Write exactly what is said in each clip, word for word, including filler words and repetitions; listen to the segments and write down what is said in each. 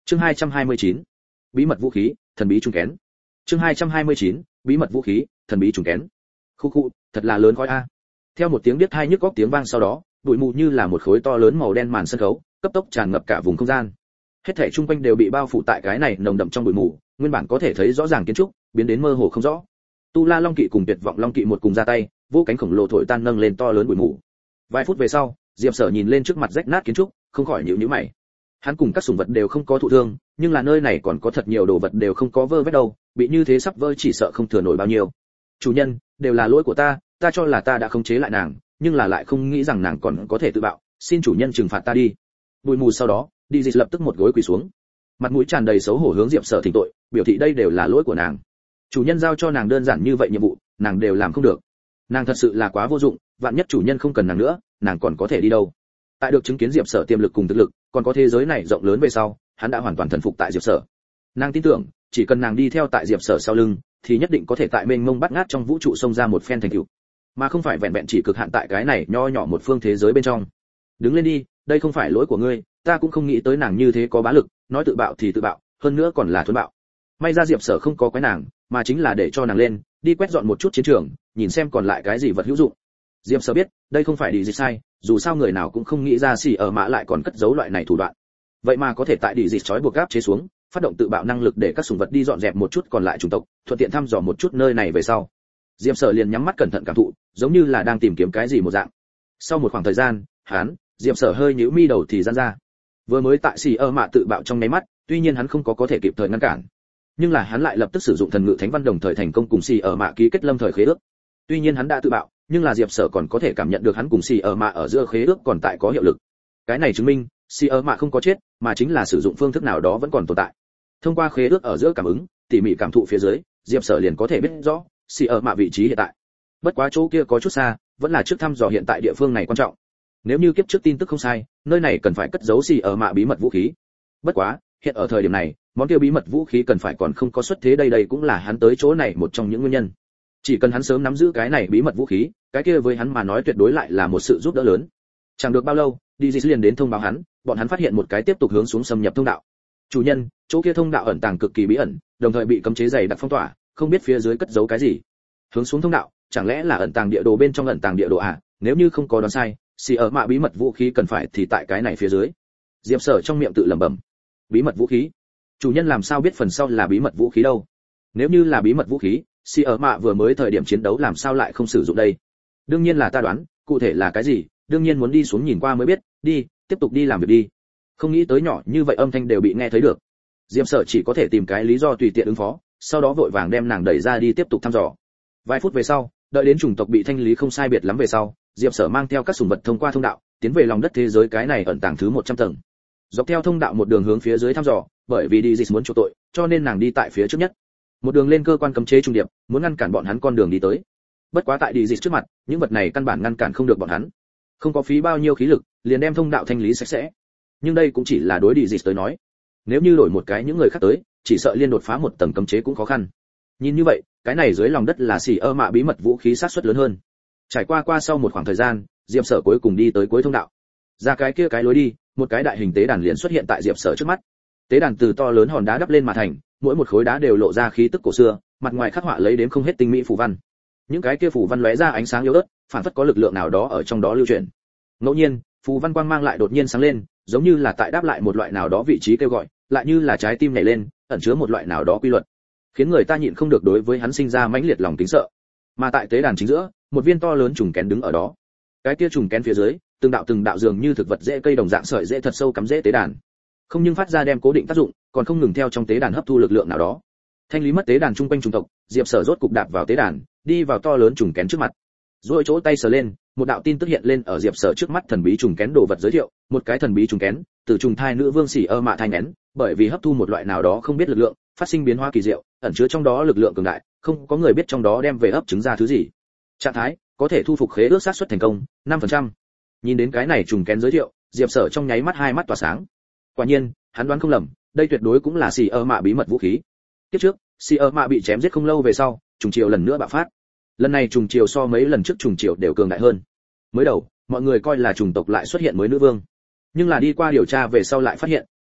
Chương hai trăm hai mươi chín, bí mật vũ khí, thần bí trùng kén. Chương hai trăm hai mươi chín, bí mật vũ khí, thần bí trùng kén. Khu khu, thật là lớn khói a. Theo một tiếng điếc tai nhức óc tiếng vang sau đó, bụi mù như là một khối to lớn màu đen màn sân khấu, cấp tốc tràn ngập cả vùng không gian. Hết thảy xung quanh đều bị bao phủ tại cái này nồng đậm trong bụi mù, nguyên bản có thể thấy rõ ràng kiến trúc, biến đến mơ hồ không rõ. Tu La Long Kỵ cùng Tuyệt Vọng Long Kỵ một cùng ra tay, vô cánh khổng lồ thổi tan nâng lên to lớn bụi mù. Vài phút về sau, Diệp Sở nhìn lên trước mặt rách nát kiến trúc, không khỏi nhíu nhíu mày. Hắn cùng các sủng vật đều không có thụ thương, nhưng là nơi này còn có thật nhiều đồ vật đều không có vơ vét đâu, bị như thế sắp vơi chỉ sợ không thừa nổi bao nhiêu. Chủ nhân, đều là lỗi của ta, ta cho là ta đã khống chế lại nàng, nhưng là lại không nghĩ rằng nàng còn có thể tự bạo, xin chủ nhân trừng phạt ta đi. Bụi mù sau đó, đi dịch lập tức một gối quỳ xuống, mặt mũi tràn đầy xấu hổ hướng Diệp Sở thỉnh tội, biểu thị đây đều là lỗi của nàng. Chủ nhân giao cho nàng đơn giản như vậy nhiệm vụ, nàng đều làm không được. Nàng thật sự là quá vô dụng, vạn nhất chủ nhân không cần nàng nữa, nàng còn có thể đi đâu? Tại được chứng kiến Diệp Sở tiềm lực cùng thực lực, còn có thế giới này rộng lớn về sau, hắn đã hoàn toàn thần phục tại Diệp Sở. Nàng tin tưởng, chỉ cần nàng đi theo tại Diệp Sở sau lưng, thì nhất định có thể tại mênh mông bắt ngát trong vũ trụ xông ra một phen thành tựu, mà không phải vẹn vẹn chỉ cực hạn tại cái này nho nhỏ một phương thế giới bên trong. Đứng lên đi, đây không phải lỗi của ngươi, ta cũng không nghĩ tới nàng như thế có bá lực, nói tự bạo thì tự bạo, hơn nữa còn là thuần bạo. May ra Diệp Sở không có quái nàng, mà chính là để cho nàng lên, đi quét dọn một chút chiến trường, nhìn xem còn lại cái gì vật hữu dụng. Diệp Sở biết, đây không phải đi dịch sai, dù sao người nào cũng không nghĩ ra xì ở mã lại còn cất giấu loại này thủ đoạn. Vậy mà có thể tại đi dịch trói buộc gáp chế xuống, phát động tự bạo năng lực để các sủng vật đi dọn dẹp một chút còn lại chủng tộc, thuận tiện thăm dò một chút nơi này về sau. Diệp Sở liền nhắm mắt cẩn thận cảm thụ, giống như là đang tìm kiếm cái gì một dạng. Sau một khoảng thời gian, hắn, Diệp Sở hơi nhíu mi đầu thì giãn ra. Vừa mới tại xì ở mã tự bạo trong nháy mắt, tuy nhiên hắn không có có thể kịp thời ngăn cản, nhưng là hắn lại lập tức sử dụng thần ngự thánh văn đồng thời thành công cùng xì ở mã ký kết lâm thời khế ước. Tuy nhiên hắn đã tự bạo, nhưng là Diệp Sở còn có thể cảm nhận được hắn cùng xì ở mã ở giữa khế ước còn tại có hiệu lực. Cái này chứng minh, xì ở mã không có chết, mà chính là sử dụng phương thức nào đó vẫn còn tồn tại. Thông qua khế ước ở giữa cảm ứng, tỉ mỉ cảm thụ phía dưới, Diệp Sở liền có thể biết rõ xì ở mã vị trí hiện tại. Bất quá chỗ kia có chút xa, vẫn là trước thăm dò hiện tại địa phương này quan trọng. Nếu như kiếp trước tin tức không sai, nơi này cần phải cất giấu xì ở mã bí mật vũ khí. Bất quá, hiện ở thời điểm này, món kia bí mật vũ khí cần phải còn không có xuất thế, đây đây cũng là hắn tới chỗ này một trong những nguyên nhân. Chỉ cần hắn sớm nắm giữ cái này bí mật vũ khí, cái kia với hắn mà nói tuyệt đối lại là một sự giúp đỡ lớn. Chẳng được bao lâu, Dizzy liền đến thông báo hắn, bọn hắn phát hiện một cái tiếp tục hướng xuống xâm nhập thông đạo. Chủ nhân, chỗ kia thông đạo ẩn tàng cực kỳ bí ẩn, đồng thời bị cấm chế dày đặc phong tỏa, không biết phía dưới cất giấu cái gì. Hướng xuống thông đạo, chẳng lẽ là ẩn tàng địa đồ bên trong ẩn tàng địa đồ à? Nếu như không có đoán sai, xì ở mạ bí mật vũ khí cần phải thì tại cái này phía dưới. Diệp Sở trong miệng tự lẩm bẩm. Bí mật vũ khí? Chủ nhân làm sao biết phần sau là bí mật vũ khí đâu? Nếu như là bí mật vũ khí, xì ở mạ vừa mới thời điểm chiến đấu làm sao lại không sử dụng đây? Đương nhiên là ta đoán, cụ thể là cái gì, đương nhiên muốn đi xuống nhìn qua mới biết, đi, tiếp tục đi làm việc đi. Không nghĩ tới nhỏ như vậy âm thanh đều bị nghe thấy được. Diệp Sở chỉ có thể tìm cái lý do tùy tiện ứng phó, sau đó vội vàng đem nàng đẩy ra đi tiếp tục thăm dò. Vài phút về sau, đợi đến chủng tộc bị thanh lý không sai biệt lắm về sau, Diệp Sở mang theo các sủng vật thông qua thông đạo, tiến về lòng đất thế giới cái này ẩn tàng thứ một trăm tầng. Dọc theo thông đạo một đường hướng phía dưới thăm dò, bởi vì đi dịch muốn chỗ tội, cho nên nàng đi tại phía trước nhất. Một đường lên cơ quan cấm chế trung điệp, muốn ngăn cản bọn hắn con đường đi tới. Bất quá tại đi dịch trước mặt, những vật này căn bản ngăn cản không được bọn hắn. Không có phí bao nhiêu khí lực, liền đem thông đạo thanh lý sạch sẽ. Nhưng đây cũng chỉ là đối đi dịch tới nói. Nếu như đổi một cái những người khác tới, chỉ sợ liên đột phá một tầng cấm chế cũng khó khăn. Nhìn như vậy, cái này dưới lòng đất là xì ơ mạ bí mật vũ khí sát suất lớn hơn. Trải qua qua sau một khoảng thời gian, Diệp Sở cuối cùng đi tới cuối thông đạo. Ra cái kia cái lối đi, một cái đại hình tế đàn liền xuất hiện tại Diệp Sở trước mắt. Tế đàn từ to lớn hòn đá đắp lên mà thành, mỗi một khối đá đều lộ ra khí tức cổ xưa, mặt ngoài khắc họa lấy đến không hết tinh mỹ phù văn. Những cái kia phù văn lóe ra ánh sáng yếu ớt, phản phất có lực lượng nào đó ở trong đó lưu truyền. Ngẫu nhiên, phù văn quang mang lại đột nhiên sáng lên, giống như là tại đáp lại một loại nào đó vị trí kêu gọi, lại như là trái tim nhảy lên, ẩn chứa một loại nào đó quy luật, khiến người ta nhịn không được đối với hắn sinh ra mãnh liệt lòng kính sợ. Mà tại tế đàn chính giữa, một viên to lớn trùng kén đứng ở đó. Cái kia trùng kén phía dưới, từng đạo từng đạo dường như thực vật rễ cây đồng dạng sợi rễ thật sâu cắm rễ tế đàn. Không nhưng phát ra đem cố định tác dụng, còn không ngừng theo trong tế đàn hấp thu lực lượng nào đó. Thanh lý mất tế đàn trung quanh trùng tộc, Diệp Sở rốt cục đạp vào tế đàn, đi vào to lớn trùng kén trước mặt. Rồi chỗ tay sờ lên, một đạo tin tức hiện lên ở Diệp Sở trước mắt, thần bí trùng kén đồ vật giới thiệu, một cái thần bí trùng kén, từ trùng thai nữ vương xỉ ơ mạ thai nén, bởi vì hấp thu một loại nào đó không biết lực lượng, phát sinh biến hóa kỳ diệu, ẩn chứa trong đó lực lượng cường đại, không có người biết trong đó đem về ấp trứng ra thứ gì. Trạng thái, có thể thu phục khế ước sát suất thành công, năm phần trăm. Nhìn đến cái này trùng kén giới thiệu, Diệp Sở trong nháy mắt hai mắt tỏa sáng. Quả nhiên, hắn đoán không lầm, đây tuyệt đối cũng là xỉ ơ mạ bí mật vũ khí. Tiếp trước, xỉ ơ mạ bị chém giết không lâu về sau, trùng triều lần nữa bạo phát. Lần này trùng triều so mấy lần trước trùng triều đều cường đại hơn. Mới đầu, mọi người coi là trùng tộc lại xuất hiện mới nữ vương, nhưng là đi qua điều tra về sau lại phát hiện,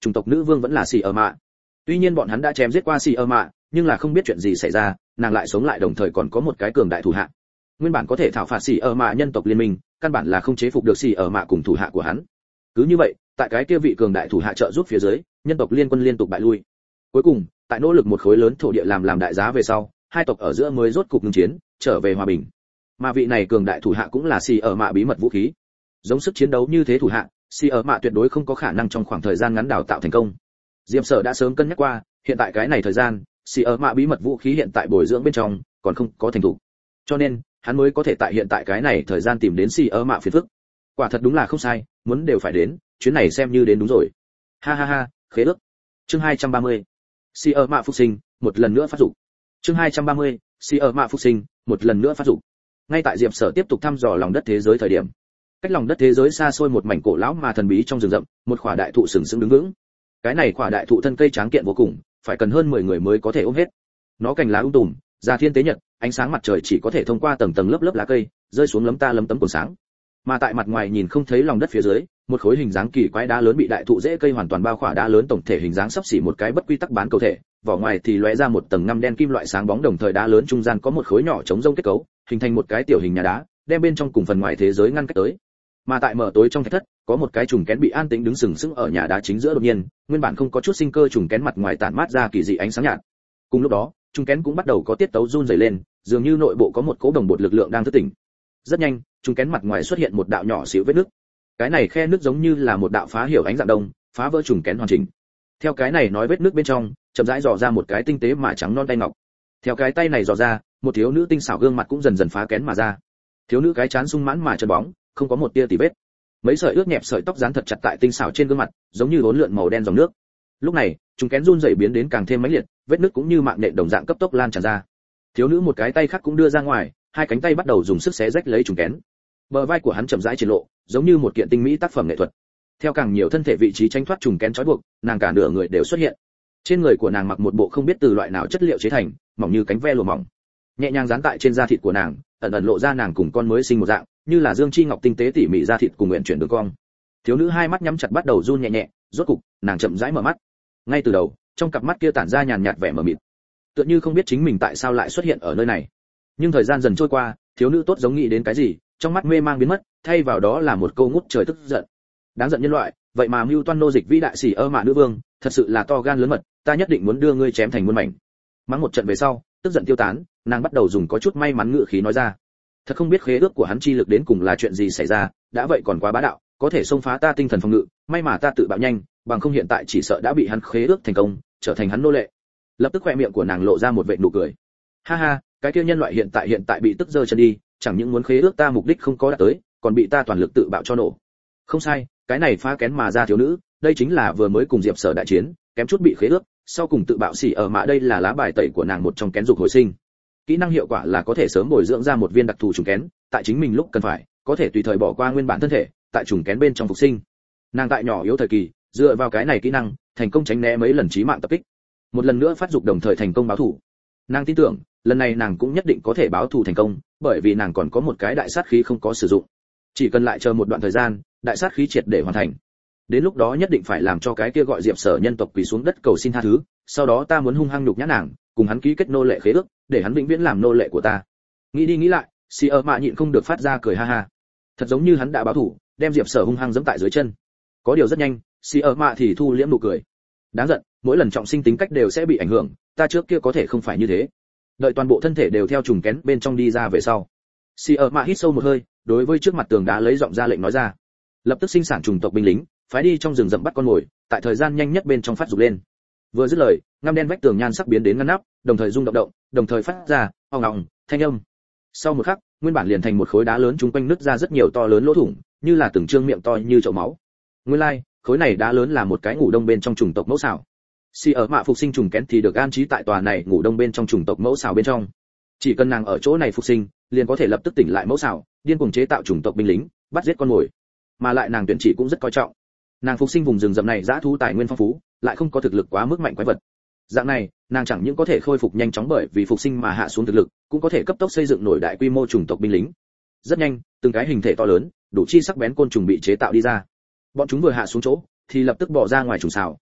chủng tộc nữ vương vẫn là xì ở mạ. Tuy nhiên bọn hắn đã chém giết qua xì ở mạ, nhưng là không biết chuyện gì xảy ra, nàng lại sống lại đồng thời còn có một cái cường đại thủ hạ. Nguyên bản có thể thảo phạt xì ở mạ nhân tộc liên minh, căn bản là không chế phục được xì ở mạ cùng thủ hạ của hắn. Cứ như vậy, tại cái kia vị cường đại thủ hạ trợ giúp phía dưới, nhân tộc liên quân liên tục bại lui. Cuối cùng, tại nỗ lực một khối lớn thổ địa làm làm đại giá về sau, hai tộc ở giữa mới rốt cục ngừng chiến, trở về hòa bình. Mà vị này cường đại thủ hạ cũng là xì ở mạ bí mật vũ khí. Giống sức chiến đấu như thế thủ hạ, xì ở mạ tuyệt đối không có khả năng trong khoảng thời gian ngắn đào tạo thành công. Diệp Sở đã sớm cân nhắc qua, hiện tại cái này thời gian, xì ở mạ bí mật vũ khí hiện tại bồi dưỡng bên trong còn không có thành thủ. Cho nên, hắn mới có thể tại hiện tại cái này thời gian tìm đến xì ở mạ phiền phức. Quả thật đúng là không sai, muốn đều phải đến, chuyến này xem như đến đúng rồi. Ha ha ha, khế ước. Chương hai trăm ba mươi. Xì ở mạ phục sinh, một lần nữa phát dục. Chương hai trăm ba mươi. Xì ở mạ phục sinh, một lần nữa phát dục. Ngay tại Diệp Sở tiếp tục thăm dò lòng đất thế giới thời điểm, cách lòng đất thế giới xa xôi một mảnh cổ lão mà thần bí trong rừng rậm, một khỏa đại thụ sừng sững đứng vững. Cái này khỏa đại thụ thân cây tráng kiện vô cùng, phải cần hơn mười người mới có thể ôm hết. Nó cành lá um tùm, ra thiên tế nhật, ánh sáng mặt trời chỉ có thể thông qua tầng tầng lớp lớp lá cây, rơi xuống lấm ta lấm tấm cồn sáng. Mà tại mặt ngoài nhìn không thấy lòng đất phía dưới, một khối hình dáng kỳ quái đá lớn bị đại thụ rễ cây hoàn toàn bao khỏa, đá lớn tổng thể hình dáng sắp xỉ một cái bất quy tắc bán cầu thể, vỏ ngoài thì lóe ra một tầng ngăm đen kim loại sáng bóng, đồng thời đá lớn trung gian có một khối nhỏ chống rông kết cấu, hình thành một cái tiểu hình nhà đá, đem bên trong cùng phần ngoài thế giới ngăn cách tới. Mà tại mở tối trong thạch thất, có một cái trùng kén bị an tĩnh đứng sừng sững ở nhà đá chính giữa, đột nhiên, nguyên bản không có chút sinh cơ trùng kén mặt ngoài tản mát ra kỳ dị ánh sáng nhạt. Cùng lúc đó, trùng kén cũng bắt đầu có tiết tấu run rẩy lên, dường như nội bộ có một cỗ đồng bột lực lượng đang thức tỉnh. Rất nhanh, trùng kén mặt ngoài xuất hiện một đạo nhỏ xíu vết nứt. Cái này khe nứt giống như là một đạo phá hiểu ánh dạng đông, phá vỡ trùng kén hoàn chỉnh. Theo cái này nói vết nứt bên trong, chậm rãi dò ra một cái tinh tế mà trắng non tay ngọc. Theo cái tay này dò ra, một thiếu nữ tinh xảo gương mặt cũng dần dần phá kén mà ra. Thiếu nữ cái trán sung mãn mà trơn bóng, không có một tia tì vết. Mấy sợi ướt nhẹp sợi tóc dán thật chặt tại tinh xảo trên gương mặt, giống như uốn lượn màu đen dòng nước. Lúc này, trùng kén run rẩy biến đến càng thêm mãnh liệt, vết nứt cũng như mạng nhện đồng dạng cấp tốc lan tràn ra. Thiếu nữ một cái tay khác cũng đưa ra ngoài, hai cánh tay bắt đầu dùng sức xé rách lấy trùng kén. Bờ vai của hắn chậm rãi triển lộ, giống như một kiện tinh mỹ tác phẩm nghệ thuật. Theo càng nhiều thân thể vị trí tránh thoát trùng kén trói buộc, nàng cả nửa người đều xuất hiện. Trên người của nàng mặc một bộ không biết từ loại nào chất liệu chế thành, mỏng như cánh ve lụa mỏng, nhẹ nhàng dán tại trên da thịt của nàng, ẩn ẩn lộ ra nàng cùng con mới sinh một dạng, như là dương chi ngọc tinh tế tỉ mỉ da thịt cùng nguyện chuyển đường cong. Thiếu nữ hai mắt nhắm chặt bắt đầu run nhẹ nhẹ, rốt cục, nàng chậm rãi mở mắt. Ngay từ đầu, trong cặp mắt kia tản ra nhàn nhạt vẻ mờ mịt, tựa như không biết chính mình tại sao lại xuất hiện ở nơi này. Nhưng thời gian dần trôi qua, thiếu nữ tốt giống nghĩ đến cái gì, trong mắt mê mang biến mất, thay vào đó là một câu ngút trời tức giận. Đáng giận nhân loại, vậy mà mưu toan nô dịch vĩ đại xỉ ơ mạ nữ vương, thật sự là to gan lớn mật, ta nhất định muốn đưa ngươi chém thành muôn mảnh. Mắng một trận về sau, tức giận tiêu tán, nàng bắt đầu dùng có chút may mắn ngữ khí nói ra. Thật không biết khế ước của hắn chi lực đến cùng là chuyện gì xảy ra, đã vậy còn quá bá đạo, có thể xông phá ta tinh thần phòng ngự, may mà ta tự bạo nhanh, bằng không hiện tại chỉ sợ đã bị hắn khế ước thành công, trở thành hắn nô lệ. Lập tức khóe miệng của nàng lộ ra một vệt nụ cười. Ha ha, cái kia nhân loại hiện tại hiện tại bị tức giơ chân đi, chẳng những muốn khế ước ta mục đích không có đạt tới, còn bị ta toàn lực tự bạo cho nổ. Không sai, cái này phá kén mà ra thiếu nữ, đây chính là vừa mới cùng Diệp Sở đại chiến, kém chút bị khế ước, sau cùng tự bạo xỉ ở mạ, đây là lá bài tẩy của nàng một trong kén dục hồi sinh. Kỹ năng hiệu quả là có thể sớm bồi dưỡng ra một viên đặc thù trùng kén, tại chính mình lúc cần phải, có thể tùy thời bỏ qua nguyên bản thân thể, tại trùng kén bên trong phục sinh. Nàng tại nhỏ yếu thời kỳ, dựa vào cái này kỹ năng, thành công tránh né mấy lần chí mạng tập kích. Một lần nữa phát dục đồng thời thành công báo thù. Nàng tin tưởng, lần này nàng cũng nhất định có thể báo thù thành công, bởi vì nàng còn có một cái đại sát khí không có sử dụng. Chỉ cần lại chờ một đoạn thời gian, đại sát khí triệt để hoàn thành. Đến lúc đó nhất định phải làm cho cái kia gọi Diệp Sở nhân tộc quỳ xuống đất cầu xin tha thứ, sau đó ta muốn hung hăng nhục nhã nàng, cùng hắn ký kết nô lệ khế ước, để hắn vĩnh viễn làm nô lệ của ta. Nghĩ đi nghĩ lại, Si ở mạ nhịn không được phát ra cười ha ha. Thật giống như hắn đã báo thù, đem Diệp Sở hung hăng giẫm tại dưới chân. Có điều rất nhanh, Si ở mạ thì thu liễm nụ cười. Đáng giận, mỗi lần trọng sinh tính cách đều sẽ bị ảnh hưởng, ta trước kia có thể không phải như thế. Đợi toàn bộ thân thể đều theo trùng kén bên trong đi ra về sau, Si ở mạ hít sâu một hơi, đối với trước mặt tường đá lấy giọng ra lệnh nói ra. Lập tức sinh sản trùng tộc binh lính, phái đi trong rừng rậm bắt con mồi, tại thời gian nhanh nhất bên trong phát dục lên. Vừa dứt lời, ngăm đen vách tường nhan sắc biến đến ngăn nắp, đồng thời rung động động, đồng thời phát ra ong ong thanh âm. Sau một khắc, nguyên bản liền thành một khối đá lớn chúng quanh nứt ra rất nhiều to lớn lỗ thủng, như là từng trương miệng to như chậu máu. Nguyên lai, like, khối này đá lớn là một cái ngủ đông bên trong trùng tộc mẫu xào. Si ở mạ phục sinh trùng kén thì được an trí tại tòa này ngủ đông bên trong trùng tộc mẫu xào bên trong. Chỉ cần nàng ở chỗ này phục sinh, liền có thể lập tức tỉnh lại mẫu xào, điên cuồng chế tạo trùng tộc binh lính, bắt giết con mồi. Mà lại nàng tuyển chỉ cũng rất coi trọng. Nàng phục sinh vùng rừng rậm này dã thú tài nguyên phong phú, lại không có thực lực quá mức mạnh quái vật. Dạng này, nàng chẳng những có thể khôi phục nhanh chóng bởi vì phục sinh mà hạ xuống thực lực, cũng có thể cấp tốc xây dựng nổi đại quy mô chủng tộc binh lính. Rất nhanh, từng cái hình thể to lớn, đủ chi sắc bén côn trùng bị chế tạo đi ra. Bọn chúng vừa hạ xuống chỗ, thì lập tức bỏ ra ngoài trùng xào,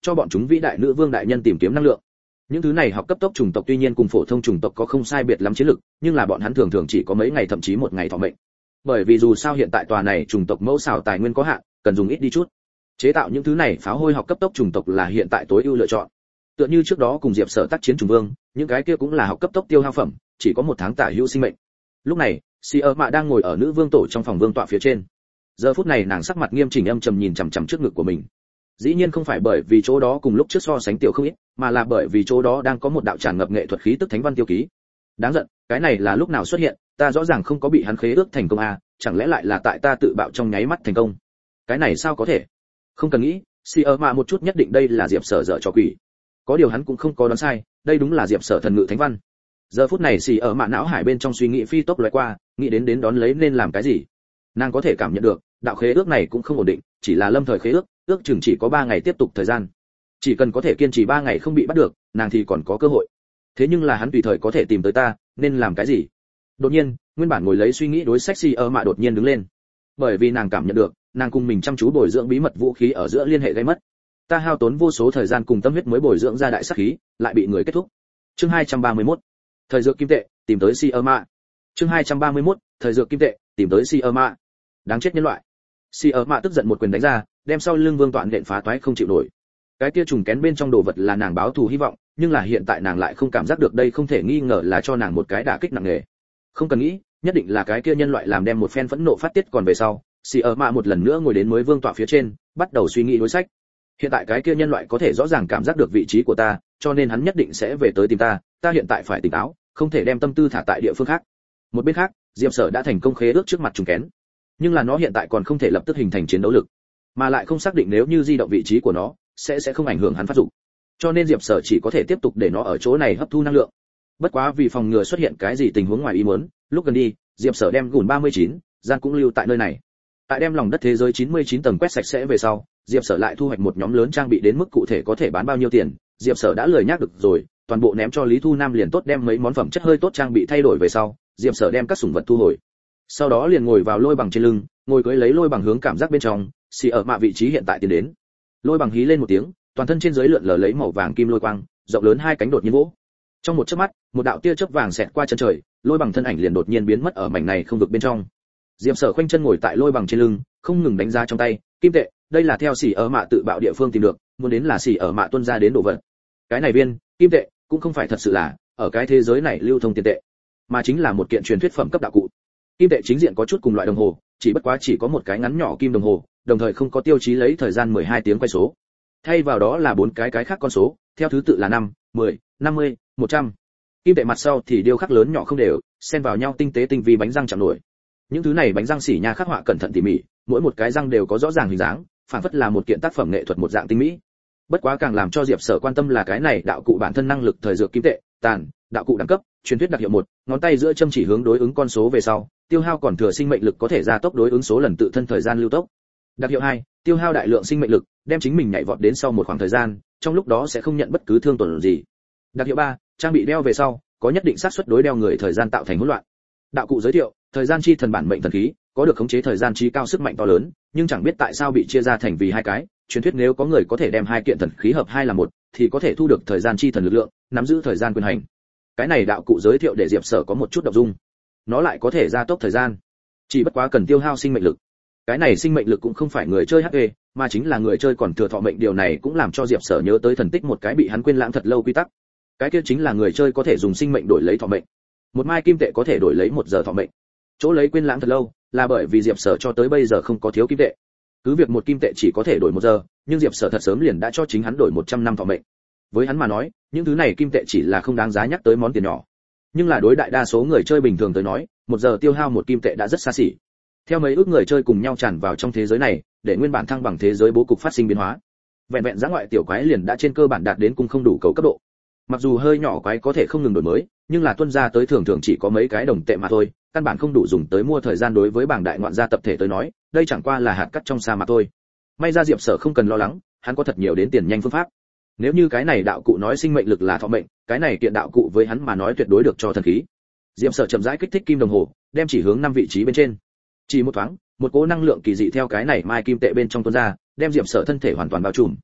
cho bọn chúng vĩ đại nữ vương đại nhân tìm kiếm năng lượng. Những thứ này học cấp tốc chủng tộc tuy nhiên cùng phổ thông chủng tộc có không sai biệt lắm chiến lực, nhưng là bọn hắn thường thường chỉ có mấy ngày thậm chí một ngày thọ mệnh. Bởi vì dù sao hiện tại tòa này chủng tộc mẫu xào tài nguyên có hạn, cần dùng ít đi chút. Chế tạo những thứ này pháo hôi học cấp tốc chủng tộc là hiện tại tối ưu lựa chọn. Tựa như trước đó cùng Diệp Sở tác chiến trùng vương, những cái kia cũng là học cấp tốc tiêu hao phẩm, chỉ có một tháng tả hữu sinh mệnh. Lúc này, Si ở Mạ đang ngồi ở nữ vương tổ trong phòng vương tọa phía trên. Giờ phút này nàng sắc mặt nghiêm chỉnh âm trầm nhìn chằm chằm trước ngực của mình. Dĩ nhiên không phải bởi vì chỗ đó cùng lúc trước so sánh tiểu không ít, mà là bởi vì chỗ đó đang có một đạo tràn ngập nghệ thuật khí tức thánh văn tiêu ký. Đáng giận, cái này là lúc nào xuất hiện, ta rõ ràng không có bị hắn khế ước thành công à, chẳng lẽ lại là tại ta tự bạo trong nháy mắt thành công? Cái này sao có thể? Không cần nghĩ, Si ở Mạ một chút nhất định đây là Diệp Sở dở trò quỷ. Có điều hắn cũng không có đoán sai, đây đúng là Diệp Sở thần ngự thánh văn. Giờ phút này Si ở Mạ não hải bên trong suy nghĩ phi tốc lóe qua, nghĩ đến đến đón lấy nên làm cái gì. Nàng có thể cảm nhận được, đạo khế ước này cũng không ổn định, chỉ là lâm thời khế ước, ước chừng chỉ có ba ngày tiếp tục thời gian. Chỉ cần có thể kiên trì ba ngày không bị bắt được, nàng thì còn có cơ hội. Thế nhưng là hắn tùy thời có thể tìm tới ta, nên làm cái gì? Đột nhiên, nguyên bản ngồi lấy suy nghĩ đối sách Si ở Mạ đột nhiên đứng lên. Bởi vì nàng cảm nhận được, nàng cùng mình chăm chú bồi dưỡng bí mật vũ khí ở giữa liên hệ gây mất. Ta hao tốn vô số thời gian cùng tâm huyết mới bồi dưỡng ra đại sát khí, lại bị người kết thúc. Chương hai trăm ba mươi mốt. Thời dược kim tệ, tìm tới Si ở Mạ. Chương hai trăm ba mươi mốt. Thời dược kim tệ, tìm tới Si ở Mạ. Đáng chết nhân loại. Si ở Mạ tức giận một quyền đánh ra, đem sau lưng vương toạn đện phá toái không chịu nổi. Cái kia trùng kén bên trong đồ vật là nàng báo thù hy vọng, nhưng là hiện tại nàng lại không cảm giác được đây không thể nghi ngờ là cho nàng một cái đả kích nặng nề. Không cần nghĩ, nhất định là cái kia nhân loại làm đem một phen phẫn nộ phát tiết còn về sau, Si ở Mạ một lần nữa ngồi đến mới vương tọa phía trên, bắt đầu suy nghĩ đối sách. Hiện tại cái kia nhân loại có thể rõ ràng cảm giác được vị trí của ta, cho nên hắn nhất định sẽ về tới tìm ta, ta hiện tại phải tỉnh táo, không thể đem tâm tư thả tại địa phương khác. Một bên khác, Diệp Sở đã thành công khế ước trước mặt trùng kén, nhưng là nó hiện tại còn không thể lập tức hình thành chiến đấu lực, mà lại không xác định nếu như di động vị trí của nó sẽ sẽ không ảnh hưởng hắn phát dụng, cho nên Diệp Sở chỉ có thể tiếp tục để nó ở chỗ này hấp thu năng lượng. Bất quá vì phòng ngừa xuất hiện cái gì tình huống ngoài ý muốn, lúc gần đi, Diệp Sở đem gùn ba mươi chín gian cũng lưu tại nơi này. Tại đem lòng đất thế giới chín mươi chín tầng quét sạch sẽ về sau, Diệp Sở lại thu hoạch một nhóm lớn trang bị đến mức cụ thể có thể bán bao nhiêu tiền, Diệp Sở đã lười nhác được rồi, toàn bộ ném cho Lý Thu Nam liền tốt, đem mấy món phẩm chất hơi tốt trang bị thay đổi về sau, Diệp Sở đem các sủng vật thu hồi. Sau đó liền ngồi vào lôi bằng trên lưng, ngồi cưỡi lấy lôi bằng hướng cảm giác bên trong, Si ở Mạ vị trí hiện tại tiến đến. Lôi bằng hí lên một tiếng, toàn thân trên dưới lượn lờ lấy màu vàng kim lôi quang, rộng lớn hai cánh đột nhiên vỗ. Trong một chớp mắt, một đạo tia chớp vàng xẹt qua chân trời, lôi bằng thân ảnh liền đột nhiên biến mất ở mảnh này không vực bên trong. Diệp Sở khoanh chân ngồi tại lôi bằng trên lưng, không ngừng đánh giá trong tay, kim tệ, đây là theo Si ở Mạ tự bạo địa phương tìm được, muốn đến là Si ở Mạ tuân ra đến đồ vật. Cái này viên kim tệ cũng không phải thật sự là ở cái thế giới này lưu thông tiền tệ, mà chính là một kiện truyền thuyết phẩm cấp đạo cụ. Kim tệ chính diện có chút cùng loại đồng hồ, chỉ bất quá chỉ có một cái ngắn nhỏ kim đồng hồ, đồng thời không có tiêu chí lấy thời gian mười hai tiếng quay số. Thay vào đó là bốn cái cái khác con số, theo thứ tự là năm, mười, năm mươi, một trăm. Kim tệ mặt sau thì điêu khắc lớn nhỏ không đều, xen vào nhau tinh tế tinh vi bánh răng chạm nổi. Những thứ này bánh răng xỉ nha khắc họa cẩn thận tỉ mỉ, mỗi một cái răng đều có rõ ràng hình dáng, phản phất là một kiện tác phẩm nghệ thuật một dạng tinh mỹ. Bất quá càng làm cho Diệp Sở quan tâm là cái này đạo cụ bản thân năng lực thời dược kim tệ, tàn, đạo cụ đẳng cấp, truyền thuyết đặc hiệu một, ngón tay giữa châm chỉ hướng đối ứng con số về sau, tiêu hao còn thừa sinh mệnh lực có thể gia tốc đối ứng số lần tự thân thời gian lưu tốc. Đặc hiệu hai, tiêu hao đại lượng sinh mệnh lực, đem chính mình nhảy vọt đến sau một khoảng thời gian, trong lúc đó sẽ không nhận bất cứ thương tổn gì. Đặc hiệu ba, trang bị đeo về sau, có nhất định xác suất đối đeo người thời gian tạo thành hỗn loạn. Đạo cụ giới thiệu, thời gian chi thần bản mệnh thần khí, có được khống chế thời gian chi cao sức mạnh to lớn, nhưng chẳng biết tại sao bị chia ra thành vì hai cái, truyền thuyết nếu có người có thể đem hai kiện thần khí hợp hai là một, thì có thể thu được thời gian chi thần lực lượng, nắm giữ thời gian quyền hành. Cái này đạo cụ giới thiệu để Diệp Sở có một chút động dung. Nó lại có thể gia tốc thời gian, chỉ bất quá cần tiêu hao sinh mệnh lực. Cái này sinh mệnh lực cũng không phải người chơi hát pê, mà chính là người chơi còn thừa thọ mệnh, điều này cũng làm cho Diệp Sở nhớ tới thần tích một cái bị hắn quên lãng thật lâu quy tắc. Cái kia chính là người chơi có thể dùng sinh mệnh đổi lấy thọ mệnh. Một mai kim tệ có thể đổi lấy một giờ thọ mệnh. Chỗ lấy quên lãng thật lâu, là bởi vì Diệp Sở cho tới bây giờ không có thiếu kim tệ. Cứ việc một kim tệ chỉ có thể đổi một giờ, nhưng Diệp Sở thật sớm liền đã cho chính hắn đổi một trăm năm thọ mệnh. Với hắn mà nói, những thứ này kim tệ chỉ là không đáng giá nhắc tới món tiền nhỏ. Nhưng là đối đại đa số người chơi bình thường tới nói, một giờ tiêu hao một kim tệ đã rất xa xỉ. Theo mấy ước người chơi cùng nhau tràn vào trong thế giới này, để nguyên bản thăng bằng thế giới bố cục phát sinh biến hóa. Vẹn vẹn giã ngoại tiểu quái liền đã trên cơ bản đạt đến cung không đủ cầu cấp độ. Mặc dù hơi nhỏ quái có thể không ngừng đổi mới, nhưng là tuân ra tới thường thường chỉ có mấy cái đồng tệ mà thôi, căn bản không đủ dùng tới mua thời gian. Đối với bảng đại ngoạn gia tập thể tới nói, đây chẳng qua là hạt cát trong sa mạc thôi. May ra Diệp Sở không cần lo lắng, hắn có thật nhiều đến tiền nhanh phương pháp. Nếu như cái này đạo cụ nói sinh mệnh lực là thọ mệnh, cái này kiện đạo cụ với hắn mà nói tuyệt đối được cho thần khí. Diệp Sở chậm rãi kích thích kim đồng hồ, đem chỉ hướng năm vị trí bên trên. Chỉ một thoáng, một cỗ năng lượng kỳ dị theo cái này mai kim tệ bên trong tuôn ra, đem Diệp Sở thân thể hoàn toàn bao trùm.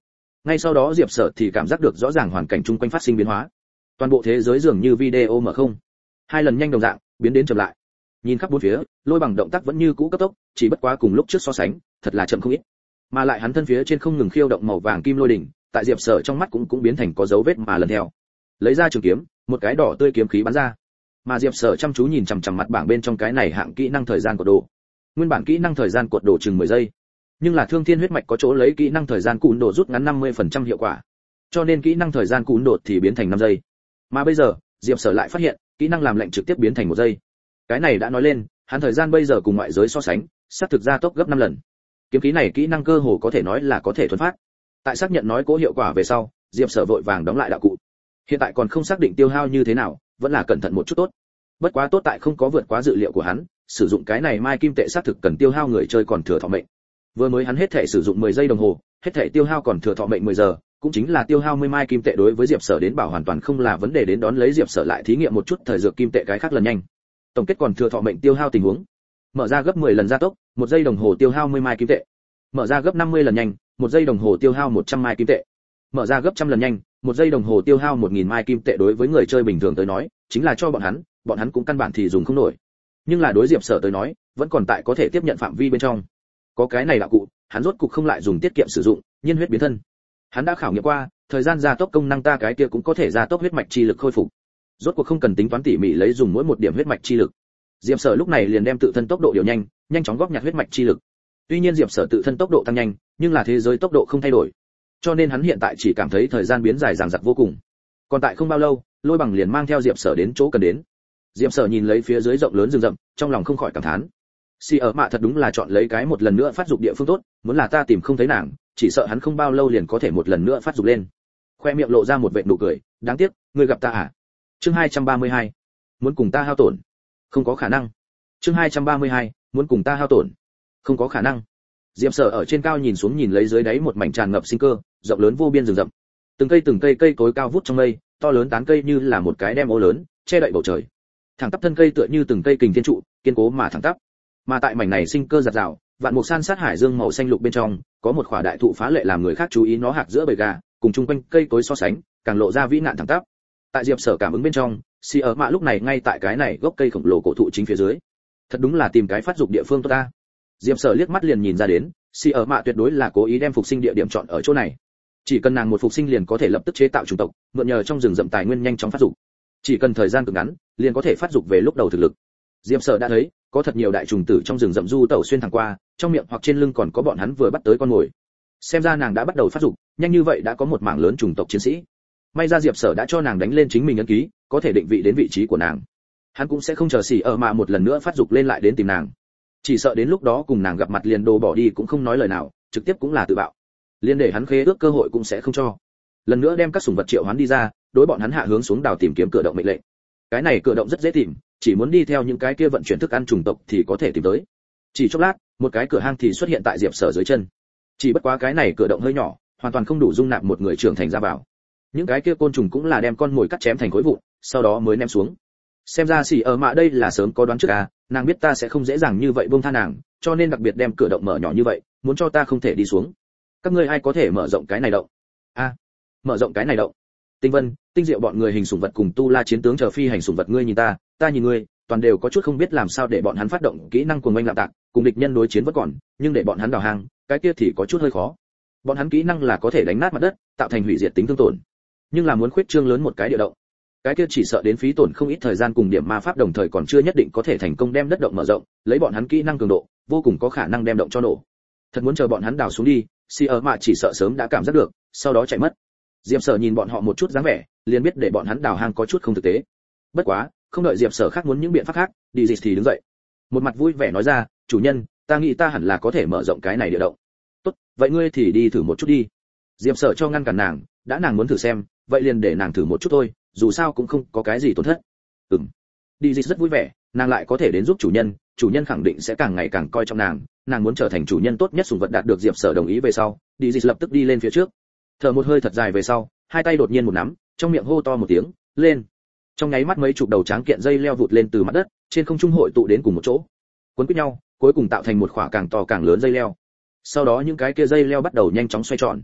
Ngay sau đó Diệp Sở thì cảm giác được rõ ràng hoàn cảnh chung quanh phát sinh biến hóa. Toàn bộ thế giới dường như video mở không, hai lần nhanh đồng dạng, biến đến chậm lại. Nhìn khắp bốn phía, Lôi Bằng động tác vẫn như cũ cấp tốc, chỉ bất quá cùng lúc trước so sánh, thật là chậm không ít. Mà lại hắn thân phía trên không ngừng khiêu động màu vàng kim lôi đỉnh, tại Diệp Sở trong mắt cũng cũng biến thành có dấu vết mà lần theo. Lấy ra trường kiếm, một cái đỏ tươi kiếm khí bắn ra. Mà Diệp Sở chăm chú nhìn chằm chằm mặt bảng bên trong cái này hạng kỹ năng thời gian cột đồ. Nguyên bản kỹ năng thời gian cột đồ chừng mười giây, nhưng là Thương Thiên huyết mạch có chỗ lấy kỹ năng thời gian cún độ rút ngắn năm mươi phần trăm hiệu quả, cho nên kỹ năng thời gian cún độ thì biến thành năm giây. Mà bây giờ, Diệp Sở lại phát hiện, kỹ năng làm lệnh trực tiếp biến thành một giây. Cái này đã nói lên, hắn thời gian bây giờ cùng ngoại giới so sánh, xác thực ra tốc gấp năm lần. Kiếm khí này kỹ năng cơ hồ có thể nói là có thể thuần phát. Tại xác nhận nói cố hiệu quả về sau, Diệp Sở vội vàng đóng lại đạo cụ. Hiện tại còn không xác định tiêu hao như thế nào, vẫn là cẩn thận một chút tốt. Bất quá tốt tại không có vượt quá dự liệu của hắn, sử dụng cái này mai kim tệ xác thực cần tiêu hao người chơi còn thừa thọ mệnh. Vừa mới hắn hết thể sử dụng mười giây đồng hồ, hết thể tiêu hao còn thừa thọ mệnh mười giờ, cũng chính là tiêu hao mười mai kim tệ đối với Diệp Sở đến bảo hoàn toàn không là vấn đề, đến đón lấy Diệp Sở lại thí nghiệm một chút thời dược kim tệ cái khác lần nhanh. Tổng kết còn thừa thọ mệnh tiêu hao tình huống. Mở ra gấp mười lần gia tốc, một giây đồng hồ tiêu hao mười mai kim tệ. Mở ra gấp năm mươi lần nhanh, một giây đồng hồ tiêu hao một trăm mai kim tệ. Mở ra gấp trăm lần nhanh, một giây đồng hồ tiêu hao một nghìn mai kim tệ. Đối với người chơi bình thường tới nói, chính là cho bọn hắn, bọn hắn cũng căn bản thì dùng không nổi. Nhưng là đối Diệp Sở tới nói, vẫn còn tại có thể tiếp nhận phạm vi bên trong. Có cái này đạo cụ, hắn rốt cục không lại dùng tiết kiệm sử dụng, nhiên huyết biến thân. Hắn đã khảo nghiệm qua, thời gian gia tốc công năng ta cái kia cũng có thể gia tốc huyết mạch chi lực khôi phục. Rốt cuộc không cần tính toán tỉ mỉ lấy dùng mỗi một điểm huyết mạch chi lực. Diệp Sở lúc này liền đem tự thân tốc độ điều nhanh, nhanh chóng góp nhặt huyết mạch chi lực. Tuy nhiên Diệp Sở tự thân tốc độ tăng nhanh, nhưng là thế giới tốc độ không thay đổi. Cho nên hắn hiện tại chỉ cảm thấy thời gian biến dài dằng dặc vô cùng. Còn tại không bao lâu, Lôi Bằng liền mang theo Diệp Sở đến chỗ cần đến. Diệp Sở nhìn lấy phía dưới rộng lớn rừng rậm, trong lòng không khỏi cảm thán. Si ở mạ thật đúng là chọn lấy cái một lần nữa phát dục địa phương tốt, muốn là ta tìm không thấy nàng, chỉ sợ hắn không bao lâu liền có thể một lần nữa phát dục lên. Khoe miệng lộ ra một vệt nụ cười, đáng tiếc, ngươi gặp ta à? Chương hai trăm ba mươi hai, muốn cùng ta hao tổn? Không có khả năng. Chương hai trăm ba mươi hai, muốn cùng ta hao tổn? Không có khả năng. Diệp Sở ở trên cao nhìn xuống nhìn lấy dưới đáy một mảnh tràn ngập sinh cơ, rộng lớn vô biên rừng rậm. Từng cây từng cây cây cối cao vút trong mây, to lớn tán cây như là một cái đem ô lớn, che đậy bầu trời. Thẳng tắp thân cây tựa như từng cây kình thiên trụ, kiên cố mà thẳng tắp. Mà tại mảnh này sinh cơ giạt rào, vạn mục san sát hải dương màu xanh lục bên trong, có một khỏa đại thụ phá lệ làm người khác chú ý, nó hạc giữa bầy gà, cùng chung quanh cây cối so sánh, càng lộ ra vĩ nạn thẳng tắp. Tại Diệp Sở cảm ứng bên trong, Si ở mạ lúc này ngay tại cái này gốc cây khổng lồ cổ thụ chính phía dưới. Thật đúng là tìm cái phát dục địa phương tốt ta. Diệp Sở liếc mắt liền nhìn ra đến, Si ở mạ tuyệt đối là cố ý đem phục sinh địa điểm chọn ở chỗ này. Chỉ cần nàng một phục sinh liền có thể lập tức chế tạo chủng tộc, mượn nhờ trong rừng rậm tài nguyên nhanh chóng phát dục. Chỉ cần thời gian cực ngắn, liền có thể phát dục về lúc đầu thực lực. Diệp Sở đã thấy, có thật nhiều đại trùng tử trong rừng rậm du tẩu xuyên thẳng qua, trong miệng hoặc trên lưng còn có bọn hắn vừa bắt tới con mồi. Xem ra nàng đã bắt đầu phát dục, nhanh như vậy đã có một mảng lớn chủng tộc chiến sĩ. May ra Diệp Sở đã cho nàng đánh lên chính mình ấn ký, có thể định vị đến vị trí của nàng. Hắn cũng sẽ không chờ xỉ ở mà một lần nữa phát dục lên lại đến tìm nàng. Chỉ sợ đến lúc đó cùng nàng gặp mặt liền đồ bỏ đi cũng không nói lời nào, trực tiếp cũng là tự bạo. Liên để hắn khế ước cơ hội cũng sẽ không cho. Lần nữa đem các sủng vật triệu hoán đi ra, đối bọn hắn hạ hướng xuống đào tìm kiếm cửa động mệnh lệnh. Cái này cửa động rất dễ tìm, chỉ muốn đi theo những cái kia vận chuyển thức ăn chủng tộc thì có thể tìm tới. Chỉ chốc lát, một cái cửa hang thì xuất hiện tại Diệp Sở dưới chân. Chỉ bất quá cái này cửa động hơi nhỏ, hoàn toàn không đủ dung nạp một người trưởng thành ra vào. Những cái kia côn trùng cũng là đem con mồi cắt chém thành khối vụn, sau đó mới ném xuống. Xem ra xỉ ở mạ đây là sớm có đoán trước à, nàng biết ta sẽ không dễ dàng như vậy buông tha nàng, cho nên đặc biệt đem cửa động mở nhỏ như vậy, muốn cho ta không thể đi xuống. Các ngươi ai có thể mở rộng cái này động? A, à, mở rộng cái này động. Tinh Vân, Tinh Diệu bọn người hình sủng vật cùng Tu La chiến tướng chờ phi hành sủng vật, ngươi nhìn ta, ta nhìn ngươi, toàn đều có chút không biết làm sao để bọn hắn phát động kỹ năng cuồng oanh lạm tạc, cùng địch nhân đối chiến vẫn còn, nhưng để bọn hắn đào hang, cái kia thì có chút hơi khó. Bọn hắn kỹ năng là có thể đánh nát mặt đất, tạo thành hủy diệt tính thương tổn, nhưng là muốn khuyết trương lớn một cái địa động, cái kia chỉ sợ đến phí tổn không ít thời gian cùng điểm ma pháp, đồng thời còn chưa nhất định có thể thành công đem đất động mở rộng, lấy bọn hắn kỹ năng cường độ, vô cùng có khả năng đem động cho nổ. Thật muốn chờ bọn hắn đào xuống đi, Si ở mạ chỉ sợ sớm đã cảm giác được, sau đó chạy mất. Diệp Sở nhìn bọn họ một chút dáng vẻ, liền biết để bọn hắn đào hang có chút không thực tế. Bất quá, không đợi Diệp Sở khác muốn những biện pháp khác, đi dịch thì đứng dậy, một mặt vui vẻ nói ra, chủ nhân, ta nghĩ ta hẳn là có thể mở rộng cái này địa động. Tốt, vậy ngươi thì đi thử một chút đi. Diệp Sở cho ngăn cản nàng, đã nàng muốn thử xem, vậy liền để nàng thử một chút thôi, dù sao cũng không có cái gì tổn thất. Ừm. Đi dịch rất vui vẻ, nàng lại có thể đến giúp chủ nhân, chủ nhân khẳng định sẽ càng ngày càng coi trọng nàng, nàng muốn trở thành chủ nhân tốt nhất sủng vật. Đạt được Diệp Sở đồng ý về sau, đi dịch lập tức đi lên phía trước. Thở một hơi thật dài về sau, hai tay đột nhiên một nắm, trong miệng hô to một tiếng, lên. Trong nháy mắt mấy chục đầu tráng kiện dây leo vụt lên từ mặt đất, trên không trung hội tụ đến cùng một chỗ, cuốn quýt nhau, cuối cùng tạo thành một khỏa càng to càng lớn dây leo. Sau đó những cái kia dây leo bắt đầu nhanh chóng xoay tròn.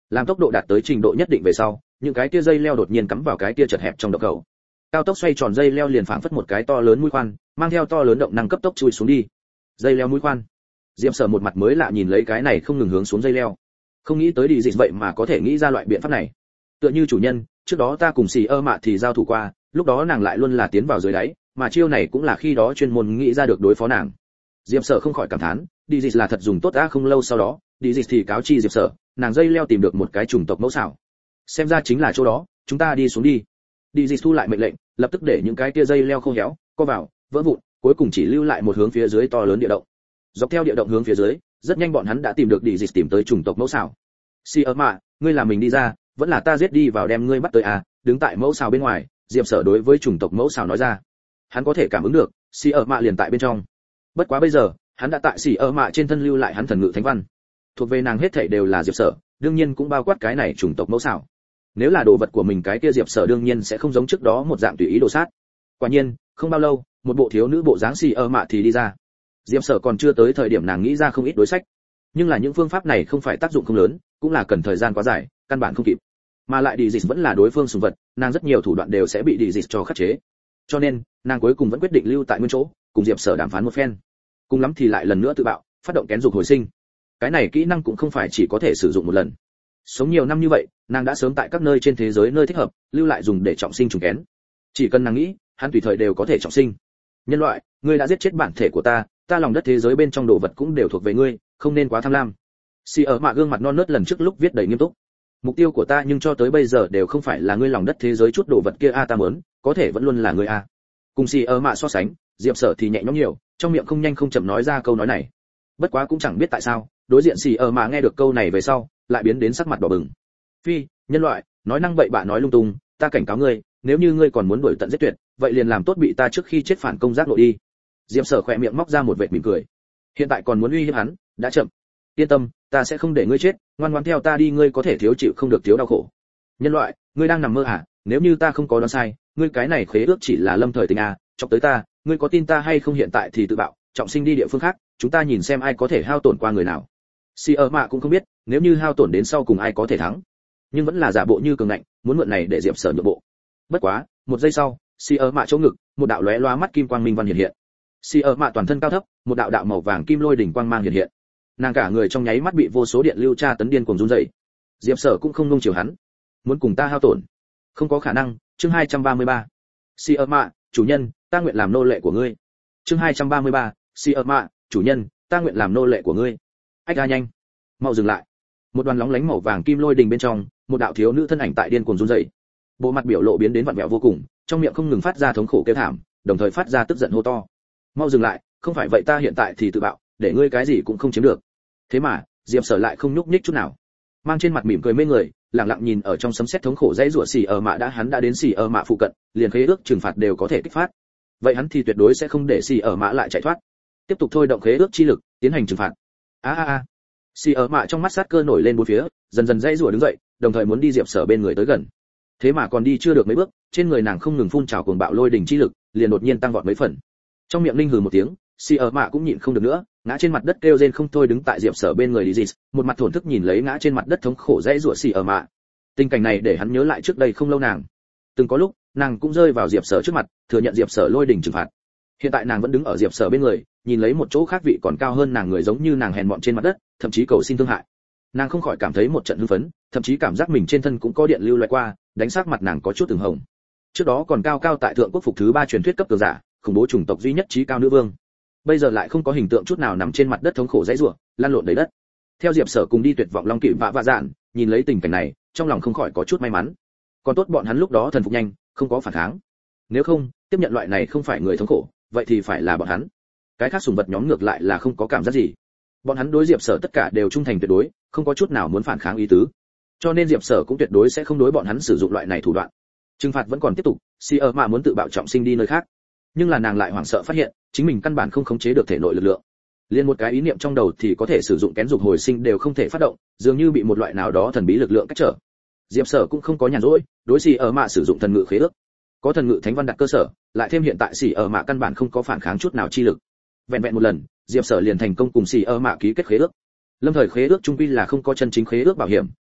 Làm tốc độ đạt tới trình độ nhất định về sau, những cái tia dây leo đột nhiên cắm vào cái tia chật hẹp trong động khẩu. Cao tốc xoay tròn dây leo liền phảng phất một cái to lớn mũi khoan, mang theo to lớn động năng cấp tốc chui xuống đi. Dây leo mũi khoan. Diệp Sở một mặt mới lạ nhìn lấy cái này không ngừng hướng xuống dây leo. Không nghĩ tới đi dịch vậy mà có thể nghĩ ra loại biện pháp này. Tựa như chủ nhân, trước đó ta cùng xì ơ mạ thì giao thủ qua, lúc đó nàng lại luôn là tiến vào dưới đáy, mà chiêu này cũng là khi đó chuyên môn nghĩ ra được đối phó nàng. Diệp Sở không khỏi cảm thán, đi dịch là thật dùng tốt a. Không lâu sau đó, đi dịch thì cáo chi Diệp Sở, nàng dây leo tìm được một cái chủng tộc mẫu xảo. Xem ra chính là chỗ đó, chúng ta đi xuống đi. Đi dịch thu lại mệnh lệnh, lập tức để những cái kia dây leo khô héo, co vào, vỡ vụn, cuối cùng chỉ lưu lại một hướng phía dưới to lớn địa động. Dọc theo địa động hướng phía dưới, rất nhanh bọn hắn đã tìm được đi dịch tìm tới chủng tộc mẫu xảo. Si ơ mạ, ngươi là mình đi ra, vẫn là ta giết đi vào đem ngươi bắt tới à? Đứng tại mẫu xảo bên ngoài, Diệp Sở đối với chủng tộc mẫu xảo nói ra. Hắn có thể cảm ứng được, Si ơ mạ liền tại bên trong. Bất quá bây giờ, hắn đã tại Si ơ mạ trên thân lưu lại hắn thần ngự thánh văn. Thuộc về nàng hết thảy đều là Diệp Sở, đương nhiên cũng bao quát cái này chủng tộc mẫu xảo. Nếu là đồ vật của mình cái kia Diệp Sở đương nhiên sẽ không giống trước đó một dạng tùy ý đồ sát. Quả nhiên, không bao lâu, một bộ thiếu nữ bộ dáng Si ơ mạ thì đi ra. Diệp Sở còn chưa tới thời điểm nàng nghĩ ra không ít đối sách, nhưng là những phương pháp này không phải tác dụng không lớn, cũng là cần thời gian quá dài, căn bản không kịp. Mà lại đi dịch vẫn là đối phương sùng vật, nàng rất nhiều thủ đoạn đều sẽ bị đi dịch cho khắc chế. Cho nên, nàng cuối cùng vẫn quyết định lưu tại nguyên chỗ, cùng Diệp Sở đàm phán một phen. Cùng lắm thì lại lần nữa tự bạo, phát động kén dục hồi sinh. Cái này kỹ năng cũng không phải chỉ có thể sử dụng một lần. Sống nhiều năm như vậy, nàng đã sớm tại các nơi trên thế giới nơi thích hợp, lưu lại dùng để trọng sinh trùng kén. Chỉ cần nàng nghĩ, hắn tùy thời đều có thể trọng sinh. Nhân loại, ngươi đã giết chết bản thể của ta, ta lòng đất thế giới bên trong đồ vật cũng đều thuộc về ngươi, không nên quá tham lam. Si ở mạ gương mặt non nớt lần trước lúc viết đầy nghiêm túc. Mục tiêu của ta nhưng cho tới bây giờ đều không phải là ngươi lòng đất thế giới chút đồ vật kia a ta muốn, có thể vẫn luôn là ngươi a. Cùng Si ở mạ so sánh, Diệp Sở thì nhẹ nhõm nhiều, trong miệng không nhanh không chậm nói ra câu nói này. Bất quá cũng chẳng biết tại sao, đối diện Si ở mạ nghe được câu này về sau, lại biến đến sắc mặt đỏ bừng. Phi, nhân loại, nói năng bậy bạ nói lung tung, ta cảnh cáo ngươi, nếu như ngươi còn muốn đuổi tận giết tuyệt, vậy liền làm tốt bị ta trước khi chết phản công giác nội đi. Diệp Sở khẽ miệng móc ra một vệt mỉm cười. Hiện tại còn muốn uy hiếp hắn, đã chậm. Yên tâm, ta sẽ không để ngươi chết, ngoan ngoãn theo ta đi, ngươi có thể thiếu chịu không được thiếu đau khổ. Nhân loại, ngươi đang nằm mơ à? Nếu như ta không có đoán sai, ngươi cái này khế ước chỉ là lâm thời tình à, chọc tới ta, ngươi có tin ta hay không hiện tại thì tự bạo, trọng sinh đi địa phương khác, chúng ta nhìn xem ai có thể hao tổn qua người nào. Si ở mạ cũng không biết, nếu như hao tổn đến sau cùng ai có thể thắng, nhưng vẫn là giả bộ như cường ngạnh, muốn mượn này để Diệp Sở nhượng bộ. Bất quá, một giây sau, Si ở mạ chỗ ngực, một đạo lóe loa mắt kim quang minh văn hiện hiện. Si ở mạ toàn thân cao thấp, một đạo đạo màu vàng kim lôi đỉnh quang mang hiện hiện. Nàng cả người trong nháy mắt bị vô số điện lưu tra tấn điên cuồng run rẩy. Diệp Sở cũng không nung chiều hắn, muốn cùng ta hao tổn, không có khả năng. Chương hai trăm ba mươi ba. Si ở mạ, chủ nhân, ta nguyện làm nô lệ của ngươi. Chương hai trăm ba mươi ba. Si ở mạ, chủ nhân, ta nguyện làm nô lệ của ngươi. Ách ra nhanh, mau dừng lại. Một đoàn lóng lánh màu vàng kim lôi đình bên trong, một đạo thiếu nữ thân ảnh tại điên cuồng run rẩy. Bộ mặt biểu lộ biến đến vặn vẹo vô cùng, trong miệng không ngừng phát ra thống khổ kêu thảm, đồng thời phát ra tức giận hô to. Mau dừng lại, không phải vậy ta hiện tại thì tự bạo, để ngươi cái gì cũng không chiếm được. Thế mà, Diệp Sở lại không nhúc nhích chút nào, mang trên mặt mỉm cười mê người, lặng lặng nhìn ở trong sấm sét thống khổ dãy rủa xì ở mạ đã hắn đã đến xì ở mạ phụ cận, liền khế ước trừng phạt đều có thể kích phát. Vậy hắn thì tuyệt đối sẽ không để xì ở mạ lại chạy thoát. Tiếp tục thôi động khế ước chi lực, tiến hành trừng phạt. A a a. Xì ở mạ trong mắt sát cơ nổi lên bốn phía, dần dần dãy rủa đứng dậy, đồng thời muốn đi Diệp Sở bên người tới gần. Thế mà còn đi chưa được mấy bước, trên người nàng không ngừng phun trào cuồng bạo lôi đỉnh chi lực, liền đột nhiên tăng vọt mấy phần. Trong miệng linh hừ một tiếng, Si ở mạ cũng nhịn không được nữa, ngã trên mặt đất kêu rên không thôi đứng tại Diệp Sở bên người đi Dizis, một mặt thổn thức nhìn lấy ngã trên mặt đất thống khổ dãy rủa Si ở mạ. Tình cảnh này để hắn nhớ lại trước đây không lâu nàng, từng có lúc, nàng cũng rơi vào Diệp Sở trước mặt, thừa nhận Diệp Sở lôi đỉnh trừng phạt. Hiện tại nàng vẫn đứng ở Diệp Sở bên người, nhìn lấy một chỗ khác vị còn cao hơn nàng người giống như nàng hèn mọn trên mặt đất, thậm chí cầu xin thương hại. Nàng không khỏi cảm thấy một trận hưng phấn, thậm chí cảm giác mình trên thân cũng có điện lưu loại qua, đánh sắc mặt nàng có chút từng hồng. Trước đó còn cao cao tại thượng quốc phục thứ ba truyền thuyết cấp cường giả, khủng bố chủng tộc duy nhất trí cao nữ vương. Bây giờ lại không có hình tượng chút nào nằm trên mặt đất thống khổ dãy rủa, lăn lộn đầy đất. Theo Diệp Sở cùng đi tuyệt vọng long kỵ vạ vạ dạn, nhìn lấy tình cảnh này, trong lòng không khỏi có chút may mắn. Còn tốt bọn hắn lúc đó thần phục nhanh, không có phản kháng. Nếu không, tiếp nhận loại này không phải người thống khổ, vậy thì phải là bọn hắn. Cái khác sùng vật nhóm ngược lại là không có cảm giác gì. Bọn hắn đối Diệp Sở tất cả đều trung thành tuyệt đối, không có chút nào muốn phản kháng ý tứ. Cho nên Diệp Sở cũng tuyệt đối sẽ không đối bọn hắn sử dụng loại này thủ đoạn. Trừng phạt vẫn còn tiếp tục, Si ở mạ muốn tự bạo trọng sinh đi nơi khác, nhưng là nàng lại hoảng sợ phát hiện, chính mình căn bản không khống chế được thể nội lực lượng. Liên một cái ý niệm trong đầu thì có thể sử dụng kén dục hồi sinh đều không thể phát động, dường như bị một loại nào đó thần bí lực lượng cách trở. Diệp Sở cũng không có nhàn rỗi, đối Si ở mạ sử dụng thần ngự khế ước. Có thần ngự thánh văn đặt cơ sở, lại thêm hiện tại Si ở mạ căn bản không có phản kháng chút nào chi lực. Vẹn vẹn một lần, Diệp Sở liền thành công cùng Si ở mạ ký kết khế ước. Lâm thời khế ước trung quy là không có chân chính khế ước bảo hiểm,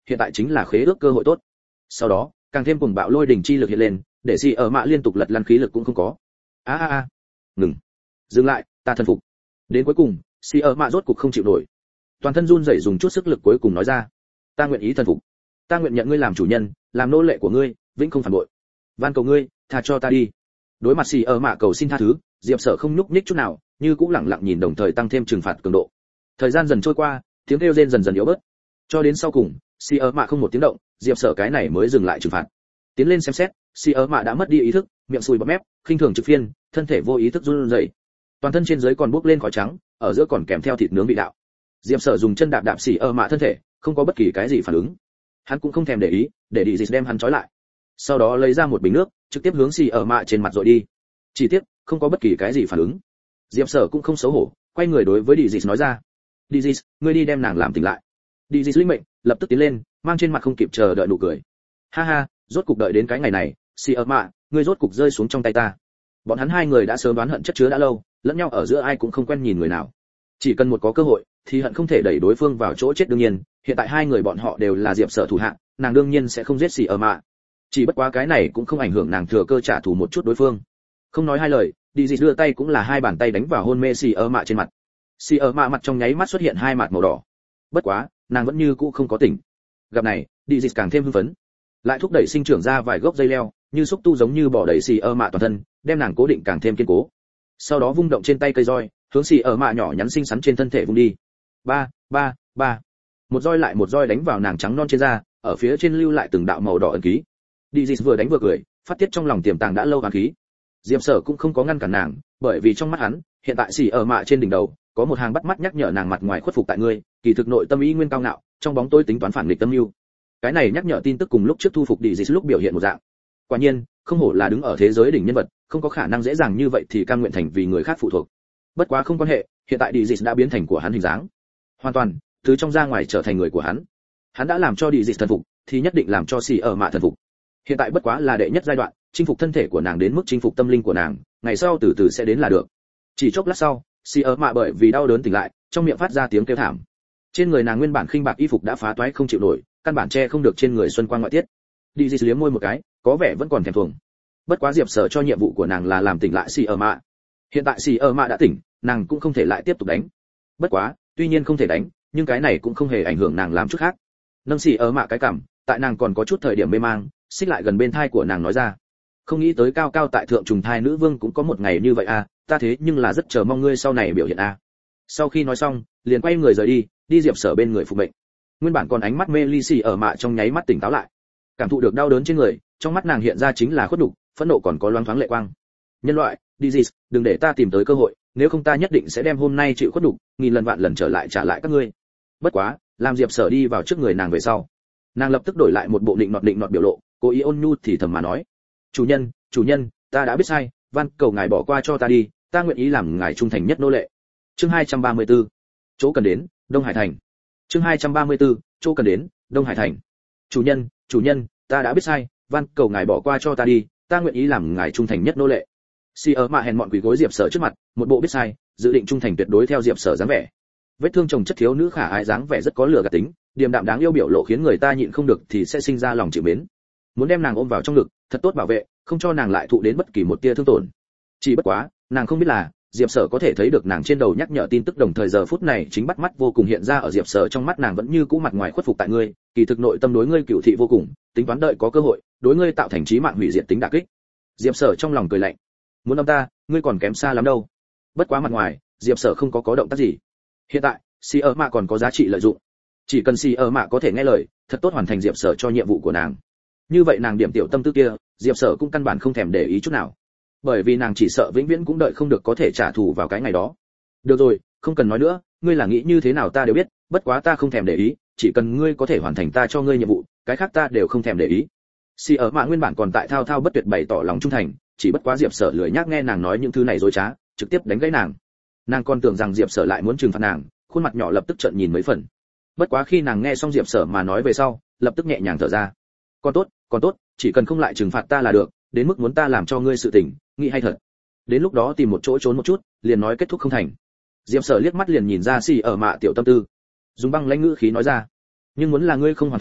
hiện tại chính là khế ước cơ hội tốt. Sau đó càng thêm cuồng bạo lôi đỉnh chi lực hiện lên, để xì ở mạ liên tục lật lăn khí lực cũng không có. a a a ngừng, dừng lại, ta thần phục. Đến cuối cùng xì ở mạ rốt cục không chịu nổi, toàn thân run rẩy dùng chút sức lực cuối cùng nói ra, ta nguyện ý thần phục, ta nguyện nhận ngươi làm chủ nhân, làm nô lệ của ngươi, vĩnh không phản bội. Van cầu ngươi tha cho ta đi. Đối mặt xì ở mạ cầu xin tha thứ, Diệp Sở không nhúc nhích chút nào, như cũng lặng lặng nhìn, đồng thời tăng thêm trừng phạt cường độ. Thời gian dần trôi qua, tiếng kêu rên dần dần yếu bớt, cho đến sau cùng xì ở mạ không một tiếng động, Diệp Sở cái này mới dừng lại trừng phạt. Tiến lên xem xét, xì ở mạ đã mất đi ý thức, miệng sùi bọt mép, khinh thường trực phiên, thân thể vô ý thức run rẩy, toàn thân trên dưới còn bốc lên khói trắng, ở giữa còn kèm theo thịt nướng vị đạo. Diệp Sở dùng chân đạp đạp xì ở mạ thân thể, không có bất kỳ cái gì phản ứng. Hắn cũng không thèm để ý, để đi dịch đem hắn trói lại. Sau đó lấy ra một bình nước, trực tiếp hướng xì ở mạ trên mặt dội đi. Chỉ tiếc không có bất kỳ cái gì phản ứng. Diệp Sở cũng không xấu hổ, quay người đối với đi dịch nói ra, đi dịch, ngươi đi đem nàng làm tỉnh lại. Đi dịch linh mệnh, lập tức tiến lên, mang trên mặt không kịp chờ đợi nụ cười. Ha ha, rốt cục đợi đến cái ngày này, xì ở mạ, ngươi rốt cục rơi xuống trong tay ta. Bọn hắn hai người đã sớm đoán hận chất chứa đã lâu, lẫn nhau ở giữa ai cũng không quen nhìn người nào, chỉ cần một có cơ hội thì hận không thể đẩy đối phương vào chỗ chết. Đương nhiên hiện tại hai người bọn họ đều là Diệp Sở thủ hạ, nàng đương nhiên sẽ không giết xì ở mạ, chỉ bất quá cái này cũng không ảnh hưởng nàng thừa cơ trả thù một chút đối phương. Không nói hai lời, đi dịch đưa tay cũng là hai bàn tay đánh vào hôn mê xì ở mạ trên mặt. Xì ở mạ mặt trong nháy mắt xuất hiện hai mạt màu đỏ, bất quá nàng vẫn như cũ không có tỉnh. Gặp này, đi dịch càng thêm hưng phấn, lại thúc đẩy sinh trưởng ra vài gốc dây leo, như xúc tu giống như bỏ đẩy xì ở mạ toàn thân, đem nàng cố định càng thêm kiên cố. Sau đó vung động trên tay cây roi, hướng xì ở mạ nhỏ nhắn xinh xắn trên thân thể vung đi. Ba, ba, ba. Một roi lại một roi đánh vào nàng trắng non trên da, ở phía trên lưu lại từng đạo màu đỏ ấn ký. Đi dịch vừa đánh vừa cười, phát tiết trong lòng tiềm tàng đã lâu hàn khí. Diệp Sở cũng không có ngăn cản nàng, bởi vì trong mắt hắn, hiện tại xì ở mạ trên đỉnh đầu có một hàng bắt mắt nhắc nhở nàng mặt ngoài khuất phục tại ngươi, kỳ thực nội tâm ý nguyên cao ngạo, trong bóng tối tính toán phản nghịch tâm mưu. Cái này nhắc nhở tin tức cùng lúc trước thu phục đi dịch lúc biểu hiện một dạng. Quả nhiên, không hổ là đứng ở thế giới đỉnh nhân vật, không có khả năng dễ dàng như vậy thì cam nguyện thành vì người khác phụ thuộc. Bất quá không quan hệ, hiện tại đi dịch đã biến thành của hắn hình dáng, hoàn toàn từ trong ra ngoài trở thành người của hắn. Hắn đã làm cho đi dịch thần phục, thì nhất định làm cho xì ở mạ thần phục. Hiện tại bất quá là đệ nhất giai đoạn, chinh phục thân thể của nàng đến mức chinh phục tâm linh của nàng, ngày sau từ từ sẽ đến là được. Chỉ chốc lát sau, xì ở mạ bởi vì đau đớn tỉnh lại, trong miệng phát ra tiếng kêu thảm. Trên người nàng nguyên bản khinh bạc y phục đã phá toái không chịu nổi, căn bản che không được trên người xuân quang ngoại tiết. Đi dịch liếm môi một cái, có vẻ vẫn còn thèm thuồng. Bất quá Diệp Sở cho nhiệm vụ của nàng là làm tỉnh lại xì ở mạ. Hiện tại xì ở mạ đã tỉnh, nàng cũng không thể lại tiếp tục đánh. Bất quá, tuy nhiên không thể đánh, nhưng cái này cũng không hề ảnh hưởng nàng làm chút khác. Nâng xì ở mạ cái cằm, tại nàng còn có chút thời điểm mê mang, xích lại gần bên thai của nàng nói ra, không nghĩ tới cao cao tại thượng trùng thai nữ vương cũng có một ngày như vậy à, ta thế nhưng là rất chờ mong ngươi sau này biểu hiện à. Sau khi nói xong, liền quay người rời đi, đi Diệp Sở bên người phục mệnh. Nguyên bản còn ánh mắt mê ly xì ở mạ trong nháy mắt tỉnh táo lại, cảm thụ được đau đớn trên người, trong mắt nàng hiện ra chính là khuất nhục, phẫn nộ còn có loáng thoáng lệ quang. Nhân loại, đi gì, đừng để ta tìm tới cơ hội, nếu không ta nhất định sẽ đem hôm nay chịu khuất nhục, nghìn lần vạn lần trở lại trả lại các ngươi. Bất quá, làm Diệp Sở đi vào trước người nàng về sau, nàng lập tức đổi lại một bộ định nọt định nọt biểu lộ, cố ý ôn nhu thì thầm mà nói, chủ nhân, chủ nhân, ta đã biết sai, van cầu ngài bỏ qua cho ta đi, ta nguyện ý làm ngài trung thành nhất nô lệ. Chương hai trăm ba mươi tư, chỗ cần đến, Đông Hải thành. Chương hai trăm ba mươi tư, chỗ cần đến, Đông Hải thành. Chủ nhân, chủ nhân, ta đã biết sai, van cầu ngài bỏ qua cho ta đi, ta nguyện ý làm ngài trung thành nhất nô lệ. Si ở mạ hèn mọn quỳ gối Diệp Sở trước mặt, một bộ biết sai, dự định trung thành tuyệt đối theo Diệp Sở dáng vẻ. Vết thương chồng chất thiếu nữ khả ái dáng vẻ rất có lửa gạt tính, điềm đạm đáng yêu biểu lộ khiến người ta nhịn không được thì sẽ sinh ra lòng chịu mến. Muốn đem nàng ôm vào trong ngực, thật tốt bảo vệ, không cho nàng lại thụ đến bất kỳ một tia thương tổn. Chỉ bất quá, nàng không biết là, Diệp Sở có thể thấy được nàng trên đầu nhắc nhở tin tức, đồng thời giờ phút này chính bắt mắt vô cùng hiện ra ở Diệp Sở trong mắt, nàng vẫn như cũ mặt ngoài khuất phục tại ngươi, kỳ thực nội tâm đối ngươi cửu thị vô cùng, tính toán đợi có cơ hội, đối ngươi tạo thành chí mạng hủy diệt tính đả kích. Diệp Sở trong lòng cười lạnh, muốn ôm ta, ngươi còn kém xa lắm đâu. Bất quá mặt ngoài, Diệp Sở không có có động tác gì. Hiện tại, Si ở mạ còn có giá trị lợi dụng, chỉ cần Si ở mạ có thể nghe lời, thật tốt hoàn thành Diệp Sở cho nhiệm vụ của nàng. Như vậy nàng điểm tiểu tâm tư kia, Diệp Sở cũng căn bản không thèm để ý chút nào, bởi vì nàng chỉ sợ vĩnh viễn cũng đợi không được có thể trả thù vào cái ngày đó. Được rồi, không cần nói nữa, ngươi là nghĩ như thế nào ta đều biết, bất quá ta không thèm để ý, chỉ cần ngươi có thể hoàn thành ta cho ngươi nhiệm vụ, cái khác ta đều không thèm để ý. Si ở mạ nguyên bản còn tại thao thao bất tuyệt bày tỏ lòng trung thành, chỉ bất quá Diệp Sở lười nhác nghe nàng nói những thứ này dối trá, trực tiếp đánh gãy nàng. Nàng còn tưởng rằng Diệp Sở lại muốn trừng phạt nàng, khuôn mặt nhỏ lập tức trợn nhìn mấy phần. Bất quá khi nàng nghe xong Diệp Sở mà nói về sau, lập tức nhẹ nhàng thở ra. Còn tốt, còn tốt, chỉ cần không lại trừng phạt ta là được, đến mức muốn ta làm cho ngươi sự tình, nghĩ hay thật. Đến lúc đó tìm một chỗ trốn một chút, liền nói kết thúc không thành. Diệp Sở liếc mắt liền nhìn ra Si ở mạ tiểu tâm tư, dùng băng lãnh ngữ khí nói ra, nhưng muốn là ngươi không hoàn thành,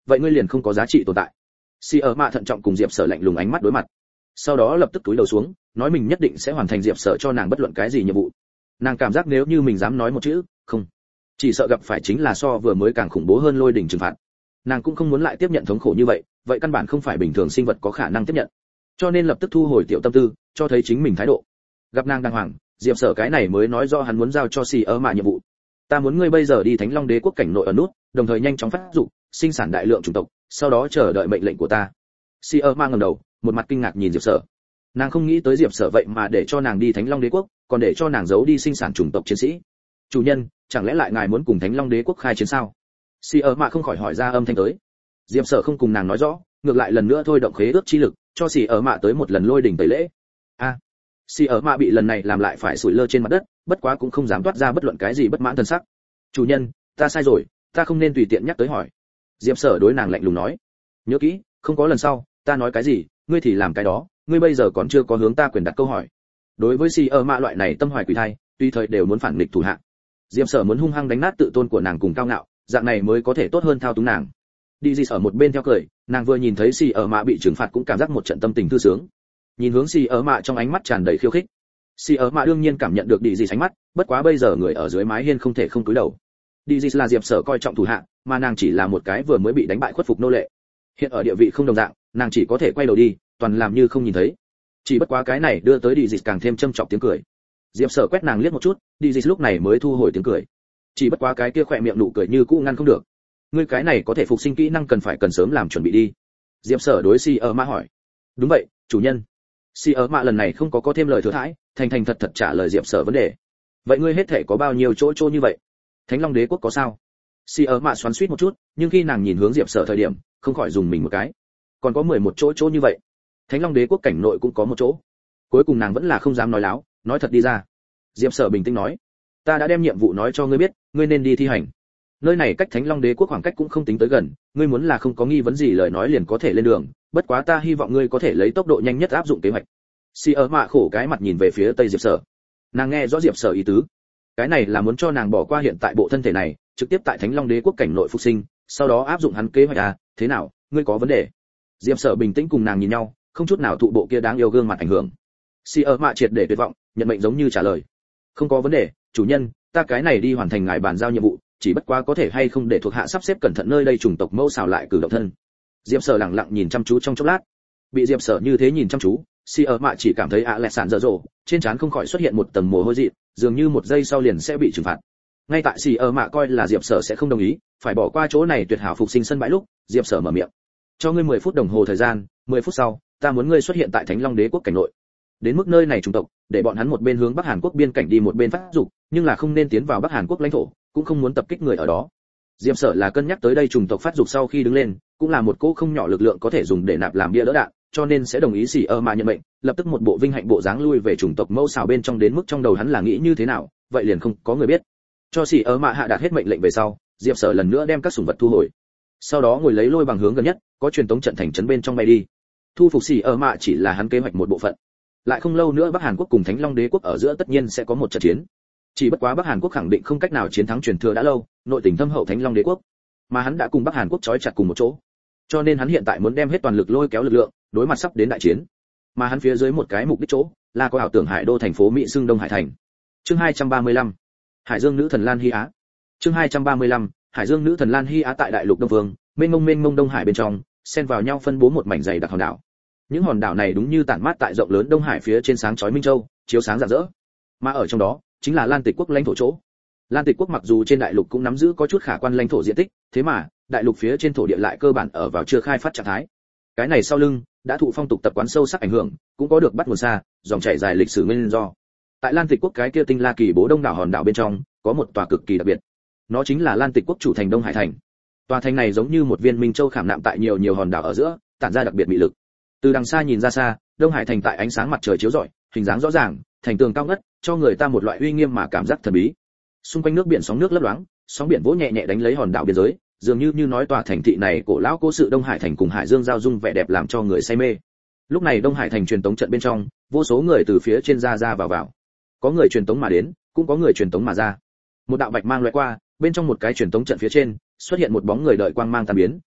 vậy ngươi liền không có giá trị tồn tại. Si ở mạ thận trọng cùng Diệp Sở lạnh lùng ánh mắt đối mặt, sau đó lập tức cúi đầu xuống, nói mình nhất định sẽ hoàn thành Diệp Sở cho nàng bất luận cái gì nhiệm vụ. Nàng cảm giác nếu như mình dám nói một chữ không, chỉ sợ gặp phải chính là so vừa mới càng khủng bố hơn lôi đỉnh trừng phạt. Nàng cũng không muốn lại tiếp nhận thống khổ như vậy, vậy căn bản không phải bình thường sinh vật có khả năng tiếp nhận. Cho nên lập tức thu hồi tiểu tâm tư, cho thấy chính mình thái độ. Gặp nàng đàng hoàng, Diệp Sở cái này mới nói rõ hắn muốn giao cho Si ở mạ nhiệm vụ. Ta muốn ngươi bây giờ đi Thánh Long Đế quốc cảnh nội ở nút, đồng thời nhanh chóng phát dục, sinh sản đại lượng chủng tộc, sau đó chờ đợi mệnh lệnh của ta. Si ở mạ ngẩng đầu, một mặt kinh ngạc nhìn Diệp Sở. Nàng không nghĩ tới Diệp Sở vậy mà để cho nàng đi Thánh Long Đế quốc, còn để cho nàng giấu đi sinh sản chủng tộc chiến sĩ. Chủ nhân, chẳng lẽ lại ngài muốn cùng Thánh Long Đế quốc khai chiến sao? Si ở mạ không khỏi hỏi ra âm thanh tới. Diệp Sở không cùng nàng nói rõ, ngược lại lần nữa thôi động khế ước chi lực, cho Si ở mạ tới một lần lôi đỉnh tẩy lễ. A. À, Si ở mạ bị lần này làm lại phải sủi lơ trên mặt đất, bất quá cũng không dám toát ra bất luận cái gì bất mãn thần sắc. Chủ nhân, ta sai rồi, ta không nên tùy tiện nhắc tới hỏi. Diệp Sở đối nàng lạnh lùng nói. Nhớ kỹ, không có lần sau, ta nói cái gì, ngươi thì làm cái đó, ngươi bây giờ còn chưa có hướng ta quyền đặt câu hỏi. Đối với Si ở mạ loại này tâm hoài quỷ thai, tùy thời đều muốn phản nghịch thủ hạ. Diệp Sở muốn hung hăng đánh nát tự tôn của nàng cùng cao ngạo, dạng này mới có thể tốt hơn thao túng nàng. Đi gì ở một bên theo cười, nàng vừa nhìn thấy Si ở mạ bị trừng phạt cũng cảm giác một trận tâm tình thư sướng. Nhìn hướng Si ở mạ trong ánh mắt tràn đầy khiêu khích. Si ở mạ đương nhiên cảm nhận được đi gì ánh mắt, bất quá bây giờ người ở dưới mái hiên không thể không cúi đầu. Đi gì là Diệp Sở coi trọng thủ hạ, mà nàng chỉ là một cái vừa mới bị đánh bại khuất phục nô lệ. Hiện ở địa vị không đồng dạng, nàng chỉ có thể quay đầu đi, toàn làm như không nhìn thấy. Chỉ bất quá cái này đưa tới đi gì càng thêm châm chọc tiếng cười. Diệp Sở quét nàng liếc một chút, đi gì lúc này mới thu hồi tiếng cười. Chỉ bất quá cái kia khỏe miệng nụ cười như cũ ngăn không được. Ngươi cái này có thể phục sinh kỹ năng cần phải cần sớm làm chuẩn bị đi. Diệp Sở đối Si ở mạ hỏi. Đúng vậy, chủ nhân. Si ở mạ lần này không có có thêm lời thừa thãi, thành thành thật thật trả lời Diệp Sở vấn đề. Vậy ngươi hết thể có bao nhiêu chỗ chỗ như vậy? Thánh Long Đế quốc có sao? Si ở mạ xoắn xuýt một chút, nhưng khi nàng nhìn hướng Diệp Sở thời điểm, không khỏi dùng mình một cái. Còn có mười một chỗ chỗ như vậy. Thánh Long Đế quốc cảnh nội cũng có một chỗ. Cuối cùng nàng vẫn là không dám nói láo, nói thật đi ra. Diệp Sở bình tĩnh nói, ta đã đem nhiệm vụ nói cho ngươi biết, ngươi nên đi thi hành. Nơi này cách Thánh Long Đế quốc khoảng cách cũng không tính tới gần, ngươi muốn là không có nghi vấn gì lời nói liền có thể lên đường, bất quá ta hy vọng ngươi có thể lấy tốc độ nhanh nhất áp dụng kế hoạch. Si ở mạ khổ cái mặt nhìn về phía Tây Diệp Sở. Nàng nghe rõ Diệp Sở ý tứ. Cái này là muốn cho nàng bỏ qua hiện tại bộ thân thể này, trực tiếp tại Thánh Long Đế quốc cảnh nội phục sinh, sau đó áp dụng hắn kế hoạch à, thế nào, ngươi có vấn đề? Diệp Sở bình tĩnh cùng nàng nhìn nhau, không chút nào thụ bộ kia đáng yêu gương mặt ảnh hưởng. Si ở mạ triệt để tuyệt vọng, nhận mệnh giống như trả lời. Không có vấn đề, chủ nhân, ta cái này đi hoàn thành ngài bàn giao nhiệm vụ, chỉ bất quá có thể hay không để thuộc hạ sắp xếp cẩn thận nơi đây chủng tộc mâu xào lại cử động thân. Diệp Sở lặng lặng nhìn chăm chú trong chốc lát. Bị Diệp Sở như thế nhìn chăm chú, Si ở mạ chỉ cảm thấy ạ lẹ sàn dở dồ, trên trán không khỏi xuất hiện một tầng mồ hôi dị, dường như một giây sau liền sẽ bị trừng phạt. Ngay tại Si ở mạ coi là Diệp Sở sẽ không đồng ý, phải bỏ qua chỗ này tuyệt hảo phục sinh sân bãi lúc, Diệp Sở mở miệng. Cho ngươi mười phút đồng hồ thời gian, mười phút sau, ta muốn ngươi xuất hiện tại Thánh Long Đế quốc cảnh nội. Đến mức nơi này chủng tộc, để bọn hắn một bên hướng Bắc Hàn Quốc biên cảnh đi một bên phát dục, nhưng là không nên tiến vào Bắc Hàn Quốc lãnh thổ, cũng không muốn tập kích người ở đó. Diệp Sở là cân nhắc tới đây chủng tộc phát dục sau khi đứng lên, cũng là một cỗ không nhỏ lực lượng có thể dùng để nạp làm bia đỡ đạn, cho nên sẽ đồng ý Si ở mạ nhận mệnh, lập tức một bộ vinh hạnh bộ dáng lui về chủng tộc mâu xào bên trong, đến mức trong đầu hắn là nghĩ như thế nào, vậy liền không có người biết. Cho Si ở mạ hạ đạt hết mệnh lệnh về sau, Diệp Sở lần nữa đem các sủng vật thu hồi. Sau đó ngồi lấy lôi bằng hướng gần nhất, có truyền tống trận thành trấn bên trong bay đi. Thu phục Si ở mạ chỉ là hắn kế hoạch một bộ phận. Lại không lâu nữa Bắc Hàn Quốc cùng Thánh Long Đế quốc ở giữa tất nhiên sẽ có một trận chiến. Chỉ bất quá Bắc Hàn Quốc khẳng định không cách nào chiến thắng truyền thừa đã lâu, nội tình thâm hậu Thánh Long Đế quốc, mà hắn đã cùng Bắc Hàn Quốc trói chặt cùng một chỗ. Cho nên hắn hiện tại muốn đem hết toàn lực lôi kéo lực lượng, đối mặt sắp đến đại chiến. Mà hắn phía dưới một cái mục đích chỗ, là có ảo tưởng Hải đô thành phố Mỹ xưng Đông Hải thành. Chương hai trăm ba mươi lăm. Hải Dương nữ thần Lan Hy Á. Chương hai trăm ba mươi lăm. Hải Dương nữ thần Lan Hy Á tại đại lục Đông Vương, mênh mông mênh mông Đông Hải bên trong, xen vào nhau phân bố một mảnh dày đặc hòn đảo. Những hòn đảo này đúng như tản mát tại rộng lớn Đông Hải phía trên sáng chói minh châu, chiếu sáng rạng rỡ. Mà ở trong đó, chính là Lan Tịch quốc lãnh thổ chỗ. Lan Tịch quốc mặc dù trên đại lục cũng nắm giữ có chút khả quan lãnh thổ diện tích, thế mà, đại lục phía trên thổ địa lại cơ bản ở vào chưa khai phát trạng thái. Cái này sau lưng, đã thụ phong tục tập quán sâu sắc ảnh hưởng, cũng có được bắt nguồn xa, dòng chảy dài lịch sử nguyên do. Tại Lan Tịch quốc cái kia tinh la kỳ bố đông đảo hòn đảo bên trong, có một tòa cực kỳ đặc biệt. Nó chính là Lan Tịch quốc chủ thành Đông Hải thành. Tòa thành này giống như một viên minh châu khảm nạm tại nhiều nhiều hòn đảo ở giữa, tản ra đặc biệt mị lực. Từ đằng xa nhìn ra xa, Đông Hải thành tại ánh sáng mặt trời chiếu rọi, hình dáng rõ ràng, thành tường cao ngất, cho người ta một loại uy nghiêm mà cảm giác thần bí. Xung quanh nước biển sóng nước lấp loáng, sóng biển vỗ nhẹ nhẹ đánh lấy hòn đảo biên giới, dường như như nói tòa thành thị này cổ lão cố sự Đông Hải thành cùng Hải Dương giao dung vẻ đẹp làm cho người say mê. Lúc này Đông Hải thành truyền tống trận bên trong, vô số người từ phía trên ra ra vào vào. Có người truyền tống mà đến, cũng có người truyền tống mà ra. Một đạo bạch mang lóe qua, bên trong một cái truyền tống trận phía trên, xuất hiện một bóng người đợi quang mang tan biến,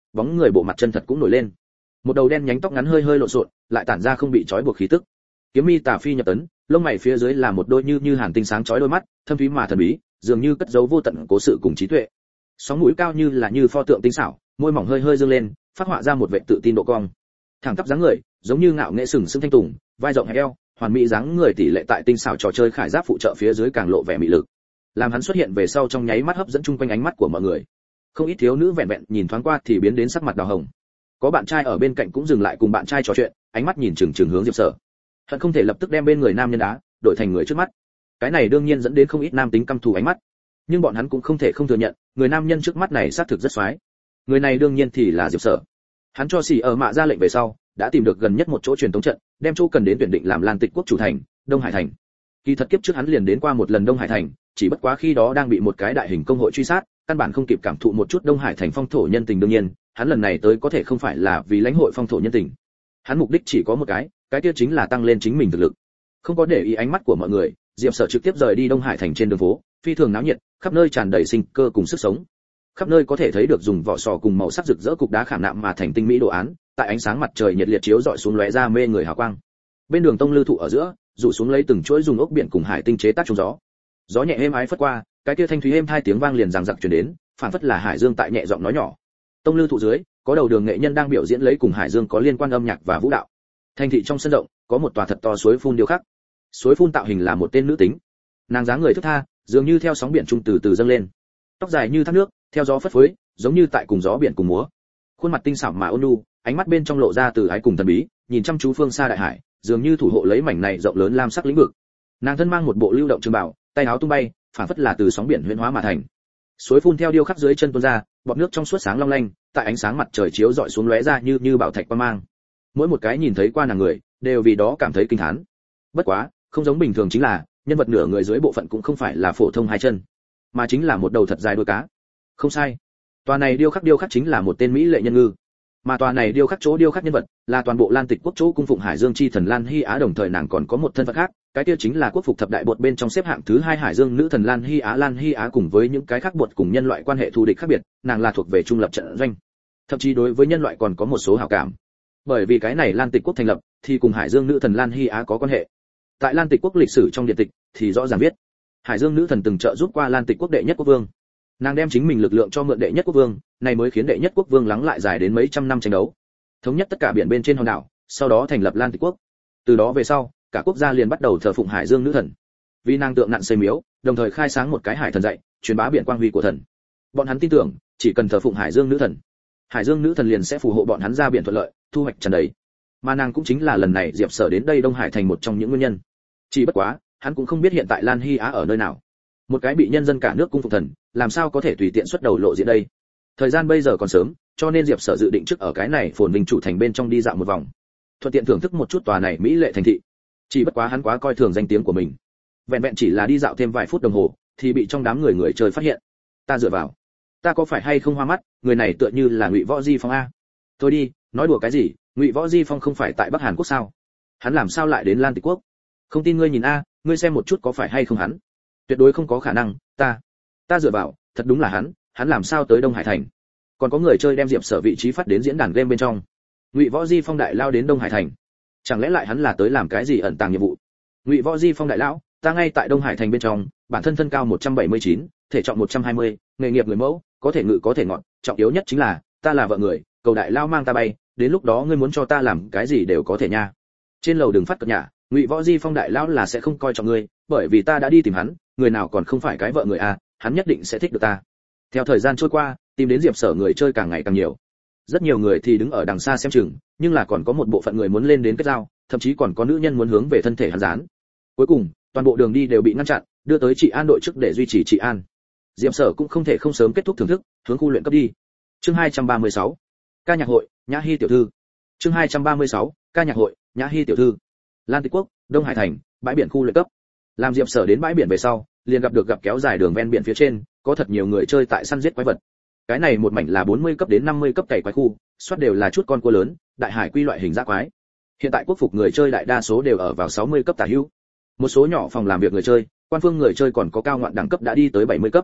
bóng người bộ mặt chân thật cũng nổi lên. Một đầu đen nhánh tóc ngắn hơi hơi lộn xộn, lại tản ra không bị trói buộc khí tức. Kiếm mi tà phi nhập tấn, lông mày phía dưới là một đôi như như hàn tinh sáng chói đôi mắt, thâm thúy mà thần bí, dường như cất giấu vô tận cố sự cùng trí tuệ. Sóng mũi cao như là như pho tượng tinh xảo, môi mỏng hơi hơi dương lên, phát họa ra một vẻ tự tin độ cong. Thẳng tắp dáng người, giống như ngạo nghệ sừng sững thanh tùng, vai rộng hẹp eo, hoàn mỹ dáng người tỷ lệ tại tinh xảo trò chơi khải giáp phụ trợ phía dưới càng lộ vẻ mị lực. Làm hắn xuất hiện về sau trong nháy mắt hấp dẫn chung quanh ánh mắt của mọi người. Không ít thiếu nữ vẹn vẹn nhìn thoáng qua thì biến đến sắc mặt đỏ hồng. Có bạn trai ở bên cạnh cũng dừng lại cùng bạn trai trò chuyện, ánh mắt nhìn chừng chừng hướng Diệp Sở. Hắn không thể lập tức đem bên người nam nhân đá, đổi thành người trước mắt. Cái này đương nhiên dẫn đến không ít nam tính căm thù ánh mắt. Nhưng bọn hắn cũng không thể không thừa nhận, người nam nhân trước mắt này xác thực rất xoái. Người này đương nhiên thì là Diệp Sở. Hắn cho xỉ ở mạ ra lệnh về sau, đã tìm được gần nhất một chỗ truyền thống trận, đem chỗ cần đến tuyển định làm Lan Tịch quốc chủ thành, Đông Hải thành. Kỳ thật kiếp trước hắn liền đến qua một lần Đông Hải thành, chỉ bất quá khi đó đang bị một cái đại hình công hội truy sát, căn bản không kịp cảm thụ một chút Đông Hải thành phong thổ nhân tình. Đương nhiên, hắn lần này tới có thể không phải là vì lãnh hội phong thổ nhân tình. Hắn mục đích chỉ có một cái, cái kia chính là tăng lên chính mình thực lực. Không có để ý ánh mắt của mọi người, Diệp Sở trực tiếp rời đi Đông Hải thành trên đường phố, phi thường náo nhiệt, khắp nơi tràn đầy sinh cơ cùng sức sống. Khắp nơi có thể thấy được dùng vỏ sò cùng màu sắc rực rỡ cục đá khảm nạm mà thành tinh mỹ đồ án, tại ánh sáng mặt trời nhiệt liệt chiếu rọi xuống lóe ra mê người hào quang. Bên đường tông lư thụ ở giữa, rủ xuống lấy từng chuỗi dùng ốc biển cùng hải tinh chế tác trong gió. Gió nhẹ êm ái phất qua, cái kia thanh thúy êm hai tiếng vang liền ràng rặc truyền đến, phản phất là hải dương tại nhẹ giọng nói nhỏ. Tông lư thụ dưới, có đầu đường nghệ nhân đang biểu diễn lấy cùng hải dương có liên quan âm nhạc và vũ đạo. Thành thị trong sân rộng, có một tòa thật to suối phun điêu khắc. Suối phun tạo hình là một tên nữ tính. Nàng dáng người thướt tha, dường như theo sóng biển trung từ từ dâng lên. Tóc dài như thác nước, theo gió phất phới, giống như tại cùng gió biển cùng múa. Khuôn mặt tinh xảo mà ôn nhu, ánh mắt bên trong lộ ra từ ái cùng thần bí, nhìn chăm chú phương xa đại hải, dường như thủ hộ lấy mảnh này rộng lớn lam sắc lĩnh vực. Nàng thân mang một bộ lưu động trường bảo, tay áo tung bay, phản phất là từ sóng biển huyễn hóa mà thành. Suối phun theo điêu khắc dưới chân tuôn ra, bọt nước trong suốt sáng long lanh, tại ánh sáng mặt trời chiếu rọi xuống lóe ra như như bảo thạch quang mang. Mỗi một cái nhìn thấy qua nàng người, đều vì đó cảm thấy kinh thán. Bất quá, không giống bình thường chính là, nhân vật nửa người dưới bộ phận cũng không phải là phổ thông hai chân, mà chính là một đầu thật dài đuôi cá. Không sai, tòa này điêu khắc điêu khắc chính là một tên mỹ lệ nhân ngư, mà tòa này điêu khắc chỗ điêu khắc nhân vật là toàn bộ Lan Tịch quốc chỗ cung phụng Hải Dương chi thần Lan Hy Á, đồng thời nàng còn có một thân phận khác, cái kia chính là quốc phục thập đại bột bên trong xếp hạng thứ hai Hải Dương nữ thần Lan Hy Á. Lan Hy Á cùng với những cái khác bột cùng nhân loại quan hệ thù địch khác biệt, nàng là thuộc về trung lập trận doanh, thậm chí đối với nhân loại còn có một số hảo cảm, bởi vì cái này Lan Tịch quốc thành lập thì cùng Hải Dương nữ thần Lan Hy Á có quan hệ. Tại Lan Tịch quốc lịch sử trong điện tịch thì rõ ràng viết, Hải Dương nữ thần từng trợ giúp qua Lan Tịch quốc đệ nhất quốc vương. Nàng đem chính mình lực lượng cho mượn đệ nhất quốc vương, này mới khiến đệ nhất quốc vương lắng lại dài đến mấy trăm năm tranh đấu, thống nhất tất cả biển bên trên hòn đảo, sau đó thành lập Lan Tịch quốc. Từ đó về sau, cả quốc gia liền bắt đầu thờ phụng Hải Dương nữ thần. Vì nàng tượng nặn xây miếu, đồng thời khai sáng một cái hải thần dạy, truyền bá biển quang huy của thần. Bọn hắn tin tưởng, chỉ cần thờ phụng Hải Dương nữ thần, Hải Dương nữ thần liền sẽ phù hộ bọn hắn ra biển thuận lợi, thu hoạch tràn đầy. Mà nàng cũng chính là lần này Diệp Sở đến đây Đông Hải thành một trong những nguyên nhân. Chỉ bất quá, hắn cũng không biết hiện tại Lan Hy Á ở nơi nào. Một cái bị nhân dân cả nước cung phụng thần, làm sao có thể tùy tiện xuất đầu lộ diện đây? Thời gian bây giờ còn sớm, cho nên Diệp Sở dự định trước ở cái này phồn vinh chủ thành bên trong đi dạo một vòng, thuận tiện thưởng thức một chút tòa này mỹ lệ thành thị. Chỉ bất quá hắn quá coi thường danh tiếng của mình, vẹn vẹn chỉ là đi dạo thêm vài phút đồng hồ, thì bị trong đám người người chơi phát hiện. Ta dựa vào, ta có phải hay không hoa mắt, người này tựa như là Ngụy Võ Di Phong a. Thôi đi, nói đùa cái gì, Ngụy Võ Di Phong không phải tại Bắc Hàn quốc sao? Hắn làm sao lại đến Lan Tịch quốc? Không tin ngươi nhìn a, ngươi xem một chút có phải hay không hắn? Tuyệt đối không có khả năng, ta, ta dựa vào, thật đúng là hắn, hắn làm sao tới Đông Hải thành? Còn có người chơi đem Diệp Sở vị trí phát đến diễn đàn game bên trong. Ngụy Võ Di Phong đại lao đến Đông Hải thành, chẳng lẽ lại hắn là tới làm cái gì ẩn tàng nhiệm vụ? Ngụy Võ Di Phong đại lão, ta ngay tại Đông Hải thành bên trong, bản thân thân cao một trăm bảy mươi chín, thể trọng một trăm hai mươi, nghề nghiệp người mẫu, có thể ngự có thể ngọn, trọng yếu nhất chính là ta là vợ người, cầu đại lao mang ta bay, đến lúc đó ngươi muốn cho ta làm cái gì đều có thể nha. Trên lầu đừng phát cợt nhả, Ngụy Võ Di Phong đại lão là sẽ không coi trọng ngươi, bởi vì ta đã đi tìm hắn, người nào còn không phải cái vợ người a, hắn nhất định sẽ thích được ta. Theo thời gian trôi qua, tìm đến Diệp Sở người chơi càng ngày càng nhiều. Rất nhiều người thì đứng ở đằng xa xem chừng, nhưng là còn có một bộ phận người muốn lên đến kết giao, thậm chí còn có nữ nhân muốn hướng về thân thể hắn dán. Cuối cùng, toàn bộ đường đi đều bị ngăn chặn, đưa tới trị an đội chức để duy trì trị an. Diệp Sở cũng không thể không sớm kết thúc thưởng thức, hướng khu luyện cấp đi. Chương hai trăm ba mươi sáu, ca nhạc hội, Nhã Hi tiểu thư. Chương hai trăm ba mươi sáu, ca nhạc hội, Nhã Hi tiểu thư. Lan Tịch quốc, Đông Hải thành, bãi biển khu luyện cấp. Làm Diệp Sở đến bãi biển về sau, liền gặp được gặp kéo dài đường ven biển phía trên, có thật nhiều người chơi tại săn giết quái vật. Cái này một mảnh là bốn mươi cấp đến năm mươi cấp cày quái khu, soát đều là chút con cua lớn, đại hải quy loại hình dã quái. Hiện tại quốc phục người chơi đại đa số đều ở vào sáu mươi cấp tả hữu. Một số nhỏ phòng làm việc người chơi, quan phương người chơi còn có cao ngoạn đẳng cấp đã đi tới bảy mươi cấp.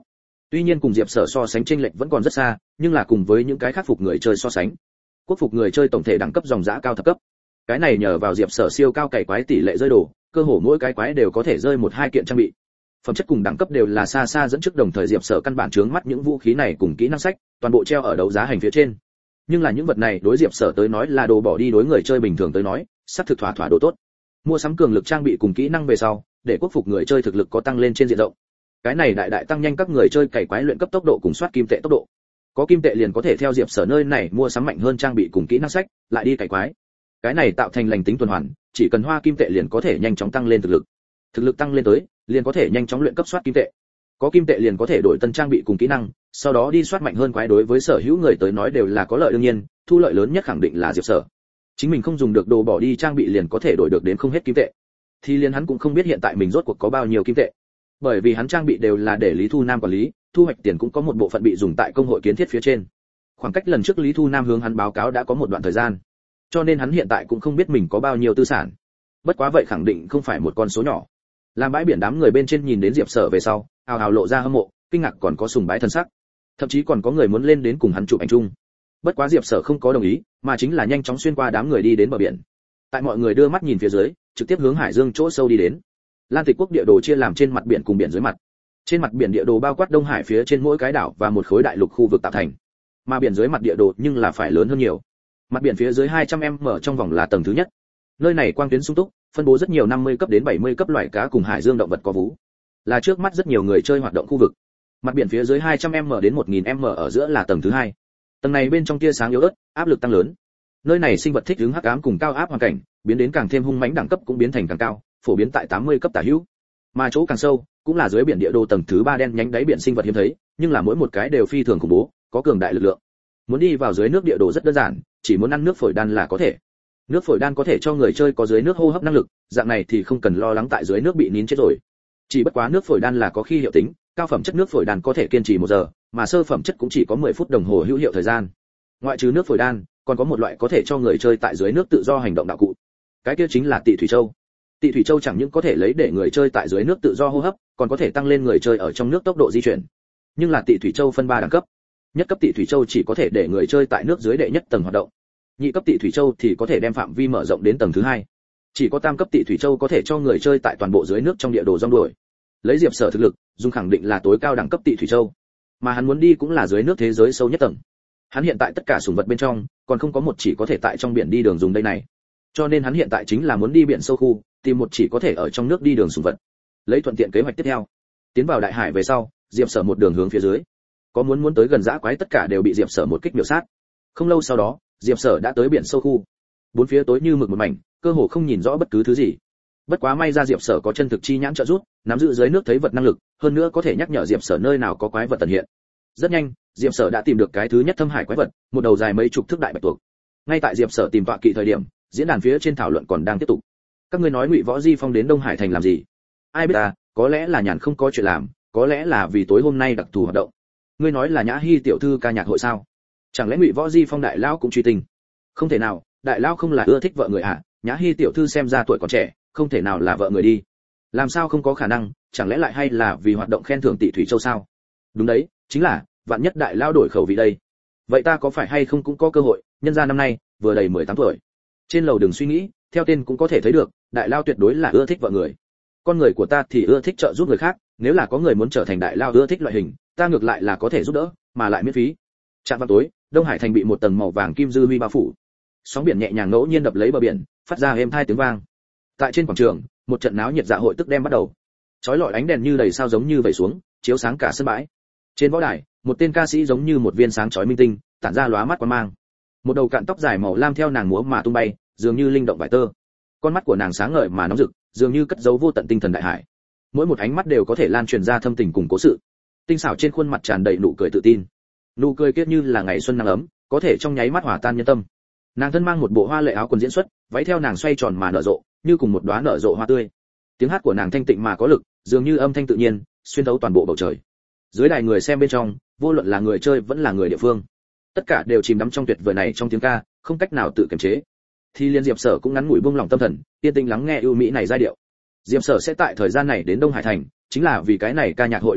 Tuy nhiên cùng Diệp Sở so sánh chênh lệch vẫn còn rất xa, nhưng là cùng với những cái khác phục người chơi so sánh, quốc phục người chơi tổng thể đẳng cấp dòng dã cao thập cấp. Cái này nhờ vào Diệp Sở siêu cao cày quái tỷ lệ rơi đồ, cơ hồ mỗi cái quái đều có thể rơi một hai kiện trang bị. Phẩm chất cùng đẳng cấp đều là xa xa dẫn trước, đồng thời Diệp Sở căn bản chướng mắt những vũ khí này cùng kỹ năng sách, toàn bộ treo ở đấu giá hành phía trên. Nhưng là những vật này đối Diệp Sở tới nói là đồ bỏ đi, đối người chơi bình thường tới nói, sắp thực thỏa thỏa đồ tốt. Mua sắm cường lực trang bị cùng kỹ năng về sau, để quốc phục người chơi thực lực có tăng lên trên diện rộng. Cái này đại đại tăng nhanh các người chơi cày quái luyện cấp tốc độ cùng soát kim tệ tốc độ. Có kim tệ liền có thể theo Diệp Sở nơi này mua sắm mạnh hơn trang bị cùng kỹ năng sách, lại đi cày quái. Cái này tạo thành lành tính tuần hoàn, chỉ cần hoa kim tệ liền có thể nhanh chóng tăng lên thực lực. Thực lực tăng lên tới, liền có thể nhanh chóng luyện cấp soát kim tệ. Có kim tệ liền có thể đổi tân trang bị cùng kỹ năng, sau đó đi soát mạnh hơn quái, đối với sở hữu người tới nói đều là có lợi. Đương nhiên, thu lợi lớn nhất khẳng định là Diệp Sở. Chính mình không dùng được đồ bỏ đi trang bị liền có thể đổi được đến không hết kim tệ. Thì liền hắn cũng không biết hiện tại mình rốt cuộc có bao nhiêu kim tệ. Bởi vì hắn trang bị đều là để Lý Thu Nam quản lý, thu hoạch tiền cũng có một bộ phận bị dùng tại công hội kiến thiết phía trên. Khoảng cách lần trước Lý Thu Nam hướng hắn báo cáo đã có một đoạn thời gian, cho nên hắn hiện tại cũng không biết mình có bao nhiêu tư sản. Bất quá vậy khẳng định không phải một con số nhỏ. Làm bãi biển đám người bên trên nhìn đến Diệp Sở về sau, ào ào lộ ra hâm mộ, kinh ngạc, còn có sùng bái thần sắc. Thậm chí còn có người muốn lên đến cùng hắn chụp ảnh chung. Bất quá Diệp Sở không có đồng ý, mà chính là nhanh chóng xuyên qua đám người đi đến bờ biển. Tại mọi người đưa mắt nhìn phía dưới, trực tiếp hướng hải dương chỗ sâu đi đến. Lan Tịch quốc địa đồ chia làm trên mặt biển cùng biển dưới mặt. Trên mặt biển địa đồ bao quát Đông Hải phía trên mỗi cái đảo và một khối đại lục khu vực tạo thành. Mà biển dưới mặt địa đồ nhưng là phải lớn hơn nhiều. Mặt biển phía dưới hai trăm m trong vòng là tầng thứ nhất. Nơi này quang tuyến sung túc, phân bố rất nhiều năm mươi cấp đến bảy mươi cấp loài cá cùng hải dương động vật có vú. Là trước mắt rất nhiều người chơi hoạt động khu vực. Mặt biển phía dưới hai trăm m đến một nghìn m ở giữa là tầng thứ hai. Tầng này bên trong tia sáng yếu ớt, áp lực tăng lớn. Nơi này sinh vật thích ứng hắc ám cùng cao áp hoàn cảnh, biến đến càng thêm hung mãnh, đẳng cấp cũng biến thành càng cao, phổ biến tại tám mươi cấp tả hữu. Mà chỗ càng sâu, cũng là dưới biển địa đồ tầng thứ ba đen nhánh đáy biển sinh vật hiếm thấy, nhưng là mỗi một cái đều phi thường khủng bố, có cường đại lực lượng. Muốn đi vào dưới nước địa đồ rất đơn giản, chỉ muốn ăn nước phổi đan là có thể. Nước phổi đan có thể cho người chơi có dưới nước hô hấp năng lực, dạng này thì không cần lo lắng tại dưới nước bị nín chết rồi. Chỉ bất quá nước phổi đan là có khi hiệu tính, cao phẩm chất nước phổi đan có thể kiên trì một giờ, mà sơ phẩm chất cũng chỉ có mười phút đồng hồ hữu hiệu thời gian. Ngoại trừ nước phổi đan, còn có một loại có thể cho người chơi tại dưới nước tự do hành động đạo cụ. Cái kia chính là Tị Thủy Châu. Tị Thủy Châu chẳng những có thể lấy để người chơi tại dưới nước tự do hô hấp, còn có thể tăng lên người chơi ở trong nước tốc độ di chuyển. Nhưng là Tị Thủy Châu phân ba đẳng cấp. Nhất cấp Tị Thủy Châu chỉ có thể để người chơi tại nước dưới đệ nhất tầng hoạt động. Nhị cấp Tị Thủy Châu thì có thể đem phạm vi mở rộng đến tầng thứ hai. Chỉ có tam cấp Tị Thủy Châu có thể cho người chơi tại toàn bộ dưới nước trong địa đồ rong ruổi. Lấy Diệp Sở thực lực, dùng khẳng định là tối cao đẳng cấp Tị Thủy Châu. Mà hắn muốn đi cũng là dưới nước thế giới sâu nhất tầng. Hắn hiện tại tất cả sủng vật bên trong, còn không có một chỉ có thể tại trong biển đi đường dùng đây này. Cho nên hắn hiện tại chính là muốn đi biển sâu khu, tìm một chỉ có thể ở trong nước đi đường sủng vật. Lấy thuận tiện kế hoạch tiếp theo. Tiến vào đại hải về sau, Diệp Sở một đường hướng phía dưới. Có muốn muốn tới gần dã quái tất cả đều bị Diệp Sở một kích miểu sát. Không lâu sau đó, Diệp Sở đã tới biển sâu khu. Bốn phía tối như mực một mảnh, cơ hồ không nhìn rõ bất cứ thứ gì. Bất quá may ra Diệp Sở có chân thực chi nhãn trợ giúp, nắm giữ dưới nước thấy vật năng lực, hơn nữa có thể nhắc nhở Diệp Sở nơi nào có quái vật tận hiện. Rất nhanh, Diệp Sở đã tìm được cái thứ nhất thâm hải quái vật, một đầu dài mấy chục thước đại bạch tuộc. Ngay tại Diệp Sở tìm tọa kỵ thời điểm, diễn đàn phía trên thảo luận còn đang tiếp tục. Các ngươi nói Ngụy Võ Di Phong đến Đông Hải thành làm gì? Ai biết à, có lẽ là nhàn không có chuyện làm, có lẽ là vì tối hôm nay đặc thù hoạt động. Ngươi nói là Nhã Hi tiểu thư ca nhạc hội sao? Chẳng lẽ Ngụy Võ Di Phong đại lão cũng truy tình? Không thể nào, đại lão không là ưa thích vợ người à? Nhã Hi tiểu thư xem ra tuổi còn trẻ, không thể nào là vợ người đi. Làm sao không có khả năng, chẳng lẽ lại hay là vì hoạt động khen thưởng Tị Thủy Châu sao? Đúng đấy, chính là, vạn nhất đại lão đổi khẩu vị đây. Vậy ta có phải hay không cũng có cơ hội, nhân ra năm nay vừa đầy mười tám tuổi. Trên lầu đừng suy nghĩ, theo tên cũng có thể thấy được, đại lão tuyệt đối là ưa thích vợ người. Con người của ta thì ưa thích trợ giúp người khác, nếu là có người muốn trở thành đại lão ưa thích loại hình, ta ngược lại là có thể giúp đỡ, mà lại miễn phí. Trạm vào tối, Đông Hải thành bị một tầng màu vàng kim dư huy bao phủ. Sóng biển nhẹ nhàng ngẫu nhiên đập lấy bờ biển, phát ra êm tai tiếng vang. Tại trên quảng trường, một trận náo nhiệt dạ hội tức đem bắt đầu. Chói lọi ánh đèn như đầy sao giống như vẩy xuống, chiếu sáng cả sân bãi. Trên võ đài, một tên ca sĩ giống như một viên sáng chói minh tinh, tản ra lóa mắt quang mang. Một đầu cạn tóc dài màu lam theo nàng múa mà tung bay, dường như linh động vải tơ. Con mắt của nàng sáng ngời mà nóng rực, dường như cất giấu vô tận tinh thần đại hải. Mỗi một ánh mắt đều có thể lan truyền ra thâm tình cùng cố sự. Tinh xảo trên khuôn mặt tràn đầy nụ cười tự tin. Nụ cười kia như là ngày xuân nắng ấm, có thể trong nháy mắt hòa tan nhân tâm. Nàng thân mang một bộ hoa lệ áo quần diễn xuất, váy theo nàng xoay tròn mà nở rộ, như cùng một đóa nở rộ hoa tươi. Tiếng hát của nàng thanh tịnh mà có lực, dường như âm thanh tự nhiên, xuyên thấu toàn bộ bầu trời. Dưới đài người xem bên trong, vô luận là người chơi vẫn là người địa phương, tất cả đều chìm đắm trong tuyệt vời này trong tiếng ca, không cách nào tự kiềm chế. Thì liên Diệp Sở cũng ngắn ngủi buông lòng tâm thần, yên tĩnh lắng nghe ưu mỹ này giai điệu. Diệp Sở sẽ tại thời gian này đến Đông Hải thành, chính là vì cái này ca nhạc hội, đương nhiên,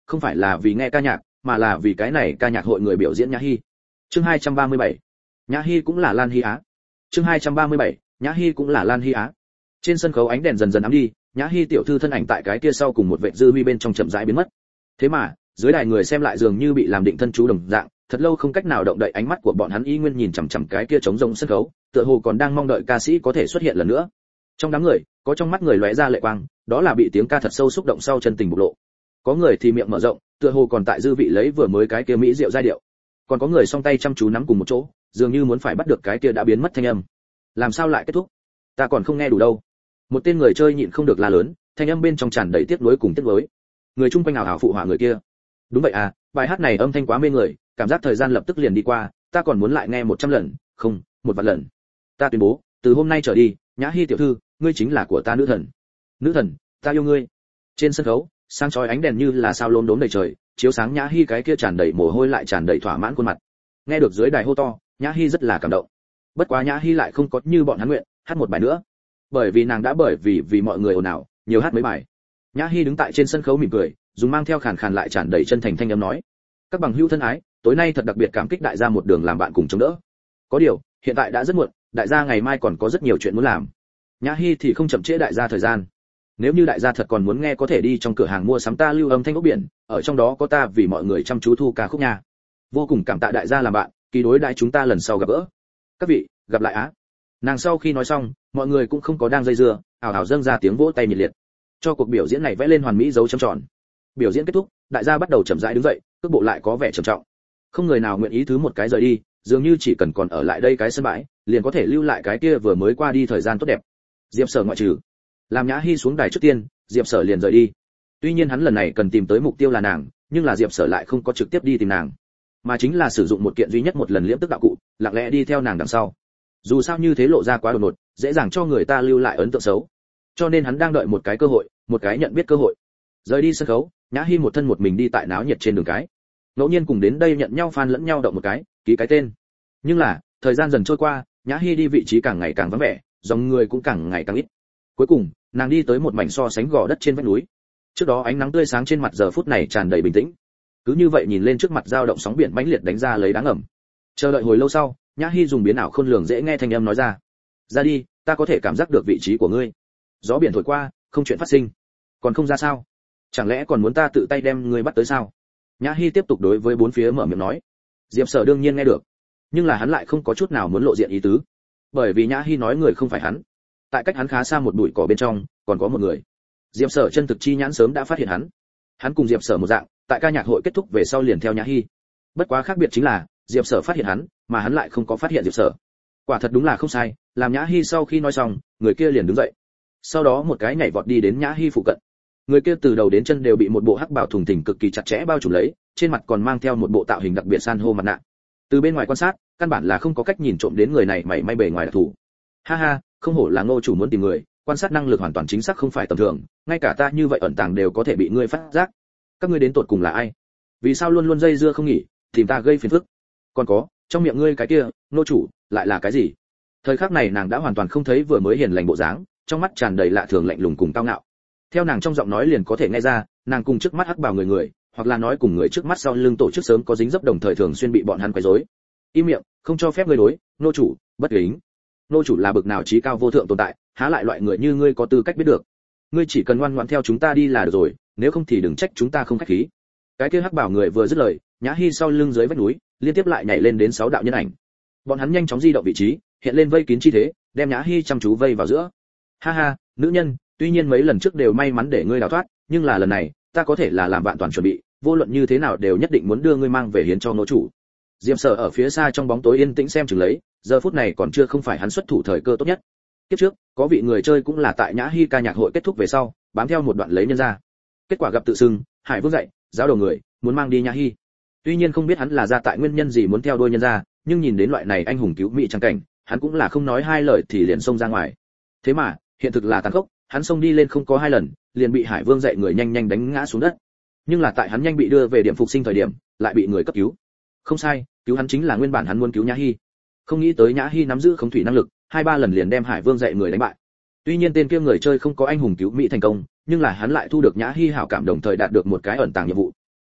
không phải là vì nghe ca nhạc, mà là vì cái này ca nhạc hội người biểu diễn Nhã Hi. Chương hai trăm ba mươi bảy. Nhã Hi cũng là Lan Hi Á. Chương hai trăm ba mươi bảy. Nhã Hi cũng là Lan Hi Á. Trên sân khấu ánh đèn dần dần ám đi, Nhã Hi tiểu thư thân ảnh tại cái kia sau cùng một vệ dư huy bên trong chậm rãi biến mất. Thế mà, dưới đài người xem lại dường như bị làm định thân chú đồng dạng, thật lâu không cách nào động đậy, ánh mắt của bọn hắn y nguyên nhìn chằm chằm cái kia trống rỗng sân khấu, tựa hồ còn đang mong đợi ca sĩ có thể xuất hiện lần nữa. Trong đám người, có trong mắt người lóe ra lệ quang, đó là bị tiếng ca thật sâu xúc động sau chân tình bộc lộ. Có người thì miệng mở rộng, tựa hồ còn tại dư vị lấy vừa mới cái kia mỹ diệu giai điệu. Còn có người song tay chăm chú nắm cùng một chỗ, dường như muốn phải bắt được cái kia đã biến mất thanh âm. Làm sao lại kết thúc? Ta còn không nghe đủ đâu. Một tên người chơi nhịn không được la lớn, thanh âm bên trong tràn đầy tiếc nuối cùng tiếc nuối. Người chung quanh ảo ảo phụ họa người kia. Đúng vậy à, bài hát này âm thanh quá mê người, cảm giác thời gian lập tức liền đi qua, ta còn muốn lại nghe một trăm lần, không, một vạn lần. Ta tuyên bố, từ hôm nay trở đi, Nhã Hi tiểu thư, ngươi chính là của ta nữ thần. Nữ thần, ta yêu ngươi. Trên sân khấu, sáng chói ánh đèn như là sao lốm đốm đầy trời, chiếu sáng Nhã Hi cái kia tràn đầy mồ hôi lại tràn đầy thỏa mãn khuôn mặt. Nghe được dưới đài hô to, Nhã Hi rất là cảm động. Bất quá Nhã Hi lại không có như bọn hắn nguyện, hát một bài nữa. Bởi vì nàng đã bởi vì vì mọi người ồn ào, nhiều hát mấy bài. Nhã Hi đứng tại trên sân khấu mỉm cười, dùng mang theo khàn khàn lại tràn đầy chân thành thanh âm nói: "Các bằng hữu thân ái, tối nay thật đặc biệt cảm kích đại gia một đường làm bạn cùng chống đỡ. Có điều, hiện tại đã rất muộn, đại gia ngày mai còn có rất nhiều chuyện muốn làm." Nhã Hi thì không chậm trễ đại gia thời gian. Nếu như đại gia thật còn muốn nghe có thể đi trong cửa hàng mua sắm ta lưu âm thanh ốc biển, ở trong đó có ta vì mọi người chăm chú thu ca khúc nha. Vô cùng cảm tạ đại gia làm bạn, kỳ đối đãi chúng ta lần sau gặp gỡ. Các vị, gặp lại á. Nàng sau khi nói xong, mọi người cũng không có đang dây dưa, ào ào dâng ra tiếng vỗ tay nhiệt liệt. Cho cuộc biểu diễn này vẽ lên hoàn mỹ dấu chấm tròn. Biểu diễn kết thúc, đại gia bắt đầu chậm rãi đứng dậy, cước bộ lại có vẻ trầm trọng. Không người nào nguyện ý thứ một cái rời đi, dường như chỉ cần còn ở lại đây cái sân bãi, liền có thể lưu lại cái kia vừa mới qua đi thời gian tốt đẹp. Diệp Sở ngoại trừ. Làm Nhã Hi xuống đài trước tiên, Diệp Sở liền rời đi. Tuy nhiên hắn lần này cần tìm tới mục tiêu là nàng, nhưng là Diệp Sở lại không có trực tiếp đi tìm nàng, mà chính là sử dụng một kiện duy nhất một lần liễm tức đạo cụ, lặng lẽ đi theo nàng đằng sau. Dù sao như thế lộ ra quá đột ngột, dễ dàng cho người ta lưu lại ấn tượng xấu. Cho nên hắn đang đợi một cái cơ hội, một cái nhận biết cơ hội. Rời đi sân khấu, Nhã Hi một thân một mình đi tại náo nhiệt trên đường cái. Ngẫu nhiên cùng đến đây nhận nhau fan lẫn nhau động một cái, ký cái tên. Nhưng là, thời gian dần trôi qua, Nhã Hi đi vị trí càng ngày càng vắng vẻ, dòng người cũng càng ngày càng ít. Cuối cùng, nàng đi tới một mảnh so sánh gò đất trên vách núi. Trước đó ánh nắng tươi sáng trên mặt giờ phút này tràn đầy bình tĩnh. Cứ như vậy nhìn lên trước mặt dao động sóng biển mãnh liệt đánh ra lấy đáng ẩm. Chờ đợi hồi lâu sau, Nhã Hi dùng biến ảo khôn lường dễ nghe thanh âm nói ra: "Ra đi, ta có thể cảm giác được vị trí của ngươi." Gió biển thổi qua, không chuyện phát sinh. "Còn không ra sao? Chẳng lẽ còn muốn ta tự tay đem ngươi bắt tới sao?" Nhã Hi tiếp tục đối với bốn phía mở miệng nói. Diệp Sở đương nhiên nghe được, nhưng là hắn lại không có chút nào muốn lộ diện ý tứ, bởi vì Nhã Hi nói người không phải hắn. Tại cách hắn khá xa một bụi cỏ bên trong, còn có một người. Diệp Sở chân thực chi nhãn sớm đã phát hiện hắn. Hắn cùng Diệp Sở một dạng, tại ca nhạc hội kết thúc về sau liền theo Nhã Hi. Bất quá khác biệt chính là, Diệp Sở phát hiện hắn, mà hắn lại không có phát hiện Diệp Sở. Quả thật đúng là không sai, làm Nhã Hi sau khi nói xong, người kia liền đứng dậy. Sau đó một cái nhảy vọt đi đến Nhã Hi phụ cận. Người kia từ đầu đến chân đều bị một bộ hắc bào thùng thình cực kỳ chặt chẽ bao trùm lấy, trên mặt còn mang theo một bộ tạo hình đặc biệt san hô mặt nạ. Từ bên ngoài quan sát, căn bản là không có cách nhìn trộm đến người này mảy may bề ngoài đặc thù. Ha ha, không hổ là Ngô chủ muốn tìm người, quan sát năng lực hoàn toàn chính xác không phải tầm thường, ngay cả ta như vậy ẩn tàng đều có thể bị ngươi phát giác. Các ngươi đến tột cùng là ai? Vì sao luôn luôn dây dưa không nghỉ, tìm ta gây phiền phức? Còn có, trong miệng ngươi cái kia, Ngô chủ, lại là cái gì? Thời khắc này nàng đã hoàn toàn không thấy vừa mới hiền lành bộ dáng, trong mắt tràn đầy lạ thường lạnh lùng cùng cao ngạo. Theo nàng trong giọng nói liền có thể nghe ra, nàng cùng trước mắt hắc bào người người, hoặc là nói cùng người trước mắt sau lưng tổ chức sớm có dính dấp đồng thời thường xuyên bị bọn hắn quấy rối. Im miệng, không cho phép ngươi đối, Ngô chủ, bất kính. Ngô chủ là bậc nào trí cao vô thượng tồn tại, há lại loại người như ngươi có tư cách biết được. Ngươi chỉ cần ngoan ngoãn theo chúng ta đi là được rồi, nếu không thì đừng trách chúng ta không khách khí. Cái kia hắc bảo người vừa dứt lời, Nhã Hi sau lưng dưới vách núi, liên tiếp lại nhảy lên đến sáu đạo nhân ảnh. Bọn hắn nhanh chóng di động vị trí, hiện lên vây kín chi thế, đem Nhã Hi chăm chú vây vào giữa. Ha ha, nữ nhân, tuy nhiên mấy lần trước đều may mắn để ngươi đào thoát, nhưng là lần này, ta có thể là làm vạn toàn chuẩn bị, vô luận như thế nào đều nhất định muốn đưa ngươi mang về hiến cho Ngô chủ. Diệp Sở ở phía xa trong bóng tối yên tĩnh xem chừng lấy, giờ phút này còn chưa không phải hắn xuất thủ thời cơ tốt nhất. Kiếp trước, có vị người chơi cũng là tại Nhã Hi ca nhạc hội kết thúc về sau, bám theo một đoạn lấy nhân ra. Kết quả gặp tự xưng, Hải Vương dạy, giáo đầu người, muốn mang đi Nhã Hi. Tuy nhiên không biết hắn là ra tại nguyên nhân gì muốn theo đuôi nhân ra, nhưng nhìn đến loại này anh hùng cứu mỹ trang cảnh, hắn cũng là không nói hai lời thì liền xông ra ngoài. Thế mà, hiện thực là tàn khốc, hắn xông đi lên không có hai lần, liền bị Hải Vương dạy người nhanh nhanh đánh ngã xuống đất. Nhưng là tại hắn nhanh bị đưa về điểm phục sinh thời điểm, lại bị người cấp cứu. Không sai, cứu hắn chính là nguyên bản hắn muốn cứu Nhã Hi. Không nghĩ tới Nhã Hi nắm giữ không thủy năng lực, hai ba lần liền đem Hải Vương dạy người đánh bại. Tuy nhiên tên kia người chơi không có anh hùng cứu mỹ thành công, nhưng là hắn lại thu được Nhã Hi hảo cảm đồng thời đạt được một cái ẩn tàng nhiệm vụ.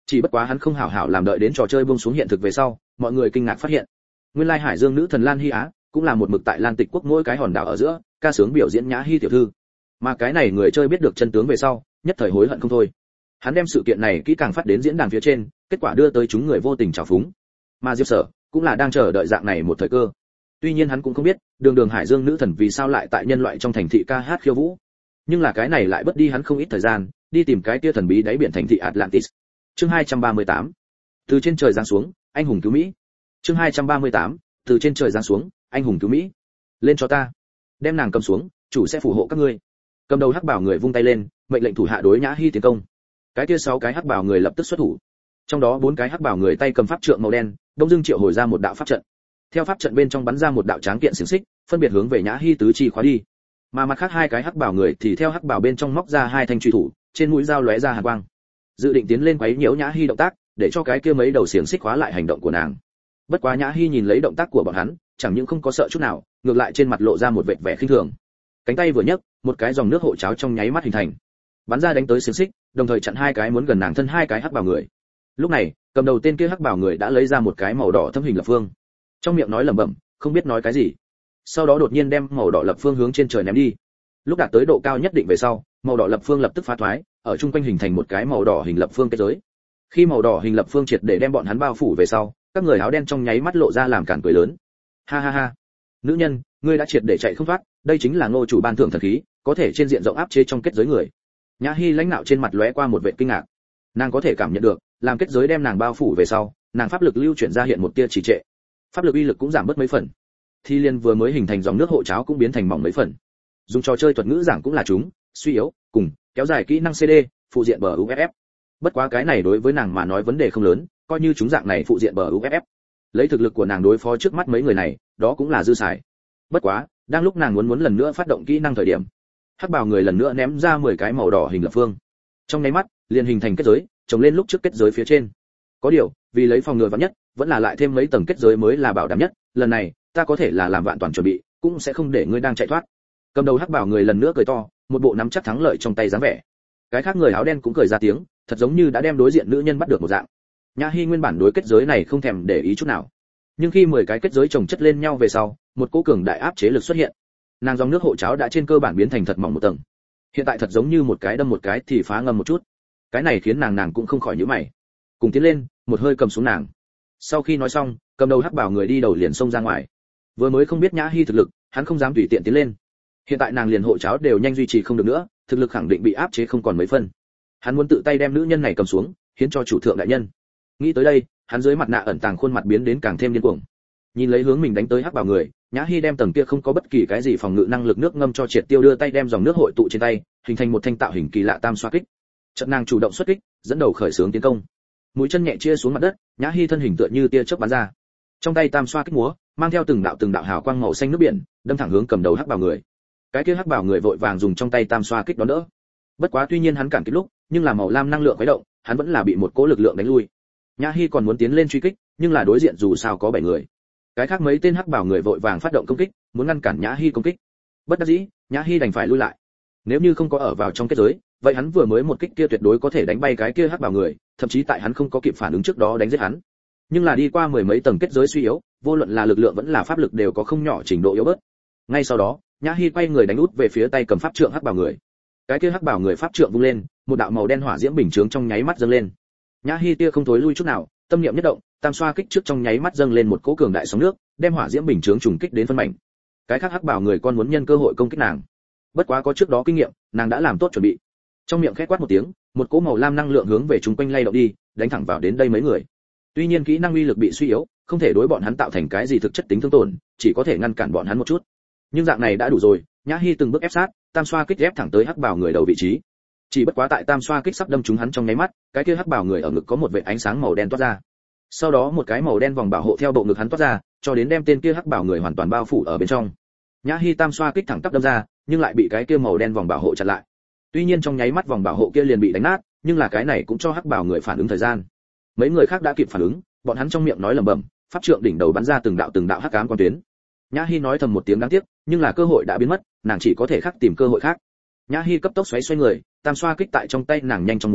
Chỉ bất quá hắn không hảo hảo làm, đợi đến trò chơi buông xuống hiện thực về sau, mọi người kinh ngạc phát hiện, nguyên lai Hải Dương nữ thần Lan Hy Á cũng là một mực tại Lan Tịch quốc mỗi cái hòn đảo ở giữa ca sướng biểu diễn Nhã Hy tiểu thư. Mà cái này người chơi biết được chân tướng về sau, nhất thời hối hận không thôi. Hắn đem sự kiện này kỹ càng phát đến diễn đàn phía trên, kết quả đưa tới chúng người vô tình trào phúng. Mà Diệp Sở cũng là đang chờ đợi dạng này một thời cơ. Tuy nhiên hắn cũng không biết, đường đường Hải Dương nữ thần vì sao lại tại nhân loại trong thành thị ca hát khiêu vũ. Nhưng là cái này lại bất đi hắn không ít thời gian, đi tìm cái tia thần bí đáy biển thành thị Atlantis. Chương hai trăm ba mươi tám. Từ trên trời giáng xuống, anh hùng cứu Mỹ. Chương hai trăm ba mươi tám. Từ trên trời giáng xuống, anh hùng cứu Mỹ. Lên cho ta. Đem nàng cầm xuống, chủ sẽ phù hộ các ngươi. Cầm đầu hắc bảo người vung tay lên, mệnh lệnh thủ hạ đối Nhã Hy tiến công. Cái kia sáu cái hắc bảo người lập tức xuất thủ. Trong đó bốn cái hắc bảo người tay cầm pháp trượng màu đen, đông dưng triệu hồi ra một đạo pháp trận. Theo pháp trận bên trong bắn ra một đạo tráng kiện xiềng xích, phân biệt hướng về Nhã Hy tứ chi khóa đi. Mà mặt khác hai cái hắc bảo người thì theo hắc bảo bên trong móc ra hai thanh truy thủ, trên mũi dao lóe ra hàn quang. Dự định tiến lên quấy nhiễu Nhã Hy động tác, để cho cái kia mấy đầu xiềng xích khóa lại hành động của nàng. Bất quá Nhã Hy nhìn lấy động tác của bọn hắn, chẳng những không có sợ chút nào, ngược lại trên mặt lộ ra một vẻ vẻ khinh thường. Cánh tay vừa nhấc, một cái dòng nước hộ cháo trong nháy mắt hình thành, bắn ra đánh tới xiềng xích, đồng thời chặn hai cái muốn gần nàng thân hai cái hắc bảo người. Lúc này, cầm đầu tên kia hắc bảo người đã lấy ra một cái màu đỏ thâm hình lập phương, trong miệng nói lẩm bẩm, không biết nói cái gì. Sau đó đột nhiên đem màu đỏ lập phương hướng trên trời ném đi. Lúc đạt tới độ cao nhất định về sau, màu đỏ lập phương lập tức phá thoái, ở trung quanh hình thành một cái màu đỏ hình lập phương kết giới. Khi màu đỏ hình lập phương triệt để đem bọn hắn bao phủ về sau, các người áo đen trong nháy mắt lộ ra làm cản cười lớn. Ha ha ha, nữ nhân, ngươi đã triệt để chạy không thoát, đây chính là Ngô chủ ban thưởng thần khí, có thể trên diện rộng áp chế trong kết giới người. Nhã Hy lãnh nạo trên mặt lóe qua một vẻ kinh ngạc. Nàng có thể cảm nhận được, làm kết giới đem nàng bao phủ về sau, nàng pháp lực lưu chuyển ra hiện một tia trì trệ, pháp lực uy lực cũng giảm bớt mấy phần. Thi liên vừa mới hình thành dòng nước hộ cháo cũng biến thành mỏng mấy phần. Dùng trò chơi thuật ngữ giảng cũng là chúng, suy yếu, cùng kéo dài kỹ năng xê đê, phụ diện bờ u ép ép. Bất quá cái này đối với nàng mà nói vấn đề không lớn, coi như chúng dạng này phụ diện bờ u ép ép. Lấy thực lực của nàng đối phó trước mắt mấy người này, đó cũng là dư xài. Bất quá, đang lúc nàng muốn muốn lần nữa phát động kỹ năng thời điểm, hắc bào người lần nữa ném ra mười cái màu đỏ hình lập phương. Trong nháy mắt, liền hình thành kết giới, trồng lên lúc trước kết giới phía trên. Có điều, vì lấy phòng ngừa vạn nhất, vẫn là lại thêm mấy tầng kết giới mới là bảo đảm nhất, lần này, ta có thể là làm vạn toàn chuẩn bị, cũng sẽ không để ngươi đang chạy thoát. Cầm đầu hắc bảo người lần nữa cười to, một bộ nắm chắc thắng lợi trong tay dáng vẻ. Cái khác người áo đen cũng cười ra tiếng, thật giống như đã đem đối diện nữ nhân bắt được một dạng. Nhã Hy nguyên bản đối kết giới này không thèm để ý chút nào, nhưng khi mười cái kết giới chồng chất lên nhau về sau, một cỗ cường đại áp chế lực xuất hiện. Nàng dòng nước hộ cháo đã trên cơ bản biến thành thật mỏng một tầng, hiện tại thật giống như một cái đâm một cái thì phá ngầm một chút. Cái này khiến nàng nàng cũng không khỏi nhíu mày. Cùng tiến lên, một hơi cầm xuống nàng. Sau khi nói xong, cầm đầu hắc bảo người đi đầu liền xông ra ngoài. Vừa mới không biết Nhã Hy thực lực, hắn không dám tùy tiện tiến lên. Hiện tại nàng liền hộ cháo đều nhanh duy trì không được nữa, thực lực khẳng định bị áp chế không còn mấy phân. Hắn muốn tự tay đem nữ nhân này cầm xuống, hiến cho chủ thượng đại nhân. Nghĩ tới đây, hắn dưới mặt nạ ẩn tàng khuôn mặt biến đến càng thêm điên cuồng. Nhìn lấy hướng mình đánh tới hắc bảo người, Nhã Hy đem tầng kia không có bất kỳ cái gì phòng ngự năng lực nước ngâm cho triệt tiêu, đưa tay đem dòng nước hội tụ trên tay, hình thành một thanh tạo hình kỳ lạ tam xoa kích. Trận nàng chủ động xuất kích, dẫn đầu khởi xướng tiến công. Mũi chân nhẹ chia xuống mặt đất, Nhã Hy thân hình tựa như tia chớp bắn ra. Trong tay tam xoa kích múa, mang theo từng đạo từng đạo hào quang màu xanh nước biển, đâm thẳng hướng cầm đầu hắc bảo người. Cái kia hắc bảo người vội vàng dùng trong tay tam xoa kích đón đỡ. Bất quá tuy nhiên hắn cản kịp lúc, nhưng là màu lam năng lượng khuấy động, hắn vẫn là bị một cỗ lực lượng đánh lui. Nhã Hy còn muốn tiến lên truy kích, nhưng là đối diện dù sao có bảy người. Cái khác mấy tên hắc bảo người vội vàng phát động công kích, muốn ngăn cản Nhã Hy công kích. Bất đắc dĩ, Nhã Hy đành phải lui lại. Nếu như không có ở vào trong kết giới, vậy hắn vừa mới một kích kia tuyệt đối có thể đánh bay cái kia hắc bảo người, thậm chí tại hắn không có kịp phản ứng trước đó đánh giết hắn. Nhưng là đi qua mười mấy tầng kết giới suy yếu, vô luận là lực lượng vẫn là pháp lực đều có không nhỏ trình độ yếu bớt. Ngay sau đó, Nhã Hy quay người đánh út về phía tay cầm pháp trượng hắc bảo người. Cái kia hắc bảo người pháp trượng vung lên, một đạo màu đen hỏa diễm bình chướng trong nháy mắt dâng lên. Nhã Hy tia không thối lui chút nào, tâm niệm nhất động, tam xoa kích trước trong nháy mắt dâng lên một cỗ cường đại sóng nước, đem hỏa diễm bình chướng trùng kích đến phân mảnh. Cái khác hắc bảo người con muốn nhân cơ hội công kích nàng. Bất quá có trước đó kinh nghiệm, nàng đã làm tốt chuẩn bị. Trong miệng khét quát một tiếng, một cỗ màu lam năng lượng hướng về chúng quanh lay động đi, đánh thẳng vào đến đây mấy người. Tuy nhiên kỹ năng uy lực bị suy yếu, không thể đối bọn hắn tạo thành cái gì thực chất tính thương tổn, chỉ có thể ngăn cản bọn hắn một chút. Nhưng dạng này đã đủ rồi, Nhã Hy từng bước ép sát, tam xoa kích ép thẳng tới hắc bảo người đầu vị trí. Chỉ bất quá tại tam xoa kích sắp đâm trúng hắn trong nháy mắt, cái kia hắc bảo người ở ngực có một vệt ánh sáng màu đen toát ra. Sau đó một cái màu đen vòng bảo hộ theo bộ ngực hắn toát ra, cho đến đem tên kia hắc bảo người hoàn toàn bao phủ ở bên trong. Nhã Hy tam xoa kích thẳng tắp đâm ra, nhưng lại bị cái kia màu đen vòng bảo hộ chặn lại. Tuy nhiên trong nháy mắt vòng bảo hộ kia liền bị đánh nát, nhưng là cái này cũng cho hắc bảo người phản ứng thời gian. Mấy người khác đã kịp phản ứng, bọn hắn trong miệng nói lẩm bẩm, pháp trượng đỉnh đầu bắn ra từng đạo từng đạo hắc ám quang tuyến. Nhã Hy nói thầm một tiếng đáng tiếc, nhưng là cơ hội đã biến mất, nàng chỉ có thể khác tìm cơ hội khác. Nhã Hy cấp tốc xoáy xoay người, tam xoa kích tại trong tay nàng nhanh chóng múa,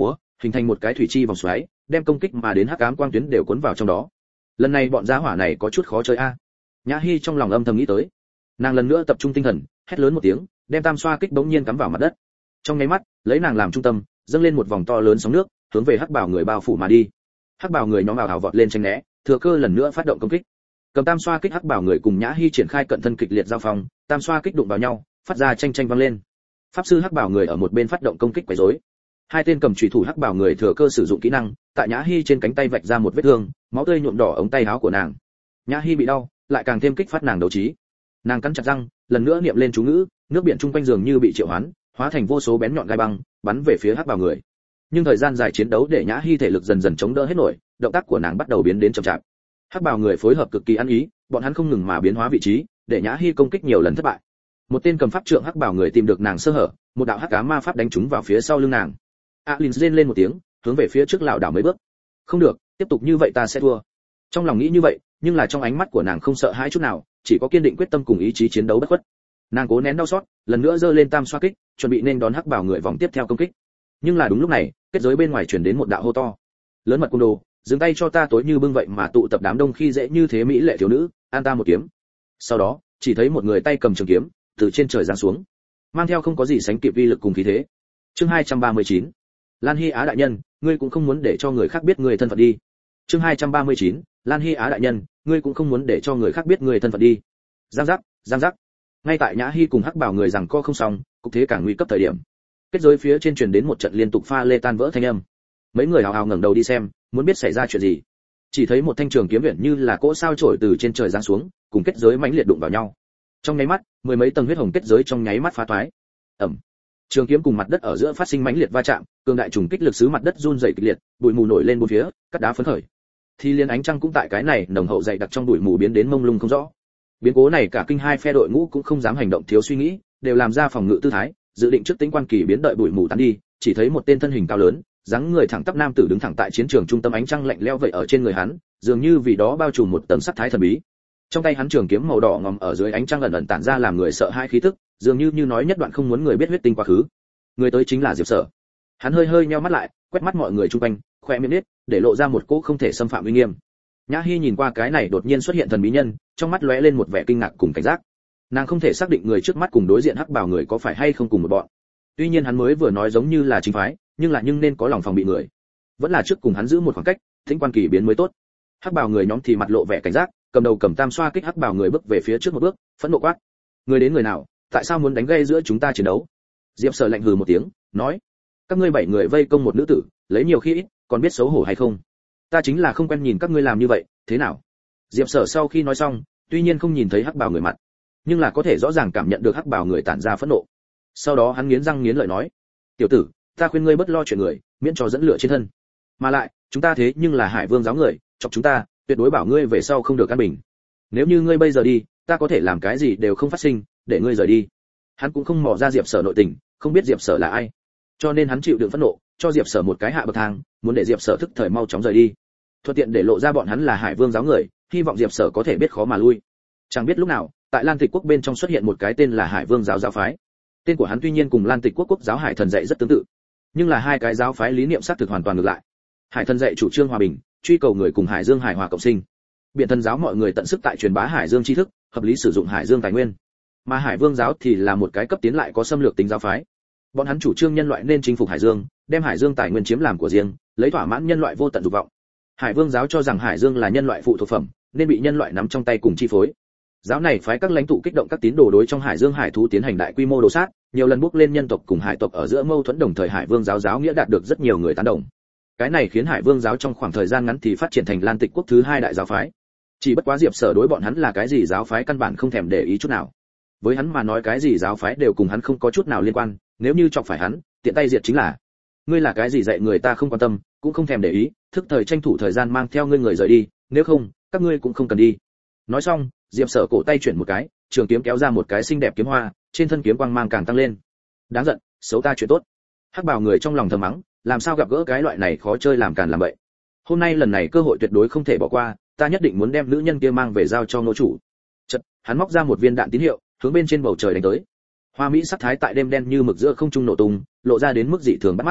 hình thành một cái thủy chi vòng xoáy, đem công kích mà đến hắc ám quang tuyến đều cuốn vào trong đó. Lần này bọn gia hỏa này có chút khó chơi a. Nhã Hi trong lòng âm thầm nghĩ tới. Nàng lần nữa tập trung tinh thần, hét lớn một tiếng, đem tam xoa kích bỗng nhiên cắm vào mặt đất. Trong nháy mắt, lấy nàng làm trung tâm, dâng lên một vòng to lớn sóng nước, hướng về hắc bảo người bao phủ mà đi. Hắc bảo người nhóm ào ào vọt lên tránh né, thừa cơ lần nữa phát động công kích. Cầm tam xoa kích hắc bảo người cùng Nhã Hi triển khai cận thân kịch liệt giao phong, tam xoa kích đụng vào nhau, phát ra tranh tranh vang lên. Pháp sư hắc bảo người ở một bên phát động công kích quấy rối. Hai tên cầm chủy thủ hắc bảo người thừa cơ sử dụng kỹ năng, tại Nhã Hi trên cánh tay vạch ra một vết thương, máu tươi nhuộm đỏ ống tay áo của nàng. Nhã Hi bị đau, lại càng thêm kích phát nàng đấu trí. Nàng cắn chặt răng, lần nữa niệm lên chú ngữ, nước biển chung quanh giường như bị triệu hoán, hóa thành vô số bén nhọn gai băng, bắn về phía hắc bảo người. Nhưng thời gian dài chiến đấu để Nhã Hi thể lực dần dần chống đỡ hết nổi, động tác của nàng bắt đầu biến đến chậm chạp. Hắc bảo người phối hợp cực kỳ ăn ý, bọn hắn không ngừng mà biến hóa vị trí, để Nhã Hi công kích nhiều lần thất bại. Một tên cầm pháp trượng hắc bảo người tìm được nàng sơ hở, một đạo hắc ám ma pháp đánh trúng vào phía sau lưng nàng. Alin rên lên một tiếng, hướng về phía trước lảo đảo mấy bước. Không được, tiếp tục như vậy ta sẽ thua. Trong lòng nghĩ như vậy, nhưng là trong ánh mắt của nàng không sợ hãi chút nào, chỉ có kiên định quyết tâm cùng ý chí chiến đấu bất khuất. Nàng cố nén đau xót, lần nữa giơ lên tam xoa kích, chuẩn bị nên đón hắc bảo người vòng tiếp theo công kích. Nhưng là đúng lúc này, kết giới bên ngoài truyền đến một đạo hô to. Lớn mật cung đồ, dừng tay cho ta, tối như bưng vậy mà tụ tập đám đông khi dễ như thế mỹ lệ thiếu nữ, an ta một kiếm. Sau đó, chỉ thấy một người tay cầm trường kiếm, từ trên trời giáng xuống, mang theo không có gì sánh kịp uy lực cùng khí thế. Chương hai trăm ba mươi chín. Lan Hy Á đại nhân, ngươi cũng không muốn để cho người khác biết người thân phận đi. Chương hai trăm ba mươi chín. Lan Hy Á đại nhân, ngươi cũng không muốn để cho người khác biết người thân phận đi. Giang giác, giang giác. Ngay tại Nhã Hi cùng hắc bảo người rằng co không xong, cục thế càng nguy cấp thời điểm, kết giới phía trên truyền đến một trận liên tục pha lê tan vỡ thanh âm. Mấy người hào hào ngẩng đầu đi xem, muốn biết xảy ra chuyện gì. Chỉ thấy một thanh trường kiếm uyển như là cỗ sao chổi từ trên trời giáng xuống, cùng kết giới mãnh liệt đụng vào nhau. Trong nháy mắt, mười mấy tầng huyết hồng kết giới trong nháy mắt phá toái. Ầm. Trường kiếm cùng mặt đất ở giữa phát sinh mãnh liệt va chạm, cường đại trùng kích lực xứ mặt đất run rẩy kịch liệt, bụi mù nổi lên bốn phía, cát đá phấn khởi. Thì liên ánh trăng cũng tại cái này nồng hậu dày đặc trong bụi mù biến đến mông lung không rõ. Biến cố này cả kinh hai phe đội ngũ cũng không dám hành động thiếu suy nghĩ, đều làm ra phòng ngự tư thái, dự định trước tính quan kỳ biến đợi bụi mù tán đi, chỉ thấy một tên thân hình cao lớn, dáng người thẳng tắp nam tử đứng thẳng tại chiến trường trung tâm, ánh trăng lạnh lẽo vậy ở trên người hắn, dường như vì đó bao trùm một tầng sắc thái thần bí. Trong tay hắn trường kiếm màu đỏ ngòm ở dưới ánh trăng ẩn ẩn tản ra làm người sợ hãi khí tức, dường như như nói nhất đoạn không muốn người biết huyết tinh quá khứ. Người tới chính là Diệp Sở. Hắn hơi hơi nheo mắt lại, quét mắt mọi người chung quanh, khoe miệng nít, để lộ ra một cỗ không thể xâm phạm uy nghiêm. Nhã Hi nhìn qua cái này đột nhiên xuất hiện thần bí nhân, trong mắt lóe lên một vẻ kinh ngạc cùng cảnh giác. Nàng không thể xác định người trước mắt cùng đối diện hắc bảo người có phải hay không cùng một bọn. Tuy nhiên hắn mới vừa nói giống như là chính phái, nhưng là nhưng nên có lòng phòng bị người. Vẫn là trước cùng hắn giữ một khoảng cách, thính quan kỳ biến mới tốt. Hắc bảo người nhóm thì mặt lộ vẻ cảnh giác, cầm đầu cầm tam xoa kích hắc bảo người bước về phía trước một bước, phẫn nộ quát: người đến người nào, tại sao muốn đánh gây giữa chúng ta chiến đấu? Diệp Sở lạnh hừ một tiếng, nói: các ngươi bảy người vây công một nữ tử, lấy nhiều khi ít, còn biết xấu hổ hay không? Ta chính là không quen nhìn các ngươi làm như vậy, thế nào? Diệp Sở sau khi nói xong, tuy nhiên không nhìn thấy hắc bảo người mặt, nhưng là có thể rõ ràng cảm nhận được hắc bảo người tản ra phẫn nộ. Sau đó hắn nghiến răng nghiến lợi nói: tiểu tử, ta khuyên ngươi bất lo chuyện người, miễn cho dẫn lửa trên thân. Mà lại, chúng ta thế nhưng là Hải Vương giáo người, chọc chúng ta, tuyệt đối bảo ngươi về sau không được căn bình. Nếu như ngươi bây giờ đi, ta có thể làm cái gì đều không phát sinh, để ngươi rời đi. Hắn cũng không mò ra Diệp Sở nội tình, không biết Diệp Sở là ai, cho nên hắn chịu đựng phẫn nộ, cho Diệp Sở một cái hạ bậc thang, muốn để Diệp Sở thức thời mau chóng rời đi, thuận tiện để lộ ra bọn hắn là Hải Vương giáo người, hy vọng Diệp Sở có thể biết khó mà lui. Chẳng biết lúc nào, tại Lan Tịch quốc bên trong xuất hiện một cái tên là Hải Vương giáo giáo phái. Tên của hắn tuy nhiên cùng Lan Tịch quốc quốc giáo Hải Thần dạy rất tương tự, nhưng là hai cái giáo phái lý niệm xác thực hoàn toàn ngược lại. Hải Thần dạy chủ trương hòa bình, truy cầu người cùng Hải Dương hài hòa cộng sinh. Biện Thần giáo mọi người tận sức tại truyền bá Hải Dương tri thức, hợp lý sử dụng Hải Dương tài nguyên. Mà Hải Vương giáo thì là một cái cấp tiến lại có xâm lược tính giáo phái. Bọn hắn chủ trương nhân loại nên chinh phục Hải Dương, đem Hải Dương tài nguyên chiếm làm của riêng, lấy thỏa mãn nhân loại vô tận dục vọng. Hải Vương giáo cho rằng Hải Dương là nhân loại phụ thuộc phẩm, nên bị nhân loại nắm trong tay cùng chi phối. Giáo này phái các lãnh tụ kích động các tín đồ đối trong Hải Dương hải thú tiến hành đại quy mô đồ sát, nhiều lần bước lên nhân tộc cùng hải tộc ở giữa mâu thuẫn, đồng thời Hải Vương giáo giáo nghĩa đạt được rất nhiều người tán đồng. Cái này khiến Hải Vương giáo trong khoảng thời gian ngắn thì phát triển thành Lan Tịch quốc thứ hai đại giáo phái. Chỉ bất quá Diệp Sở đối bọn hắn là cái gì giáo phái căn bản không thèm để ý chút nào. Với hắn mà nói cái gì giáo phái đều cùng hắn không có chút nào liên quan, nếu như chọc phải hắn, tiện tay diệt chính là. Ngươi là cái gì dạy người ta không quan tâm, cũng không thèm để ý, thức thời tranh thủ thời gian mang theo ngươi người rời đi, nếu không, các ngươi cũng không cần đi. Nói xong, Diệp Sở cổ tay chuyển một cái, trường kiếm kéo ra một cái xinh đẹp kiếm hoa, trên thân kiếm quang mang càng tăng lên. Đáng giận, xấu ta chuyện tốt. Hắc Bảo người trong lòng thầm mắng, làm sao gặp gỡ cái loại này khó chơi làm càn làm bậy. Hôm nay lần này cơ hội tuyệt đối không thể bỏ qua, ta nhất định muốn đem nữ nhân kia mang về giao cho nô chủ. Chợt, hắn móc ra một viên đạn tín hiệu, hướng bên trên bầu trời đánh tới. Hoa mỹ sắc thái tại đêm đen như mực giữa không trung nổ tung, lộ ra đến mức dị thường bắt mắt.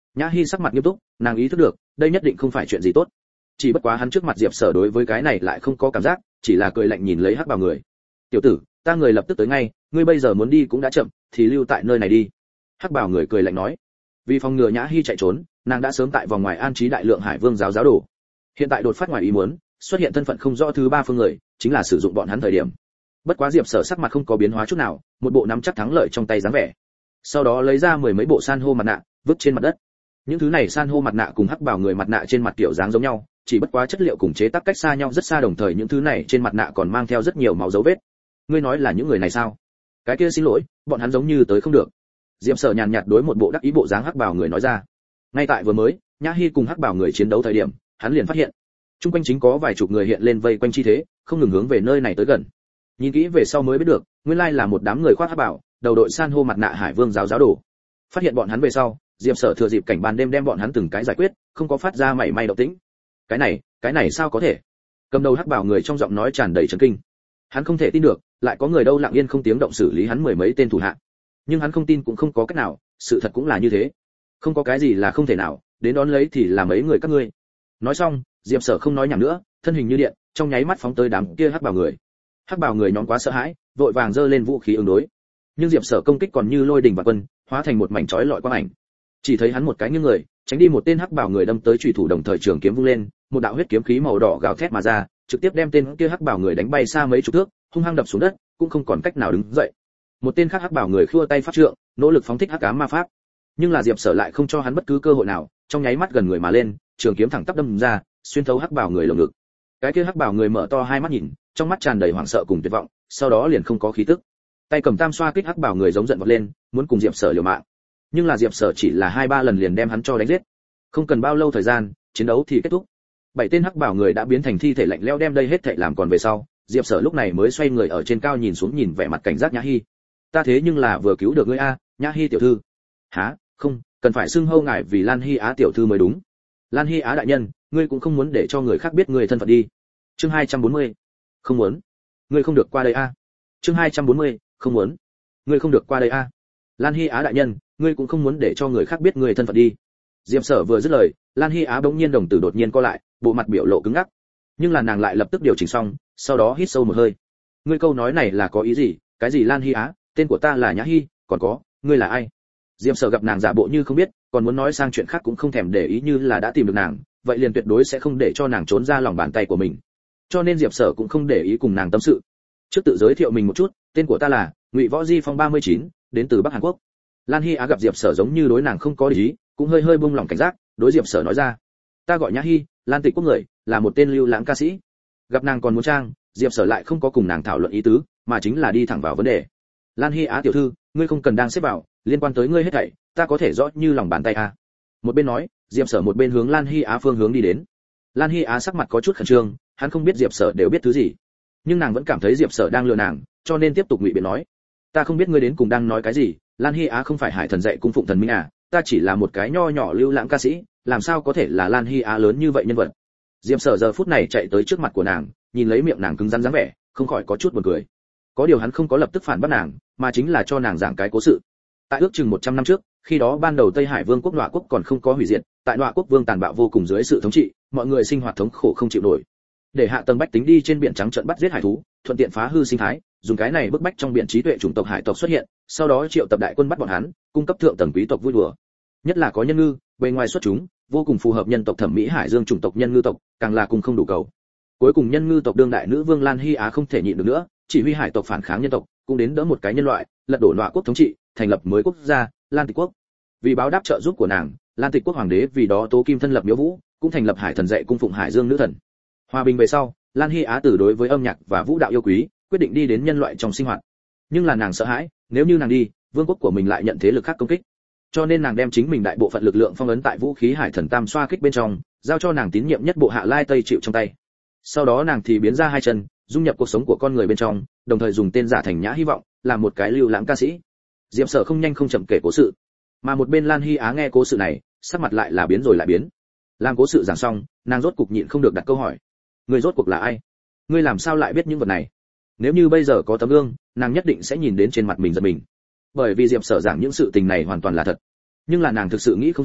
Nhã Hi sắc mặt nghiêm túc, nàng ý thức được, đây nhất định không phải chuyện gì tốt. Chỉ bất quá hắn trước mặt Diệp Sở đối với cái này lại không có cảm giác, chỉ là cười lạnh nhìn lấy hắc bào người. "Tiểu tử, ta người lập tức tới ngay, ngươi bây giờ muốn đi cũng đã chậm, thì lưu tại nơi này đi." Hắc bào người cười lạnh nói. Vì phòng ngừa Nhã Hi chạy trốn, nàng đã sớm tại vòng ngoài an trí đại lượng Hải Vương giáo giáo đồ. Hiện tại đột phát ngoài ý muốn, xuất hiện thân phận không rõ thứ ba phương người, chính là sử dụng bọn hắn thời điểm. Bất quá Diệp Sở sắc mặt không có biến hóa chút nào, một bộ nắm chắc thắng lợi trong tay dáng vẻ. Sau đó lấy ra mười mấy bộ san hô mặt nạ, vứt trên mặt đất. Những thứ này san hô mặt nạ cùng hắc bào người mặt nạ trên mặt kiểu dáng giống nhau, chỉ bất quá chất liệu cùng chế tác cách xa nhau rất xa, đồng thời những thứ này trên mặt nạ còn mang theo rất nhiều máu dấu vết. Ngươi nói là những người này sao? Cái kia xin lỗi, bọn hắn giống như tới không được. Diệp Sở nhàn nhạt đối một bộ đắc ý bộ dáng hắc bào người nói ra. Ngay tại vừa mới, Nhã Hi cùng hắc bào người chiến đấu thời điểm, hắn liền phát hiện, chung quanh chính có vài chục người hiện lên vây quanh chi thế, không ngừng hướng về nơi này tới gần. Nhìn kỹ về sau mới biết được, nguyên lai là một đám người khoác hắc bào, đầu đội san hô mặt nạ Hải Vương giáo giáo đồ. Phát hiện bọn hắn về sau, Diệp Sở thừa dịp cảnh ban đêm đem bọn hắn từng cái giải quyết, không có phát ra mảy may động tĩnh. Cái này, cái này sao có thể? Cầm đầu hắc bào người trong giọng nói tràn đầy chấn kinh. Hắn không thể tin được, lại có người đâu lặng yên không tiếng động xử lý hắn mười mấy tên thủ hạ. Nhưng hắn không tin cũng không có cách nào, sự thật cũng là như thế. Không có cái gì là không thể nào, đến đón lấy thì là mấy người các ngươi. Nói xong, Diệp Sở không nói nhảm nữa, thân hình như điện, trong nháy mắt phóng tới đám kia hắc bào người. Hắc bào người nhóm quá sợ hãi, vội vàng giơ lên vũ khí ứng đối. Nhưng Diệp Sở công kích còn như lôi đình và quân, hóa thành một mảnh chói lọi quang ảnh. Chỉ thấy hắn một cái nghiêng người, tránh đi một tên hắc bào người đâm tới chủy thủ, đồng thời trường kiếm vung lên, một đạo huyết kiếm khí màu đỏ gào thét mà ra, trực tiếp đem tên kia hắc bào người đánh bay xa mấy chục thước, hung hăng đập xuống đất, cũng không còn cách nào đứng dậy. Một tên khác hắc bào người khua tay phát trượng, nỗ lực phóng thích hắc ám ma pháp. Nhưng là Diệp Sở lại không cho hắn bất cứ cơ hội nào, trong nháy mắt gần người mà lên, trường kiếm thẳng tắp đâm ra, xuyên thấu hắc bào người lồng ngực. Cái kia hắc bào người mở to hai mắt nhìn, trong mắt tràn đầy hoảng sợ cùng tuyệt vọng, sau đó liền không có khí tức. Tay cầm tam xoa kích hắc bào người giống giận vọt lên, muốn cùng Diệp Sở liều mạng. Nhưng là Diệp Sở chỉ là hai ba lần liền đem hắn cho đánh giết. Không cần bao lâu thời gian, chiến đấu thì kết thúc. Bảy tên hắc bào người đã biến thành thi thể lạnh lẽo, đem đây hết thảy làm còn về sau, Diệp Sở lúc này mới xoay người ở trên cao nhìn xuống, nhìn vẻ mặt cảnh giác Nhã Hi. Ta thế nhưng là vừa cứu được ngươi a, Nhã Hi tiểu thư. Hả? Không, cần phải xưng hô ngài vì Lan Hi Á tiểu thư mới đúng. Lan Hi Á đại nhân, ngươi cũng không muốn để cho người khác biết ngươi thân phận đi. Chương hai trăm bốn mươi. Không muốn. Ngươi không được qua đây a. Chương hai trăm bốn mươi. Không muốn. Ngươi không được qua đây a. Lan Hi Á đại nhân, ngươi cũng không muốn để cho người khác biết ngươi thân phận đi. Diệp Sở vừa dứt lời, Lan Hi Á bỗng nhiên đồng tử đột nhiên co lại, bộ mặt biểu lộ cứng ngắc. Nhưng là nàng lại lập tức điều chỉnh xong, sau đó hít sâu một hơi. Ngươi câu nói này là có ý gì? Cái gì Lan Hi Á? Tên của ta là Nhã Hi, còn có, ngươi là ai? Diệp Sở gặp nàng giả bộ như không biết, còn muốn nói sang chuyện khác cũng không thèm để ý, như là đã tìm được nàng, vậy liền tuyệt đối sẽ không để cho nàng trốn ra lòng bàn tay của mình. Cho nên Diệp Sở cũng không để ý cùng nàng tâm sự. Trước tự giới thiệu mình một chút, tên của ta là Ngụy Võ Di Phong ba mươi chín, đến từ Bắc Hàn Quốc. Lan Hi Á gặp Diệp Sở giống như đối nàng không có ý, cũng hơi hơi buông lỏng cảnh giác, đối Diệp Sở nói ra: "Ta gọi Nhã Hi, Lan Tịch Quốc người, là một tên lưu lãng ca sĩ." Gặp nàng còn muốn trang, Diệp Sở lại không có cùng nàng thảo luận ý tứ, mà chính là đi thẳng vào vấn đề. "Lan Hi Á tiểu thư, ngươi không cần đang xếp vào, liên quan tới ngươi hết thảy, ta có thể rõ như lòng bàn tay a." Một bên nói, Diệp Sở một bên hướng Lan Hi Á phương hướng đi đến. Lan Hi Á sắc mặt có chút khẩn trương, hắn không biết Diệp Sở đều biết thứ gì, nhưng nàng vẫn cảm thấy Diệp Sở đang lừa nàng, cho nên tiếp tục ngụy biện nói: "Ta không biết ngươi đến cùng đang nói cái gì, Lan Hi Á không phải hải thần dạy cung phụng thần minh à, ta chỉ là một cái nho nhỏ lưu lãng ca sĩ, làm sao có thể là Lan Hi Á lớn như vậy nhân vật." Diệp Sở giờ phút này chạy tới trước mặt của nàng, nhìn lấy miệng nàng cứng rắn dáng vẻ, không khỏi có chút buồn cười. Có điều hắn không có lập tức phản bắt nàng, mà chính là cho nàng giảng cái cố sự. Tại ước chừng một trăm năm trước, khi đó ban đầu Tây Hải Vương quốc Nọa quốc còn không có hủy diệt, tại Nọa quốc vương tàn bạo vô cùng dưới sự thống trị, mọi người sinh hoạt thống khổ không chịu nổi. Để hạ tầng bách tính đi trên biển trắng trợn bắt giết hải thú, thuận tiện phá hư sinh thái, dùng cái này bức bách trong biển trí tuệ chủng tộc hải tộc xuất hiện, sau đó triệu tập đại quân bắt bọn hắn, cung cấp thượng tầng quý tộc vui đùa. Nhất là có nhân ngư, bề ngoài xuất chúng, vô cùng phù hợp nhân tộc thẩm mỹ hải dương chủng tộc nhân ngư tộc, càng là cùng không đủ cầu. Cuối cùng nhân ngư tộc đương đại nữ vương Lan Hi Á không thể nhịn được nữa, chỉ huy hải tộc phản kháng nhân tộc, cũng đến đỡ một cái nhân loại, lật đổ Nọa quốc thống trị, thành lập mới quốc gia, Lan Tịch quốc. Vì báo đáp trợ giúp của nàng, Lan Tịch quốc hoàng đế vì đó tố kim thân lập miếu vũ, cũng thành lập hải thần dạy cung phụng hải dương nữ thần. Hòa bình về sau, Lan Hi Á từ đối với âm nhạc và vũ đạo yêu quý, quyết định đi đến nhân loại trong sinh hoạt. Nhưng là nàng sợ hãi, nếu như nàng đi, vương quốc của mình lại nhận thế lực khác công kích. Cho nên nàng đem chính mình đại bộ phận lực lượng phong ấn tại vũ khí hải thần tam xoa kích bên trong, giao cho nàng tín nhiệm nhất bộ hạ Lai Tây chịu trong tay. Sau đó nàng thì biến ra hai chân, dung nhập cuộc sống của con người bên trong, đồng thời dùng tên giả thành Nhã Hy vọng, làm một cái lưu lãng ca sĩ. Diệp Sở không nhanh không chậm kể cố sự, mà một bên Lan Hi Á nghe cố sự này, sắc mặt lại là biến rồi lại biến. Làm cố sự giảng xong, nàng rốt cục nhịn không được đặt câu hỏi: "Ngươi rốt cuộc là ai? Ngươi làm sao lại biết những vật này?" Nếu như bây giờ có tấm gương, nàng nhất định sẽ nhìn đến trên mặt mình giật mình. Bởi vì Diệp Sở giảng những sự tình này hoàn toàn là thật. Nhưng là nàng thực sự nghĩ không ra,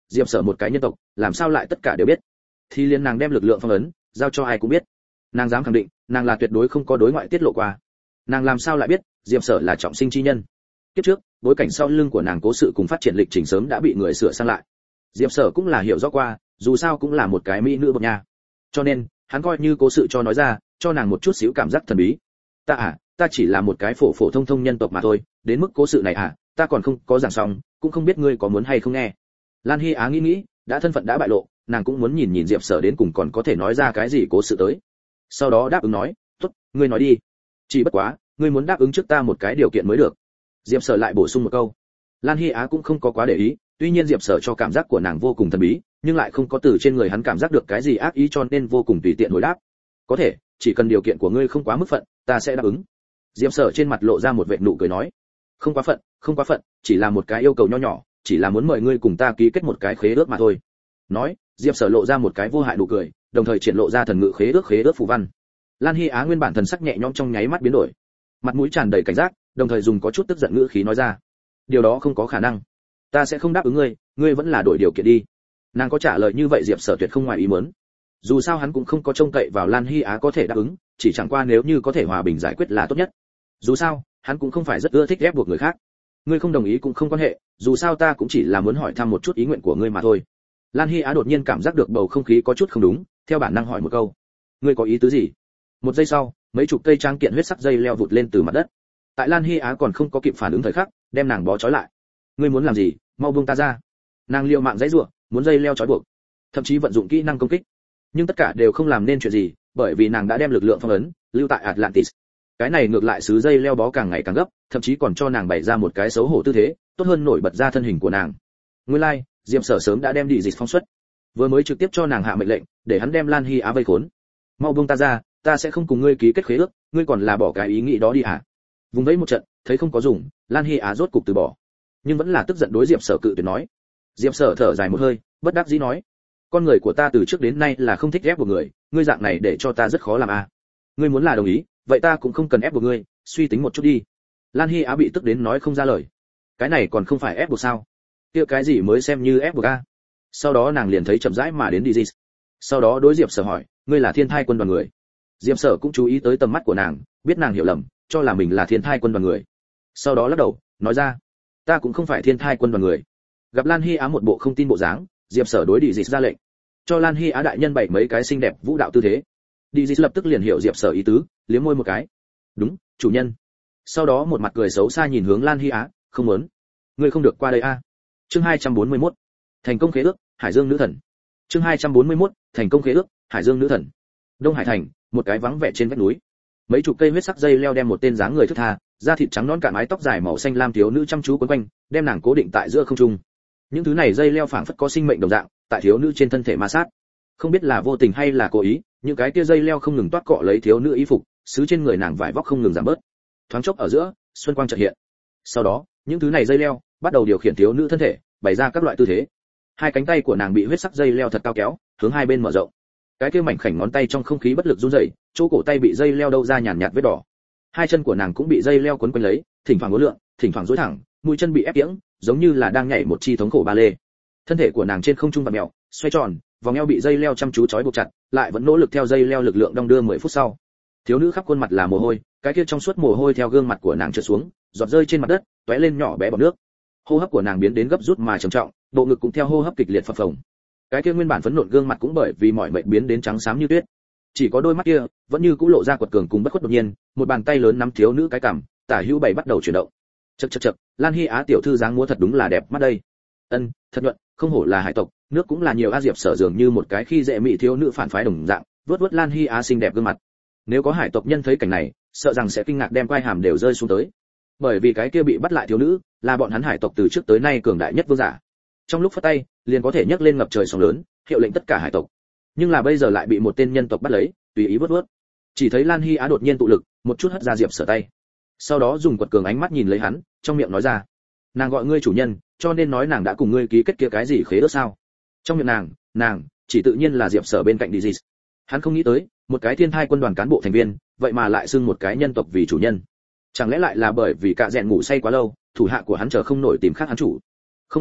diệp sở một cái nhân tộc làm sao lại tất cả đều biết. Thì liền nàng đem lực lượng phong ấn giao cho ai cũng biết, nàng dám khẳng định nàng là tuyệt đối không có đối ngoại tiết lộ qua. Nàng làm sao lại biết diệp sở là trọng sinh chi nhân? Kiếp trước bối cảnh sau lưng của nàng cố sự cùng phát triển lịch trình sớm đã bị người sửa sang lại. Diệp sở cũng là hiểu rõ qua, dù sao cũng là một cái mỹ nữ bậc nha, cho nên hắn coi như cố sự cho nói ra, cho nàng một chút xíu cảm giác thần bí. Ta à, ta chỉ là một cái phổ phổ thông thông nhân tộc mà thôi, đến mức cố sự này à, ta còn không có giảng xong, cũng không biết ngươi có muốn hay không nghe. Lan Hi Á nghĩ nghĩ, đã thân phận đã bại lộ, nàng cũng muốn nhìn nhìn Diệp Sở đến cùng còn có thể nói ra cái gì cố sự tới. Sau đó đáp ứng nói, tốt, ngươi nói đi. Chỉ bất quá, ngươi muốn đáp ứng trước ta một cái điều kiện mới được. Diệp Sở lại bổ sung một câu. Lan Hi Á cũng không có quá để ý, tuy nhiên Diệp Sở cho cảm giác của nàng vô cùng thần bí, nhưng lại không có từ trên người hắn cảm giác được cái gì ác ý, cho nên vô cùng tùy tiện hồi đáp. Có thể, chỉ cần điều kiện của ngươi không quá mức phận, ta sẽ đáp ứng. Diệp Sở trên mặt lộ ra một vệt nụ cười nói, không quá phận, không quá phận, chỉ là một cái yêu cầu nho nhỏ, chỉ là muốn mời ngươi cùng ta ký kết một cái khế ước mà thôi. Nói, Diệp Sở lộ ra một cái vô hại nụ cười, đồng thời triển lộ ra thần ngự khế ước khế ước phù văn. Lan Hi Á nguyên bản thần sắc nhẹ nhõm trong nháy mắt biến đổi, mặt mũi tràn đầy cảnh giác, đồng thời dùng có chút tức giận ngữ khí nói ra, điều đó không có khả năng, ta sẽ không đáp ứng ngươi, ngươi vẫn là đổi điều kiện đi. Nàng có trả lời như vậy Diệp Sở tuyệt không ngoài ý muốn. Dù sao hắn cũng không có trông cậy vào Lan Hi Á có thể đáp ứng, chỉ chẳng qua nếu như có thể hòa bình giải quyết là tốt nhất. Dù sao, hắn cũng không phải rất ưa thích ép buộc người khác. Ngươi không đồng ý cũng không quan hệ, dù sao ta cũng chỉ là muốn hỏi thăm một chút ý nguyện của ngươi mà thôi. Lan Hi Á đột nhiên cảm giác được bầu không khí có chút không đúng, theo bản năng hỏi một câu, ngươi có ý tứ gì? Một giây sau, mấy chục cây trang kiện huyết sắc dây leo vụt lên từ mặt đất. Tại Lan Hi Á còn không có kịp phản ứng thời khắc, đem nàng bó trói lại. Ngươi muốn làm gì? Mau buông ta ra! Nàng liều mạng giãy giụa, muốn dây leo trói buộc, thậm chí vận dụng kỹ năng công kích, nhưng tất cả đều không làm nên chuyện gì, bởi vì nàng đã đem lực lượng phong ấn lưu tại Atlantis. Cái này ngược lại sứ dây leo bó càng ngày càng gấp, thậm chí còn cho nàng bày ra một cái xấu hổ tư thế, tốt hơn nổi bật ra thân hình của nàng. Nguyên lai, like, Diệp Sở sớm đã đem đi dịch phóng xuất, vừa mới trực tiếp cho nàng hạ mệnh lệnh, để hắn đem Lan Hi Á vây khốn. Mau buông ta ra, ta sẽ không cùng ngươi ký kết khế ước, ngươi còn là bỏ cái ý nghĩ đó đi hả? Vùng vẫy một trận, thấy không có dùng, Lan Hi Á rốt cục từ bỏ, nhưng vẫn là tức giận đối Diệp Sở cự tuyệt nói. Diệp Sở thở dài một hơi, bất đắc dĩ nói, con người của ta từ trước đến nay là không thích ép buộc người, ngươi dạng này để cho ta rất khó làm a. À. Ngươi muốn là đồng ý, vậy ta cũng không cần ép buộc ngươi, suy tính một chút đi. Lan Hi Á bị tức đến nói không ra lời. Cái này còn không phải ép buộc sao? Kia cái gì mới xem như ép buộc a? Sau đó nàng liền thấy chậm rãi mà đến Dizis. Sau đó đối Diệp Sở hỏi, ngươi là Thiên Thai quân đoàn người? Diệp Sở cũng chú ý tới tầm mắt của nàng, biết nàng hiểu lầm, cho là mình là Thiên Thai quân đoàn người. Sau đó lắc đầu, nói ra, ta cũng không phải Thiên Thai quân đoàn người. Gặp Lan Hi Á một bộ không tin bộ dáng, Diệp Sở đối Dizis ra lệnh, cho Lan Hi Á đại nhân bày mấy cái xinh đẹp vũ đạo tư thế. Dizis lập tức liền hiểu Diệp Sở ý tứ, liếm môi một cái. Đúng, chủ nhân. Sau đó một mặt cười xấu xa nhìn hướng Lan Hi Á, không muốn. Ngươi không được qua đây a. À. Chương hai trăm bốn mươi mốt. Thành công khế ước, Hải Dương nữ thần. Chương hai trăm bốn mươi mốt. Thành công khế ước, Hải Dương nữ thần. Đông Hải thành, một cái vắng vẻ trên vách núi. Mấy chục cây huyết sắc dây leo đem một tên dáng người thướt tha, da thịt trắng nõn, cả mái tóc dài màu xanh lam thiếu nữ chăm chú quấn quanh, đem nàng cố định tại giữa không trung. Những thứ này dây leo phảng phất có sinh mệnh đồng dạng, tại thiếu nữ trên thân thể ma sát. Không biết là vô tình hay là cố ý, những cái kia dây leo không ngừng toát cọ lấy thiếu nữ y phục, xứ trên người nàng vải vóc không ngừng giảm bớt. Thoáng chốc ở giữa, xuân quang chợt hiện. Sau đó, những thứ này dây leo bắt đầu điều khiển thiếu nữ thân thể, bày ra các loại tư thế. Hai cánh tay của nàng bị huyết sắc dây leo thật cao kéo, hướng hai bên mở rộng. Cái kia mảnh khảnh ngón tay trong không khí bất lực run rẩy, chỗ cổ tay bị dây leo đâu ra nhàn nhạt vết đỏ. Hai chân của nàng cũng bị dây leo quấn quanh lấy, thỉnh thoảng uốn lượn, thỉnh thoảng duỗi thẳng, mũi chân bị ép kiễng, giống như là đang nhảy một chi thống khổ ba lê. Thân thể của nàng trên không trung vặn mèo, xoay tròn, vòng eo bị dây leo chăm chú trói buộc chặt, lại vẫn nỗ lực theo dây leo lực lượng đong đưa mười phút sau. Thiếu nữ khắp khuôn mặt là mồ hôi, cái kia trong suốt mồ hôi theo gương mặt của nàng trượt xuống, giọt rơi trên mặt đất, tóe lên nhỏ bé bọt nước. Hô hấp của nàng biến đến gấp rút mà trầm trọng, bộ ngực cũng theo hô hấp kịch liệt phập phồng. Cái kia nguyên bản phấn nộn gương mặt cũng bởi vì mỏi mệt biến đến trắng xám như tuyết. Chỉ có đôi mắt kia vẫn như cũ lộ ra quật cường cùng bất khuất. Đột nhiên, một bàn tay lớn nắm thiếu nữ cái cằm, tả hữu bảy bắt đầu chuyển động. Chậc chậc chậc, Lan Hi Á tiểu thư dáng múa thật đúng là đẹp mắt đây. Ân, thật nhuận, không hổ là hải tộc, nước cũng là nhiều. A Diệp Sở dường như một cái khi dễ mị thiếu nữ phản phái đồng dạng, vuốt vuốt Lan Hi Á xinh đẹp gương mặt. Nếu có hải tộc nhân thấy cảnh này, sợ rằng sẽ kinh ngạc đem quai hàm đều rơi xuống tới. Bởi vì cái kia bị bắt lại thiếu nữ, là bọn hắn hải tộc từ trước tới nay cường đại nhất vương giả. Trong lúc phất tay, liền có thể nhấc lên ngập trời sóng lớn, hiệu lệnh tất cả hải tộc. Nhưng là bây giờ lại bị một tên nhân tộc bắt lấy, tùy ý vuốt vuốt. Chỉ thấy Lan Hi Á đột nhiên tụ lực, một chút hất ra Diệp Sở tay. Sau đó dùng quật cường ánh mắt nhìn lấy hắn, trong miệng nói ra, nàng gọi ngươi chủ nhân, cho nên nói nàng đã cùng ngươi ký kết kia cái gì khế ước sao? Trong miệng nàng, nàng chỉ tự nhiên là Diệp Sở bên cạnh Dizis. Hắn không nghĩ tới, một cái Thiên Thai quân đoàn cán bộ thành viên, vậy mà lại xưng một cái nhân tộc vì chủ nhân. Chẳng lẽ lại là bởi vì cả rèn ngủ say quá lâu, thủ hạ của hắn chờ không nổi tìm khác hắn chủ? Không sai,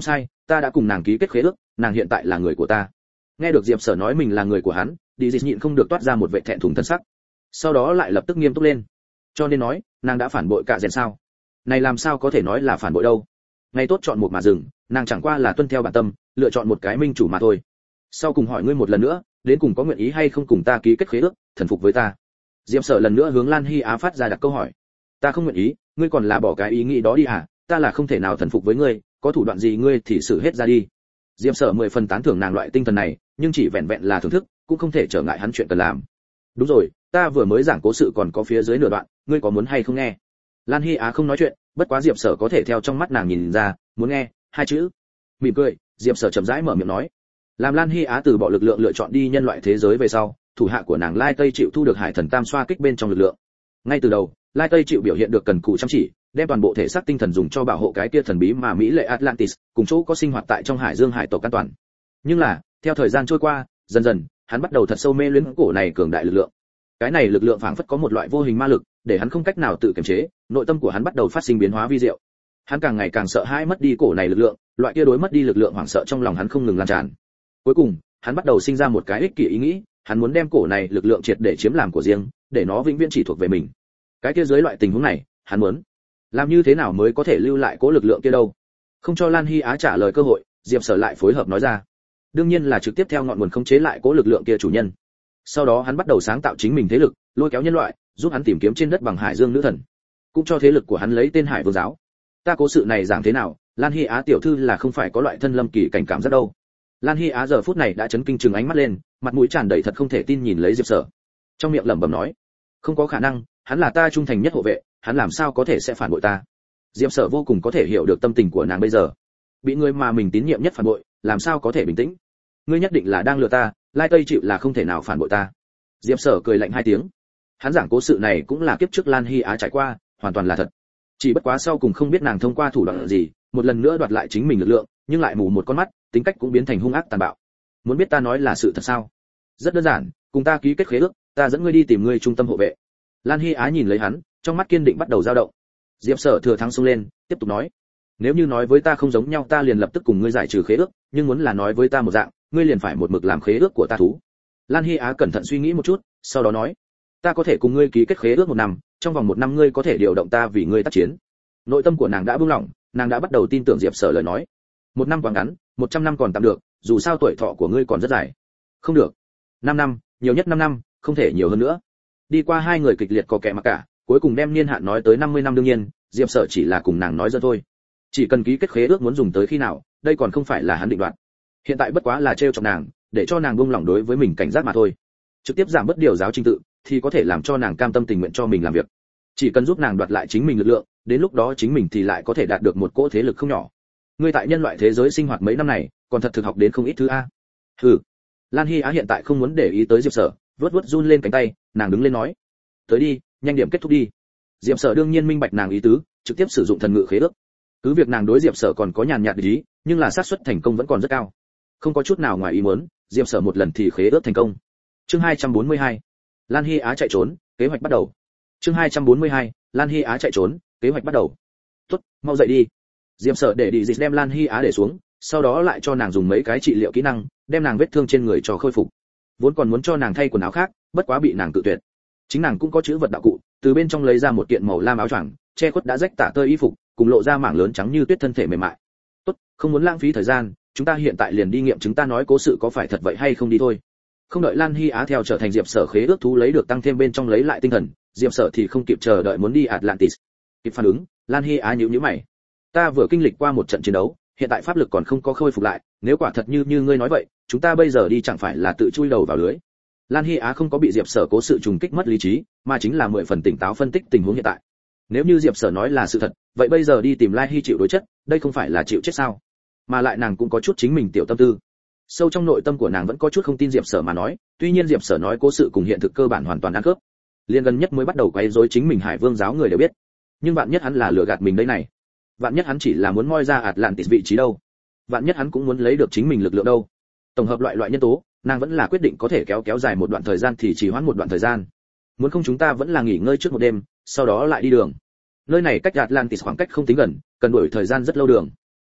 ta đã cùng nàng ký kết khế ước, nàng hiện tại là người của ta. Nghe được Diệp Sở nói mình là người của hắn, đi dịch nhịn không được toát ra một vẻ thẹn thùng thân sắc. Sau đó lại lập tức nghiêm túc lên. Cho nên nói, nàng đã phản bội cả rèn sao? Này làm sao có thể nói là phản bội đâu? Ngày tốt chọn một mà dừng, nàng chẳng qua là tuân theo bản tâm, lựa chọn một cái minh chủ mà thôi. Sau cùng hỏi ngươi một lần nữa, đến cùng có nguyện ý hay không cùng ta ký kết khế ước, thần phục với ta? Diệp Sở lần nữa hướng Lan Hy Á phát ra đặt câu hỏi. Ta không nguyện ý, ngươi còn là bỏ cái ý nghĩ đó đi hả? Ta là không thể nào thần phục với ngươi, có thủ đoạn gì ngươi thì xử hết ra đi. Diệp Sở mười phần tán thưởng nàng loại tinh thần này, nhưng chỉ vẹn vẹn là thưởng thức, cũng không thể trở ngại hắn chuyện cần làm. Đúng rồi, ta vừa mới giảng cố sự còn có phía dưới nửa đoạn, ngươi có muốn hay không nghe? Lan Hy Á không nói chuyện, bất quá Diệp Sở có thể theo trong mắt nàng nhìn ra, muốn nghe hai chữ. Mỉm cười, Diệp Sở chậm rãi mở miệng nói. Làm Lan Hy Á từ bỏ lực lượng lựa chọn đi nhân loại thế giới về sau, thủ hạ của nàng Lai Tây chịu thu được Hải Thần Tam xoa kích bên trong lực lượng. Ngay từ đầu, Lai Tây chịu biểu hiện được cần cù chăm chỉ, đem toàn bộ thể xác tinh thần dùng cho bảo hộ cái kia thần bí mà mỹ lệ Atlantis, cùng chỗ có sinh hoạt tại trong hải dương hải tộc an toàn. Nhưng là, theo thời gian trôi qua, dần dần, hắn bắt đầu thật sâu mê luyến cổ này cường đại lực lượng. Cái này lực lượng phảng phất có một loại vô hình ma lực, để hắn không cách nào tự kiềm chế, nội tâm của hắn bắt đầu phát sinh biến hóa vi diệu. Hắn càng ngày càng sợ hãi mất đi cổ này lực lượng, loại kia đối mất đi lực lượng hoảng sợ trong lòng hắn không ngừng lan tràn. Cuối cùng, hắn bắt đầu sinh ra một cái ích kỷ ý nghĩ, hắn muốn đem cổ này lực lượng triệt để chiếm làm của riêng, để nó vĩnh viễn chỉ thuộc về mình. Cái kia dưới loại tình huống này, hắn muốn làm như thế nào mới có thể lưu lại cố lực lượng kia đâu? Không cho Lan Hy Á trả lời cơ hội, Diệp Sở lại phối hợp nói ra. Đương nhiên là trực tiếp theo ngọn nguồn khống chế lại cố lực lượng kia chủ nhân. Sau đó hắn bắt đầu sáng tạo chính mình thế lực, lôi kéo nhân loại, giúp hắn tìm kiếm trên đất bằng hải dương nữ thần, cũng cho thế lực của hắn lấy tên Hải Vương giáo. Ta cố sự này giảng thế nào, Lan Hy Á tiểu thư là không phải có loại thân lâm kỳ cảnh cảm rất đâu. Lan Hy Á giờ phút này đã chấn kinh trừng ánh mắt lên, mặt mũi tràn đầy thật không thể tin nhìn lấy Diệp Sở, trong miệng lẩm bẩm nói, không có khả năng, hắn là ta trung thành nhất hộ vệ, hắn làm sao có thể sẽ phản bội ta? Diệp Sở vô cùng có thể hiểu được tâm tình của nàng bây giờ, bị người mà mình tín nhiệm nhất phản bội, làm sao có thể bình tĩnh? Ngươi nhất định là đang lừa ta, Lai Tây chịu là không thể nào phản bội ta. Diệp Sở cười lạnh hai tiếng. Hắn giảng cố sự này cũng là kiếp trước Lan Hy Á trải qua, hoàn toàn là thật. Chỉ bất quá sau cùng không biết nàng thông qua thủ đoạn gì, một lần nữa đoạt lại chính mình lực lượng, nhưng lại mù một con mắt, tính cách cũng biến thành hung ác tàn bạo. Muốn biết ta nói là sự thật sao? Rất đơn giản, cùng ta ký kết khế ước, ta dẫn ngươi đi tìm ngươi trung tâm hộ vệ. Lan Hy Á nhìn lấy hắn, trong mắt kiên định bắt đầu dao động. Diệp Sở thừa thắng xông lên, tiếp tục nói: nếu như nói với ta không giống nhau, ta liền lập tức cùng ngươi giải trừ khế ước, nhưng muốn là nói với ta một dạng, ngươi liền phải một mực làm khế ước của ta thú. Lan Hy Á cẩn thận suy nghĩ một chút, sau đó nói: ta có thể cùng ngươi ký kết khế ước một năm, trong vòng một năm ngươi có thể điều động ta vì ngươi tác chiến. Nội tâm của nàng đã buông lỏng, nàng đã bắt đầu tin tưởng Diệp Sở lời nói. Một năm quá ngắn, một trăm năm còn tạm được, dù sao tuổi thọ của ngươi còn rất dài. Không được, năm năm, nhiều nhất năm năm, không thể nhiều hơn nữa. Đi qua hai người kịch liệt có kẻ mặc cả, cuối cùng đem niên hạn nói tới năm mươi năm. Đương nhiên, Diệp Sở chỉ là cùng nàng nói dân thôi. Chỉ cần ký kết khế ước muốn dùng tới khi nào, đây còn không phải là hắn định đoạt. Hiện tại bất quá là trêu chọc nàng, để cho nàng buông lỏng đối với mình cảnh giác mà thôi. Trực tiếp giảm bớt điều giáo trình tự, thì có thể làm cho nàng cam tâm tình nguyện cho mình làm việc. Chỉ cần giúp nàng đoạt lại chính mình lực lượng, đến lúc đó chính mình thì lại có thể đạt được một cỗ thế lực không nhỏ. Ngươi tại nhân loại thế giới sinh hoạt mấy năm này, còn thật thực học đến không ít thứ a. Hừ. Lan Hy Á hiện tại không muốn để ý tới Diệp Sở, vuốt vuốt run lên cánh tay, nàng đứng lên nói: tới đi, nhanh điểm kết thúc đi. Diệp Sở đương nhiên minh bạch nàng ý tứ, trực tiếp sử dụng thần ngự khế ước. Cứ việc nàng đối Diệp Sở còn có nhàn nhạt ý, nhưng là xác suất thành công vẫn còn rất cao. Không có chút nào ngoài ý muốn, Diệp Sở một lần thì khế ước thành công. Chương hai trăm bốn mươi hai, Lan Hy Á chạy trốn, kế hoạch bắt đầu. Chương hai trăm bốn mươi hai, Lan Hy Á chạy trốn, kế hoạch bắt đầu. Tốt, mau dậy đi. Diệp Sở để đi dịch đem Lan Hy Á để xuống, sau đó lại cho nàng dùng mấy cái trị liệu kỹ năng, đem nàng vết thương trên người cho khôi phục. Vốn còn muốn cho nàng thay quần áo khác, bất quá bị nàng cự tuyệt. Chính nàng cũng có chữ vật đạo cụ, từ bên trong lấy ra một kiện màu lam áo choàng, che khuất đã rách tả tơi y phục, cùng lộ ra mảng lớn trắng như tuyết thân thể mềm mại. Tốt, không muốn lãng phí thời gian, chúng ta hiện tại liền đi nghiệm chứng ta nói cố sự có phải thật vậy hay không đi thôi. Không đợi Lan Hy Á theo trở thành Diệp Sở khế ước thú lấy được tăng thêm bên trong lấy lại tinh thần, Diệp Sở thì không kịp chờ đợi muốn đi Atlantis. Kịp phản ứng, Lan Hy Á nhíu nhíu mày. Ta vừa kinh lịch qua một trận chiến đấu, hiện tại pháp lực còn không có khôi phục lại, nếu quả thật như như ngươi nói vậy, chúng ta bây giờ đi chẳng phải là tự chui đầu vào lưới. Lan Hy Á không có bị Diệp Sở cố sự trùng kích mất lý trí, mà chính là mười phần tỉnh táo phân tích tình huống hiện tại. Nếu như Diệp Sở nói là sự thật, vậy bây giờ đi tìm Lai Hy chịu đối chất, đây không phải là chịu chết sao? Mà lại nàng cũng có chút chính mình tiểu tâm tư. Sâu trong nội tâm của nàng vẫn có chút không tin Diệp Sở mà nói, tuy nhiên Diệp Sở nói cố sự cùng hiện thực cơ bản hoàn toàn ăn khớp. Liên gần nhất mới bắt đầu quấy rối chính mình Hải Vương giáo người đều biết. Nhưng vạn nhất hắn là lừa gạt mình đây này. Vạn nhất hắn chỉ là muốn moi ra Atlantis vị trí đâu. Vạn nhất hắn cũng muốn lấy được chính mình lực lượng đâu. Tổng hợp loại loại nhân tố, nàng vẫn là quyết định có thể kéo kéo dài một đoạn thời gian thì chỉ hoãn một đoạn thời gian. Muốn không chúng ta vẫn là nghỉ ngơi trước một đêm, sau đó lại đi đường. Nơi này cách Atlantis khoảng cách không tính gần, cần đổi thời gian rất lâu đường.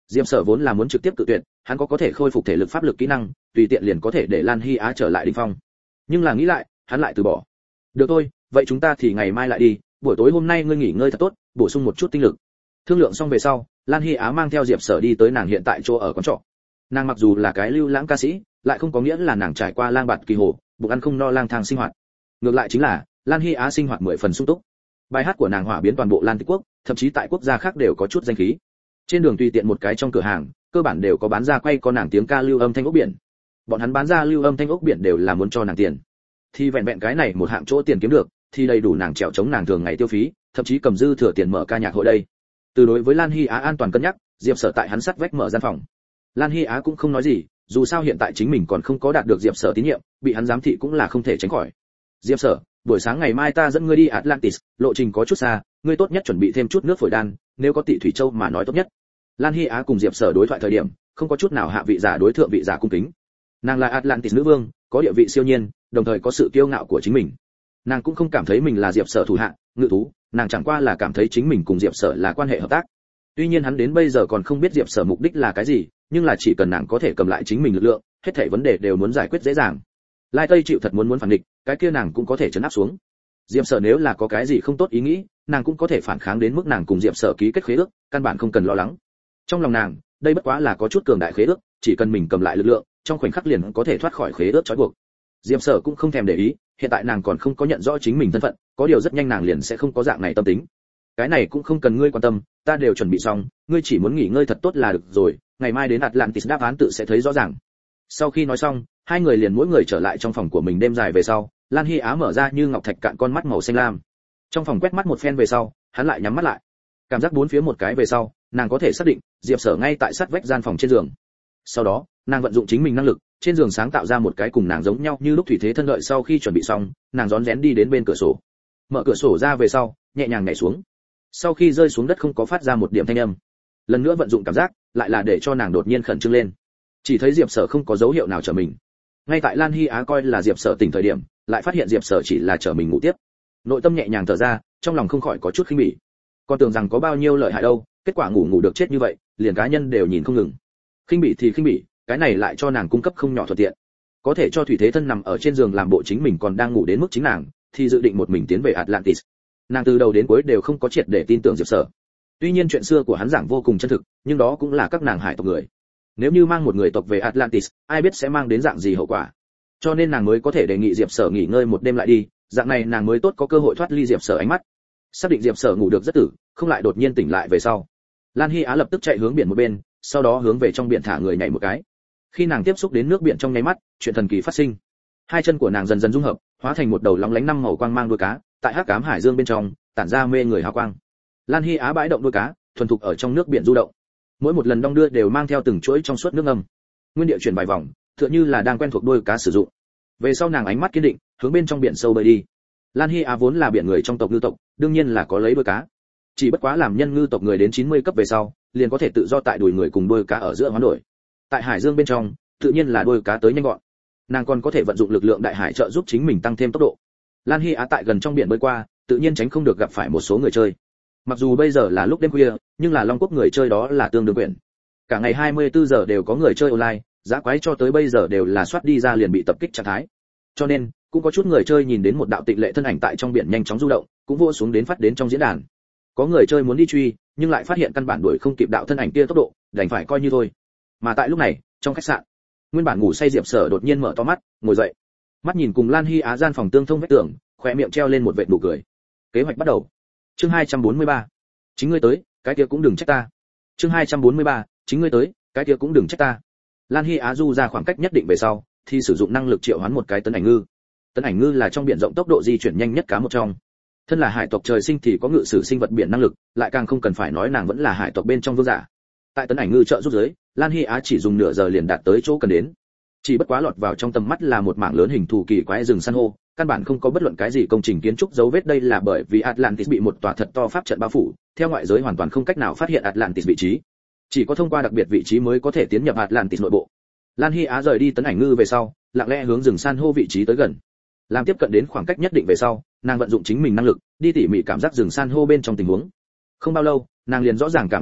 Diệp Sở vốn là muốn trực tiếp tự tuyệt, hắn có có thể khôi phục thể lực pháp lực kỹ năng, tùy tiện liền có thể để Lan Hi Á trở lại đỉnh phong. Nhưng là nghĩ lại, hắn lại từ bỏ. Được thôi, vậy chúng ta thì ngày mai lại đi, buổi tối hôm nay ngươi nghỉ ngơi thật tốt, bổ sung một chút tinh lực. Thương lượng xong về sau, Lan Hi Á mang theo Diệp Sở đi tới nàng hiện tại chỗ ở quán trọ. Nàng mặc dù là cái lưu lãng ca sĩ, lại không có nghĩa là nàng trải qua lang bạt kỳ hồ, bụng ăn không no lang thang sinh hoạt. Ngược lại chính là, Lan Hi Á sinh hoạt mười phần sung túc. Bài hát của nàng hỏa biến toàn bộ Lan Tích quốc, thậm chí tại quốc gia khác đều có chút danh khí. Trên đường tùy tiện một cái trong cửa hàng, cơ bản đều có bán ra quay có nàng tiếng ca lưu âm thanh ốc biển. Bọn hắn bán ra lưu âm thanh ốc biển đều là muốn cho nàng tiền. Thì vẹn vẹn cái này một hạng chỗ tiền kiếm được, thì đầy đủ nàng trèo chống nàng thường ngày tiêu phí, thậm chí cầm dư thừa tiền mở ca nhạc hội đây. Từ đối với Lan Hi Á an toàn cân nhắc, Diệp Sở tại hắn sắt vách mở gian phòng. Lan Hi Á cũng không nói gì, dù sao hiện tại chính mình còn không có đạt được Diệp Sở tín nhiệm, bị hắn giám thị cũng là không thể tránh khỏi. Diệp Sở, buổi sáng ngày mai ta dẫn ngươi đi Atlantis, lộ trình có chút xa, ngươi tốt nhất chuẩn bị thêm chút nước phổi đan, nếu có tị thủy châu mà nói tốt nhất. Lan Hi Á cùng Diệp Sở đối thoại thời điểm, không có chút nào hạ vị giả đối thượng vị giả cung kính. Nàng là Atlantis nữ vương, có địa vị siêu nhiên, đồng thời có sự kiêu ngạo của chính mình. Nàng cũng không cảm thấy mình là Diệp Sở thủ hạ, ngự thú, nàng chẳng qua là cảm thấy chính mình cùng Diệp Sở là quan hệ hợp tác. Tuy nhiên hắn đến bây giờ còn không biết Diệp Sở mục đích là cái gì, nhưng là chỉ cần nàng có thể cầm lại chính mình lực lượng, hết thảy vấn đề đều muốn giải quyết dễ dàng. Lai Tây chịu thật muốn muốn phản địch, cái kia nàng cũng có thể trấn áp xuống. Diệp Sở nếu là có cái gì không tốt ý nghĩ, nàng cũng có thể phản kháng đến mức nàng cùng Diệp Sở ký kết khế ước, căn bản không cần lo lắng. Trong lòng nàng, đây bất quá là có chút cường đại khế ước, chỉ cần mình cầm lại lực lượng, trong khoảnh khắc liền có thể thoát khỏi khế ước trói buộc. Diệp Sở cũng không thèm để ý, hiện tại nàng còn không có nhận rõ chính mình thân phận, có điều rất nhanh nàng liền sẽ không có dạng này tâm tính. Cái này cũng không cần ngươi quan tâm, ta đều chuẩn bị xong, ngươi chỉ muốn nghỉ ngơi thật tốt là được rồi, ngày mai đến Atlantis đáp án tự sẽ thấy rõ ràng. Sau khi nói xong, hai người liền mỗi người trở lại trong phòng của mình đêm dài về sau, Lan Hi Á mở ra như ngọc thạch cạn con mắt màu xanh lam. Trong phòng quét mắt một phen về sau, hắn lại nhắm mắt lại. Cảm giác bốn phía một cái về sau, nàng có thể xác định, Diệp Sở ngay tại sát vách gian phòng trên giường. Sau đó, nàng vận dụng chính mình năng lực, trên giường sáng tạo ra một cái cùng nàng giống nhau như lúc thủy thế thân đợi sau khi chuẩn bị xong, nàng rón rén đi đến bên cửa sổ. Mở cửa sổ ra về sau, nhẹ nhàng nhảy xuống. Sau khi rơi xuống đất không có phát ra một điểm thanh âm. Lần nữa vận dụng cảm giác, lại là để cho nàng đột nhiên khẩn trương lên. Chỉ thấy Diệp Sở không có dấu hiệu nào trở mình. Ngay tại Lan Hi Á coi là Diệp Sở tỉnh thời điểm, lại phát hiện Diệp Sở chỉ là trở mình ngủ tiếp. Nội tâm nhẹ nhàng thở ra, trong lòng không khỏi có chút khinh bỉ. Con tưởng rằng có bao nhiêu lợi hại đâu, kết quả ngủ ngủ được chết như vậy, liền cá nhân đều nhìn không ngừng. Khinh bỉ thì khinh bỉ, cái này lại cho nàng cung cấp không nhỏ thuận tiện. Có thể cho thủy thế thân nằm ở trên giường làm bộ chính mình còn đang ngủ đến mức chính nàng, thì dự định một mình tiến về Atlantis. Nàng từ đầu đến cuối đều không có triệt để tin tưởng Diệp Sở. Tuy nhiên chuyện xưa của hắn giảng vô cùng chân thực, nhưng đó cũng là các nàng hải tộc người. Nếu như mang một người tộc về Atlantis, ai biết sẽ mang đến dạng gì hậu quả. Cho nên nàng mới có thể đề nghị Diệp Sở nghỉ ngơi một đêm lại đi, dạng này nàng mới tốt có cơ hội thoát ly Diệp Sở ánh mắt. Xác định Diệp Sở ngủ được rất tử, không lại đột nhiên tỉnh lại về sau. Lan Hi Á lập tức chạy hướng biển một bên, sau đó hướng về trong biển thả người nhảy một cái. Khi nàng tiếp xúc đến nước biển trong nháy mắt, chuyện thần kỳ phát sinh. Hai chân của nàng dần dần dung hợp, hóa thành một đầu lóng lánh năm màu quang mang đuôi cá, tại hắc ám hải dương bên trong, tản ra mê người hào quang. Lan Hi Á bãi động đuôi cá, thuần thục ở trong nước biển du động. Mỗi một lần đong đưa đều mang theo từng chuỗi trong suốt nước ngầm. Nguyên địa chuyển vài vòng, tựa như là đang quen thuộc đuôi cá sử dụng. Về sau nàng ánh mắt kiên định, hướng bên trong biển sâu bơi đi. Lan Hi Á vốn là biển người trong tộc ngư tộc, đương nhiên là có lấy đuôi cá. Chỉ bất quá làm nhân ngư tộc người đến chín mươi cấp về sau, liền có thể tự do tại đuôi người cùng đuôi cá ở giữa hoán đổi. Tại hải dương bên trong, tự nhiên là đuôi cá tới nhanh gọn. Nàng còn có thể vận dụng lực lượng đại hải trợ giúp chính mình tăng thêm tốc độ. Lan Hi Á tại gần trong biển bơi qua, tự nhiên tránh không được gặp phải một số người chơi. Mặc dù bây giờ là lúc đêm khuya, nhưng là Long Quốc người chơi đó là tương đương quyển. Cả ngày hai mươi tư giờ đều có người chơi online, giá quái cho tới bây giờ đều là soát đi ra liền bị tập kích trạng thái. Cho nên, cũng có chút người chơi nhìn đến một đạo tịnh lệ thân ảnh tại trong biển nhanh chóng du động, cũng vô xuống đến phát đến trong diễn đàn. Có người chơi muốn đi truy, nhưng lại phát hiện căn bản đuổi không kịp đạo thân ảnh kia tốc độ, đành phải coi như thôi. Mà tại lúc này, trong khách sạn, nguyên bản ngủ say Diệp Sở đột nhiên mở to mắt, ngồi dậy. Mắt nhìn cùng Lan Hi Á gian phòng tương thông vách tường, khóe miệng treo lên một vệt nụ cười. Kế hoạch bắt đầu. Chương hai trăm bốn mươi ba. Chính ngươi tới, cái kia cũng đừng trách ta. Chương hai trăm bốn mươi ba. Chính ngươi tới, cái kia cũng đừng trách ta. Lan Hi Á du ra khoảng cách nhất định về sau, thì sử dụng năng lực triệu hoán một cái tấn ảnh ngư. Tấn ảnh ngư là trong biển rộng tốc độ di chuyển nhanh nhất cá một trong. Thân là hải tộc trời sinh thì có ngự sử sinh vật biển năng lực, lại càng không cần phải nói nàng vẫn là hải tộc bên trong vương giả. Tại tấn ảnh ngư trợ giúp giới, Lan Hi Á chỉ dùng nửa giờ liền đạt tới chỗ cần đến. Chỉ bất quá lọt vào trong tầm mắt là một mảng lớn hình thù kỳ quái rừng san hô, căn bản không có bất luận cái gì công trình kiến trúc dấu vết, đây là bởi vì Atlantis bị một tòa thật to pháp trận bao phủ, theo ngoại giới hoàn toàn không cách nào phát hiện Atlantis vị trí. Chỉ có thông qua đặc biệt vị trí mới có thể tiến nhập Atlantis nội bộ. Lan Hi Á rời đi tấn ảnh ngư về sau, lặng lẽ hướng rừng san hô vị trí tới gần. Làm tiếp cận đến khoảng cách nhất định về sau, nàng vận dụng chính mình năng lực, đi tỉ mỉ cảm giác rừng san hô bên trong tình huống. Không bao lâu, nàng liền rõ ràng cảm giác được,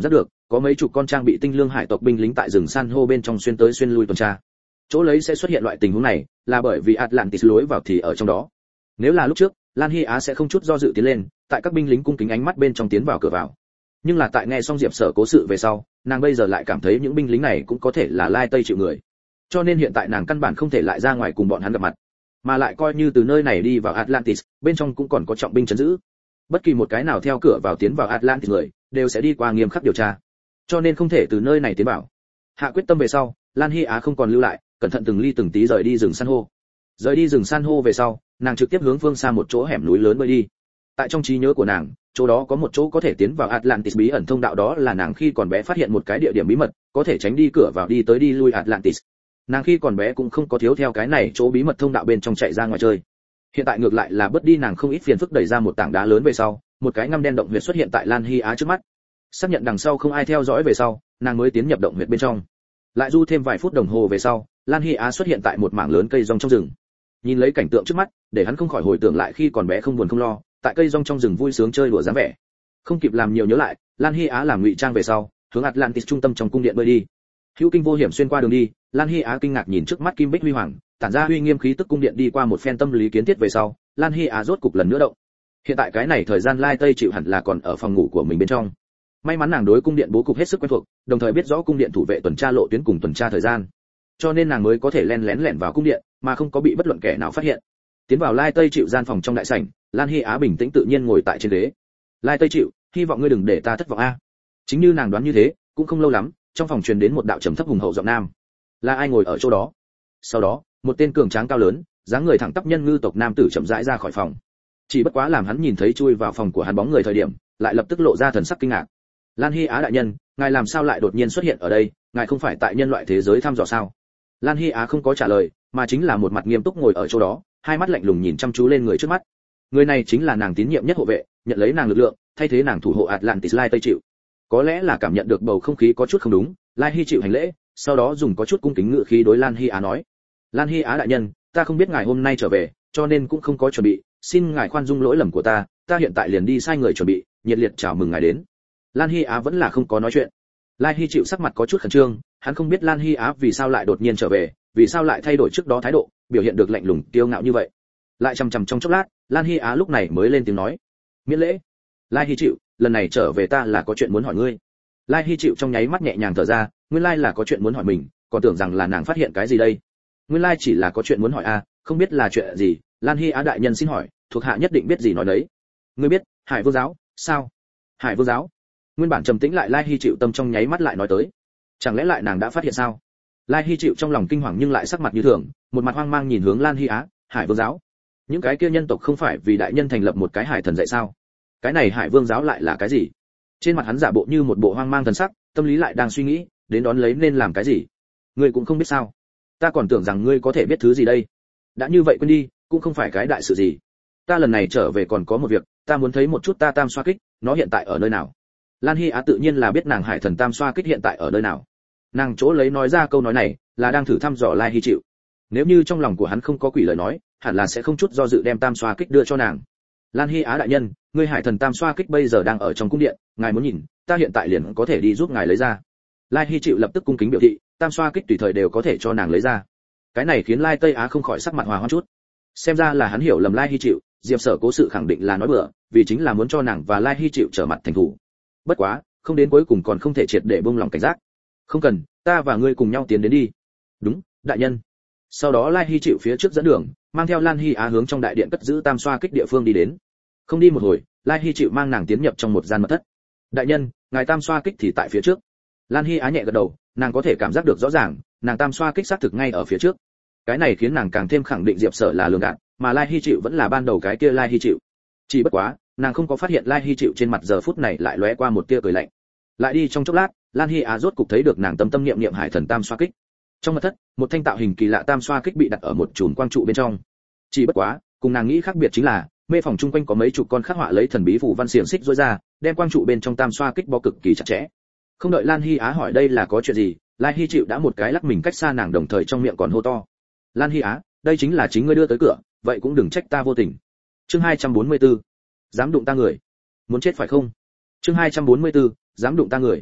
có mấy chục con trang bị tinh lương hải tộc binh lính tại rừng san hô bên trong xuyên tới xuyên lui tuần tra. Chỗ lấy sẽ xuất hiện loại tình huống này, là bởi vì Atlantis lối vào thì ở trong đó. Nếu là lúc trước, Lan Hy Á sẽ không chút do dự tiến lên, tại các binh lính cung kính ánh mắt bên trong tiến vào cửa vào. Nhưng là tại nghe xong Diệp Sở cố sự về sau, nàng bây giờ lại cảm thấy những binh lính này cũng có thể là lai tây chịu người. Cho nên hiện tại nàng căn bản không thể lại ra ngoài cùng bọn hắn gặp mặt, mà lại coi như từ nơi này đi vào Atlantis, bên trong cũng còn có trọng binh trấn giữ. Bất kỳ một cái nào theo cửa vào tiến vào Atlantis người, đều sẽ đi qua nghiêm khắc điều tra. Cho nên không thể từ nơi này tiến vào. Hạ quyết tâm về sau, Lan Hy Á không còn lưu lại, cẩn thận từng ly từng tí rời đi rừng san hô. Rời đi rừng san hô về sau, nàng trực tiếp hướng phương xa một chỗ hẻm núi lớn bơi đi. Tại trong trí nhớ của nàng, chỗ đó có một chỗ có thể tiến vào Atlantis bí ẩn thông đạo, đó là nàng khi còn bé phát hiện một cái địa điểm bí mật, có thể tránh đi cửa vào đi tới đi lui Atlantis. Nàng khi còn bé cũng không có thiếu theo cái này chỗ bí mật thông đạo bên trong chạy ra ngoài chơi. Hiện tại ngược lại là bớt đi nàng không ít phiền phức, đẩy ra một tảng đá lớn về sau, một cái ngăm đen động huyệt xuất hiện tại Lan Hy Á trước mắt. Xác nhận đằng sau không ai theo dõi về sau, nàng mới tiến nhập động huyệt bên trong. Lại du thêm vài phút đồng hồ về sau, Lan Hy Á xuất hiện tại một mảng lớn cây rong trong rừng. Nhìn lấy cảnh tượng trước mắt, để hắn không khỏi hồi tưởng lại khi còn bé không buồn không lo, tại cây rong trong rừng vui sướng chơi đùa dáng vẻ. Không kịp làm nhiều nhớ lại, Lan Hy Á làm ngụy trang về sau, hướng Atlantis trung tâm trong cung điện bơi đi. Hữu kinh vô hiểm xuyên qua đường đi, Lan Hy Á kinh ngạc nhìn trước mắt kim bích huy hoàng, tản ra uy nghiêm khí tức cung điện, đi qua một phen tâm lý kiến thiết về sau, Lan Hy Á rốt cục lần nữa động. Hiện tại cái này thời gian lai tây chịu hẳn là còn ở phòng ngủ của mình bên trong. May mắn nàng đối cung điện bố cục hết sức quen thuộc, đồng thời biết rõ cung điện thủ vệ tuần tra lộ tuyến cùng tuần tra thời gian, cho nên nàng mới có thể len lén lẻn vào cung điện, mà không có bị bất luận kẻ nào phát hiện. Tiến vào lai tây chịu gian phòng trong đại sảnh, Lan Hy Á bình tĩnh tự nhiên ngồi tại trên ghế. Lai tây chịu, hy vọng ngươi đừng để ta thất vọng a. Chính như nàng đoán như thế, cũng không lâu lắm, trong phòng truyền đến một đạo trầm thấp hùng hậu giọng nam. Là ai ngồi ở chỗ đó? Sau đó, một tên cường tráng cao lớn, dáng người thẳng tắp nhân ngư tộc nam tử chậm rãi ra khỏi phòng. Chỉ bất quá làm hắn nhìn thấy chui vào phòng của hắn bóng người thời điểm, lại lập tức lộ ra thần sắc kinh ngạc. Lan Hy Á đại nhân, ngài làm sao lại đột nhiên xuất hiện ở đây, ngài không phải tại nhân loại thế giới thăm dò sao? Lan Hy Á không có trả lời, mà chính là một mặt nghiêm túc ngồi ở chỗ đó, hai mắt lạnh lùng nhìn chăm chú lên người trước mắt. Người này chính là nàng tín nhiệm nhất hộ vệ, nhận lấy nàng lực lượng, thay thế nàng thủ hộ Atlantis Lai Tây chịu. Có lẽ là cảm nhận được bầu không khí có chút không đúng, Lai Hy chịu hành lễ, sau đó dùng có chút cung kính ngữ khí đối Lan Hy Á nói: Lan Hy Á đại nhân, ta không biết ngài hôm nay trở về, cho nên cũng không có chuẩn bị, xin ngài khoan dung lỗi lầm của ta, ta hiện tại liền đi sai người chuẩn bị, nhiệt liệt chào mừng ngài đến. Lan Hy Á vẫn là không có nói chuyện. Lai Hy chịu sắc mặt có chút khẩn trương, hắn không biết Lan Hy Á vì sao lại đột nhiên trở về, vì sao lại thay đổi trước đó thái độ, biểu hiện được lạnh lùng kiêu ngạo như vậy. Lại chằm chằm trong chốc lát, Lan Hy Á lúc này mới lên tiếng nói: miễn lễ. Lai Hy chịu, lần này trở về ta là có chuyện muốn hỏi ngươi. Lai Hy chịu trong nháy mắt nhẹ nhàng thở ra, nguyên lai là có chuyện muốn hỏi mình, còn tưởng rằng là nàng phát hiện cái gì đây. Nguyên lai chỉ là có chuyện muốn hỏi a, không biết là chuyện gì. Lan Hy Á đại nhân xin hỏi, thuộc hạ nhất định biết gì nói đấy. Ngươi biết Hải Vương giáo? Sao? Hải Vương giáo? Nguyên bản trầm tĩnh lại Lai Hy chịu tâm trong nháy mắt lại nói tới. Chẳng lẽ lại nàng đã phát hiện sao? Lai Hy chịu trong lòng kinh hoàng nhưng lại sắc mặt như thường, một mặt hoang mang nhìn hướng Lan Hy Á. Hải Vương giáo? Những cái kia nhân tộc không phải vì đại nhân thành lập một cái hải thần dạy sao? Cái này Hải Vương giáo lại là cái gì? Trên mặt hắn giả bộ như một bộ hoang mang thần sắc, tâm lý lại đang suy nghĩ, đến đón lấy nên làm cái gì. Ngươi cũng không biết sao? Ta còn tưởng rằng ngươi có thể biết thứ gì đây. Đã như vậy quên đi, cũng không phải cái đại sự gì. Ta lần này trở về còn có một việc, ta muốn thấy một chút ta tam xoa kích, nó hiện tại ở nơi nào. Lan Hy Á tự nhiên là biết nàng hải thần tam xoa kích hiện tại ở nơi nào. Nàng chỗ lấy nói ra câu nói này, là đang thử thăm dò Lai Hy chịu. Nếu như trong lòng của hắn không có quỷ lời nói, hẳn là sẽ không chút do dự đem tam xoa kích đưa cho nàng. Lan Hy Á đại nhân, ngươi hải thần tam xoa kích bây giờ đang ở trong cung điện, ngài muốn nhìn, ta hiện tại liền có thể đi giúp ngài lấy ra. Lai Hy chịu lập tức cung kính biểu thị, tam xoa kích tùy thời đều có thể cho nàng lấy ra. Cái này khiến Lai Tây Á không khỏi sắc mặt hòa hoãn chút. Xem ra là hắn hiểu lầm Lai Hy chịu, Diệp Sở cố sự khẳng định là nói bừa, vì chính là muốn cho nàng và Lai Hy chịu trở mặt thành thủ. Bất quá, không đến cuối cùng còn không thể triệt để buông lòng cảnh giác. Không cần, ta và ngươi cùng nhau tiến đến đi. Đúng, đại nhân. Sau đó Lai Hy chịu phía trước dẫn đường, mang theo Lan Hy Á hướng trong đại điện cất giữ tam xoa kích địa phương đi đến. Không đi một hồi, Lai Hy chịu mang nàng tiến nhập trong một gian mật thất. Đại nhân, ngài tam xoa kích thì tại phía trước. Lan Hy Á nhẹ gật đầu, nàng có thể cảm giác được rõ ràng, nàng tam xoa kích xác thực ngay ở phía trước. Cái này khiến nàng càng thêm khẳng định Diệp Sở là lường gạt, mà Lai Hy chịu vẫn là ban đầu cái kia Lai Hy chịu. Chỉ bất quá, nàng không có phát hiện Lai Hy chịu trên mặt giờ phút này lại lóe qua một tia cười lạnh. Lại đi trong chốc lát, Lan Hy Á rốt cục thấy được nàng tâm tâm niệm niệm hải thần tam xoa kích. Trong mật thất, một thanh tạo hình kỳ lạ tam xoa kích bị đặt ở một chùm quang trụ bên trong. Chỉ bất quá, cùng nàng nghĩ khác biệt chính là, mê phòng chung quanh có mấy chục con khắc họa lấy thần bí phù văn xiềng xích rối ra, đem quang trụ bên trong tam xoa kích bó cực kỳ chặt chẽ. Không đợi Lan Hy Á hỏi đây là có chuyện gì, Lai Hy chịu đã một cái lắc mình cách xa nàng, đồng thời trong miệng còn hô to: Lan Hy Á, đây chính là chính ngươi đưa tới cửa, vậy cũng đừng trách ta vô tình. Chương hai trăm bốn mươi tư, dám đụng ta người, muốn chết phải không? Chương hai trăm bốn mươi tư, dám đụng ta người,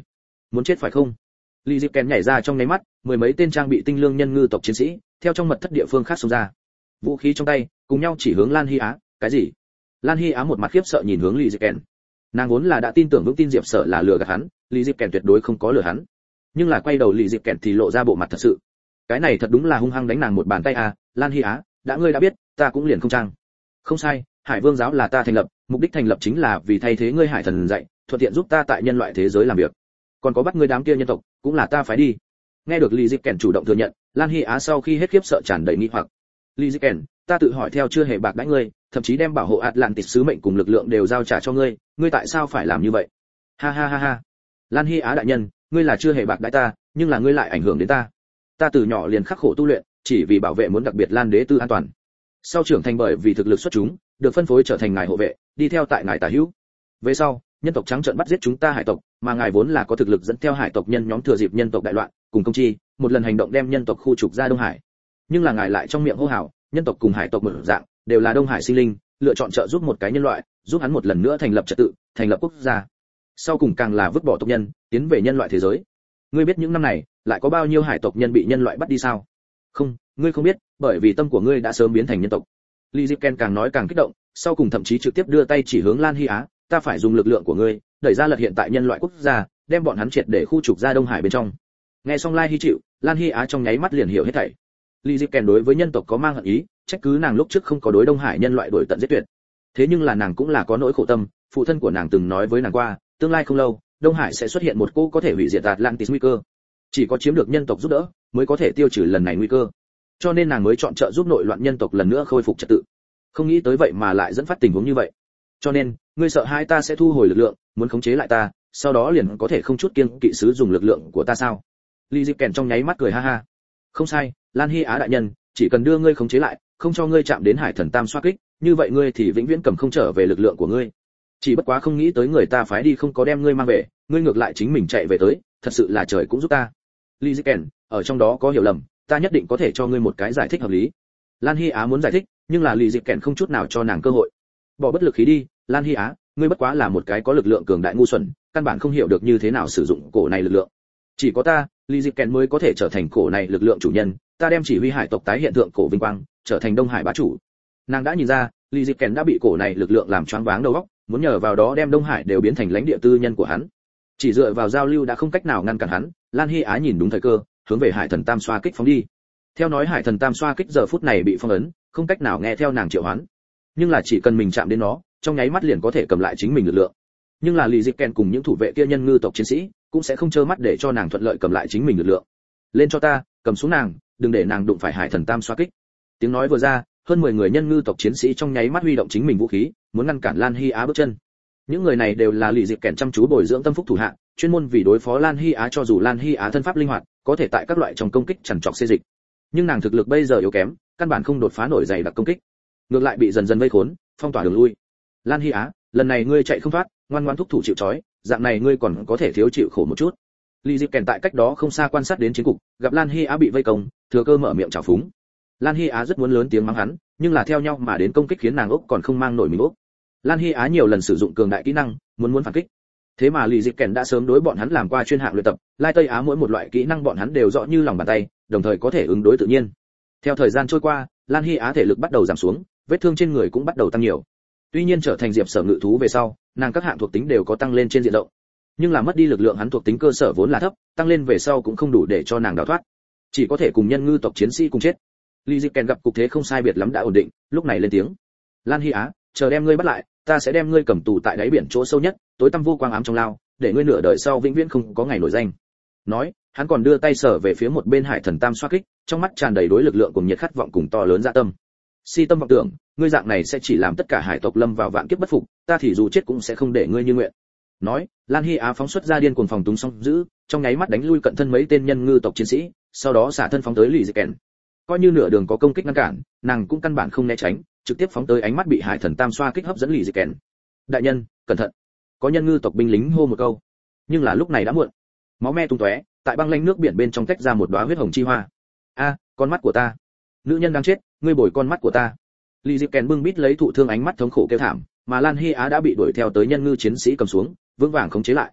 muốn chết phải không? Lý Diệp Kèn nhảy ra trong nháy mắt, mười mấy tên trang bị tinh lương nhân ngư tộc chiến sĩ theo trong mật thất địa phương khác xông ra, vũ khí trong tay cùng nhau chỉ hướng Lan Hy Á. Cái gì? Lan Hy Á một mặt khiếp sợ nhìn hướng Lý Diệp Kèn. Nàng vốn là đã tin tưởng vững tin Diệp Sở là lừa gạt hắn, Lý Diệp Kèn tuyệt đối không có lừa hắn. Nhưng là quay đầu Lý Diệp Kèn thì lộ ra bộ mặt thật sự. Cái này thật đúng là hung hăng đánh nàng một bàn tay à, Lan Hy Á, đã ngươi đã biết, ta cũng liền không trang. Không sai, Hải Vương giáo là ta thành lập, mục đích thành lập chính là vì thay thế ngươi Hải Thần dạy, thuận tiện giúp ta tại nhân loại thế giới làm việc. Còn có bắt ngươi đám kia nhân tộc, cũng là ta phải đi. Nghe được Lý Diệp Kèn chủ động thừa nhận, Lan Hy Á sau khi hết khiếp sợ tràn đầy nghi hoặc. Lý Diệp Kèn, ta tự hỏi theo chưa hề bạc đãi ngươi, thậm chí đem bảo hộ Atlantis sứ mệnh cùng lực lượng đều giao trả cho ngươi, ngươi tại sao phải làm như vậy? Ha ha ha ha. Lan Hy Á đại nhân, ngươi là chưa hề bạc đãi ta, nhưng là ngươi lại ảnh hưởng đến ta. Ta từ nhỏ liền khắc khổ tu luyện, chỉ vì bảo vệ muốn đặc biệt Lan đế tư an toàn. Sau trưởng thành bởi vì thực lực xuất chúng, được phân phối trở thành ngài hộ vệ, đi theo tại ngài tả hữu. Về sau, nhân tộc trắng trợn bắt giết chúng ta hải tộc, mà ngài vốn là có thực lực dẫn theo hải tộc nhân nhóm thừa dịp nhân tộc đại loạn, cùng công chi, một lần hành động đem nhân tộc khu trục ra Đông Hải. Nhưng là ngài lại trong miệng hô hào, nhân tộc cùng hải tộc một dạng, đều là Đông Hải sinh linh, lựa chọn trợ giúp một cái nhân loại, giúp hắn một lần nữa thành lập trật tự, thành lập quốc gia. Sau cùng càng là vứt bỏ tộc nhân, tiến về nhân loại thế giới. Ngươi biết những năm này, lại có bao nhiêu hải tộc nhân bị nhân loại bắt đi sao? Không, ngươi không biết, bởi vì tâm của ngươi đã sớm biến thành nhân tộc. Lý Diệp Ken càng nói càng kích động, sau cùng thậm chí trực tiếp đưa tay chỉ hướng Lan Hy Á, ta phải dùng lực lượng của ngươi, đẩy ra lật hiện tại nhân loại quốc gia, đem bọn hắn triệt để khu trục ra Đông Hải bên trong. Nghe xong Lai Hy chịu, Lan Hy Á trong nháy mắt liền hiểu hết thảy. Lý Diệp Ken đối với nhân tộc có mang hận ý, trách cứ nàng lúc trước không có đối Đông Hải nhân loại đổi tận giết tuyệt. Thế nhưng là nàng cũng là có nỗi khổ tâm, phụ thân của nàng từng nói với nàng qua, tương lai không lâu, Đông Hải sẽ xuất hiện một cô có thể hủy diệt Atlantis nguy cơ. Chỉ có chiếm được nhân tộc giúp đỡ, mới có thể tiêu trừ lần này nguy cơ. Cho nên nàng mới chọn trợ giúp nội loạn nhân tộc lần nữa khôi phục trật tự. Không nghĩ tới vậy mà lại dẫn phát tình huống như vậy. Cho nên, ngươi sợ hai ta sẽ thu hồi lực lượng, muốn khống chế lại ta, sau đó liền có thể không chút kiêng kỵ sử dụng lực lượng của ta sao? Lý Diệp Kèn trong nháy mắt cười ha ha. Không sai, Lan Hy Á đại nhân, chỉ cần đưa ngươi khống chế lại, không cho ngươi chạm đến Hải Thần Tam xoa kích, như vậy ngươi thì vĩnh viễn cầm không trở về lực lượng của ngươi. Chỉ bất quá không nghĩ tới người ta phái đi không có đem ngươi mang về, ngươi ngược lại chính mình chạy về tới, thật sự là trời cũng giúp ta. Lý Diệp Kèn, ở trong đó có hiểu lầm, ta nhất định có thể cho ngươi một cái giải thích hợp lý. Lan Hy Á muốn giải thích, nhưng là Lý Diệp Kèn không chút nào cho nàng cơ hội. Bỏ bất lực khí đi, Lan Hy Á, ngươi bất quá là một cái có lực lượng cường đại ngu xuẩn, căn bản không hiểu được như thế nào sử dụng cổ này lực lượng. Chỉ có ta, Lý Diệp Kèn mới có thể trở thành cổ này lực lượng chủ nhân, ta đem chỉ huy hải tộc tái hiện tượng cổ vinh quang, trở thành Đông Hải bá chủ. Nàng đã nhìn ra, Lý Diệp Kèn đã bị cổ này lực lượng làm choáng váng đầu óc, muốn nhờ vào đó đem Đông Hải đều biến thành lãnh địa tư nhân của hắn. Chỉ dựa vào giao lưu đã không cách nào ngăn cản hắn, Lan Hy Á nhìn đúng thời cơ, hướng về Hải Thần Tam xoa kích phóng đi. Theo nói Hải Thần Tam xoa kích giờ phút này bị phong ấn, không cách nào nghe theo nàng triệu hoán. Nhưng là chỉ cần mình chạm đến nó, trong nháy mắt liền có thể cầm lại chính mình lực lượng. Nhưng là Lý Diệp Kèn cùng những thủ vệ kia nhân ngư tộc chiến sĩ, cũng sẽ không trơ mắt để cho nàng thuận lợi cầm lại chính mình lực lượng. Lên cho ta, cầm xuống nàng, đừng để nàng đụng phải Hải Thần Tam xoa kích. Tiếng nói vừa ra, hơn mười người nhân ngư tộc chiến sĩ trong nháy mắt huy động chính mình vũ khí, muốn ngăn cản Lan Hy Á bước chân. Những người này đều là Lý Diệp Kèn chăm chú bồi dưỡng tâm phúc thủ hạ, chuyên môn vì đối phó Lan Hy Á, cho dù Lan Hy Á thân pháp linh hoạt, có thể tại các loại trong công kích chằn trọc xê dịch. Nhưng nàng thực lực bây giờ yếu kém, căn bản không đột phá nổi dày đặc công kích, ngược lại bị dần dần vây khốn, phong tỏa đường lui. Lan Hy Á, lần này ngươi chạy không thoát, ngoan ngoãn thúc thủ chịu trói, dạng này ngươi còn có thể thiếu chịu khổ một chút. Lý Diệp Kèn tại cách đó không xa quan sát đến chiến cục, gặp Lan Hy Á bị vây công, thừa cơ mở miệng chào phúng. Lan Hy Á rất muốn lớn tiếng mắng hắn, nhưng là theo nhau mà đến công kích khiến nàng ốc còn không mang nổi mình ốc. Lan Hy Á nhiều lần sử dụng cường đại kỹ năng, muốn muốn phản kích. Thế mà Lý Diệp Kèn đã sớm đối bọn hắn làm qua chuyên hạng luyện tập, Lai Tây Á mỗi một loại kỹ năng bọn hắn đều rõ như lòng bàn tay, đồng thời có thể ứng đối tự nhiên. Theo thời gian trôi qua, Lan Hy Á thể lực bắt đầu giảm xuống, vết thương trên người cũng bắt đầu tăng nhiều. Tuy nhiên trở thành Diệp Sở ngự thú về sau, nàng các hạng thuộc tính đều có tăng lên trên diện rộng. Nhưng là mất đi lực lượng hắn thuộc tính cơ sở vốn là thấp, tăng lên về sau cũng không đủ để cho nàng đào thoát, chỉ có thể cùng nhân ngư tộc chiến sĩ cùng chết. Lý Diệp Kèn gặp cục thế không sai biệt lắm đã ổn định, lúc này lên tiếng: "Lan Hy Á, chờ đem ngươi bắt lại, ta sẽ đem ngươi cầm tù tại đáy biển chỗ sâu nhất, tối tăm vô quang ám trong lao, để ngươi nửa đời sau vĩnh viễn không có ngày nổi danh." Nói, hắn còn đưa tay sờ về phía một bên Hải Thần Tam xoa kích, trong mắt tràn đầy đối lực lượng cùng nhiệt khát vọng cùng to lớn dạ tâm. Si tâm vọng tưởng, ngươi dạng này sẽ chỉ làm tất cả hải tộc lâm vào vạn kiếp bất phục, ta thì dù chết cũng sẽ không để ngươi như nguyện. Nói, Lan Hy Á phóng xuất ra điên cuồng phòng túng song giữ, trong nháy mắt đánh lui cận thân mấy tên nhân ngư tộc chiến sĩ, sau đó xả thân phóng tới Lý Diệp Kèn. Coi như nửa đường có công kích ngăn cản, nàng cũng căn bản không né tránh, trực tiếp phóng tới ánh mắt bị Hải Thần Tam xoa kích hấp dẫn Lý Diệp Kèn. Đại nhân, cẩn thận! Có nhân ngư tộc binh lính hô một câu, nhưng là lúc này đã muộn. Máu me tung tóe, tại băng lanh nước biển bên trong tách ra một đóa huyết hồng chi hoa. A, con mắt của ta! Nữ nhân đang chết, ngươi bồi con mắt của ta! Lý Diệp Kèn bưng bít lấy thụ thương ánh mắt thống khổ kêu thảm, mà Lan Hy Á đã bị đuổi theo tới nhân ngư chiến sĩ cầm xuống, vững vàng khống chế lại.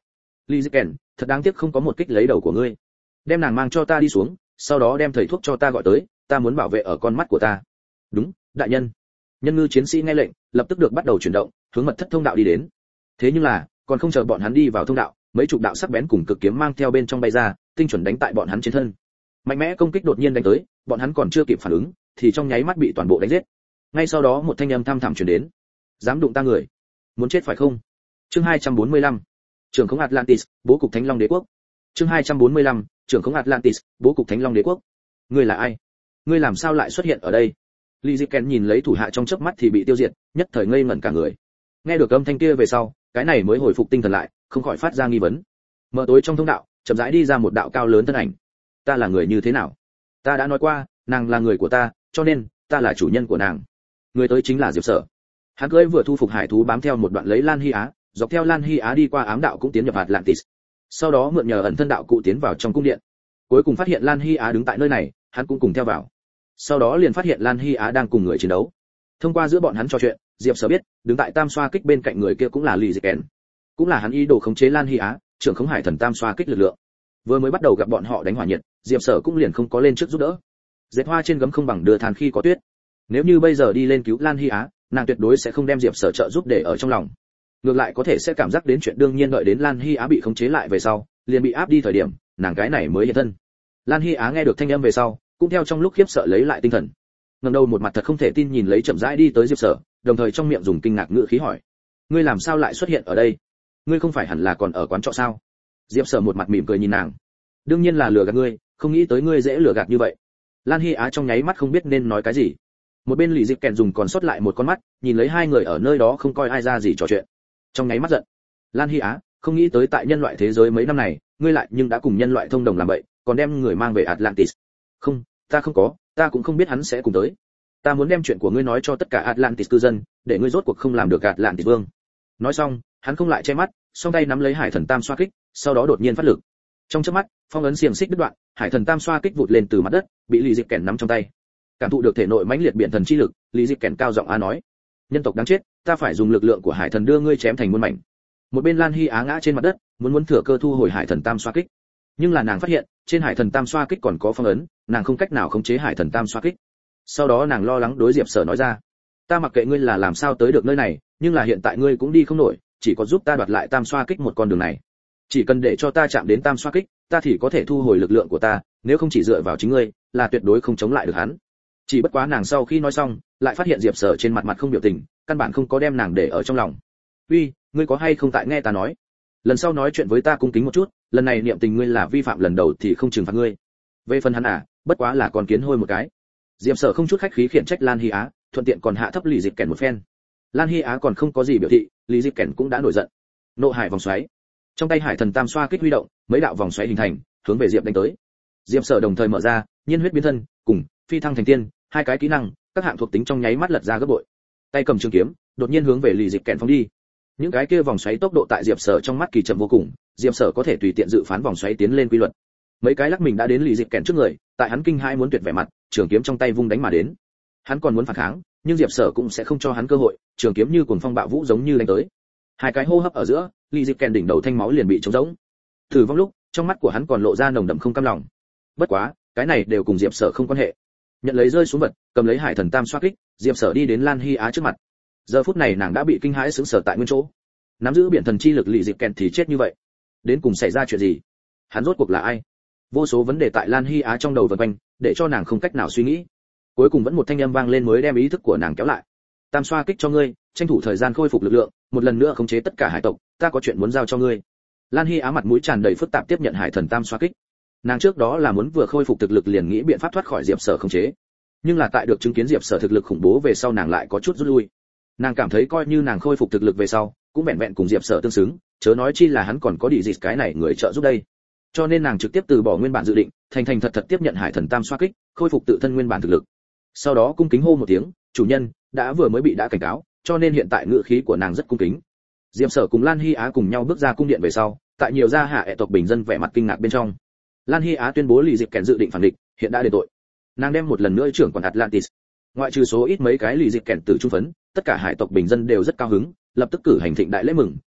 Lý Dịch Kèn, thật đáng tiếc không có một kích lấy đầu của ngươi. Đem nàng mang cho ta đi xuống, sau đó đem thầy thuốc cho ta gọi tới, ta muốn bảo vệ ở con mắt của ta. Đúng, đại nhân. Nhân ngư chiến sĩ nghe lệnh, lập tức được bắt đầu chuyển động, hướng mật thất thông đạo đi đến. Thế nhưng là, còn không chờ bọn hắn đi vào thông đạo, mấy chục đạo sắc bén cùng cực kiếm mang theo bên trong bay ra, tinh chuẩn đánh tại bọn hắn trên thân. Mạnh mẽ công kích đột nhiên đánh tới, bọn hắn còn chưa kịp phản ứng, thì trong nháy mắt bị toàn bộ đánh giết. Ngay sau đó một thanh âm thăm thẳm truyền đến. Dám đụng ta người, muốn chết phải không? Chương hai trăm bốn mươi lăm. Trưởng khống Atlantis, bố cục Thánh Long Đế quốc. Chương hai trăm bốn mươi lăm. Trưởng khống Atlantis, bố cục Thánh Long Đế quốc. Ngươi là ai? Ngươi làm sao lại xuất hiện ở đây? Lý Dịch Kèn nhìn lấy thủ hạ trong chớp mắt thì bị tiêu diệt, nhất thời ngây ngẩn cả người. Nghe được âm thanh kia về sau, cái này mới hồi phục tinh thần lại, không khỏi phát ra nghi vấn. Mở tối trong thông đạo, chậm rãi đi ra một đạo cao lớn thân ảnh. Ta là người như thế nào? Ta đã nói qua, nàng là người của ta, cho nên ta là chủ nhân của nàng. Người tới chính là Diệp Sở. Hắn cưỡi vừa thu phục hải thú bám theo một đoạn lấy Lan Hy Á, dọc theo Lan Hy Á đi qua ám đạo cũng tiến nhập Atlantis. Sau đó mượn nhờ ẩn thân đạo cụ tiến vào trong cung điện. Cuối cùng phát hiện Lan Hy Á đứng tại nơi này, hắn cũng cùng theo vào. Sau đó liền phát hiện Lan Hy Á đang cùng người chiến đấu. Thông qua giữa bọn hắn trò chuyện, Diệp Sở biết, đứng tại Tam Xoa Kích bên cạnh người kia cũng là Lý Dịch Kèn. Cũng là hắn ý đồ khống chế Lan Hy Á, trưởng khống hải thần Tam Xoa Kích lực lượng. Vừa mới bắt đầu gặp bọn họ đánh hỏa nhiệt, Diệp Sở cũng liền không có lên trước giúp đỡ. Dệt hoa trên gấm không bằng đưa than khi có tuyết. Nếu như bây giờ đi lên cứu Lan Hy Á, nàng tuyệt đối sẽ không đem Diệp Sở trợ giúp để ở trong lòng. Ngược lại có thể sẽ cảm giác đến chuyện đương nhiên, đợi đến Lan Hy Á bị khống chế lại về sau, liền bị áp đi thời điểm, nàng cái này mới hiện thân. Lan Hy Á nghe được thanh âm về sau, cũng theo trong lúc khiếp sợ lấy lại tinh thần. Ngẩng đầu một mặt thật không thể tin nhìn lấy chậm rãi đi tới Diệp Sở, đồng thời trong miệng dùng kinh ngạc ngữ khí hỏi: "Ngươi làm sao lại xuất hiện ở đây? Ngươi không phải hẳn là còn ở quán trọ sao?" Diệp Sở một mặt mỉm cười nhìn nàng: "Đương nhiên là lừa gạt ngươi, không nghĩ tới ngươi dễ lừa gạt như vậy." Lan Hy Á trong nháy mắt không biết nên nói cái gì. Một bên Lý Dịch Kèn dùng còn sót lại một con mắt, nhìn lấy hai người ở nơi đó không coi ai ra gì trò chuyện. Trong nháy mắt giận. Lan Hy Á, không nghĩ tới tại nhân loại thế giới mấy năm này, ngươi lại nhưng đã cùng nhân loại thông đồng làm vậy, còn đem người mang về Atlantis. Không, ta không có, ta cũng không biết hắn sẽ cùng tới. Ta muốn đem chuyện của ngươi nói cho tất cả Atlantis cư dân, để ngươi rốt cuộc không làm được Atlantis vương. Nói xong, hắn không lại che mắt, song tay nắm lấy hải thần Tam Xoa Kích, sau đó đột nhiên phát lực. Trong chớp mắt, phong ấn xiềng xích đứt đoạn, hải thần Tam Xoa Kích vụt lên từ mặt đất, bị Lý Dịch Kèn nắm trong tay. Cảm thụ được thể nội mãnh liệt biển thần chi lực, Lý Dịch Kèn cao giọng a nói: "Nhân tộc đáng chết, ta phải dùng lực lượng của hải thần đưa ngươi chém thành muôn mảnh." Một bên Lan Hy Á ngã trên mặt đất, muốn muốn thừa cơ thu hồi hải thần Tam Xoa Kích. Nhưng là nàng phát hiện, trên hải thần Tam Xoa Kích còn có phong ấn, nàng không cách nào khống chế hải thần Tam Xoa Kích. Sau đó nàng lo lắng đối Diệp Sở nói ra: "Ta mặc kệ ngươi là làm sao tới được nơi này, nhưng là hiện tại ngươi cũng đi không nổi, chỉ có giúp ta đoạt lại Tam Xoa Kích một con đường này. Chỉ cần để cho ta chạm đến Tam Xoa Kích, ta thì có thể thu hồi lực lượng của ta, nếu không chỉ dựa vào chính ngươi, là tuyệt đối không chống lại được hắn." Chỉ bất quá nàng sau khi nói xong, lại phát hiện Diệp Sở trên mặt mặt không biểu tình, căn bản không có đem nàng để ở trong lòng. "Uy, ngươi có hay không tại nghe ta nói? Lần sau nói chuyện với ta cung kính một chút, lần này niệm tình ngươi là vi phạm lần đầu thì không trừng phạt ngươi. Về phần hắn à, bất quá là con kiến hôi một cái." Diệp Sở không chút khách khí khiển trách Lan Hy Á, thuận tiện còn hạ thấp Lý Dịch Kèn một phen. Lan Hy Á còn không có gì biểu thị, Lý Dịch Kèn cũng đã nổi giận. Nộ hải vòng xoáy. Trong tay hải thần Tam Xoa Kích huy động, mấy đạo vòng xoáy hình thành, hướng về Diệp đánh tới. Diệp Sở đồng thời mở ra, nhiên huyết biến thân, cùng phi thăng thành tiên, hai cái kỹ năng, các hạng thuộc tính trong nháy mắt lật ra gấp bội. Tay cầm trường kiếm, đột nhiên hướng về Lý Dịch Kèn phóng đi. Những cái kia vòng xoáy tốc độ tại Diệp Sở trong mắt kỳ chậm vô cùng, Diệp Sở có thể tùy tiện dự phán vòng xoáy tiến lên quy luật. Mấy cái lắc mình đã đến Lý Dịch Kèn trước người, tại hắn kinh hai muốn tuyệt vẻ mặt, trường kiếm trong tay vung đánh mà đến. Hắn còn muốn phản kháng, nhưng Diệp Sở cũng sẽ không cho hắn cơ hội, trường kiếm như cuồng phong bạo vũ giống như đánh tới. Hai cái hô hấp ở giữa, Lý Dịch Kèn đỉnh đầu thanh máu liền bị trống rỗng. Thử vong lúc, trong mắt của hắn còn lộ ra nồng đậm không cam lòng. Bất quá, cái này đều cùng Diệp Sở không quan hệ. Nhận lấy rơi xuống vật, cầm lấy hải thần Tam Xoa Kích, Diệp Sở đi đến Lan Hy Á trước mặt. Giờ phút này nàng đã bị kinh hãi sững sờ tại nguyên chỗ. Nắm giữ biển thần chi lực Lý Dịch Kèn thì chết như vậy. Đến cùng xảy ra chuyện gì? Hắn rốt cuộc là ai? Vô số vấn đề tại Lan Hy Á trong đầu vần quanh, để cho nàng không cách nào suy nghĩ. Cuối cùng vẫn một thanh âm vang lên mới đem ý thức của nàng kéo lại. Tam Xoa Kích cho ngươi, tranh thủ thời gian khôi phục lực lượng, một lần nữa khống chế tất cả hải tộc, ta có chuyện muốn giao cho ngươi. Lan Hy Á mặt mũi tràn đầy phức tạp tiếp nhận hải thần Tam Xoa Kích. Nàng trước đó là muốn vừa khôi phục thực lực liền nghĩ biện pháp thoát khỏi Diệp Sở khống chế, nhưng là tại được chứng kiến Diệp Sở thực lực khủng bố về sau nàng lại có chút rút lui. Nàng cảm thấy coi như nàng khôi phục thực lực về sau, cũng vẹn vẹn cùng Diệp Sở tương xứng, chớ nói chi là hắn còn có địa dịch cái này người trợ giúp đây. Cho nên nàng trực tiếp từ bỏ nguyên bản dự định, thành thành thật thật tiếp nhận hải thần Tam Xoa Kích, khôi phục tự thân nguyên bản thực lực. Sau đó cung kính hô một tiếng, chủ nhân, đã vừa mới bị đã cảnh cáo, cho nên hiện tại ngữ khí của nàng rất cung kính. Diệp Sở cùng Lan Hy Á cùng nhau bước ra cung điện về sau, tại nhiều gia hạ hệ tộc bình dân vẻ mặt kinh ngạc bên trong, Lan Hy Á tuyên bố Lý Dịch Kèn dự định phản địch, hiện đã đền tội. Nàng đem một lần nữa trưởng quản Atlantis. Ngoại trừ số ít mấy cái Lý Dịch Kèn tử trung phấn, tất cả hải tộc bình dân đều rất cao hứng, lập tức cử hành thịnh đại lễ mừng,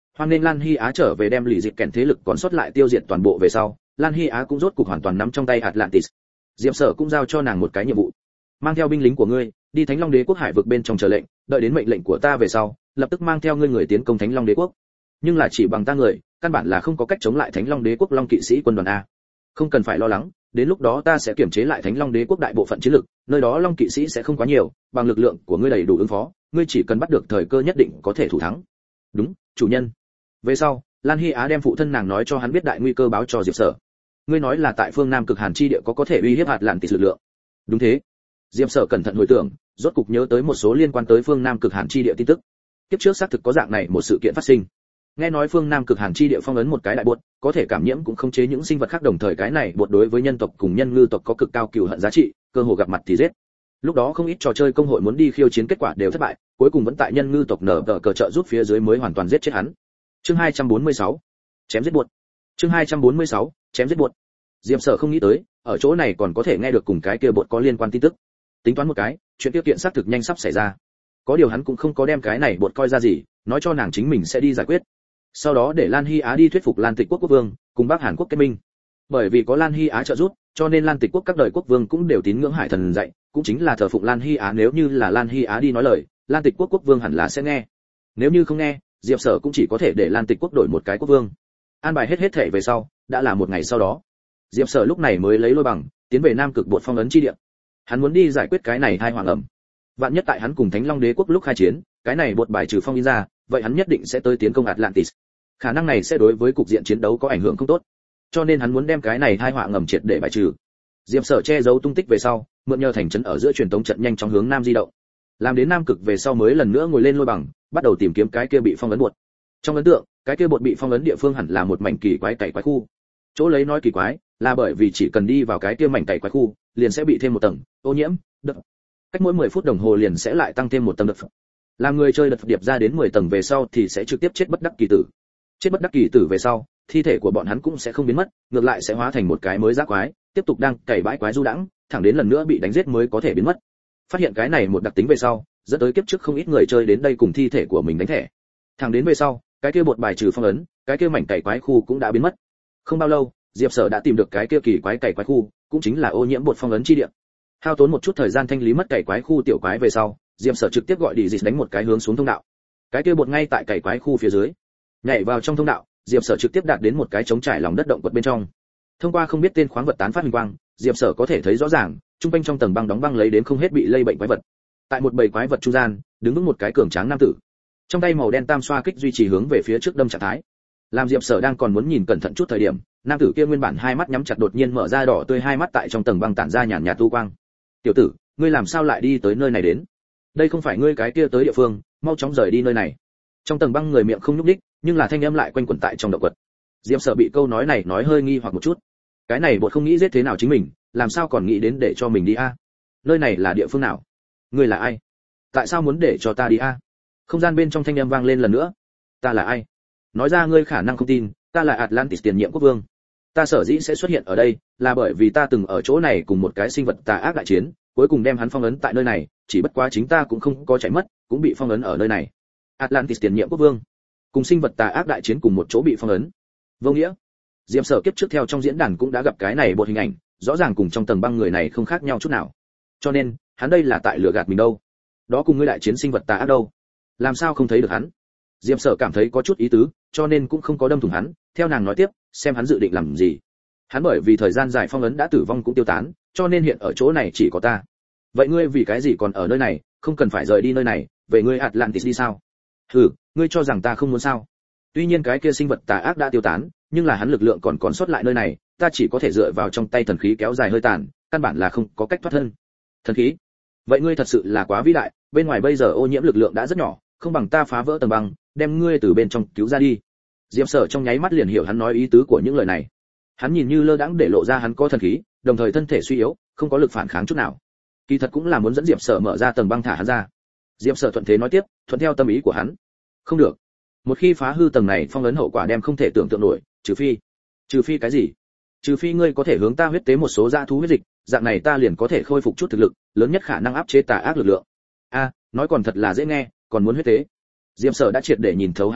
hoan nên Lan Hy Á trở về đem lì dịp kèn thế lực còn sót lại tiêu diệt toàn bộ về sau, Lan Hy Á cũng rốt cục hoàn toàn nắm trong tay Atlantis. Diệp Sở cũng giao cho nàng một cái nhiệm vụ, mang theo binh lính của ngươi đi Thánh Long Đế quốc hải vực bên trong chờ lệnh, đợi đến mệnh lệnh của ta về sau, lập tức mang theo ngươi người tiến công Thánh Long Đế quốc. Nhưng là chỉ bằng ta người, căn bản là không có cách chống lại Thánh Long Đế quốc Long kỵ sĩ quân đoàn a. Không cần phải lo lắng, đến lúc đó ta sẽ kiểm chế lại Thánh Long Đế quốc đại bộ phận chiến lực, nơi đó Long kỵ sĩ sẽ không quá nhiều, bằng lực lượng của ngươi đầy đủ ứng phó, ngươi chỉ cần bắt được thời cơ nhất định có thể thủ thắng. Đúng, chủ nhân. Về sau, Lan Hy Á đem phụ thân nàng nói cho hắn biết đại nguy cơ báo cho Diệp Sở. Ngươi nói là tại phương Nam cực Hàn chi địa có có thể uy hiếp Atlantis lực lượng. Đúng thế. Diệp Sở cẩn thận hồi tưởng, rốt cục nhớ tới một số liên quan tới phương Nam cực Hàn chi địa tin tức. Kiếp trước xác thực có dạng này một sự kiện phát sinh. Nghe nói phương Nam cực Hàn chi địa phong ấn một cái đại bột, có thể cảm nhiễm cũng khống chế những sinh vật khác, đồng thời cái này bột đối với nhân tộc cùng nhân ngư tộc có cực cao cừu hận giá trị, cơ hội gặp mặt thì giết. Lúc đó không ít trò chơi công hội muốn đi khiêu chiến, kết quả đều thất bại, cuối cùng vẫn tại nhân ngư tộc nở tờ cờ trợ giúp phía dưới mới hoàn toàn giết chết hắn. Chương hai trăm bốn mươi sáu, chém giết bột. Chương hai trăm bốn mươi sáu, chém giết bột. Diệp Sở không nghĩ tới, ở chỗ này còn có thể nghe được cùng cái kia bột có liên quan tin tức. Tính toán một cái, chuyện tiêu kiện xác thực nhanh sắp xảy ra. Có điều hắn cũng không có đem cái này bột coi ra gì, nói cho nàng chính mình sẽ đi giải quyết. Sau đó để Lan Hy Á đi thuyết phục Lan Tịch quốc quốc vương cùng Bắc Hàn quốc kết minh. Bởi vì có Lan Hy Á trợ giúp, cho nên Lan Tịch quốc các đời quốc vương cũng đều tín ngưỡng Hải Thần dạy, cũng chính là thờ phụng Lan Hy Á. Nếu như là Lan Hy Á đi nói lời, Lan Tịch quốc quốc vương hẳn là sẽ nghe. Nếu như không nghe, Diệp Sở cũng chỉ có thể để Lan Tịch quốc đổi một cái quốc vương. An bài hết hết thể về sau, đã là một ngày sau đó. Diệp Sở lúc này mới lấy lôi bằng, tiến về Nam Cực bột phong ấn chi địa. Hắn muốn đi giải quyết cái này hai hoàng ẩm. Vạn nhất tại hắn cùng Thánh Long Đế quốc lúc khai chiến, cái này bột bài trừ phong in ra, vậy hắn nhất định sẽ tới tiến công Atlantis. Khả năng này sẽ đối với cục diện chiến đấu có ảnh hưởng không tốt, cho nên hắn muốn đem cái này hai họa ngầm triệt để bài trừ. Diệp Sở che giấu tung tích về sau, mượn nhờ thành trấn ở giữa truyền tống trận nhanh chóng hướng nam di động. Làm đến Nam Cực về sau mới lần nữa ngồi lên lôi bằng, bắt đầu tìm kiếm cái kia bị phong ấn bột. Trong ấn tượng, cái kia bột bị phong ấn địa phương hẳn là một mảnh kỳ quái cày quái khu. Chỗ lấy nói kỳ quái, là bởi vì chỉ cần đi vào cái kia mảnh cày quái khu, liền sẽ bị thêm một tầng ô nhiễm, đập. Cách mỗi mười phút đồng hồ liền sẽ lại tăng thêm một tầng đập. Làm người chơi đập điệp ra đến mười tầng về sau thì sẽ trực tiếp chết bất đắc kỳ tử. Chết bất đắc kỳ tử về sau, thi thể của bọn hắn cũng sẽ không biến mất, ngược lại sẽ hóa thành một cái mới giác quái, tiếp tục đang cày bãi quái du đãng, thẳng đến lần nữa bị đánh giết mới có thể biến mất. Phát hiện cái này một đặc tính về sau, dẫn tới kiếp trước không ít người chơi đến đây cùng thi thể của mình đánh thẻ. Thẳng đến về sau, cái kia bột bài trừ phong ấn, cái kia mảnh cày quái khu cũng đã biến mất. Không bao lâu, Diệp Sở đã tìm được cái kia kỳ quái cày quái khu, cũng chính là ô nhiễm bột phong ấn chi địa. Hao tốn một chút thời gian thanh lý mất cày quái khu tiểu quái về sau, Diệp Sở trực tiếp gọi đi dịch đánh một cái hướng xuống thông đạo. Cái kia bột ngay tại cày quái khu phía dưới. Nhảy vào trong thông đạo, Diệp Sở trực tiếp đạt đến một cái trống trải lòng đất động quật bên trong. Thông qua không biết tên khoáng vật tán phát huỳnh quang, Diệp Sở có thể thấy rõ ràng, trung quanh trong tầng băng đóng băng lấy đến không hết bị lây bệnh quái vật. Tại một bầy quái vật trung gian, đứng vững một cái cường tráng nam tử. Trong tay màu đen tam xoa kích duy trì hướng về phía trước đâm trạng thái. Làm Diệp Sở đang còn muốn nhìn cẩn thận chút thời điểm, nam tử kia nguyên bản hai mắt nhắm chặt đột nhiên mở ra đỏ tươi hai mắt tại trong tầng băng tản ra nhàn nhạt tu quang. "Tiểu tử, ngươi làm sao lại đi tới nơi này đến? Đây không phải ngươi cái kia tới địa phương, mau chóng rời đi nơi này." Trong tầng băng người miệng không nhúc nhích, nhưng là thanh âm lại quanh quẩn tại trong động quật. Diệp Sở bị câu nói này nói hơi nghi hoặc một chút. Cái này bột không nghĩ giết thế nào chính mình, làm sao còn nghĩ đến để cho mình đi a? Nơi này là địa phương nào? Ngươi là ai? Tại sao muốn để cho ta đi a? Không gian bên trong thanh âm vang lên lần nữa. Ta là ai? Nói ra ngươi khả năng không tin, ta là Atlantis tiền nhiệm quốc vương. Ta sở dĩ sẽ xuất hiện ở đây, là bởi vì ta từng ở chỗ này cùng một cái sinh vật tà ác đại chiến, cuối cùng đem hắn phong ấn tại nơi này, chỉ bất quá chính ta cũng không có chạy mất, cũng bị phong ấn ở nơi này. Atlantis tiền nhiệm quốc vương, cùng sinh vật tà ác đại chiến cùng một chỗ bị phong ấn. Vô nghĩa. Diệp Sở kiếp trước theo trong diễn đàn cũng đã gặp cái này bộ hình ảnh, rõ ràng cùng trong tầng băng người này không khác nhau chút nào. Cho nên, hắn đây là tại lừa gạt mình đâu? Đó cùng ngươi đại chiến sinh vật tà ác đâu? Làm sao không thấy được hắn? Diệp Sở cảm thấy có chút ý tứ, cho nên cũng không có đâm thủng hắn, theo nàng nói tiếp, xem hắn dự định làm gì. Hắn bởi vì thời gian dài phong ấn đã tử vong cũng tiêu tán, cho nên hiện ở chỗ này chỉ có ta. Vậy ngươi vì cái gì còn ở nơi này, không cần phải rời đi nơi này, về ngươi Atlantis đi sao? Hừ, ngươi cho rằng ta không muốn sao? Tuy nhiên cái kia sinh vật tà ác đã tiêu tán, nhưng là hắn lực lượng còn còn sót lại nơi này, ta chỉ có thể dựa vào trong tay thần khí kéo dài hơi tàn, căn bản là không có cách thoát thân. Thần khí? Vậy ngươi thật sự là quá vĩ đại, bên ngoài bây giờ ô nhiễm lực lượng đã rất nhỏ, không bằng ta phá vỡ tầng băng, đem ngươi từ bên trong cứu ra đi. Diệp Sở trong nháy mắt liền hiểu hắn nói ý tứ của những lời này. Hắn nhìn như lơ đãng để lộ ra hắn có thần khí, đồng thời thân thể suy yếu, không có lực phản kháng chút nào. Kỳ thật cũng là muốn dẫn Diệp Sở mở ra tầng băng thả hắn ra. Diệp Sở thuận thế nói tiếp, thuận theo tâm ý của hắn. Không được. Một khi phá hư tầng này phong ấn hậu quả đem không thể tưởng tượng nổi, trừ phi. Trừ phi cái gì? Trừ phi ngươi có thể hướng ta huyết tế một số dã thú huyết dịch, dạng này ta liền có thể khôi phục chút thực lực, lớn nhất khả năng áp chế tà ác lực lượng. A, nói còn thật là dễ nghe, còn muốn huyết tế. Diệp Sở đã triệt để nhìn thấu hắn mục đích,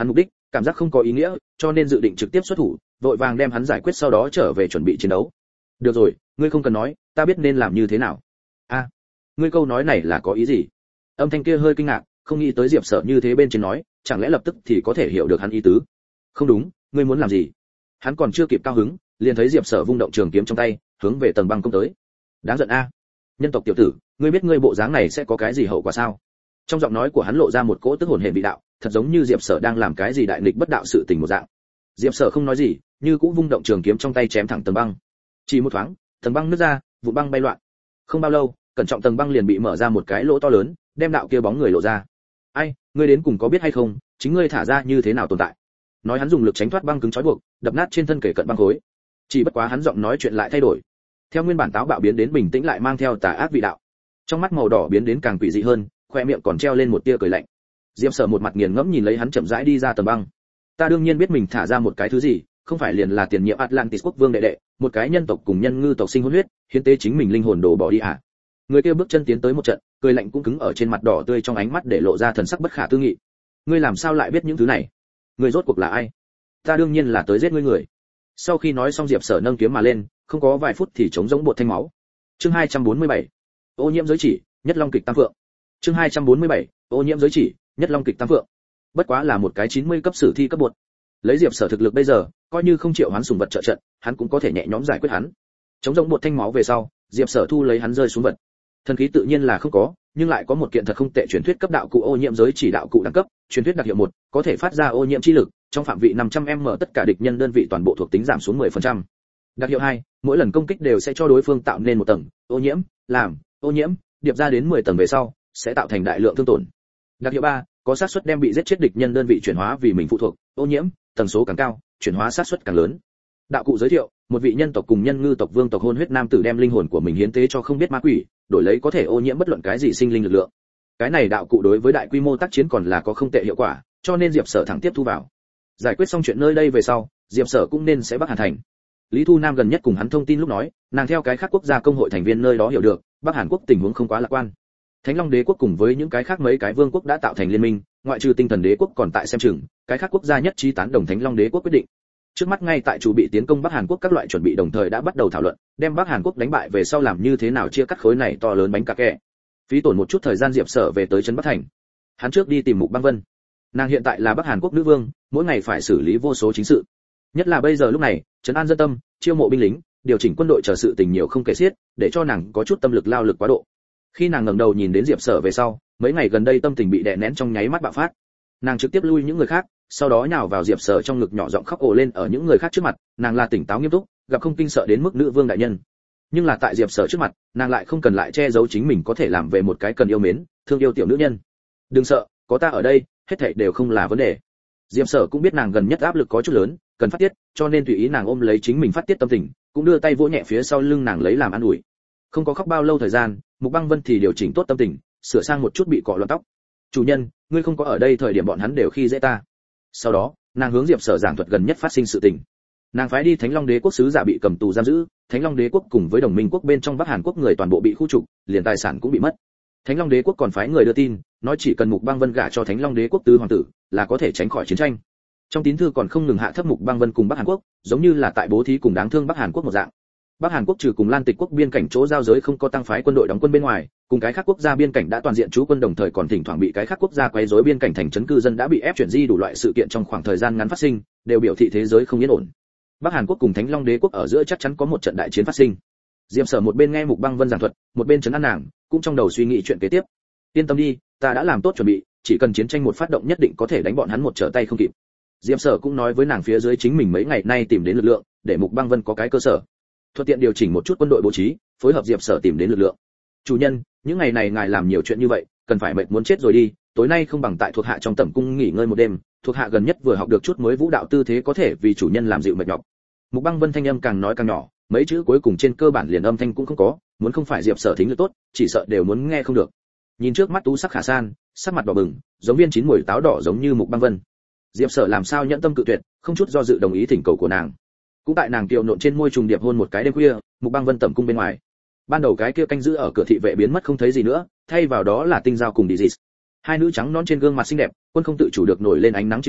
cảm giác không có ý nghĩa, cho nên dự định trực tiếp xuất thủ, vội vàng đem hắn giải quyết sau đó trở về chuẩn bị chiến đấu. Được rồi, ngươi không cần nói, ta biết nên làm như thế nào. A, à, ngươi câu nói này là có ý gì? Âm thanh kia hơi kinh ngạc, không nghĩ tới Diệp Sở như thế bên trên nói, chẳng lẽ lập tức thì có thể hiểu được hắn ý tứ? Không đúng, ngươi muốn làm gì? Hắn còn chưa kịp cao hứng, liền thấy Diệp Sở vung động trường kiếm trong tay, hướng về tầng băng công tới. Đáng giận a, nhân tộc tiểu tử, ngươi biết ngươi bộ dáng này sẽ có cái gì hậu quả sao? Trong giọng nói của hắn lộ ra một cỗ tức hồn hển vị đạo, thật giống như Diệp Sở đang làm cái gì đại nghịch bất đạo sự tình một dạng. Diệp Sở không nói gì, như cũng vung động trường kiếm trong tay chém thẳng tầng băng. Chỉ một thoáng, tầng băng nứt ra, vụ băng bay loạn. Không bao lâu, cẩn trọng tầng băng liền bị mở ra một cái lỗ to lớn, đem đạo kia bóng người lộ ra. Ai, ngươi đến cùng có biết hay không, chính ngươi thả ra như thế nào tồn tại? Nói hắn dùng lực tránh thoát băng cứng trói buộc, đập nát trên thân kể cận băng khối. Chỉ bất quá hắn giọng nói chuyện lại thay đổi. Theo nguyên bản táo bạo biến đến bình tĩnh lại mang theo tà ác vị đạo. Trong mắt màu đỏ biến đến càng quỷ dị hơn, khoe miệng còn treo lên một tia cười lạnh. Diệp Sở một mặt nghiền ngẫm nhìn lấy hắn chậm rãi đi ra tầng băng. Ta đương nhiên biết mình thả ra một cái thứ gì, không phải liền là tiền nhiệm Atlantis quốc vương đệ đệ, một cái nhân tộc cùng nhân ngư tộc sinh hôn huyết, hiến tế chính mình linh hồn đồ bỏ đi à? Người kia bước chân tiến tới một trận, cười lạnh cũng cứng ở trên mặt đỏ tươi trong ánh mắt để lộ ra thần sắc bất khả tư nghị. Ngươi làm sao lại biết những thứ này? Ngươi rốt cuộc là ai? Ta đương nhiên là tới giết ngươi người. Sau khi nói xong Diệp Sở nâng kiếm mà lên, không có vài phút thì chống giống bột thanh máu. Chương hai trăm bốn mươi bảy. Ô nhiễm giới chỉ, Nhất Long kịch tam phượng. Chương hai trăm bốn mươi bảy. Ô nhiễm giới chỉ, Nhất Long kịch tam phượng. Bất quá là một cái chín mươi cấp sử thi cấp bột. Lấy Diệp Sở thực lực bây giờ, coi như không chịu hắn sùng vật trợ trận, hắn cũng có thể nhẹ nhõm giải quyết hắn. Chống giống bột thanh máu về sau, Diệp Sở thu lấy hắn rơi xuống vật. Thần khí tự nhiên là không có, nhưng lại có một kiện thật không tệ truyền thuyết cấp đạo cụ ô nhiễm giới chỉ đạo cụ đẳng cấp, truyền thuyết đặc hiệu một, có thể phát ra ô nhiễm chi lực, trong phạm vị năm trăm mét tất cả địch nhân đơn vị toàn bộ thuộc tính giảm xuống mười phần trăm. Đặc hiệu hai, mỗi lần công kích đều sẽ cho đối phương tạo nên một tầng ô nhiễm, làm ô nhiễm, điệp ra đến mười tầng về sau, sẽ tạo thành đại lượng thương tổn. Đặc hiệu ba, có xác suất đem bị giết chết địch nhân đơn vị chuyển hóa vì mình phụ thuộc, ô nhiễm, tần số càng cao, chuyển hóa xác suất càng lớn. Đạo cụ giới thiệu, một vị nhân tộc cùng nhân ngư tộc vương tộc hôn huyết nam tử đem linh hồn của mình hiến tế cho không biết ma quỷ, đổi lấy có thể ô nhiễm bất luận cái gì sinh linh lực lượng. Cái này đạo cụ đối với đại quy mô tác chiến còn là có không tệ hiệu quả, cho nên Diệp Sở thẳng tiếp thu vào. Giải quyết xong chuyện nơi đây về sau, Diệp Sở cũng nên sẽ Bắc Hàn thành. Lý Thu Nam gần nhất cùng hắn thông tin lúc nói, nàng theo cái khác quốc gia công hội thành viên nơi đó hiểu được, Bắc Hàn quốc tình huống không quá lạc quan. Thánh Long Đế quốc cùng với những cái khác mấy cái vương quốc đã tạo thành liên minh, ngoại trừ Tinh Thần Đế quốc còn tại xem chừng, cái khác quốc gia nhất trí tán đồng Thánh Long Đế quốc quyết định. Trước mắt ngay tại chủ bị tiến công Bắc Hàn quốc các loại chuẩn bị đồng thời đã bắt đầu thảo luận, đem Bắc Hàn quốc đánh bại về sau làm như thế nào chia cắt khối này to lớn bánh cà kẹ. Phí tổn một chút thời gian Diệp Sở về tới trấn Bắc thành. Hắn trước đi tìm Mục Băng Vân. Nàng hiện tại là Bắc Hàn quốc nữ vương, mỗi ngày phải xử lý vô số chính sự. Nhất là bây giờ lúc này, trấn an dân tâm, chiêu mộ binh lính, điều chỉnh quân đội chờ sự tình nhiều không kể xiết, để cho nàng có chút tâm lực lao lực quá độ. Khi nàng ngẩng đầu nhìn đến Diệp Sở về sau, mấy ngày gần đây tâm tình bị đè nén trong nháy mắt bạo phát. Nàng trực tiếp lui những người khác, sau đó nhào vào Diệp Sở trong ngực nhỏ giọng khóc ồ lên ở những người khác trước mặt, nàng là tỉnh táo nghiêm túc, gặp không kinh sợ đến mức nữ vương đại nhân. Nhưng là tại Diệp Sở trước mặt, nàng lại không cần lại che giấu chính mình có thể làm về một cái cần yêu mến, thương yêu tiểu nữ nhân. Đừng sợ, có ta ở đây, hết thảy đều không là vấn đề. Diệp Sở cũng biết nàng gần nhất áp lực có chút lớn, cần phát tiết, cho nên tùy ý nàng ôm lấy chính mình phát tiết tâm tình, cũng đưa tay vỗ nhẹ phía sau lưng nàng lấy làm an ủi. Không có khóc bao lâu thời gian, Mục Băng Vân thì điều chỉnh tốt tâm tình, sửa sang một chút bị cọ loạn tóc. Chủ nhân, ngươi không có ở đây thời điểm bọn hắn đều khi dễ ta. Sau đó, nàng hướng Diệp Sở giảng thuật gần nhất phát sinh sự tình. Nàng phái đi Thánh Long Đế quốc sứ giả bị cầm tù giam giữ, Thánh Long Đế quốc cùng với đồng minh quốc bên trong Bắc Hàn quốc người toàn bộ bị khu trục, liền tài sản cũng bị mất. Thánh Long Đế quốc còn phái người đưa tin, nói chỉ cần Mục Băng Vân gả cho Thánh Long Đế quốc tứ hoàng tử, là có thể tránh khỏi chiến tranh. Trong tín thư còn không ngừng hạ thấp Mục Băng Vân cùng Bắc Hàn quốc, giống như là tại bố thí cùng đáng thương Bắc Hàn quốc một dạng. Bắc Hàn quốc trừ cùng Lan Tịch quốc biên cảnh chỗ giao giới không có tăng phái quân đội đóng quân bên ngoài, cùng cái khác quốc gia biên cảnh đã toàn diện trú quân đồng thời còn thỉnh thoảng bị cái khác quốc gia quấy rối biên cảnh thành trấn cư dân đã bị ép chuyển di đủ loại sự kiện trong khoảng thời gian ngắn phát sinh, đều biểu thị thế giới không yên ổn. Bắc Hàn quốc cùng Thánh Long Đế quốc ở giữa chắc chắn có một trận đại chiến phát sinh. Diệp Sở một bên nghe Mục Băng Vân giảng thuật, một bên trấn an nàng, cũng trong đầu suy nghĩ chuyện kế tiếp. Yên tâm đi, ta đã làm tốt chuẩn bị, chỉ cần chiến tranh một phát động nhất định có thể đánh bọn hắn một trở tay không kịp. Diệp Sở cũng nói với nàng phía dưới chính mình mấy ngày nay tìm đến lực lượng, để Mục Băng Vân có cái cơ sở. Thuận tiện điều chỉnh một chút quân đội bố trí, phối hợp Diệp Sở tìm đến lực lượng. Chủ nhân, những ngày này ngài làm nhiều chuyện như vậy, cần phải mệt muốn chết rồi đi, tối nay không bằng tại thuộc hạ trong tẩm cung nghỉ ngơi một đêm, thuộc hạ gần nhất vừa học được chút mới vũ đạo tư thế có thể vì chủ nhân làm dịu mệt nhọc. Mục Băng Vân thanh âm càng nói càng nhỏ, mấy chữ cuối cùng trên cơ bản liền âm thanh cũng không có, muốn không phải Diệp Sở thính lực tốt, chỉ sợ đều muốn nghe không được. Nhìn trước mắt tú sắc khả san, sắc mặt đỏ bừng, giống viên chín muồi táo đỏ giống như Mục Băng Vân. Diệp Sở làm sao nhẫn tâm cự tuyệt, không chút do dự đồng ý thỉnh cầu của nàng. Cũng tại nàng kiều nộn trên môi trùng điệp hôn một cái đêm khuya, Mục Băng Vân tẩm cung bên ngoài. Ban đầu cái kia canh giữ ở cửa thị vệ biến mất không thấy gì nữa, thay vào đó là Tinh Giao cùng Đi Dị. Hai nữ trắng nón trên gương mặt xinh đẹp, quân không tự chủ được nổi lên ánh nắng chiều đỏ,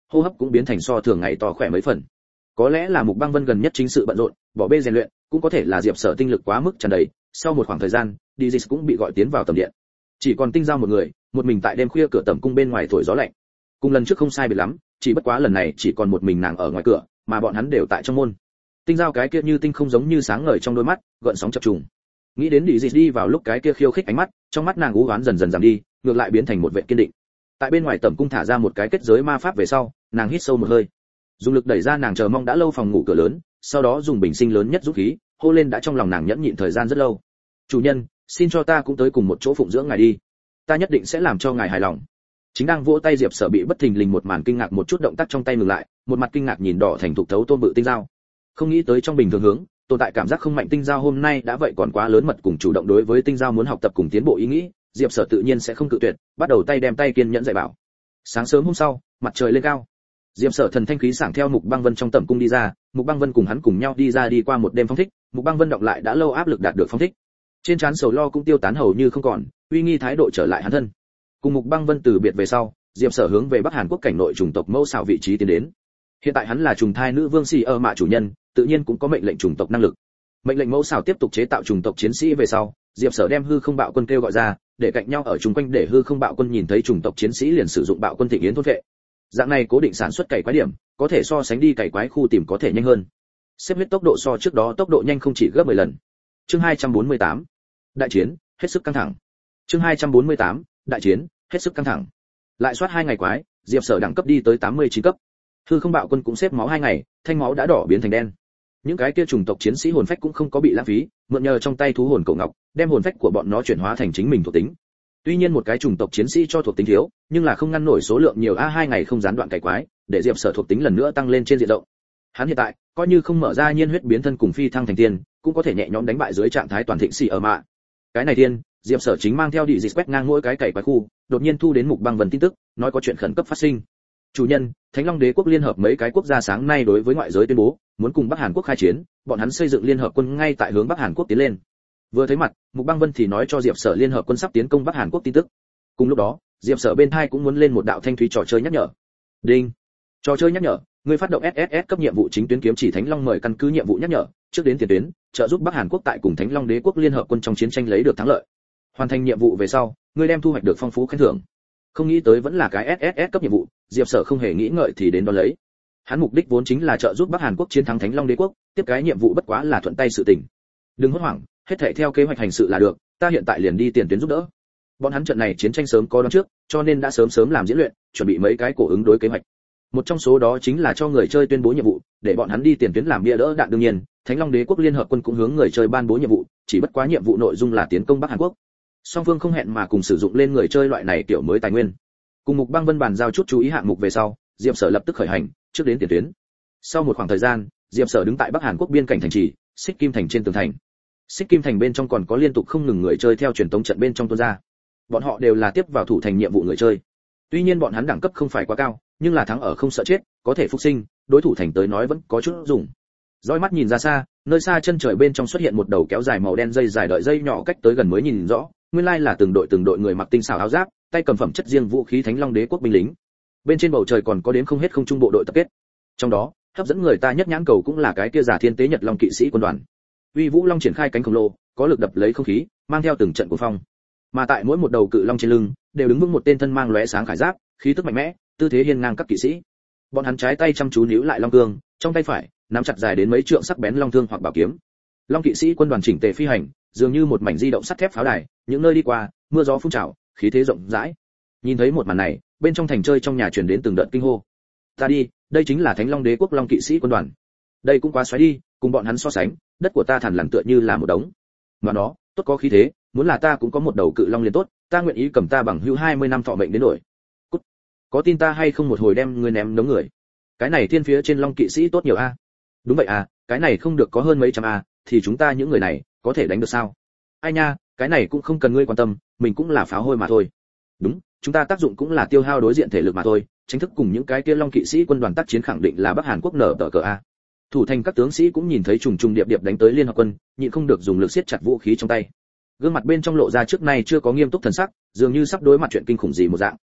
hô hấp cũng biến thành so thường ngày to khỏe mấy phần. Có lẽ là Mục Băng Vân gần nhất chính sự bận rộn, bỏ bê rèn luyện, cũng có thể là Diệp Sở tinh lực quá mức tràn đầy, sau một khoảng thời gian, Dizis cũng bị gọi tiến vào tầm điện. Chỉ còn Tinh Giao một người, một mình tại đêm khuya cửa tầm cung bên ngoài thổi gió lạnh. Cùng lần trước không sai biệt lắm, chỉ bất quá lần này chỉ còn một mình nàng ở ngoài cửa, mà bọn hắn đều tại trong môn. Tinh Giao cái kia như tinh không giống như sáng ngời trong đôi mắt, gợn sóng chập trùng. Nghĩ đến Dizis đi vào lúc cái kia khiêu khích ánh mắt, trong mắt nàng u uất dần dần giảm đi, ngược lại biến thành một vẻ kiên định. Tại bên ngoài tầm cung thả ra một cái kết giới ma pháp về sau, nàng hít sâu một hơi, dùng lực đẩy ra nàng chờ mong đã lâu phòng ngủ cửa lớn, sau đó dùng bình sinh lớn nhất dũng khí, hô lên đã trong lòng nàng nhẫn nhịn thời gian rất lâu. Chủ nhân, xin cho ta cũng tới cùng một chỗ phụng dưỡng ngài đi, ta nhất định sẽ làm cho ngài hài lòng. Chính đang vỗ tay Diệp Sở bị bất thình lình một màn kinh ngạc một chút động tác trong tay ngừng lại, một mặt kinh ngạc nhìn đỏ thành thục thấu tôm bự Tinh Giao. Không nghĩ tới trong bình thường hướng, tồn tại cảm giác không mạnh Tinh Giao hôm nay đã vậy còn quá lớn mật cùng chủ động đối với Tinh Giao muốn học tập cùng tiến bộ ý nghĩ, Diệp Sở tự nhiên sẽ không cự tuyệt, bắt đầu tay đem tay kiên nhẫn dạy bảo. Sáng sớm hôm sau, mặt trời lên cao. Diệp Sở thần thanh khí sảng theo Mục Băng Vân trong tẩm cung đi ra, Mục Băng Vân cùng hắn cùng nhau đi ra đi qua một đêm phong thích, Mục Băng Vân đọc lại đã lâu áp lực đạt được phong thích. Trên trán sầu lo cũng tiêu tán hầu như không còn, uy nghi thái độ trở lại hắn thân. Cùng Mục Băng Vân từ biệt về sau, Diệp Sở hướng về Bắc Hàn Quốc cảnh nội chủng tộc mẫu xảo vị trí tiến đến. Hiện tại hắn là trùng thai nữ vương Si ơ mạ chủ nhân, tự nhiên cũng có mệnh lệnh chủng tộc năng lực. Mệnh lệnh mẫu xảo tiếp tục chế tạo chủng tộc chiến sĩ về sau, Diệp Sở đem hư không bạo quân kêu gọi ra, để cạnh nhau ở chung quanh để hư không bạo quân nhìn thấy chủng tộc chiến sĩ liền sử dụng bạo quân thịnh yến thôn vệ. Dạng này cố định sản xuất cày quái điểm, có thể so sánh đi cày quái khu tìm có thể nhanh hơn. Xếp huyết tốc độ so trước đó tốc độ nhanh không chỉ gấp mười lần. Chương hai trăm bốn mươi tám. Đại chiến, hết sức căng thẳng. Chương hai trăm bốn mươi tám. Đại chiến, hết sức căng thẳng. Lại soát hai ngày quái, Diệp Sở đẳng cấp đi tới tám mươi chín cấp. Hư không bạo quân cũng xếp máu hai ngày, thanh máu đã đỏ biến thành đen. Những cái kia chủng tộc chiến sĩ hồn phách cũng không có bị lãng phí, mượn nhờ trong tay thú hồn cổ ngọc, đem hồn phách của bọn nó chuyển hóa thành chính mình thuộc tính. Tuy nhiên một cái chủng tộc chiến sĩ cho thuộc tính thiếu, nhưng là không ngăn nổi số lượng nhiều a hai ngày không gián đoạn cày quái, để Diệp Sở thuộc tính lần nữa tăng lên trên diện rộng. Hắn hiện tại, coi như không mở ra nhiên huyết biến thân cùng phi thăng thành tiên, cũng có thể nhẹ nhõm đánh bại dưới trạng thái toàn thịnh sĩ ở mạ. Cái này tiên, Diệp Sở chính mang theo địa dịch quét ngang mỗi cái cày quái khu, đột nhiên thu đến Mục Băng Vân tin tức, nói có chuyện khẩn cấp phát sinh. Chủ nhân, Thánh Long Đế quốc liên hợp mấy cái quốc gia sáng nay đối với ngoại giới tuyên bố, muốn cùng Bắc Hàn Quốc khai chiến, bọn hắn xây dựng liên hợp quân ngay tại hướng Bắc Hàn Quốc tiến lên. Vừa thấy mặt, Mục Băng Vân thì nói cho Diệp Sở liên hợp quân sắp tiến công Bắc Hàn Quốc tin tức. Cùng lúc đó, Diệp Sở bên thai cũng muốn lên một đạo thanh thúy trò chơi nhắc nhở. Đinh. Trò chơi nhắc nhở, người phát động ét ét ét cấp nhiệm vụ chính tuyến kiếm chỉ Thánh Long mời căn cứ nhiệm vụ nhắc nhở, trước đến tiền tuyến, trợ giúp Bắc Hàn Quốc tại cùng Thánh Long Đế quốc liên hợp quân trong chiến tranh lấy được thắng lợi. Hoàn thành nhiệm vụ về sau, người đem thu hoạch được phong phú khen thưởng. Không nghĩ tới vẫn là cái ét ét ét cấp nhiệm vụ, Diệp Sở không hề nghĩ ngợi thì đến đó lấy. Hắn mục đích vốn chính là trợ giúp Bắc Hàn Quốc chiến thắng Thánh Long Đế quốc, tiếp cái nhiệm vụ bất quá là thuận tay sự tình. Đừng hốt hoảng, hết thảy theo kế hoạch hành sự là được, ta hiện tại liền đi tiền tuyến giúp đỡ. Bọn hắn trận này chiến tranh sớm có đoán trước, cho nên đã sớm sớm làm diễn luyện, chuẩn bị mấy cái cổ ứng đối kế hoạch. Một trong số đó chính là cho người chơi tuyên bố nhiệm vụ, để bọn hắn đi tiền tuyến làm bia đỡ đạn. Đương nhiên, Thánh Long Đế quốc liên hợp quân cũng hướng người chơi ban bố nhiệm vụ, chỉ bất quá nhiệm vụ nội dung là tiến công Bắc Hàn Quốc. Song phương không hẹn mà cùng sử dụng lên người chơi loại này kiểu mới tài nguyên. Cùng Mục Băng Vân bàn giao chút chú ý hạng mục về sau, Diệp Sở lập tức khởi hành, trước đến tiền tuyến. Sau một khoảng thời gian, Diệp Sở đứng tại Bắc Hàn Quốc biên cảnh thành trì, Xích Kim thành trên tường thành. Xích Kim thành bên trong còn có liên tục không ngừng người chơi theo truyền tống trận bên trong tuôn ra. Bọn họ đều là tiếp vào thủ thành nhiệm vụ người chơi. Tuy nhiên bọn hắn đẳng cấp không phải quá cao, nhưng là thắng ở không sợ chết, có thể phục sinh, đối thủ thành tới nói vẫn có chút dùng. Dõi mắt nhìn ra xa, nơi xa chân trời bên trong xuất hiện một đầu kéo dài màu đen dây dài đợi dây nhỏ cách tới gần mới nhìn rõ, nguyên lai là từng đội từng đội người mặc tinh xảo áo giáp, tay cầm phẩm chất riêng vũ khí Thánh Long Đế quốc binh lính. Bên trên bầu trời còn có đến không hết không trung bộ đội tập kết. Trong đó, hấp dẫn người ta nhất nhãn cầu cũng là cái kia giả thiên tế Nhật Long kỵ sĩ quân đoàn. Uy Vũ Long triển khai cánh khổng lồ, có lực đập lấy không khí, mang theo từng trận cuồng phong. Mà tại mỗi một đầu cự long trên lưng, đều đứng vững một tên thân mang lóe sáng khải giáp, khí tức mạnh mẽ, tư thế hiên ngang các kỵ sĩ. Bọn hắn trái tay chăm chú níu lại long cương, trong tay phải nắm chặt dài đến mấy trượng sắc bén long thương hoặc bảo kiếm. Long kỵ sĩ quân đoàn chỉnh tề phi hành, dường như một mảnh di động sắt thép pháo đài, những nơi đi qua, mưa gió phun trào, khí thế rộng rãi. Nhìn thấy một màn này, bên trong thành chơi trong nhà truyền đến từng đợt kinh hô. Ta đi, đây chính là Thánh Long Đế quốc Long kỵ sĩ quân đoàn. Đây cũng quá xoáy đi, cùng bọn hắn so sánh, đất của ta thằn lằn tựa như là một đống. Mà nó, tốt có khí thế, muốn là ta cũng có một đầu cự long liền tốt, ta nguyện ý cầm ta bằng hữu hai mươi năm thọ mệnh đến đổi. Cút. Có tin ta hay không một hồi đem ngươi ném đống người. Cái này thiên phía trên Long kỵ sĩ tốt nhiều a. Đúng vậy à, cái này không được có hơn mấy trăm a, thì chúng ta những người này có thể đánh được sao? Ai nha, cái này cũng không cần ngươi quan tâm, mình cũng là pháo hôi mà thôi. Đúng, chúng ta tác dụng cũng là tiêu hao đối diện thể lực mà thôi, chính thức cùng những cái kia Long kỵ sĩ quân đoàn tác chiến khẳng định là Bắc Hàn Quốc nở tờ cờ a. Thủ thành các tướng sĩ cũng nhìn thấy trùng trùng điệp điệp đánh tới liên hợp quân, nhịn không được dùng lực siết chặt vũ khí trong tay. Gương mặt bên trong lộ ra trước nay chưa có nghiêm túc thần sắc, dường như sắp đối mặt chuyện kinh khủng gì một dạng.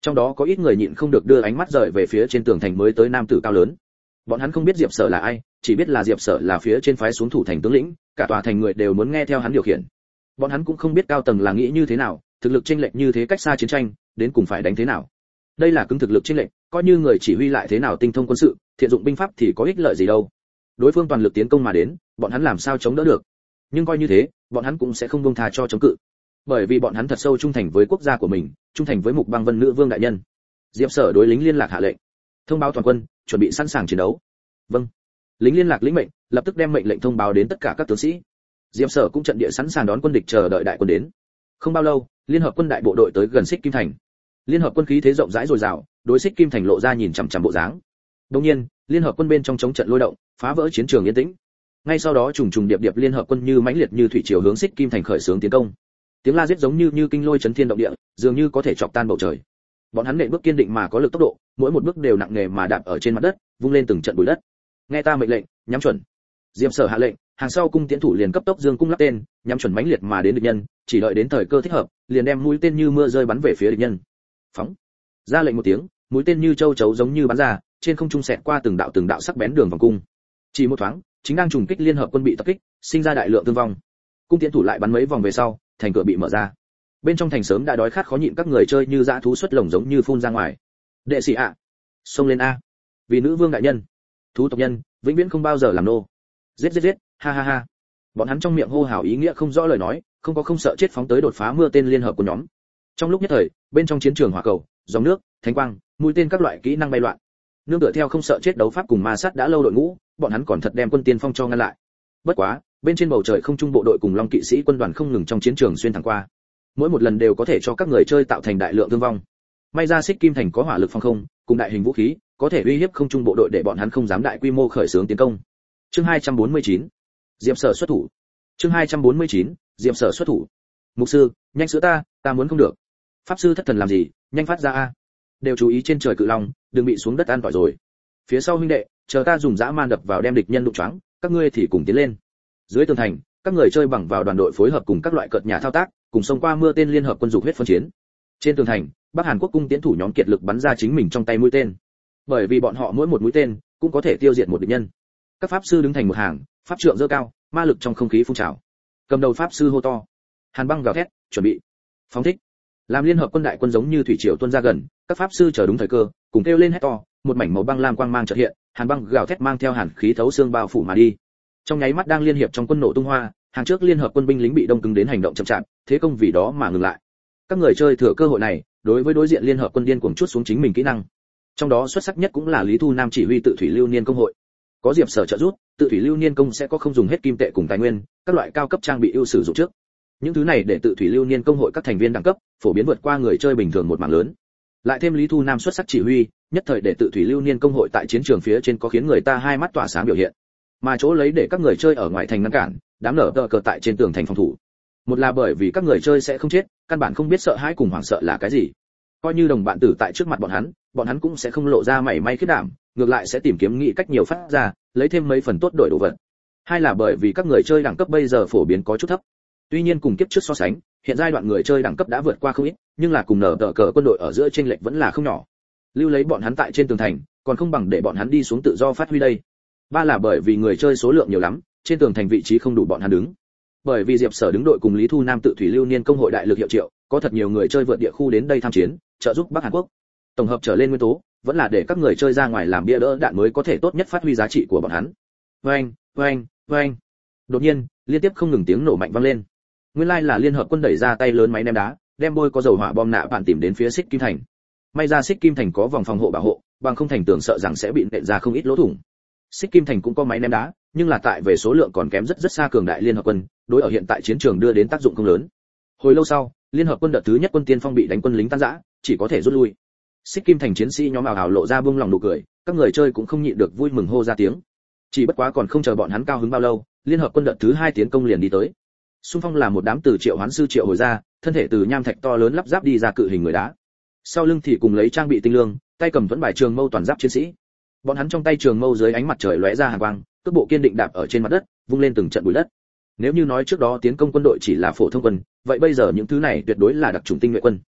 Trong đó có ít người nhịn không được đưa ánh mắt rời về phía trên tường thành mới tới nam tử cao lớn. Bọn hắn không biết Diệp Sở là ai, chỉ biết là Diệp Sở là phía trên phái xuống thủ thành tướng lĩnh, cả tòa thành người đều muốn nghe theo hắn điều khiển. Bọn hắn cũng không biết cao tầng là nghĩ như thế nào, thực lực chênh lệch như thế cách xa chiến tranh, đến cùng phải đánh thế nào. Đây là cứng thực lực chênh lệch, coi như người chỉ huy lại thế nào tinh thông quân sự, thiện dụng binh pháp thì có ích lợi gì đâu. Đối phương toàn lực tiến công mà đến, bọn hắn làm sao chống đỡ được. Nhưng coi như thế, bọn hắn cũng sẽ không buông tha cho chống cự. Bởi vì bọn hắn thật sâu trung thành với quốc gia của mình, trung thành với Mục Băng Vân Nữ Vương đại nhân. Diệp Sở đối lính liên lạc hạ lệnh, thông báo toàn quân, chuẩn bị sẵn sàng chiến đấu. Vâng. Lính liên lạc lĩnh mệnh, lập tức đem mệnh lệnh thông báo đến tất cả các tướng sĩ. Diệp Sở cũng trận địa sẵn sàng đón quân địch chờ đợi đại quân đến. Không bao lâu, liên hợp quân đại bộ đội tới gần Xích Kim Thành. Liên hợp quân khí thế rộng rãi dồi dào, đối Xích Kim Thành lộ ra nhìn chằm chằm bộ dáng. Đương nhiên, liên hợp quân bên trong chống trận lôi động, phá vỡ chiến trường yên tĩnh. Ngay sau đó trùng trùng điệp điệp liên hợp quân như mãnh liệt như thủy triều hướng Xích Kim Thành khởi xướng tiến công. Tiếng la giết giống như như kinh lôi chấn thiên động địa, dường như có thể chọc tan bầu trời. Bọn hắn nện bước kiên định mà có lực tốc độ, mỗi một bước đều nặng nề mà đạp ở trên mặt đất, vung lên từng trận bụi đất. Nghe ta mệnh lệnh, nhắm chuẩn. Diệp Sở hạ lệnh, hàng sau cung tiến thủ liền cấp tốc dương cung lắp tên, nhắm chuẩn mãnh liệt mà đến địch nhân, chỉ đợi đến thời cơ thích hợp, liền đem mũi tên như mưa rơi bắn về phía địch nhân. Phóng. Ra lệnh một tiếng, mũi tên như châu chấu giống như bắn ra, trên không trung xẹt qua từng đạo từng đạo sắc bén đường vòng cung. Chỉ một thoáng, chính đang trùng kích liên hợp quân bị tập kích, sinh ra đại lượng thương vong. Cung tiến thủ lại bắn mấy vòng về sau, thành cửa bị mở ra. Bên trong thành sớm đã đói khát khó nhịn các người chơi như dã thú xuất lồng giống như phun ra ngoài. Đệ sĩ ạ, xông lên a! Vì nữ vương đại nhân, thú tộc nhân, vĩnh viễn không bao giờ làm nô. Giết giết giết, ha ha ha. Bọn hắn trong miệng hô hào ý nghĩa không rõ lời nói, không có không sợ chết phóng tới đột phá mưa tên liên hợp của nhóm. Trong lúc nhất thời, bên trong chiến trường hỏa cầu, dòng nước, thánh quang, mũi tên các loại kỹ năng bay loạn. Nương tựa theo không sợ chết đấu pháp cùng ma sát đã lâu đội ngũ, bọn hắn còn thật đem quân tiên phong cho ngăn lại. Bất quá, bên trên bầu trời không trung bộ đội cùng long kỵ sĩ quân đoàn không ngừng trong chiến trường xuyên thẳng qua. Mỗi một lần đều có thể cho các người chơi tạo thành đại lượng thương vong. May ra Xích Kim Thành có hỏa lực phòng không, cùng đại hình vũ khí, có thể uy hiếp không trung bộ đội để bọn hắn không dám đại quy mô khởi xướng tiến công. Chương hai trăm bốn mươi chín, Diệp Sở xuất thủ. Chương hai trăm bốn mươi chín, Diệp Sở xuất thủ. Mục sư, nhanh sữa ta, ta muốn không được. Pháp sư thất thần làm gì, nhanh phát ra a. Đều chú ý trên trời cự long, đừng bị xuống đất ăn tỏi rồi. Phía sau huynh đệ, chờ ta dùng dã man đập vào đem địch nhân đụng choáng, các ngươi thì cùng tiến lên. Dưới tường thành, các người chơi bằng vào đoàn đội phối hợp cùng các loại cợt nhà thao tác, cùng xông qua mưa tên liên hợp quân dục huyết phân chiến. Trên tường thành, Bắc Hàn Quốc cung tiến thủ nhóm kiệt lực bắn ra chính mình trong tay mũi tên. Bởi vì bọn họ mỗi một mũi tên cũng có thể tiêu diệt một địch nhân. Các pháp sư đứng thành một hàng, pháp trượng giơ cao, ma lực trong không khí phun trào. Cầm đầu pháp sư hô to: "Hàn băng gào thét, chuẩn bị, phóng thích." Làm liên hợp quân đại quân giống như thủy triều tuôn ra gần, các pháp sư chờ đúng thời cơ, cùng kêu lên hét to, một mảnh màu băng lam quang mang chợt hiện, hàn băng gào thét mang theo hàn khí thấu xương bao phủ mà đi. Trong nháy mắt đang liên hiệp trong quân nổ tung hoa, hàng trước liên hợp quân binh lính bị đông cứng đến hành động chậm chạp, thế công vì đó mà ngừng lại. Các người chơi thừa cơ hội này, đối với đối diện liên hợp quân điên cuồng chuốt xuống chính mình kỹ năng. Trong đó xuất sắc nhất cũng là Lý Thu Nam chỉ huy tự thủy lưu niên công hội. Có Diệp Sở trợ giúp, tự thủy lưu niên công sẽ có không dùng hết kim tệ cùng tài nguyên, các loại cao cấp trang bị ưu sử dụng trước. Những thứ này để tự thủy lưu niên công hội các thành viên đẳng cấp phổ biến vượt qua người chơi bình thường một mảng lớn. Lại thêm Lý Thu Nam xuất sắc chỉ huy, nhất thời để tự thủy lưu niên công hội tại chiến trường phía trên có khiến người ta hai mắt tỏa sáng biểu hiện. Mà chỗ lấy để các người chơi ở ngoài thành ngăn cản, đám nở tờ cờ tại trên tường thành phòng thủ. Một là bởi vì các người chơi sẽ không chết, căn bản không biết sợ hãi cùng hoảng sợ là cái gì. Coi như đồng bạn tử tại trước mặt bọn hắn, bọn hắn cũng sẽ không lộ ra mảy may khiếp đảm, ngược lại sẽ tìm kiếm nghĩ cách nhiều phát ra, lấy thêm mấy phần tốt đổi đồ vật. Hai là bởi vì các người chơi đẳng cấp bây giờ phổ biến có chút thấp. Tuy nhiên cùng kiếp trước so sánh, hiện giai đoạn người chơi đẳng cấp đã vượt qua không ít, nhưng là cùng nở tờ cờ quân đội ở giữa chênh lệch vẫn là không nhỏ. Lưu lấy bọn hắn tại trên tường thành, còn không bằng để bọn hắn đi xuống tự do phát huy đây. Ba là bởi vì người chơi số lượng nhiều lắm, trên tường thành vị trí không đủ bọn hắn đứng. Bởi vì Diệp Sở đứng đội cùng Lý Thu Nam tự thủy lưu niên công hội đại lực hiệu triệu, có thật nhiều người chơi vượt địa khu đến đây tham chiến, trợ giúp Bắc Hàn Quốc. Tổng hợp trở lên nguyên tố, vẫn là để các người chơi ra ngoài làm bia đỡ đạn mới có thể tốt nhất phát huy giá trị của bọn hắn. Oeng, oeng, oeng. Đột nhiên, liên tiếp không ngừng tiếng nổ mạnh vang lên. Nguyên lai là liên hợp quân đẩy ra tay lớn máy ném đá, đem bôi có dầu hỏa bom nạ bạn tìm đến phía Xích Kim Thành. May ra Xích Kim Thành có vòng phòng hộ bảo hộ, bằng không thành tưởng sợ rằng sẽ bị nện ra không ít lỗ thủng. Xích Kim Thành cũng có máy ném đá, nhưng là tại về số lượng còn kém rất rất xa cường đại liên hợp quân, đối ở hiện tại chiến trường đưa đến tác dụng không lớn. Hồi lâu sau, liên hợp quân đợt thứ nhất quân tiên phong bị đánh quân lính tan rã, chỉ có thể rút lui. Xích Kim Thành chiến sĩ nhóm ảo ảo lộ ra buông lòng nụ cười, các người chơi cũng không nhịn được vui mừng hô ra tiếng. Chỉ bất quá còn không chờ bọn hắn cao hứng bao lâu, liên hợp quân đợt thứ hai tiến công liền đi tới. Xung phong là một đám từ triệu hoán sư triệu hồi ra, thân thể từ nham thạch to lớn lắp ráp đi ra cự hình người đá. Sau lưng thì cùng lấy trang bị tinh lương, tay cầm thuẫn bài trường mâu toàn giáp chiến sĩ. Bọn hắn trong tay trường mâu dưới ánh mặt trời lóe ra hàn quang, cước bộ kiên định đạp ở trên mặt đất, vung lên từng trận bụi đất. Nếu như nói trước đó tiến công quân đội chỉ là phổ thông quân, vậy bây giờ những thứ này tuyệt đối là đặc chủng tinh nhuệ quân.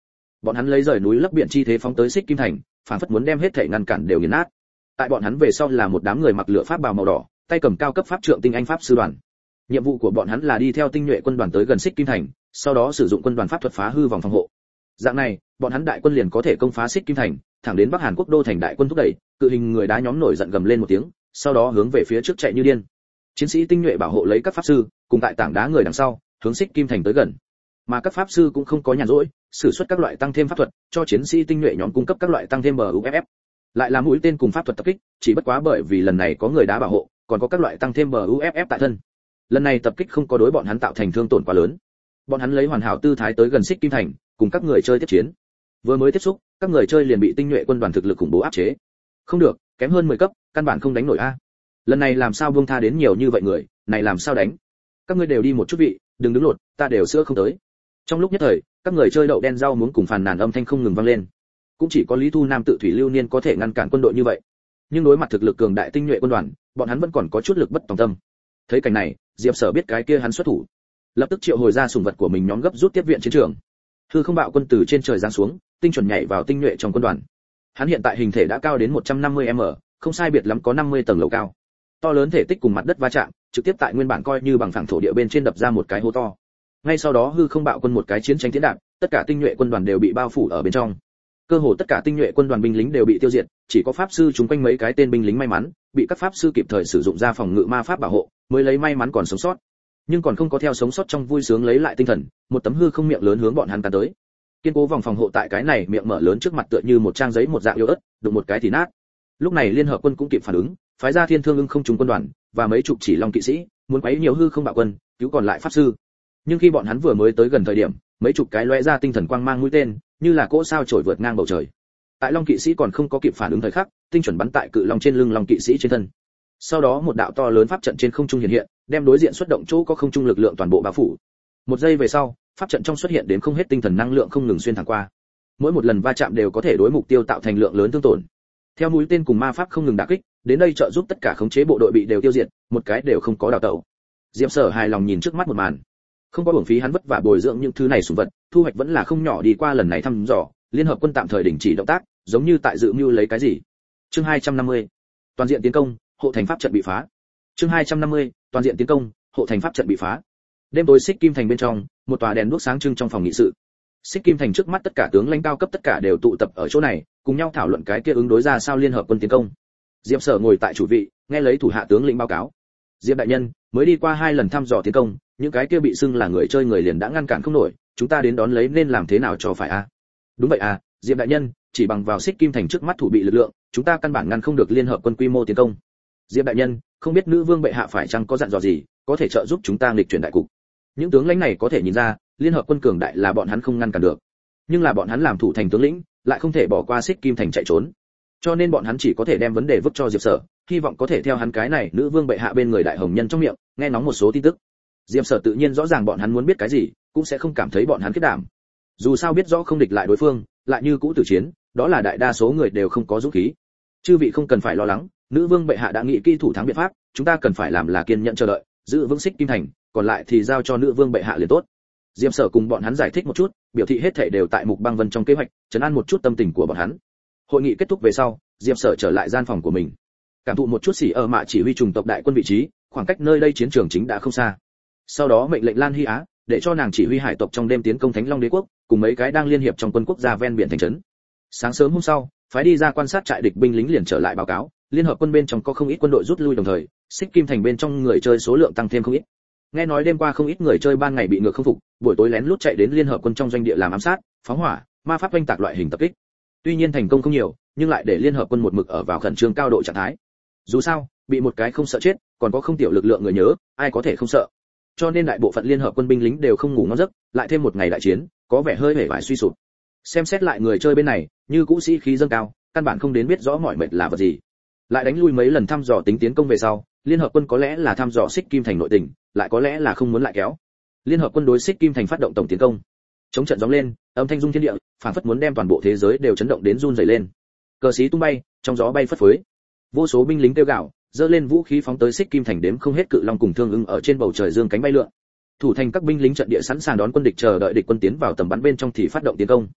Bọn hắn lấy rời núi lấp biển chi thế phóng tới Xích Kim Thành, phản phất muốn đem hết thể ngăn cản đều nghiền nát. Tại bọn hắn về sau là một đám người mặc lửa pháp bào màu đỏ, tay cầm cao cấp pháp trượng tinh anh pháp sư đoàn. Nhiệm vụ của bọn hắn là đi theo tinh nhuệ quân đoàn tới gần Xích Kim Thành, sau đó sử dụng quân đoàn pháp thuật phá hư vòng phòng hộ. Dạng này, bọn hắn đại quân liền có thể công phá Xích Kim Thành, thẳng đến Bắc Hàn quốc đô thành đại quân thúc đẩy, cự hình người đá nhóm nổi giận gầm lên một tiếng, sau đó hướng về phía trước chạy như điên. Chiến sĩ tinh nhuệ bảo hộ lấy các pháp sư, cùng tại tảng đá người đằng sau, hướng Xích Kim Thành tới gần. Mà các pháp sư cũng không có nhàn rỗi, sử xuất các loại tăng thêm pháp thuật, cho chiến sĩ tinh nhuệ nhóm cung cấp các loại tăng thêm bờ u ép ép. Lại là mũi tên cùng pháp thuật tập kích, chỉ bất quá bởi vì lần này có người đá bảo hộ, còn có các loại tăng thêm bờ u ép ép tại thân. Lần này tập kích không có đối bọn hắn tạo thành thương tổn quá lớn. Bọn hắn lấy hoàn hảo tư thái tới gần Xích Kim Thành, cùng các người chơi tiếp chiến. Vừa mới tiếp xúc, các người chơi liền bị tinh nhuệ quân đoàn thực lực khủng bố áp chế. Không được, kém hơn mười cấp, căn bản không đánh nổi a. Lần này làm sao buông tha đến nhiều như vậy người, này làm sao đánh? Các ngươi đều đi một chút vị, đừng đứng lột, ta đều sữa không tới. Trong lúc nhất thời, các người chơi đậu đen rau muống cùng phàn nàn âm thanh không ngừng vang lên. Cũng chỉ có Lý Thu Nam tự thủy lưu niên có thể ngăn cản quân đội như vậy. Nhưng đối mặt thực lực cường đại tinh nhuệ quân đoàn, bọn hắn vẫn còn có chút lực bất tòng tâm. Thấy cảnh này, Diệp Sở biết cái kia hắn xuất thủ, lập tức triệu hồi ra sủng vật của mình nhóm gấp rút tiếp viện chiến trường. Hư không bạo quân từ trên trời giáng xuống, tinh chuẩn nhảy vào tinh nhuệ trong quân đoàn. Hắn hiện tại hình thể đã cao đến một trăm năm mươi mét, không sai biệt lắm có năm mươi tầng lầu cao. To lớn thể tích cùng mặt đất va chạm, trực tiếp tại nguyên bản coi như bằng phẳng thổ địa bên trên đập ra một cái hố to. Ngay sau đó hư không bạo quân một cái chiến tranh tiến đạp, tất cả tinh nhuệ quân đoàn đều bị bao phủ ở bên trong. Cơ hồ tất cả tinh nhuệ quân đoàn binh lính đều bị tiêu diệt, chỉ có pháp sư chúng quanh mấy cái tên binh lính may mắn, bị các pháp sư kịp thời sử dụng ra phòng ngự ma pháp bảo hộ, mới lấy may mắn còn sống sót. Nhưng còn không có theo sống sót trong vui sướng lấy lại tinh thần, một tấm hư không miệng lớn hướng bọn hắn cắn tới. Kiên cố vòng phòng hộ tại cái này miệng mở lớn trước mặt tựa như một trang giấy một dạng yếu ớt, đụng một cái thì nát. Lúc này liên hợp quân cũng kịp phản ứng, phái ra thiên thương ưng không trùng quân đoàn và mấy chục chỉ long kỵ sĩ, muốn quấy nhiều hư không bạo quân, cứu còn lại pháp sư. Nhưng khi bọn hắn vừa mới tới gần thời điểm, mấy chục cái lóe ra tinh thần quang mang mũi tên, như là cỗ sao trổi vượt ngang bầu trời. Tại long kỵ sĩ còn không có kịp phản ứng thời khắc, tinh chuẩn bắn tại cự long trên lưng long kỵ sĩ trên thân. Sau đó một đạo to lớn pháp trận trên không trung hiện hiện, đem đối diện xuất động chỗ có không trung lực lượng toàn bộ bao phủ. Một giây về sau, pháp trận trong xuất hiện đến không hết tinh thần năng lượng không ngừng xuyên thẳng qua. Mỗi một lần va chạm đều có thể đối mục tiêu tạo thành lượng lớn thương tổn. Theo mũi tên cùng ma pháp không ngừng đả kích, đến đây trợ giúp tất cả khống chế bộ đội bị đều tiêu diệt, một cái đều không có đào tẩu. Diệp Sở hài lòng nhìn trước mắt một màn. Không có uổng phí hắn vất vả bồi dưỡng những thứ này sủng vật, thu hoạch vẫn là không nhỏ. Đi qua lần này thăm dò, liên hợp quân tạm thời đình chỉ động tác, giống như tại dự mưu lấy cái gì. Chương hai trăm năm mươi, toàn diện tiến công, hộ thành pháp trận bị phá. Chương hai trăm năm mươi, toàn diện tiến công, hộ thành pháp trận bị phá. Đêm tối Xích Kim Thành bên trong, một tòa đèn đuốc sáng trưng trong phòng nghị sự. Xích Kim Thành trước mắt tất cả tướng lãnh cao cấp tất cả đều tụ tập ở chỗ này, cùng nhau thảo luận cái kia ứng đối ra sao liên hợp quân tiến công. Diệp Sở ngồi tại chủ vị, nghe lấy thủ hạ tướng lĩnh báo cáo. Diệp đại nhân, mới đi qua hai lần thăm dò tiến công, những cái kia bị xưng là người chơi người liền đã ngăn cản không nổi, chúng ta đến đón lấy nên làm thế nào cho phải a? À? Đúng vậy à, Diệp đại nhân, chỉ bằng vào Xích Kim Thành trước mắt thủ bị lực lượng, chúng ta căn bản ngăn không được liên hợp quân quy mô tiến công. Diệp đại nhân, không biết nữ vương bệ hạ phải chăng có dặn dò gì, có thể trợ giúp chúng ta nghịch chuyển đại cục. Những tướng lãnh này có thể nhìn ra, liên hợp quân cường đại là bọn hắn không ngăn cản được, nhưng là bọn hắn làm thủ thành tướng lĩnh, lại không thể bỏ qua Xích Kim Thành chạy trốn. Cho nên bọn hắn chỉ có thể đem vấn đề vứt cho Diệp Sở, hy vọng có thể theo hắn cái này nữ vương bệ hạ bên người đại hồng nhân trong miệng, nghe ngóng một số tin tức. Diệp Sở tự nhiên rõ ràng bọn hắn muốn biết cái gì, cũng sẽ không cảm thấy bọn hắn kết đảm. Dù sao biết rõ không địch lại đối phương, lại như cũ tử chiến, đó là đại đa số người đều không có dũng khí. Chư vị không cần phải lo lắng, nữ vương bệ hạ đã nghĩ kỹ thủ thắng biện pháp, chúng ta cần phải làm là kiên nhẫn chờ đợi, giữ vững Xích Kim Thành, còn lại thì giao cho nữ vương bệ hạ liền tốt. Diệp Sở cùng bọn hắn giải thích một chút, biểu thị hết thảy đều tại Mục Băng Vân trong kế hoạch, trấn an một chút tâm tình của bọn hắn. Hội nghị kết thúc về sau, Diệp Sở trở lại gian phòng của mình, cảm thụ một chút xỉ ở mạ chỉ huy trùng tộc đại quân vị trí, khoảng cách nơi đây chiến trường chính đã không xa. Sau đó mệnh lệnh Lan Hy Á, để cho nàng chỉ huy hải tộc trong đêm tiến công Thánh Long Đế quốc, cùng mấy cái đang liên hiệp trong quân quốc gia ven biển thành trấn. Sáng sớm hôm sau, phái đi ra quan sát trại địch binh lính liền trở lại báo cáo, liên hợp quân bên trong có không ít quân đội rút lui đồng thời, Xích Kim Thành bên trong người chơi số lượng tăng thêm không ít. Nghe nói đêm qua không ít người chơi ban ngày bị ngược không phục, buổi tối lén lút chạy đến liên hợp quân trong doanh địa làm ám sát, phóng hỏa, ma pháp oanh tạc loại hình tập kích. Tuy nhiên thành công không nhiều, nhưng lại để liên hợp quân một mực ở vào khẩn trương cao độ trạng thái. Dù sao, bị một cái không sợ chết, còn có không tiểu lực lượng người nhớ, ai có thể không sợ. Cho nên đại bộ phận liên hợp quân binh lính đều không ngủ ngon giấc, lại thêm một ngày đại chiến, có vẻ hơi hề vải suy sụp. Xem xét lại người chơi bên này, như cũ sĩ khí dâng cao, căn bản không đến biết rõ mọi mệt là vật gì. Lại đánh lui mấy lần thăm dò tính tiến công về sau, liên hợp quân có lẽ là thăm dò Xích Kim Thành nội tình, lại có lẽ là không muốn lại kéo. Liên hợp quân đối Xích Kim Thành phát động tổng tiến công. Chống trận gióng lên, âm thanh rung thiên địa, phảng phất muốn đem toàn bộ thế giới đều chấn động đến run rẩy lên. Cờ xí tung bay, trong gió bay phất phới. Vô số binh lính kêu gào, giơ lên vũ khí phóng tới Xích Kim Thành, đếm không hết cự long cùng thương ưng ở trên bầu trời dương cánh bay lượn. Thủ thành các binh lính trận địa sẵn sàng đón quân địch, chờ đợi địch quân tiến vào tầm bắn bên trong thì phát động tiến công.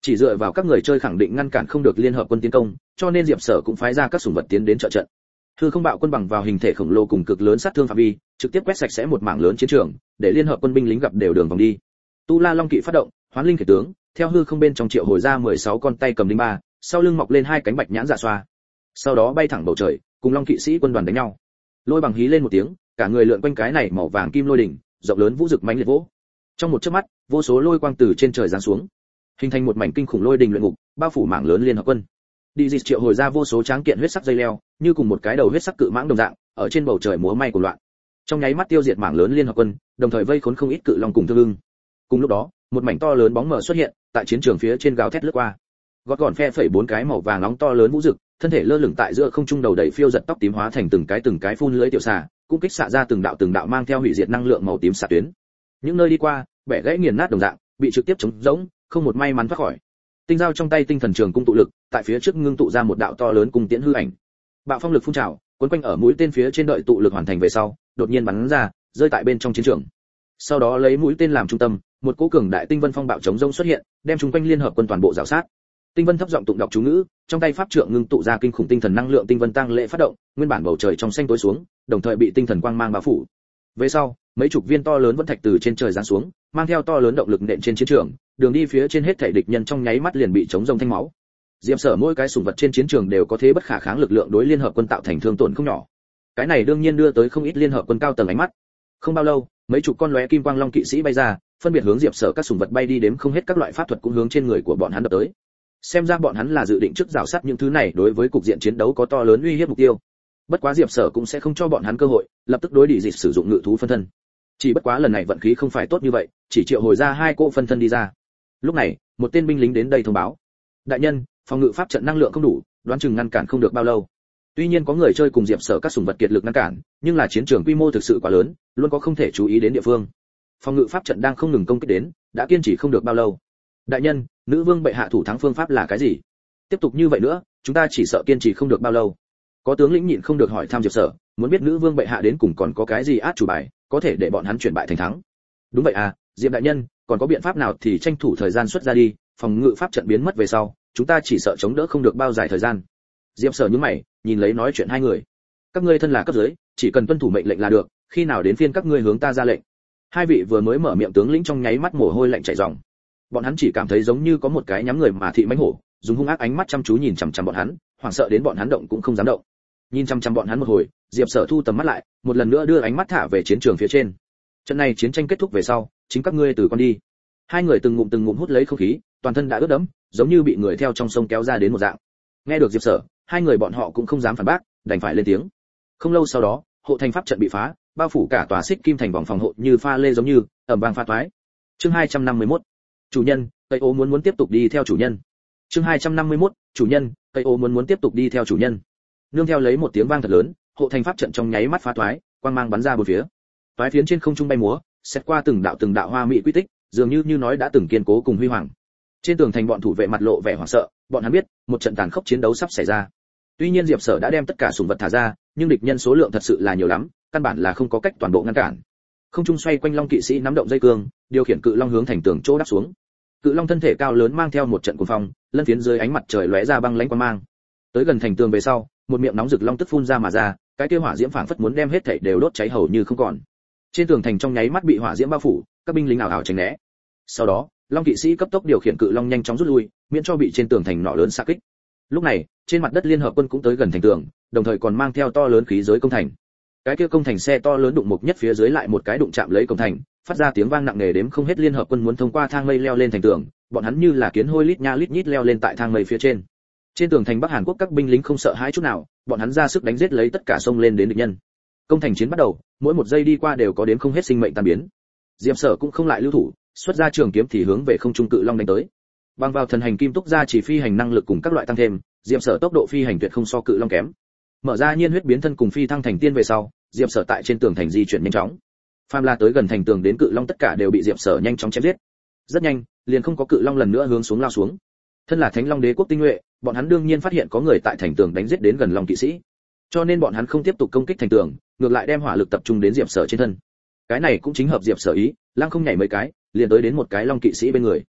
Chỉ dựa vào các người chơi khẳng định ngăn cản không được liên hợp quân tiến công, cho nên Diệp Sở cũng phái ra các sủng vật tiến đến trợ trận. Hư không bạo quân bằng vào hình thể khổng lồ cùng cực lớn sát thương phạm vi, trực tiếp quét sạch sẽ một mảng lớn chiến trường, để liên hợp quân binh lính gặp đều đường vòng đi. Tu La Long kỵ phát động, Hoán Linh kể tướng, theo hư không bên trong triệu hồi ra mười sáu con tay cầm đinh ba, sau lưng mọc lên hai cánh bạch nhãn dạ xoa. Sau đó bay thẳng bầu trời, cùng Long kỵ sĩ quân đoàn đánh nhau. Lôi Bằng hí lên một tiếng, cả người lượn quanh cái này màu vàng kim lôi đỉnh, rộng lớn vũ rực mãnh liệt vỗ. Trong một chớp mắt, vô số lôi quang từ trên trời giáng xuống, hình thành một mảnh kinh khủng lôi đình luyện ngục, bao phủ mảng lớn liên hợp quân. Đi dịch triệu hồi ra vô số tráng kiện huyết sắc dây leo, như cùng một cái đầu huyết sắc cự mãng đồng dạng, ở trên bầu trời múa may cuồng loạn. Trong nháy mắt tiêu diệt mảng lớn liên hợp quân, đồng thời vây khốn không ít cự long cùng thương ưng. Cùng lúc đó, một mảnh to lớn bóng mờ xuất hiện, tại chiến trường phía trên gào thét lướt qua. Gót gọn phe phẩy bốn cái màu vàng nóng to lớn vũ rực, thân thể lơ lửng tại giữa không trung đầu đầy phiêu giật tóc tím hóa thành từng cái từng cái phun lưỡi tiểu xà, cũng kích xạ ra từng đạo từng đạo mang theo hủy diệt năng lượng màu tím xạ tuyến. Những nơi đi qua, bẻ gãy nghiền nát đồng dạng, bị trực tiếp chống rỗng, không một may mắn thoát khỏi. Tinh dao trong tay tinh thần trường cung tụ lực, tại phía trước ngưng tụ ra một đạo to lớn cung tiễn hư ảnh. Bạo phong lực phun trào, cuốn quanh ở mũi tên phía trên đợi tụ lực hoàn thành về sau, đột nhiên bắn ra, rơi tại bên trong chiến trường. Sau đó lấy mũi tên làm trung tâm, một cỗ cường đại tinh vân phong bạo chống rông xuất hiện, đem chúng quanh liên hợp quân toàn bộ rào sát. Tinh vân thấp giọng tụng đọc chú ngữ, trong tay pháp trượng ngưng tụ ra kinh khủng tinh thần năng lượng tinh vân tăng lệ phát động, nguyên bản bầu trời trong xanh tối xuống, đồng thời bị tinh thần quang mang bao phủ. Về sau, mấy chục viên to lớn vẫn thạch từ trên trời giáng xuống, mang theo to lớn động lực nện trên chiến trường, đường đi phía trên hết thảy địch nhân trong nháy mắt liền bị chống rông thanh máu. Diệp Sở mỗi cái sủng vật trên chiến trường đều có thế bất khả kháng lực lượng đối liên hợp quân tạo thành thương tổn không nhỏ. Cái này đương nhiên đưa tới không ít liên hợp quân cao tầng ánh mắt. Không bao lâu, mấy chục con lóe kim quang long kỵ sĩ bay ra, phân biệt hướng Diệp Sở các sủng vật bay đi đếm không hết các loại pháp thuật cũng hướng trên người của bọn hắn đập tới. Xem ra bọn hắn là dự định trước rào sát những thứ này đối với cục diện chiến đấu có to lớn uy hiếp mục tiêu. Bất quá Diệp Sở cũng sẽ không cho bọn hắn cơ hội, lập tức đối đỉ dịch sử dụng ngự thú phân thân. Chỉ bất quá lần này vận khí không phải tốt như vậy, chỉ triệu hồi ra hai cỗ phân thân đi ra. Lúc này, một tên binh lính đến đây thông báo: đại nhân, phòng ngự pháp trận năng lượng không đủ, đoán chừng ngăn cản không được bao lâu. Tuy nhiên có người chơi cùng Diệp Sở các sủng vật kiệt lực ngăn cản, nhưng là chiến trường quy mô thực sự quá lớn, luôn có không thể chú ý đến địa phương. Phòng ngự pháp trận đang không ngừng công kích đến, đã kiên trì không được bao lâu. Đại nhân, nữ vương bệ hạ thủ thắng phương pháp là cái gì? Tiếp tục như vậy nữa, chúng ta chỉ sợ kiên trì không được bao lâu. Có tướng lĩnh nhịn không được hỏi thăm Diệp Sở, muốn biết nữ vương bệ hạ đến cùng còn có cái gì át chủ bài, có thể để bọn hắn chuyển bại thành thắng. Đúng vậy à, Diệp đại nhân, còn có biện pháp nào thì tranh thủ thời gian xuất ra đi, phòng ngự pháp trận biến mất về sau, chúng ta chỉ sợ chống đỡ không được bao dài thời gian. Diệp Sở nhướng mày, nhìn lấy nói chuyện hai người. Các ngươi thân là cấp dưới, chỉ cần tuân thủ mệnh lệnh là được, khi nào đến phiên các ngươi hướng ta ra lệnh. Hai vị vừa mới mở miệng tướng lĩnh trong nháy mắt mồ hôi lạnh chảy ròng. Bọn hắn chỉ cảm thấy giống như có một cái nhắm người mà thị mãnh hổ, dùng hung ác ánh mắt chăm chú nhìn chằm chằm bọn hắn, hoảng sợ đến bọn hắn động cũng không dám động. Nhìn chằm chằm bọn hắn một hồi, Diệp Sở thu tầm mắt lại, một lần nữa đưa ánh mắt thả về chiến trường phía trên. Trận này chiến tranh kết thúc về sau, chính các ngươi từ con đi. Hai người từng ngụm từng ngụm hút lấy không khí, toàn thân đã ướt đẫm, giống như bị người theo trong sông kéo ra đến một dạng. Nghe được Diệp Sở, hai người bọn họ cũng không dám phản bác, đành phải lên tiếng. Không lâu sau đó, hộ thành pháp trận bị phá, bao phủ cả tòa xích kim thành vòng phòng hộ như pha lê giống như ầm vang phá toái. Chương hai trăm năm mươi mốt. Chủ nhân, cây ô muốn muốn tiếp tục đi theo chủ nhân. Chương hai trăm năm mươi mốt. Chủ nhân, cây ô muốn muốn tiếp tục đi theo chủ nhân. Nương theo lấy một tiếng vang thật lớn, hộ thành pháp trận trong nháy mắt phá toái, quang mang bắn ra bốn phía. Toái phiến trên không trung bay múa, xét qua từng đạo từng đạo hoa mỹ quy tích, dường như như nói đã từng kiên cố cùng huy hoàng. Trên tường thành bọn thủ vệ mặt lộ vẻ hoảng sợ, bọn hắn biết, một trận tàn khốc chiến đấu sắp xảy ra. Tuy nhiên Diệp Sở đã đem tất cả sủng vật thả ra, nhưng địch nhân số lượng thật sự là nhiều lắm, căn bản là không có cách toàn bộ ngăn cản. Không trung xoay quanh long kỵ sĩ nắm động dây cương, điều khiển cự long hướng thành tường chỗ đáp xuống. Cự long thân thể cao lớn mang theo một trận cuồng phong, lân phiến dưới ánh mặt trời lóe ra băng lãnh quang mang. Tới gần thành tường về sau, một miệng nóng rực long tức phun ra mà ra, cái kia hỏa diễm phảng phất muốn đem hết thảy đều đốt cháy hầu như không còn. Trên tường thành trong nháy mắt bị hỏa diễm bao phủ, các binh lính ảo ảo tránh né. Sau đó, long kỵ sĩ cấp tốc điều khiển cự long nhanh chóng rút lui, miễn cho bị trên tường thành nỏ lớn xạ kích. Lúc này, trên mặt đất liên hợp quân cũng tới gần thành tường, đồng thời còn mang theo to lớn khí giới công thành. Cái kia công thành xe to lớn đụng mục nhất phía dưới lại một cái đụng chạm lấy công thành, phát ra tiếng vang nặng nề đếm không hết liên hợp quân muốn thông qua thang mây leo lên thành tường, bọn hắn như là kiến hôi lít nha lít nhít leo lên tại thang mây phía trên. Trên tường thành Bắc Hàn Quốc các binh lính không sợ hãi chút nào, bọn hắn ra sức đánh giết lấy tất cả sông lên đến địch nhân. Công thành chiến bắt đầu, mỗi một giây đi qua đều có đếm không hết sinh mệnh tan biến. Diệp Sở cũng không lại lưu thủ, xuất ra trường kiếm thì hướng về không trung cự long đánh tới. Bằng vào thần hành kim túc gia chỉ phi hành năng lực cùng các loại tăng thêm, Diệp Sở tốc độ phi hành tuyệt không so cự long kém. Mở ra nhiên huyết biến thân cùng phi thăng thành tiên về sau, Diệp Sở tại trên tường thành di chuyển nhanh chóng. Phàm là tới gần thành tường đến cự long tất cả đều bị Diệp Sở nhanh chóng chém giết. Rất nhanh, liền không có cự long lần nữa hướng xuống lao xuống. Thân là Thánh Long Đế quốc tinh nhuệ, bọn hắn đương nhiên phát hiện có người tại thành tường đánh giết đến gần long kỵ sĩ. Cho nên bọn hắn không tiếp tục công kích thành tường, ngược lại đem hỏa lực tập trung đến Diệp Sở trên thân. Cái này cũng chính hợp Diệp Sở ý, lăng không nhảy mấy cái, liền tới đến một cái long kỵ sĩ bên người.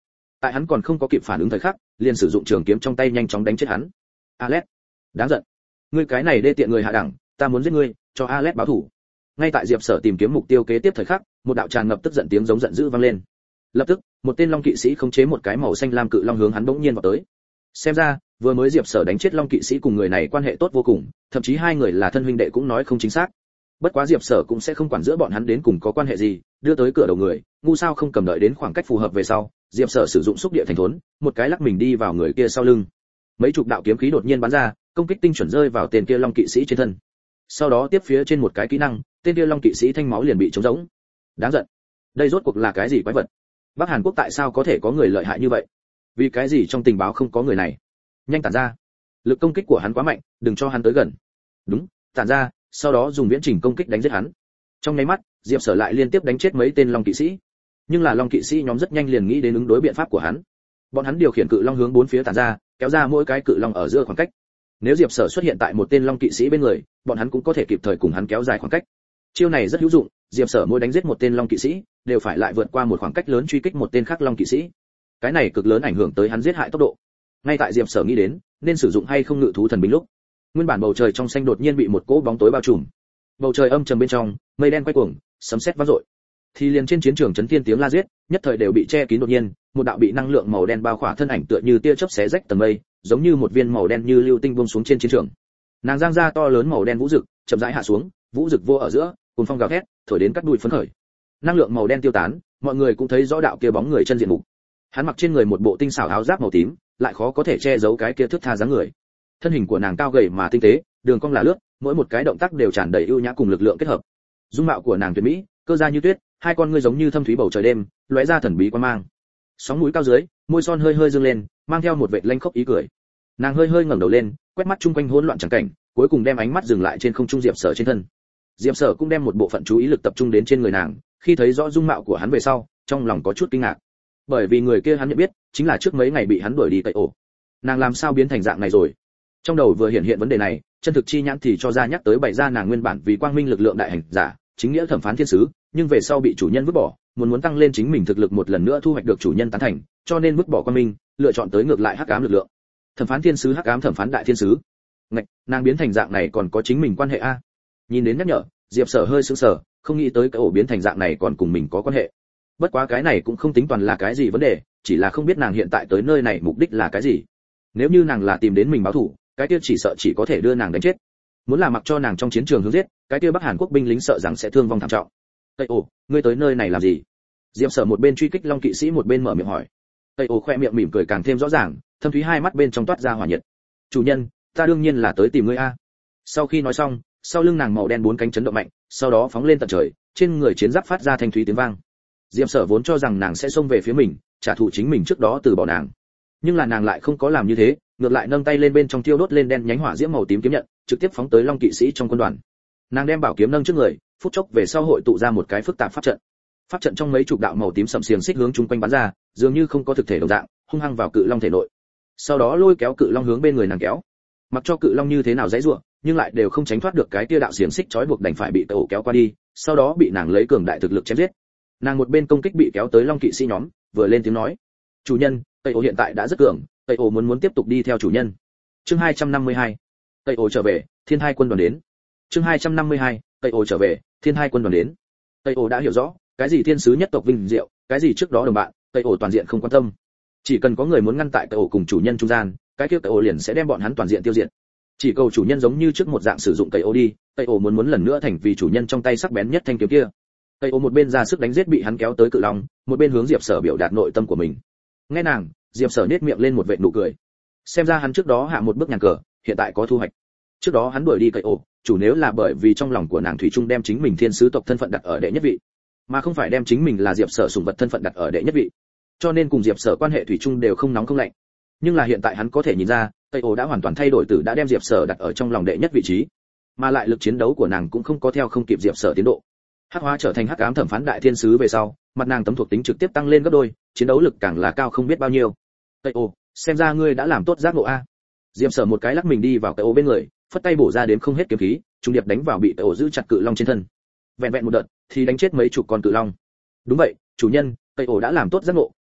Tại hắn còn không có kịp phản ứng thời khắc, liền sử dụng trường kiếm trong tay nhanh chóng đánh chết hắn. Alex, đáng giận, ngươi cái này đê tiện người hạ đẳng, ta muốn giết ngươi, cho Alex báo thù. Ngay tại Diệp Sở tìm kiếm mục tiêu kế tiếp thời khắc, một đạo tràn ngập tức giận tiếng giống giận dữ vang lên. Lập tức, một tên long kỵ sĩ khống chế một cái màu xanh lam cự long hướng hắn bỗng nhiên vào tới. Xem ra, vừa mới Diệp Sở đánh chết long kỵ sĩ cùng người này quan hệ tốt vô cùng, thậm chí hai người là thân huynh đệ cũng nói không chính xác. Bất quá Diệp Sở cũng sẽ không quản giữa bọn hắn đến cùng có quan hệ gì, đưa tới cửa đầu người, ngu sao không cầm đợi đến khoảng cách phù hợp về sau, Diệp Sở sử dụng xúc địa thành thốn, một cái lắc mình đi vào người kia sau lưng. Mấy chục đạo kiếm khí đột nhiên bắn ra, công kích tinh chuẩn rơi vào tên kia long kỵ sĩ trên thân. Sau đó tiếp phía trên một cái kỹ năng, tên kia long kỵ sĩ thanh máu liền bị trống rỗng. Đáng giận, đây rốt cuộc là cái gì quái vật? Bắc Hàn Quốc tại sao có thể có người lợi hại như vậy? Vì cái gì trong tình báo không có người này? Nhanh tản ra, lực công kích của hắn quá mạnh, đừng cho hắn tới gần. Đúng, tản ra, sau đó dùng viễn trình công kích đánh giết hắn. Trong nháy mắt, Diệp Sở lại liên tiếp đánh chết mấy tên long kỵ sĩ. Nhưng là long kỵ sĩ nhóm rất nhanh liền nghĩ đến ứng đối biện pháp của hắn. Bọn hắn điều khiển cự long hướng bốn phía tản ra, kéo ra mỗi cái cự long ở giữa khoảng cách. Nếu Diệp Sở xuất hiện tại một tên long kỵ sĩ bên người, bọn hắn cũng có thể kịp thời cùng hắn kéo dài khoảng cách. Chiêu này rất hữu dụng, Diệp Sở mỗi đánh giết một tên long kỵ sĩ, đều phải lại vượt qua một khoảng cách lớn truy kích một tên khác long kỵ sĩ. Cái này cực lớn ảnh hưởng tới hắn giết hại tốc độ. Ngay tại Diệp Sở nghĩ đến nên sử dụng hay không ngự thú thần binh lúc, nguyên bản bầu trời trong xanh đột nhiên bị một cỗ bóng tối bao trùm. Bầu trời âm trầm bên trong, mây đen quay cuồng, sấm sét vang dội. Thì liền trên chiến trường chấn thiên tiếng la giết, nhất thời đều bị che kín đột nhiên, một đạo bị năng lượng màu đen bao khỏa thân ảnh tựa như tia chớp xé rách tầng mây, giống như một viên màu đen như lưu tinh buông xuống trên chiến trường. Nàng giang ra to lớn màu đen vũ rực, chậm rãi hạ xuống, vũ rực vô ở giữa, cùng phong gào thét, thổi đến cắt đùi phấn khởi. Năng lượng màu đen tiêu tán, mọi người cũng thấy rõ đạo kia bóng người chân diện mục. Hắn mặc trên người một bộ tinh xảo áo giáp màu tím, lại khó có thể che giấu cái kia thước tha dáng người. Thân hình của nàng cao gầy mà tinh tế, đường cong là lướt, mỗi một cái động tác đều tràn đầy ưu nhã cùng lực lượng kết hợp. Dung mạo của nàng tuyệt mỹ, cơ gia như tuyết, hai con ngươi giống như thâm thúy bầu trời đêm, lóe ra thần bí quan mang. Sóng mũi cao dưới, môi son hơi hơi dương lên, mang theo một vệt lanh khốc ý cười. Nàng hơi hơi ngẩng đầu lên, quét mắt chung quanh hỗn loạn chẳng cảnh, cuối cùng đem ánh mắt dừng lại trên không trung Diệp Sở trên thân. Diệp Sở cũng đem một bộ phận chú ý lực tập trung đến trên người nàng, khi thấy rõ dung mạo của hắn về sau, trong lòng có chút kinh ngạc. Bởi vì người kia hắn nhận biết, chính là trước mấy ngày bị hắn đuổi đi Tây Ổ. Nàng làm sao biến thành dạng này rồi? Trong đầu vừa hiện hiện vấn đề này, chân thực chi nhãn thì cho ra nhắc tới bày ra nàng nguyên bản vì quang minh lực lượng đại hành giả, chính nghĩa thẩm phán thiên sứ, nhưng về sau bị chủ nhân vứt bỏ, muốn muốn tăng lên chính mình thực lực một lần nữa thu hoạch được chủ nhân tán thành, cho nên vứt bỏ quang minh, lựa chọn tới ngược lại hắc ám lực lượng. Thẩm phán thiên sứ hắc ám thẩm phán đại thiên sứ. Ngạch, nàng biến thành dạng này còn có chính mình quan hệ a? Nhìn đến nhắc nhở, Diệp Sở hơi sững sờ, không nghĩ tới cái ổ biến thành dạng này còn cùng mình có quan hệ. Bất quá cái này cũng không tính toàn là cái gì vấn đề, chỉ là không biết nàng hiện tại tới nơi này mục đích là cái gì. Nếu như nàng là tìm đến mình báo thù, cái kia chỉ sợ chỉ có thể đưa nàng đánh chết. Muốn là mặc cho nàng trong chiến trường hướng giết, cái kia Bắc Hàn Quốc binh lính sợ rằng sẽ thương vong thảm trọng. Tây ổ, ngươi tới nơi này làm gì? Diệp Sở một bên truy kích long kỵ sĩ một bên mở miệng hỏi. Tây ổ khoe miệng mỉm cười càng thêm rõ ràng, thâm thúy hai mắt bên trong toát ra hỏa nhiệt. Chủ nhân, ta đương nhiên là tới tìm ngươi a. Sau khi nói xong, sau lưng nàng màu đen bốn cánh chấn động mạnh, sau đó phóng lên tận trời, trên người chiến giáp phát ra thanh thúy tiếng vang. Diệp Sở vốn cho rằng nàng sẽ xông về phía mình, trả thù chính mình trước đó từ bỏ nàng, nhưng là nàng lại không có làm như thế, ngược lại nâng tay lên bên trong tiêu đốt lên đen nhánh hỏa diễm màu tím kiếm nhận, trực tiếp phóng tới long kỵ sĩ trong quân đoàn. Nàng đem bảo kiếm nâng trước người, phút chốc về sau hội tụ ra một cái phức tạp pháp trận. Pháp trận trong mấy chục đạo màu tím sậm xiềng xích hướng chung quanh bắn ra, dường như không có thực thể đồng dạng, hung hăng vào cự long thể nội. Sau đó lôi kéo cự long hướng bên người nàng kéo. Mặc cho cự long như thế nào dãy rủa, nhưng lại đều không tránh thoát được cái tia đạo xiềng xích trói buộc, đành phải bị tàu kéo qua đi, sau đó bị nàng lấy cường đại thực lực chém giết. Nàng một bên công kích bị kéo tới long kỵ sĩ nhóm, vừa lên tiếng nói: "Chủ nhân, Tây Ổ hiện tại đã rất cường, Tây Ổ muốn muốn tiếp tục đi theo chủ nhân." Chương hai trăm năm mươi hai, Tây Ổ trở về, Thiên Hai quân đoàn đến. Chương hai trăm năm mươi hai, Tây Ổ trở về, Thiên Hai quân đoàn đến. Tây Ổ đã hiểu rõ, cái gì thiên sứ nhất tộc vinh diệu, cái gì trước đó đồng bạn, Tây Ổ toàn diện không quan tâm. Chỉ cần có người muốn ngăn tại Tây Ổ cùng chủ nhân trung gian, cái kia Tây Ổ liền sẽ đem bọn hắn toàn diện tiêu diệt. Chỉ cầu chủ nhân giống như trước một dạng sử dụng Tây Ổ đi, Tây Ổ muốn muốn lần nữa thành vì chủ nhân trong tay sắc bén nhất thanh kiếm kia. Tây Ổ một bên ra sức đánh giết bị hắn kéo tới cự long, một bên hướng Diệp Sở biểu đạt nội tâm của mình. Nghe nàng, Diệp Sở nhếch miệng lên một vệt nụ cười. Xem ra hắn trước đó hạ một bước nhàn cờ, hiện tại có thu hoạch. Trước đó hắn đuổi đi Tây Ổ, chủ nếu là bởi vì trong lòng của nàng thủy chung đem chính mình thiên sứ tộc thân phận đặt ở đệ nhất vị, mà không phải đem chính mình là Diệp Sở sủng vật thân phận đặt ở đệ nhất vị. Cho nên cùng Diệp Sở quan hệ thủy chung đều không nóng không lạnh. Nhưng là hiện tại hắn có thể nhìn ra, Tây Ổ đã hoàn toàn thay đổi, từ đã đem Diệp Sở đặt ở trong lòng đệ nhất vị trí, mà lại lực chiến đấu của nàng cũng không có theo không kịp Diệp Sở tiến độ. Hắc hóa trở thành hắc ám thẩm phán đại thiên sứ về sau, mặt nàng tấm thuộc tính trực tiếp tăng lên gấp đôi, chiến đấu lực càng là cao không biết bao nhiêu. Tây Ổ, xem ra ngươi đã làm tốt giác ngộ a. Diệp Sở một cái lắc mình đi vào Tây Ổ bên người, phất tay bổ ra đến không hết kiếm khí, trùng điệp đánh vào bị Tây Ổ giữ chặt cự long trên thân. Vẹn vẹn một đợt thì đánh chết mấy chục con cự long. Đúng vậy, chủ nhân, Tây Ổ đã làm tốt giác ngộ,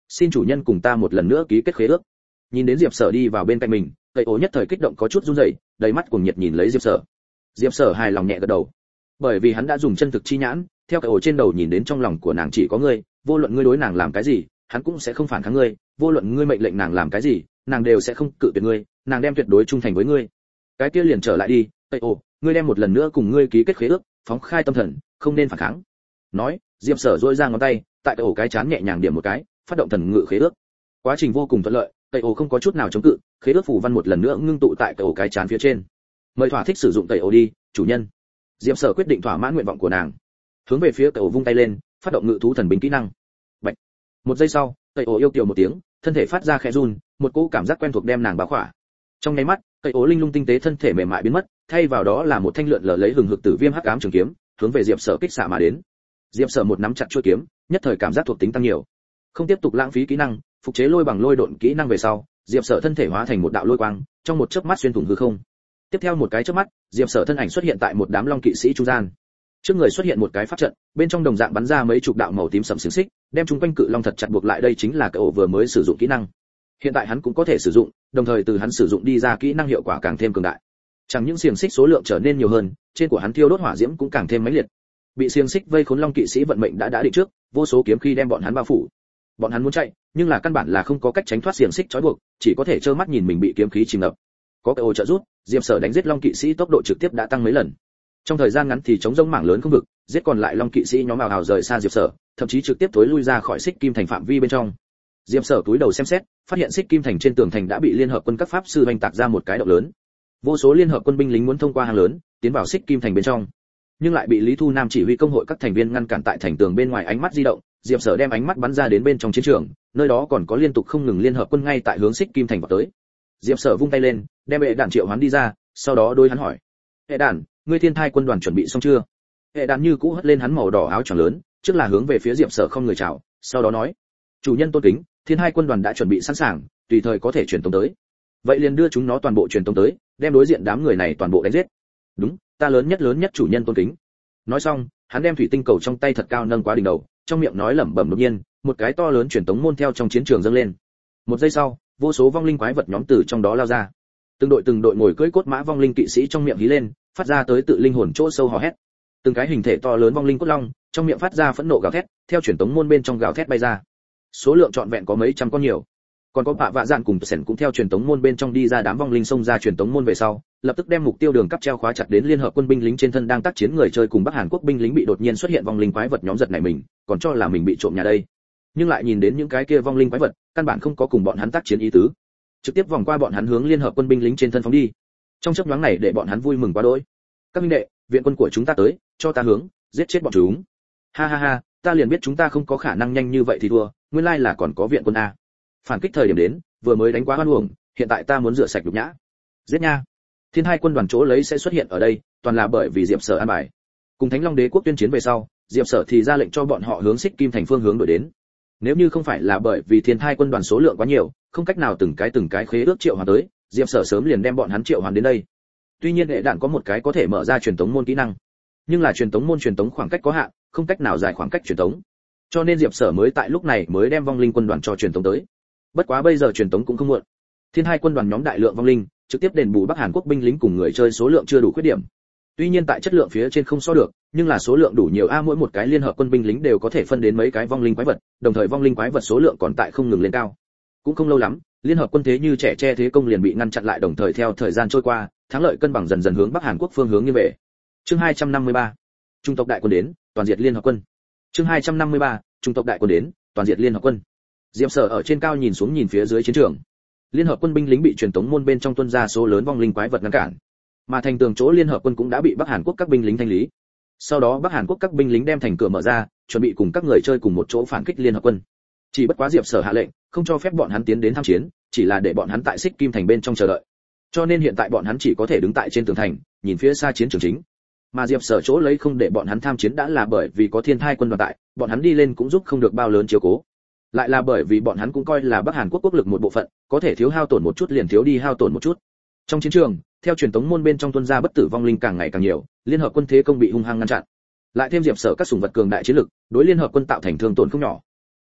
xin chủ nhân cùng ta một lần nữa ký kết khế ước. Nhìn đến Diệp Sở đi vào bên cạnh mình, Tây Ố nhất thời kích động có chút run rẩy, đầy mắt cuồng nhiệt nhìn lấy Diệp Sở. Diệp Sở hài lòng nhẹ gật đầu, bởi vì hắn đã dùng chân thực chi nhãn, theo cái ổ trên đầu nhìn đến trong lòng của nàng chỉ có ngươi, vô luận ngươi đối nàng làm cái gì, hắn cũng sẽ không phản kháng ngươi, vô luận ngươi mệnh lệnh nàng làm cái gì, nàng đều sẽ không cự tuyệt ngươi, nàng đem tuyệt đối trung thành với ngươi. Cái kia liền trở lại đi, Tây Ổ, ngươi đem một lần nữa cùng ngươi ký kết khế ước, phóng khai tâm thần, không nên phản kháng. Nói, Diệp Sở duỗi ra ngón tay, tại cái ổ cái chán nhẹ nhàng điểm một cái, phát động thần ngự khế ước. Quá trình vô cùng thuận lợi, Tây Ổ không có chút nào chống cự, khế ước phù văn một lần nữa ngưng tụ tại cái ổ cái chán phía trên. Mời thỏa thích sử dụng Tây Ổ đi, chủ nhân. Diệp Sở quyết định thỏa mãn nguyện vọng của nàng, hướng về phía Tây Ổ vung tay lên, phát động ngự thú thần binh kỹ năng. Bạch. Một giây sau, Tây Ổ yêu kiều một tiếng, thân thể phát ra khẽ run, một cỗ cảm giác quen thuộc đem nàng bao khỏa. Trong nháy mắt, Tây Ổ linh lung tinh tế thân thể mềm mại biến mất, thay vào đó là một thanh lượn lờ lấy hừng hực tử viêm hắc ám trường kiếm, hướng về Diệp Sở kích xạ mà đến. Diệp Sở một nắm chặt chuôi kiếm, nhất thời cảm giác thuộc tính tăng nhiều. Không tiếp tục lãng phí kỹ năng, phục chế lôi bằng lôi độn kỹ năng về sau, Diệp Sở thân thể hóa thành một đạo lôi quang, trong một chớp mắt xuyên thủng hư không. Tiếp theo một cái chớp mắt, Diệp Sở thân ảnh xuất hiện tại một đám long kỵ sĩ trung gian. Trước người xuất hiện một cái pháp trận, bên trong đồng dạng bắn ra mấy chục đạo màu tím sẫm xiềng xích, đem chúng quanh cự long thật chặt buộc lại, đây chính là cái ổ vừa mới sử dụng kỹ năng. Hiện tại hắn cũng có thể sử dụng, đồng thời từ hắn sử dụng đi ra kỹ năng hiệu quả càng thêm cường đại. Chẳng những xiềng xích số lượng trở nên nhiều hơn, trên của hắn thiêu đốt hỏa diễm cũng càng thêm mãnh liệt. Bị xiềng xích vây khốn long kỵ sĩ vận mệnh đã đã định trước, vô số kiếm khí đem bọn hắn bao phủ. Bọn hắn muốn chạy, nhưng là căn bản là không có cách tránh thoát xiềng xích trói buộc, chỉ có thể trơ mắt nhìn mình bị kiếm khí chìm ngập. Có cái ổ trợ giúp, Diệp Sở đánh giết long kỵ sĩ tốc độ trực tiếp đã tăng mấy lần. Trong thời gian ngắn thì chống rông mảng lớn không vực, giết còn lại long kỵ sĩ nhóm ào ào rời xa Diệp Sở, thậm chí trực tiếp tối lui ra khỏi xích kim thành phạm vi bên trong. Diệp Sở túi đầu xem xét, phát hiện xích kim thành trên tường thành đã bị liên hợp quân các pháp sư vành tạc ra một cái động lớn. Vô số liên hợp quân binh lính muốn thông qua hang lớn, tiến vào xích kim thành bên trong, nhưng lại bị Lý Thu Nam chỉ huy công hội các thành viên ngăn cản tại thành tường bên ngoài. Ánh mắt di động, Diệp Sở đem ánh mắt bắn ra đến bên trong chiến trường, nơi đó còn có liên tục không ngừng liên hợp quân ngay tại hướng xích kim thành vào tới. Diệp Sở vung tay lên, đem hệ đàn triệu hoán đi ra, sau đó đối hắn hỏi: "Hệ đàn, ngươi thiên thai quân đoàn chuẩn bị xong chưa?" Hệ đàn như cũ hất lên hắn màu đỏ áo choàng lớn, trước là hướng về phía Diệp Sở không người chào, sau đó nói: "Chủ nhân tôn kính, thiên hai quân đoàn đã chuẩn bị sẵn sàng, tùy thời có thể truyền tống tới. Vậy liền đưa chúng nó toàn bộ truyền tống tới, đem đối diện đám người này toàn bộ đánh giết." "Đúng, ta lớn nhất lớn nhất chủ nhân tôn kính." Nói xong, hắn đem thủy tinh cầu trong tay thật cao nâng quá đỉnh đầu, trong miệng nói lẩm bẩm. Đột nhiên, một cái to lớn truyền tống môn theo trong chiến trường dâng lên. Một giây sau, vô số vong linh quái vật nhóm từ trong đó lao ra. Từng đội từng đội ngồi cưỡi cốt mã vong linh kỵ sĩ trong miệng hí lên, phát ra tới tự linh hồn chỗ sâu hò hét. Từng cái hình thể to lớn vong linh cốt long, trong miệng phát ra phẫn nộ gào thét, theo truyền tống môn bên trong gào thét bay ra. Số lượng trọn vẹn có mấy trăm con nhiều. Còn có bạ vạ dạn cùng sển cũng theo truyền tống môn bên trong đi ra. Đám vong linh xông ra truyền tống môn về sau, lập tức đem mục tiêu đường cắp treo khóa chặt đến liên hợp quân binh lính trên thân đang tác chiến người chơi cùng Bắc Hàn Quốc binh lính. Bị đột nhiên xuất hiện vong linh quái vật nhóm giật nảy mình, còn cho là mình bị trộm nhà đây, nhưng lại nhìn đến những cái kia vong linh quái vật, căn bản không có cùng bọn hắn tác chiến ý tứ, trực tiếp vòng qua bọn hắn hướng liên hợp quân binh lính trên thân phóng đi. Trong chớp nhoáng này để bọn hắn vui mừng quá đỗi. "Các minh đệ, viện quân của chúng ta tới, cho ta hướng, giết chết bọn chúng." "Ha ha ha, ta liền biết chúng ta không có khả năng nhanh như vậy thì thua, nguyên lai là còn có viện quân a. Phản kích thời điểm đến, vừa mới đánh quá hoan uổng, hiện tại ta muốn rửa sạch nhục nhã. Giết nha." Thiên hai quân đoàn chỗ lấy sẽ xuất hiện ở đây, toàn là bởi vì Diệp Sở an bài. Cùng Thánh Long Đế quốc tuyên chiến về sau, Diệp Sở thì ra lệnh cho bọn họ hướng xích kim thành phương hướng đổi đến. Nếu như không phải là bởi vì thiên thai quân đoàn số lượng quá nhiều, không cách nào từng cái từng cái khế ước triệu hoàn tới, Diệp Sở sớm liền đem bọn hắn triệu hoàn đến đây. Tuy nhiên hệ đạn có một cái có thể mở ra truyền tống môn kỹ năng, nhưng là truyền tống môn truyền tống khoảng cách có hạn, không cách nào giải khoảng cách truyền tống. Cho nên Diệp Sở mới tại lúc này mới đem vong linh quân đoàn cho truyền tống tới. Bất quá bây giờ truyền tống cũng không muộn. Thiên hai quân đoàn nhóm đại lượng vong linh, trực tiếp đền bù Bắc Hàn Quốc binh lính cùng người chơi số lượng chưa đủ khuyết điểm. Tuy nhiên tại chất lượng phía trên không so được, nhưng là số lượng đủ nhiều a, mỗi một cái liên hợp quân binh lính đều có thể phân đến mấy cái vong linh quái vật, đồng thời vong linh quái vật số lượng còn tại không ngừng lên cao. Cũng không lâu lắm, liên hợp quân thế như trẻ che thế công liền bị ngăn chặn lại, đồng thời theo thời gian trôi qua, thắng lợi cân bằng dần dần hướng Bắc Hàn Quốc phương hướng như về. Chương hai trăm năm mươi ba, Trung tộc đại quân đến, toàn diệt liên hợp quân. Chương hai trăm năm mươi ba, Trung tộc đại quân đến, toàn diệt liên hợp quân. Diệp Sở ở trên cao nhìn xuống nhìn phía dưới chiến trường. Liên hợp quân binh lính bị truyền tống môn bên trong tuân ra số lớn vong linh quái vật ngăn cản, mà thành tường chỗ liên hợp quân cũng đã bị Bắc Hàn Quốc các binh lính thanh lý. Sau đó Bắc Hàn Quốc các binh lính đem thành cửa mở ra, chuẩn bị cùng các người chơi cùng một chỗ phản kích liên hợp quân. Chỉ bất quá Diệp Sở hạ lệnh, không cho phép bọn hắn tiến đến tham chiến, chỉ là để bọn hắn tại xích kim thành bên trong chờ đợi. Cho nên hiện tại bọn hắn chỉ có thể đứng tại trên tường thành, nhìn phía xa chiến trường chính. Mà Diệp Sở chỗ lấy không để bọn hắn tham chiến đã là bởi vì có thiên thai quân đoàn tại, bọn hắn đi lên cũng giúp không được bao lớn chiếu cố. Lại là bởi vì bọn hắn cũng coi là Bắc Hàn Quốc quốc lực một bộ phận, có thể thiếu hao tổn một chút liền thiếu đi hao tổn một chút. Trong chiến trường, theo truyền tống môn bên trong tuân ra bất tử vong linh càng ngày càng nhiều, liên hợp quân thế công bị hung hăng ngăn chặn. Lại thêm Diệp Sở các sủng vật cường đại chiến lực, đối liên hợp quân tạo thành thương tổn không nhỏ.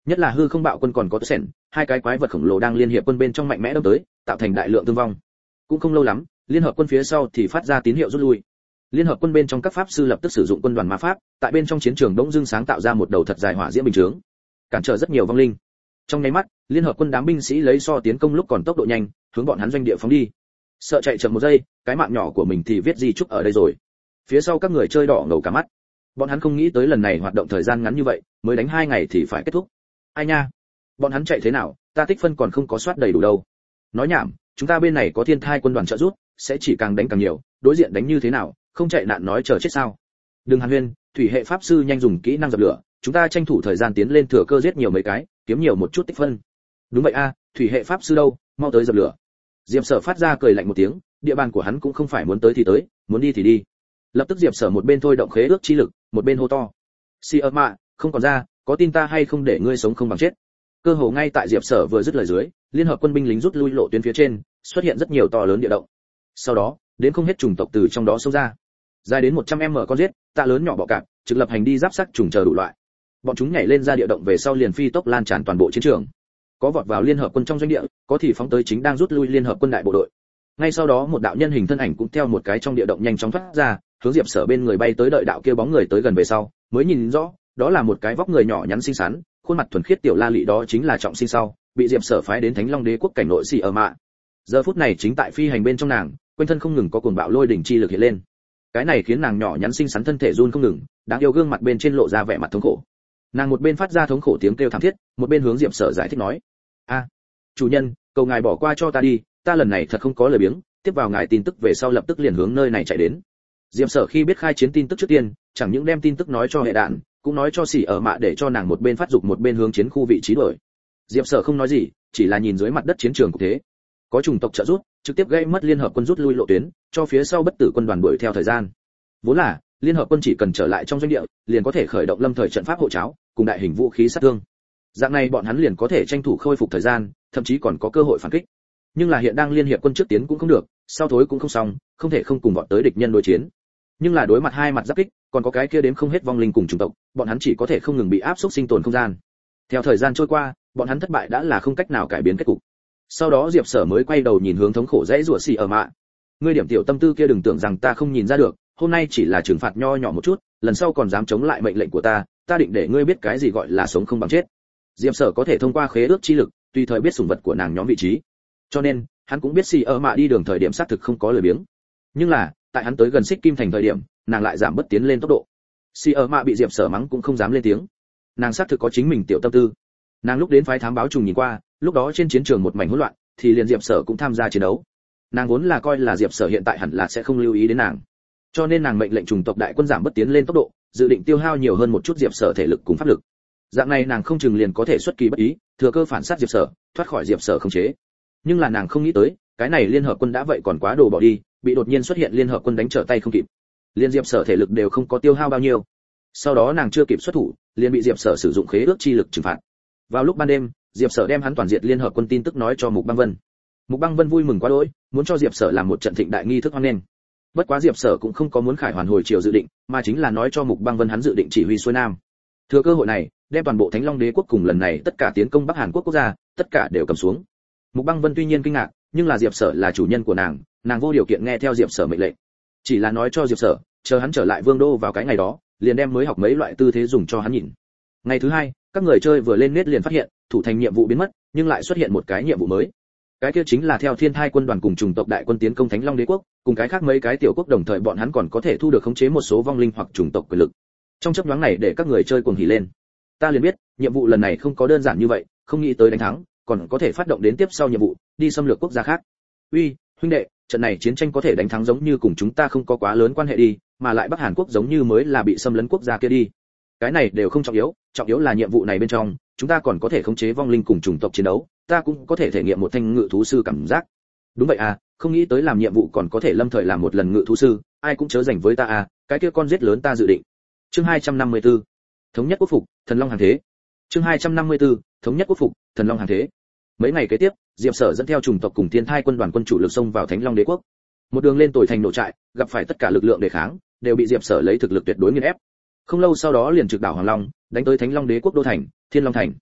Nhất là hư không bạo quân còn có sẻn, hai cái quái vật khổng lồ đang liên hiệp quân bên trong mạnh mẽ đâm tới, tạo thành đại lượng thương vong. Cũng không lâu lắm, liên hợp quân phía sau thì phát ra tín hiệu rút lui. Liên hợp quân bên trong các pháp sư lập tức sử dụng quân đoàn ma pháp, tại bên trong chiến trường bỗng dưng sáng tạo ra một đầu thật dài hỏa diễm bình chướng, cản trở rất nhiều vong linh. Trong nháy mắt, liên hợp quân đám binh sĩ lấy so tiến công lúc còn tốc độ nhanh, hướng bọn hắn doanh địa phóng đi. Sợ chạy chậm một giây, cái mạng nhỏ của mình thì viết di chúc ở đây rồi. Phía sau các người chơi đỏ ngầu cả mắt. Bọn hắn không nghĩ tới lần này hoạt động thời gian ngắn như vậy, mới đánh hai ngày thì phải kết thúc. Ai nha, bọn hắn chạy thế nào, ta tích phân còn không có soát đầy đủ đâu. Nói nhảm, chúng ta bên này có thiên thai quân đoàn trợ giúp, sẽ chỉ càng đánh càng nhiều, đối diện đánh như thế nào, không chạy nạn nói chờ chết sao. Đừng hàn huyên, thủy hệ pháp sư nhanh dùng kỹ năng dập lửa, chúng ta tranh thủ thời gian tiến lên thừa cơ giết nhiều mấy cái, kiếm nhiều một chút tích phân. Đúng vậy a, thủy hệ pháp sư đâu, mau tới dập lửa. Diệp Sở phát ra cười lạnh một tiếng, địa bàn của hắn cũng không phải muốn tới thì tới, muốn đi thì đi. Lập tức Diệp Sở một bên thôi động khế ước chi lực, một bên hô to: "Si ơ mạ, không còn ra, có tin ta hay không để ngươi sống không bằng chết." Cơ hồ ngay tại Diệp Sở vừa dứt lời dưới, liên hợp quân binh lính rút lui lộ tuyến phía trên, xuất hiện rất nhiều to lớn địa động. Sau đó, đến không hết chủng tộc từ trong đó xông ra. Dài đến một trăm mét con giết, tạ lớn nhỏ bọ cạp, trực lập hành đi giáp sắc trùng chờ đủ loại. Bọn chúng nhảy lên ra địa động về sau liền phi tốc lan tràn toàn bộ chiến trường. Có vọt vào liên hợp quân trong doanh địa, có thì phóng tới chính đang rút lui liên hợp quân đại bộ đội. Ngay sau đó một đạo nhân hình thân ảnh cũng theo một cái trong địa động nhanh chóng thoát ra, hướng Diệp Sở bên người bay tới, đợi đạo kia bóng người tới gần về sau, mới nhìn rõ, đó là một cái vóc người nhỏ nhắn xinh xắn, khuôn mặt thuần khiết tiểu la lị, đó chính là Trọng Sinh sau, bị Diệp Sở phái đến Thánh Long Đế quốc cảnh nội xì ở mạ. Giờ phút này chính tại phi hành bên trong nàng, quanh thân không ngừng có cuồng bạo lôi đỉnh chi lực hiện lên. Cái này khiến nàng nhỏ nhắn xinh xắn thân thể run không ngừng, đáng yêu gương mặt bên trên lộ ra vẻ mặt thống khổ. Nàng một bên phát ra thống khổ tiếng kêu thảm thiết, một bên hướng Diệp Sở giải thích nói: "A, chủ nhân, cầu ngài bỏ qua cho ta đi, ta lần này thật không có lời biếng, tiếp vào ngài tin tức về sau lập tức liền hướng nơi này chạy đến." Diệp Sở khi biết khai chiến tin tức trước tiên, chẳng những đem tin tức nói cho hệ đạn, cũng nói cho xỉ ở mạ để cho nàng một bên phát dục một bên hướng chiến khu vị trí đổi. Diệp Sở không nói gì, chỉ là nhìn dưới mặt đất chiến trường cục thế. Có chủng tộc trợ giúp, trực tiếp gây mất liên hợp quân rút lui lộ tuyến, cho phía sau bất tử quân đoàn đuổi theo thời gian. Vốn là, liên hợp quân chỉ cần trở lại trong doanh địa, liền có thể khởi động lâm thời trận pháp hộ cháo, cùng đại hình vũ khí sát thương. Dạng này bọn hắn liền có thể tranh thủ khôi phục thời gian, thậm chí còn có cơ hội phản kích. Nhưng là hiện đang liên hiệp quân trước tiến cũng không được, sau thối cũng không xong, không thể không cùng bọn tới địch nhân đối chiến. Nhưng là đối mặt hai mặt giáp kích, còn có cái kia đếm không hết vong linh cùng chủng tộc, bọn hắn chỉ có thể không ngừng bị áp suất sinh tồn không gian. Theo thời gian trôi qua, bọn hắn thất bại đã là không cách nào cải biến kết cục. Sau đó Diệp Sở mới quay đầu nhìn hướng thống khổ dãy rủa xì ở mạ. Ngươi điểm tiểu tâm tư kia đừng tưởng rằng ta không nhìn ra được, hôm nay chỉ là trừng phạt nho nhỏ một chút, lần sau còn dám chống lại mệnh lệnh của ta, ta định để ngươi biết cái gì gọi là sống không bằng chết. Diệp Sở có thể thông qua khế ước chi lực, tùy thời biết sủng vật của nàng nhóm vị trí. Cho nên, hắn cũng biết xì ở mạ đi đường thời điểm xác thực không có lời biếng. Nhưng là, tại hắn tới gần Xích Kim Thành thời điểm, nàng lại giảm bớt tiến lên tốc độ. Xì ở mạ bị Diệp Sở mắng cũng không dám lên tiếng. Nàng xác thực có chính mình tiểu tâm tư. Nàng lúc đến phái thám báo trùng nhìn qua, lúc đó trên chiến trường một mảnh hỗn loạn, thì liền Diệp Sở cũng tham gia chiến đấu. Nàng vốn là coi là Diệp Sở hiện tại hẳn là sẽ không lưu ý đến nàng, cho nên nàng mệnh lệnh trùng tộc đại quân giảm bớt tiến lên tốc độ, dự định tiêu hao nhiều hơn một chút Diệp Sở thể lực cùng pháp lực. Dạng này nàng không chừng liền có thể xuất kỳ bất ý, thừa cơ phản sát Diệp Sở, thoát khỏi Diệp Sở khống chế. Nhưng là nàng không nghĩ tới, cái này liên hợp quân đã vậy còn quá đồ bỏ đi, bị đột nhiên xuất hiện liên hợp quân đánh trở tay không kịp. Liên Diệp Sở thể lực đều không có tiêu hao bao nhiêu. Sau đó nàng chưa kịp xuất thủ, liền bị Diệp Sở sử dụng khế ước chi lực trừng phạt. Vào lúc ban đêm, Diệp Sở đem hắn toàn diện liên hợp quân tin tức nói cho Mục Băng Vân. Mục Băng Vân vui mừng quá đỗi, muốn cho Diệp Sở làm một trận thịnh đại nghi thức hoan nghênh. Bất quá Diệp Sở cũng không có muốn khải hoàn hồi triều dự định, mà chính là nói cho Mục Băng Vân hắn dự định chỉ huy xuôi nam. Thừa cơ hội này, đem toàn bộ Thánh Long Đế quốc cùng lần này tất cả tiến công Bắc Hàn Quốc quốc gia, tất cả đều cầm xuống. Mục Băng Vân tuy nhiên kinh ngạc, nhưng là Diệp Sở là chủ nhân của nàng, nàng vô điều kiện nghe theo Diệp Sở mệnh lệnh. Chỉ là nói cho Diệp Sở, chờ hắn trở lại Vương đô vào cái ngày đó, liền đem mới học mấy loại tư thế dùng cho hắn nhìn. Ngày thứ hai, các người chơi vừa lên nét liền phát hiện, thủ thành nhiệm vụ biến mất, nhưng lại xuất hiện một cái nhiệm vụ mới. Cái kia chính là theo Thiên Thai quân đoàn cùng chủng tộc đại quân tiến công Thánh Long Đế quốc, cùng cái khác mấy cái tiểu quốc đồng thời bọn hắn còn có thể thu được khống chế một số vong linh hoặc chủng tộc quyền lực. Trong chớp nhoáng này để các người chơi cuồng hỉ lên. Ta liền biết, nhiệm vụ lần này không có đơn giản như vậy, không nghĩ tới đánh thắng, còn có thể phát động đến tiếp sau nhiệm vụ, đi xâm lược quốc gia khác. Uy, huynh đệ, trận này chiến tranh có thể đánh thắng giống như cùng chúng ta không có quá lớn quan hệ đi, mà lại Bắc Hàn Quốc giống như mới là bị xâm lấn quốc gia kia đi. Cái này đều không trọng yếu, trọng yếu là nhiệm vụ này bên trong, chúng ta còn có thể khống chế vong linh cùng chủng tộc chiến đấu, ta cũng có thể thể nghiệm một thanh ngự thú sư cảm giác. Đúng vậy à, không nghĩ tới làm nhiệm vụ còn có thể lâm thời làm một lần ngự thú sư, ai cũng chớ dành với ta à, cái kia con giết lớn ta dự định. Chương hai trăm năm mươi tư, thống nhất quốc phục, thần long hàng thế. Chương hai trăm năm mươi tư, thống nhất quốc phục, thần long hàng thế. Mấy ngày kế tiếp, Diệp Sở dẫn theo chủng tộc cùng Thiên Thai quân đoàn quân chủ lực xông vào Thánh Long Đế quốc. Một đường lên tồi thành nổ trại, gặp phải tất cả lực lượng đề kháng, đều bị Diệp Sở lấy thực lực tuyệt đối nghiền ép. Không lâu sau đó liền trực đảo Hoàng Long, đánh tới Thánh Long Đế quốc đô thành, Thiên Long thành.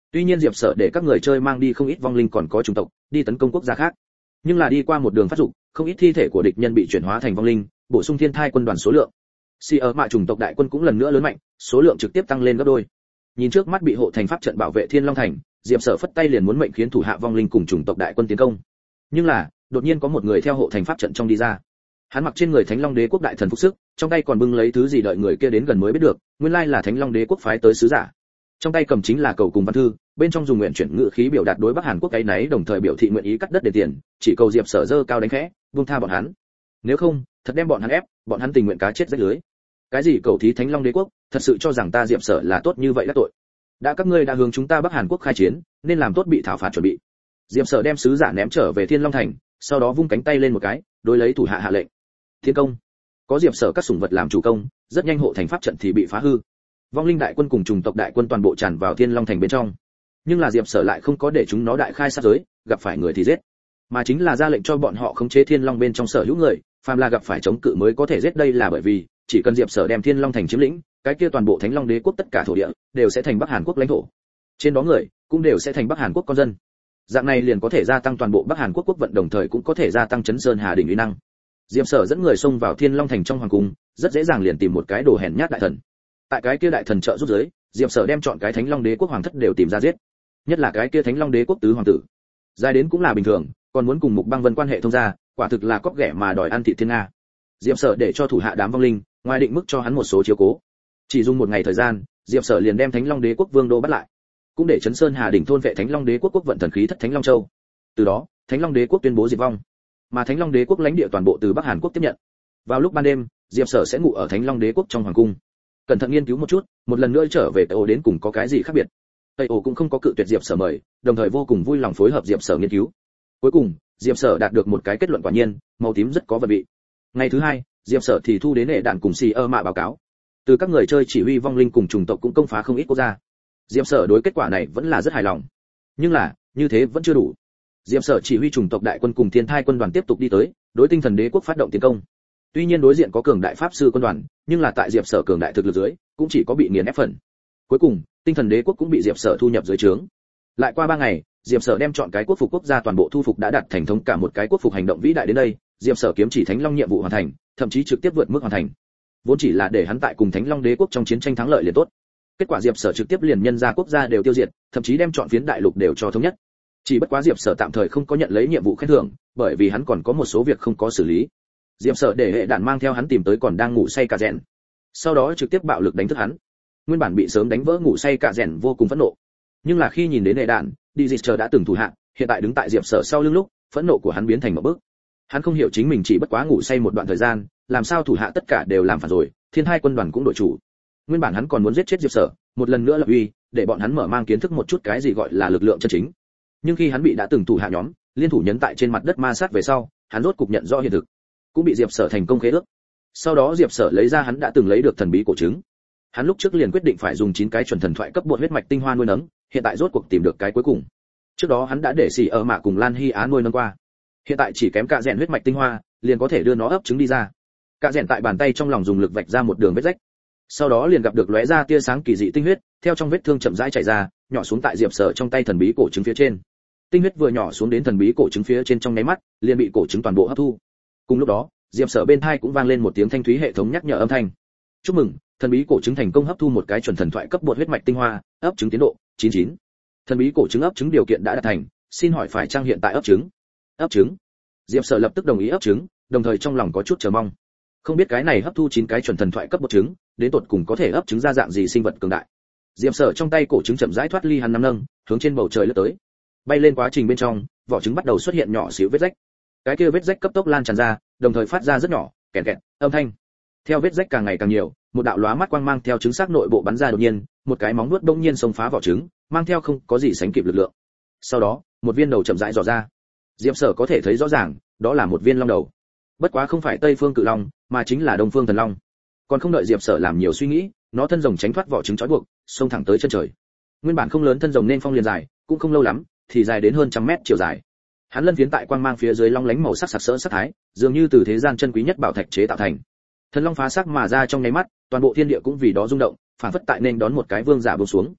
Tuy nhiên Diệp Sở để các người chơi mang đi không ít vong linh còn có chủng tộc đi tấn công quốc gia khác, nhưng là đi qua một đường phát dục, không ít thi thể của địch nhân bị chuyển hóa thành vong linh, bổ sung thiên thai quân đoàn số lượng. Si ở mạ chủng tộc đại quân cũng lần nữa lớn mạnh, số lượng trực tiếp tăng lên gấp đôi. Nhìn trước mắt bị hộ thành pháp trận bảo vệ Thiên Long thành, Diệp Sở phất tay liền muốn mệnh khiến thủ hạ vong linh cùng chủng tộc đại quân tiến công. Nhưng là, đột nhiên có một người theo hộ thành pháp trận trong đi ra. Hắn mặc trên người Thánh Long Đế quốc đại thần phục sức, trong tay còn bưng lấy thứ gì đợi người kia đến gần mới biết được, nguyên lai là Thánh Long Đế quốc phái tới sứ giả. Trong tay cầm chính là cầu cùng văn thư, bên trong dùng nguyện chuyển ngữ khí biểu đạt đối Bắc Hàn Quốc cái nấy, đồng thời biểu thị nguyện ý cắt đất để tiền, chỉ cầu Diệp Sở dơ cao đánh khẽ, buông tha bọn hắn. Nếu không, thật đem bọn hắn ép, bọn hắn tình nguyện cá chết rách lưới. Cái gì cầu thí Thánh Long Đế quốc, thật sự cho rằng ta Diệp Sở là tốt như vậy là tội. Đã các ngươi đã hướng chúng ta Bắc Hàn Quốc khai chiến, nên làm tốt bị thảo phạt chuẩn bị. Diệp Sở đem sứ giả ném trở về Thiên Long thành, sau đó vung cánh tay lên một cái, đối lấy thủ hạ hạ lệnh. Thiên công. Có Diệp Sở các sủng vật làm chủ công, rất nhanh hộ thành pháp trận thì bị phá hư. Vong linh đại quân cùng chủng tộc đại quân toàn bộ tràn vào Thiên Long thành bên trong. Nhưng là Diệp Sở lại không có để chúng nó đại khai sát giới, gặp phải người thì giết, mà chính là ra lệnh cho bọn họ khống chế Thiên Long bên trong sở hữu người, phàm là gặp phải chống cự mới có thể giết, đây là bởi vì chỉ cần Diệp Sở đem Thiên Long thành chiếm lĩnh, cái kia toàn bộ Thánh Long Đế quốc tất cả thổ địa đều sẽ thành Bắc Hàn Quốc lãnh thổ. Trên đó người cũng đều sẽ thành Bắc Hàn Quốc con dân. Dạng này liền có thể gia tăng toàn bộ Bắc Hàn Quốc quốc vận, đồng thời cũng có thể gia tăng chấn sơn hà đỉnh uy năng. Diệp Sở dẫn người xông vào Thiên Long thành trong hoàng cung, rất dễ dàng liền tìm một cái đồ hèn nhát đại thần. Tại cái kia đại thần trợ giúp giới, Diệp Sở đem chọn cái Thánh Long Đế quốc hoàng thất đều tìm ra giết. Nhất là cái kia Thánh Long Đế quốc tứ hoàng tử. Dài đến cũng là bình thường, còn muốn cùng Mục Băng Vân quan hệ thông gia, quả thực là cóc ghẻ mà đòi ăn thịt thiên nga. Diệp Sở để cho thủ hạ đám vong linh, ngoài định mức cho hắn một số chiếu cố. Chỉ dùng một ngày thời gian, Diệp Sở liền đem Thánh Long Đế quốc vương đô bắt lại, cũng để chấn sơn hà đỉnh thôn vệ Thánh Long Đế quốc quốc vận thần khí thất Thánh Long Châu. Từ đó, Thánh Long Đế quốc tuyên bố diệt vong, mà Thánh Long Đế quốc lãnh địa toàn bộ từ Bắc Hàn Quốc tiếp nhận. Vào lúc ban đêm, Diệp Sở sẽ ngủ ở Thánh Long Đế quốc trong hoàng cung, cẩn thận nghiên cứu một chút, một lần nữa trở về Tây Ổ đến cùng có cái gì khác biệt. Tây Ổ cũng không có cự tuyệt Diệp Sở mời, đồng thời vô cùng vui lòng phối hợp Diệp Sở nghiên cứu. Cuối cùng, Diệp Sở đạt được một cái kết luận quả nhiên, màu tím rất có vật vị. Ngày thứ hai, Diệp Sở thì thu đến hệ đạn cùng xì ơ mạ báo cáo. Từ các người chơi chỉ huy vong linh cùng chủng tộc cũng công phá không ít quốc gia. Diệp Sở đối kết quả này vẫn là rất hài lòng. Nhưng là, như thế vẫn chưa đủ. Diệp Sở chỉ huy chủng tộc đại quân cùng thiên thai quân đoàn tiếp tục đi tới, đối tinh thần đế quốc phát động tiến công. Tuy nhiên đối diện có cường đại pháp sư quân đoàn, nhưng là tại Diệp Sở cường đại thực lực dưới, cũng chỉ có bị nghiền ép phần. Cuối cùng, tinh thần đế quốc cũng bị Diệp Sở thu nhập dưới trướng. Lại qua ba ngày, Diệp Sở đem chọn cái quốc phục quốc gia toàn bộ thu phục đã đạt thành thống cả một cái quốc phục hành động vĩ đại đến đây, Diệp Sở kiếm chỉ Thánh Long nhiệm vụ hoàn thành, thậm chí trực tiếp vượt mức hoàn thành. Vốn chỉ là để hắn tại cùng Thánh Long Đế quốc trong chiến tranh thắng lợi liền tốt. Kết quả Diệp Sở trực tiếp liền nhân ra quốc gia đều tiêu diệt, thậm chí đem chọn phiến đại lục đều cho thống nhất. Chỉ bất quá Diệp Sở tạm thời không có nhận lấy nhiệm vụ khen thưởng, bởi vì hắn còn có một số việc không có xử lý. Diệp Sở để hệ đạn mang theo hắn tìm tới còn đang ngủ say cả rèn, sau đó trực tiếp bạo lực đánh thức hắn. Nguyên bản bị sớm đánh vỡ ngủ say cả rèn vô cùng phẫn nộ, nhưng là khi nhìn đến hệ đạn, đi dịch chờ đã từng thủ hạ, hiện tại đứng tại Diệp Sở sau lưng lúc, phẫn nộ của hắn biến thành một bước. Hắn không hiểu chính mình chỉ bất quá ngủ say một đoạn thời gian, làm sao thủ hạ tất cả đều làm phản rồi, thiên hai quân đoàn cũng đổi chủ. Nguyên bản hắn còn muốn giết chết Diệp Sở, một lần nữa lập uy, để bọn hắn mở mang kiến thức một chút cái gì gọi là lực lượng chân chính. Nhưng khi hắn bị đã từng thủ hạ nhóm liên thủ nhấn tại trên mặt đất ma sát về sau, hắn rốt cục nhận rõ hiện thực, cũng bị Diệp Sở thành công khế ước. Sau đó Diệp Sở lấy ra hắn đã từng lấy được thần bí cổ trứng. Hắn lúc trước liền quyết định phải dùng chín cái chuẩn thần thoại cấp bột huyết mạch tinh hoa nuôi nấng, hiện tại rốt cuộc tìm được cái cuối cùng. Trước đó hắn đã để xì ở mạ cùng Lan Hy Á nuôi nấng qua, hiện tại chỉ kém cả rèn huyết mạch tinh hoa, liền có thể đưa nó ấp trứng đi ra. Cả rèn tại bàn tay trong lòng dùng lực vạch ra một đường vết rách, sau đó liền gặp được lóe ra tia sáng kỳ dị tinh huyết, theo trong vết thương chậm rãi chảy ra, nhỏ xuống tại Diệp Sở trong tay thần bí cổ trứng phía trên. Tinh huyết vừa nhỏ xuống đến thần bí cổ trứng phía trên trong nháy mắt, liền bị cổ trứng toàn bộ hấp thu. Cùng lúc đó, Diệp Sở bên tai cũng vang lên một tiếng thanh thúy hệ thống nhắc nhở âm thanh. Chúc mừng, thần bí cổ trứng thành công hấp thu một cái chuẩn thần thoại cấp bột huyết mạch tinh hoa, ấp trứng tiến độ chín chín. Thần bí cổ trứng ấp trứng điều kiện đã đạt thành, xin hỏi phải chăng hiện tại ấp trứng? Ấp trứng. Diệp Sở lập tức đồng ý ấp trứng, đồng thời trong lòng có chút chờ mong. Không biết cái này hấp thu chín cái chuẩn thần thoại cấp bột trứng, đến tột cùng có thể ấp trứng ra dạng gì sinh vật cường đại. Diệp Sở trong tay cổ trứng chậm rãi thoát ly hắn nắm nâng, hướng trên bầu trời lướt tới. Bay lên quá trình bên trong, vỏ trứng bắt đầu xuất hiện nhỏ xíu vết rách. Cái kia vết rách cấp tốc lan tràn ra, đồng thời phát ra rất nhỏ, kẹt kẹt, âm thanh. Theo vết rách càng ngày càng nhiều, một đạo lóa mắt quang mang theo trứng xác nội bộ bắn ra đột nhiên, một cái móng vuốt bỗng nhiên xông phá vỏ trứng, mang theo không có gì sánh kịp lực lượng. Sau đó, một viên đầu chậm rãi dò ra. Diệp Sở có thể thấy rõ ràng, đó là một viên long đầu. Bất quá không phải Tây Phương Cự Long, mà chính là Đông Phương Thần Long. Còn không đợi Diệp Sở làm nhiều suy nghĩ, nó thân rồng tránh thoát vỏ trứng trói buộc, xông thẳng tới chân trời. Nguyên bản không lớn thân rồng nên phong liền dài, cũng không lâu lắm, thì dài đến hơn trăm mét chiều dài. Hắn lân phiến tại quang mang phía dưới long lánh màu sắc sặc sỡ sắc thái, dường như từ thế gian chân quý nhất bảo thạch chế tạo thành. Thần long phá sắc mà ra trong nháy mắt, toàn bộ thiên địa cũng vì đó rung động, phản phất tại nên đón một cái vương giả buông xuống.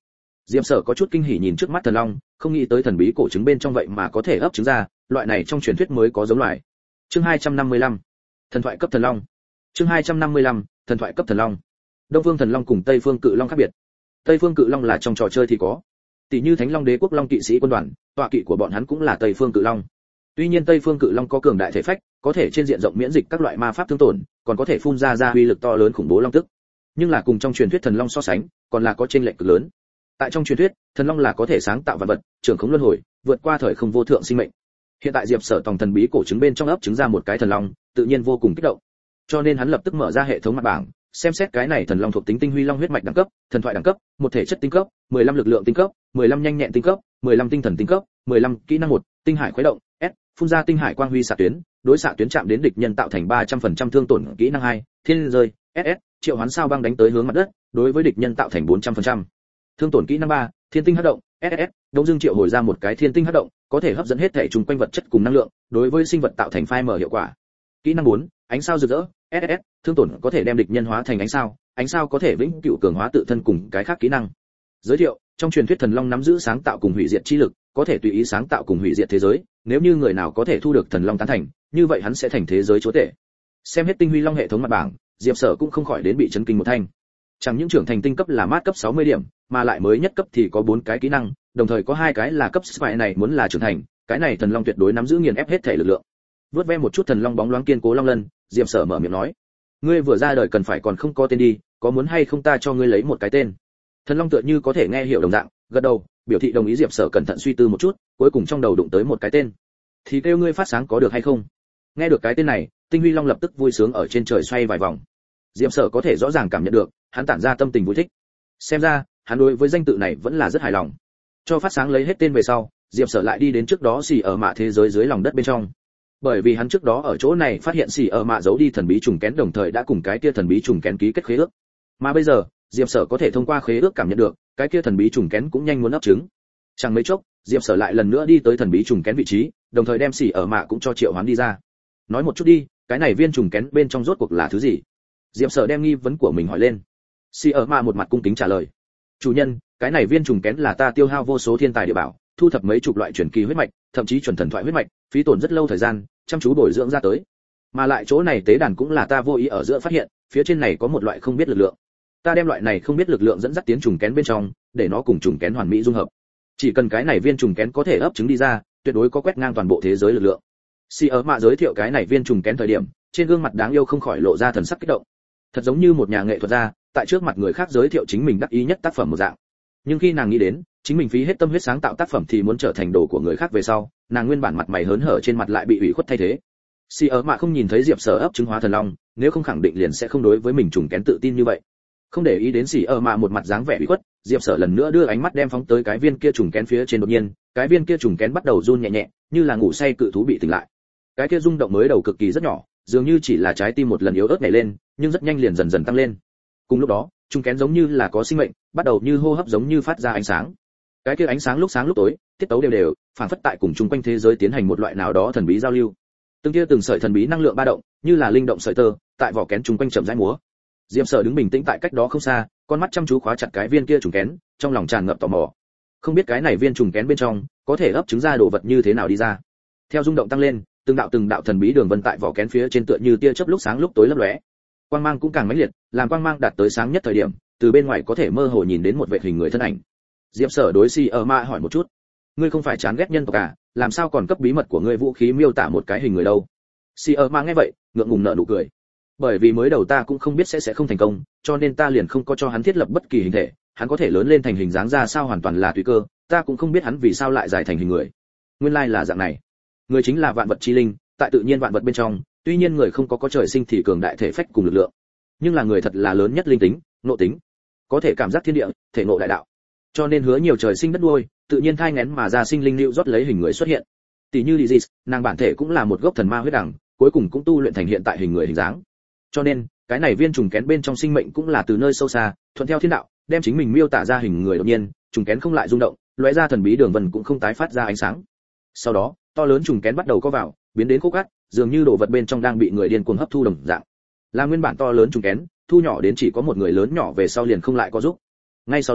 Diệp Sở có chút kinh hỉ nhìn trước mắt thần long, không nghĩ tới thần bí cổ trứng bên trong vậy mà có thể ấp trứng ra, loại này trong truyền thuyết mới có giống loài. Chương hai trăm năm mươi lăm, thần thoại cấp thần long. Chương hai trăm năm mươi lăm, thần thoại cấp thần long. Đông Phương thần long cùng Tây Phương cự long khác biệt. Tây Phương cự long là trong trò chơi thì có, tỷ như Thánh Long Đế quốc long kỵ sĩ quân đoàn, tọa kỵ của bọn hắn cũng là Tây Phương cự long. Tuy nhiên Tây Phương cự long có cường đại thể phách, có thể trên diện rộng miễn dịch các loại ma pháp thương tổn, còn có thể phun ra ra uy lực to lớn khủng bố long tức. Nhưng là cùng trong truyền thuyết thần long so sánh, còn là có chênh lệch cực lớn. Tại trong truyền thuyết, thần long là có thể sáng tạo vạn vật, trưởng khống luân hồi, vượt qua thời không vô thượng sinh mệnh. Hiện tại Diệp Sở tòng thần bí cổ trứng bên trong ấp trứng ra một cái thần long, tự nhiên vô cùng kích động. Cho nên hắn lập tức mở ra hệ thống mặt bảng, xem xét cái này thần long thuộc tính tinh huy long huyết mạch đẳng cấp, thần thoại đẳng cấp, một thể chất tinh cấp, mười lăm lực lượng tinh cấp, mười lăm nhanh nhẹn tinh cấp, mười lăm tinh thần tinh cấp, mười lăm kỹ năng một, tinh hải khuấy động, S, phun ra tinh hải quang huy xạ tuyến, đối xạ tuyến chạm đến địch nhân tạo thành ba trăm phần trăm thương tổn, kỹ năng hai, thiên rơi, ét ét, triệu hoán sao băng đánh tới hướng mặt đất, đối với địch nhân tạo thành bốn trăm phần trăm thương tổn, kỹ năng ba, thiên tinh hấp động, ét ét, đông dương triệu hồi ra một cái thiên tinh hấp động, có thể hấp dẫn hết thể trùng quanh vật chất cùng năng lượng, đối với sinh vật tạo thành phai mở hiệu quả. Kỹ năng bốn, ánh sao rực rỡ, ét ét, thương tổn có thể đem địch nhân hóa thành ánh sao, ánh sao có thể vĩnh cửu cường hóa tự thân cùng cái khác kỹ năng. Giới thiệu, trong truyền thuyết thần long nắm giữ sáng tạo cùng hủy diệt chi lực, có thể tùy ý sáng tạo cùng hủy diệt thế giới, nếu như người nào có thể thu được thần long tán thành, như vậy hắn sẽ thành thế giới chúa tể. Xem hết tinh huy long hệ thống mặt bảng, Diệp Sở cũng không khỏi đến bị chấn kinh một thanh. Chẳng những trưởng thành tinh cấp là mát cấp sáu mươi điểm, mà lại mới nhất cấp thì có bốn cái kỹ năng, đồng thời có hai cái là cấp spy này muốn là trưởng thành, cái này thần long tuyệt đối nắm giữ nghiền ép hết thể lực lượng. Vớt ve một chút thần long bóng loáng kiên cố long lân, Diệp Sở mở miệng nói: "Ngươi vừa ra đời cần phải còn không có tên đi, có muốn hay không ta cho ngươi lấy một cái tên?" Thần long tựa như có thể nghe hiểu đồng dạng, gật đầu, biểu thị đồng ý. Diệp Sở cẩn thận suy tư một chút, cuối cùng trong đầu đụng tới một cái tên. "Thì kêu ngươi phát sáng có được hay không?" Nghe được cái tên này, tinh huy long lập tức vui sướng ở trên trời xoay vài vòng. Diệp Sở có thể rõ ràng cảm nhận được, hắn tản ra tâm tình vui thích. Xem ra, hắn đối với danh tự này vẫn là rất hài lòng. Cho phát sáng lấy hết tên về sau, Diệp Sở lại đi đến trước đó xì ở mạ thế giới dưới lòng đất bên trong. Bởi vì hắn trước đó ở chỗ này phát hiện xì ở mạ giấu đi thần bí trùng kén, đồng thời đã cùng cái kia thần bí trùng kén ký kết khế ước. Mà bây giờ, Diệp Sở có thể thông qua khế ước cảm nhận được, cái kia thần bí trùng kén cũng nhanh muốn ấp trứng. Chẳng mấy chốc, Diệp Sở lại lần nữa đi tới thần bí trùng kén vị trí, đồng thời đem xì ở mạ cũng cho triệu hoán đi ra. Nói một chút đi, cái này viên trùng kén bên trong rốt cuộc là thứ gì? Diệp Sở đem nghi vấn của mình hỏi lên. Xì ở mạ một mặt cung kính trả lời: "Chủ nhân, cái này viên trùng kén là ta tiêu hao vô số thiên tài địa bảo, thu thập mấy chục loại truyền kỳ huyết mạch, thậm chí chuẩn thần thoại huyết mạch, phí tổn rất lâu thời gian, chăm chú bồi dưỡng ra tới. Mà lại chỗ này tế đàn cũng là ta vô ý ở giữa phát hiện, phía trên này có một loại không biết lực lượng. Ta đem loại này không biết lực lượng dẫn dắt tiến trùng kén bên trong, để nó cùng trùng kén hoàn mỹ dung hợp. Chỉ cần cái này viên trùng kén có thể ấp trứng đi ra, tuyệt đối có quét ngang toàn bộ thế giới lực lượng." Xì ở mạ giới thiệu cái này viên trùng kén thời điểm, trên gương mặt đáng yêu không khỏi lộ ra thần sắc kích động. Thật giống như một nhà nghệ thuật gia, tại trước mặt người khác giới thiệu chính mình đắc ý nhất tác phẩm một dạng. Nhưng khi nàng nghĩ đến, chính mình phí hết tâm huyết sáng tạo tác phẩm thì muốn trở thành đồ của người khác về sau, nàng nguyên bản mặt mày hớn hở trên mặt lại bị ủy khuất thay thế. Xì ở mạ không nhìn thấy Diệp Sở ấp trứng hóa thần long, nếu không khẳng định liền sẽ không đối với mình trùng kén tự tin như vậy. Không để ý đến Xì ở mạ một mặt dáng vẻ ủy khuất, Diệp Sở lần nữa đưa ánh mắt đem phóng tới cái viên kia trùng kén phía trên. Đột nhiên, cái viên kia trùng kén bắt đầu run nhẹ nhẹ, như là ngủ say cự thú bị tỉnh lại. Cái kia rung động mới đầu cực kỳ rất nhỏ, dường như chỉ là trái tim một lần yếu ớt nhảy lên, nhưng rất nhanh liền dần dần tăng lên. Cùng lúc đó, trùng kén giống như là có sinh mệnh, bắt đầu như hô hấp giống như phát ra ánh sáng. Cái kia ánh sáng lúc sáng lúc tối, tiết tấu đều đều, phản phất tại cùng chung quanh thế giới tiến hành một loại nào đó thần bí giao lưu. Từng kia từng sợi thần bí năng lượng ba động, như là linh động sợi tơ, tại vỏ kén chung quanh chậm rãi múa. Diệp Sở đứng bình tĩnh tại cách đó không xa, con mắt chăm chú khóa chặt cái viên kia trùng kén, trong lòng tràn ngập tò mò. Không biết cái này viên trùng kén bên trong có thể ấp trứng ra đồ vật như thế nào đi ra. Theo rung động tăng lên, từng đạo từng đạo thần bí đường vân tại vỏ kén phía trên tựa như tia chớp lúc sáng lúc tối lấp lóe. Quang mang cũng càng mãnh liệt, làm quang mang đạt tới sáng nhất thời điểm, từ bên ngoài có thể mơ hồ nhìn đến một vệt hình người thân ảnh. Diệp Sở đối Si ở Ma hỏi một chút: "Ngươi không phải chán ghét nhân tộc à, làm sao còn cấp bí mật của ngươi vũ khí miêu tả một cái hình người đâu?" Si ở Ma nghe vậy, ngượng ngùng nở nụ cười. "Bởi vì mới đầu ta cũng không biết sẽ sẽ không thành công, cho nên ta liền không có cho hắn thiết lập bất kỳ hình thể, hắn có thể lớn lên thành hình dáng ra sao hoàn toàn là tùy cơ, ta cũng không biết hắn vì sao lại dài thành hình người. Nguyên lai là dạng này. Người chính là vạn vật chi linh, tại tự nhiên vạn vật bên trong, tuy nhiên người không có có trời sinh thì cường đại thể phách cùng lực lượng, nhưng là người thật là lớn nhất linh tính, nội tính, có thể cảm giác thiên địa, thể ngộ đại đạo. Cho nên hứa nhiều trời sinh đất nuôi, tự nhiên thai nghén mà ra sinh linh lưu rót lấy hình người xuất hiện. Tỷ như Lizis, nàng bản thể cũng là một gốc thần ma huyết đẳng, cuối cùng cũng tu luyện thành hiện tại hình người hình dáng. Cho nên, cái này viên trùng kén bên trong sinh mệnh cũng là từ nơi sâu xa, thuận theo thiên đạo, đem chính mình miêu tả ra hình người. Đột nhiên, trùng kén không lại rung động, lóe ra thần bí đường vân cũng không tái phát ra ánh sáng. Sau đó, to lớn trùng kén bắt đầu co vào, biến đến khô cát, dường như đồ vật bên trong đang bị người điên cuồng hấp thu đồng dạng. Là nguyên bản to lớn trùng kén, thu nhỏ đến chỉ có một người lớn nhỏ về sau liền không lại có giúp. Ngay sau đó,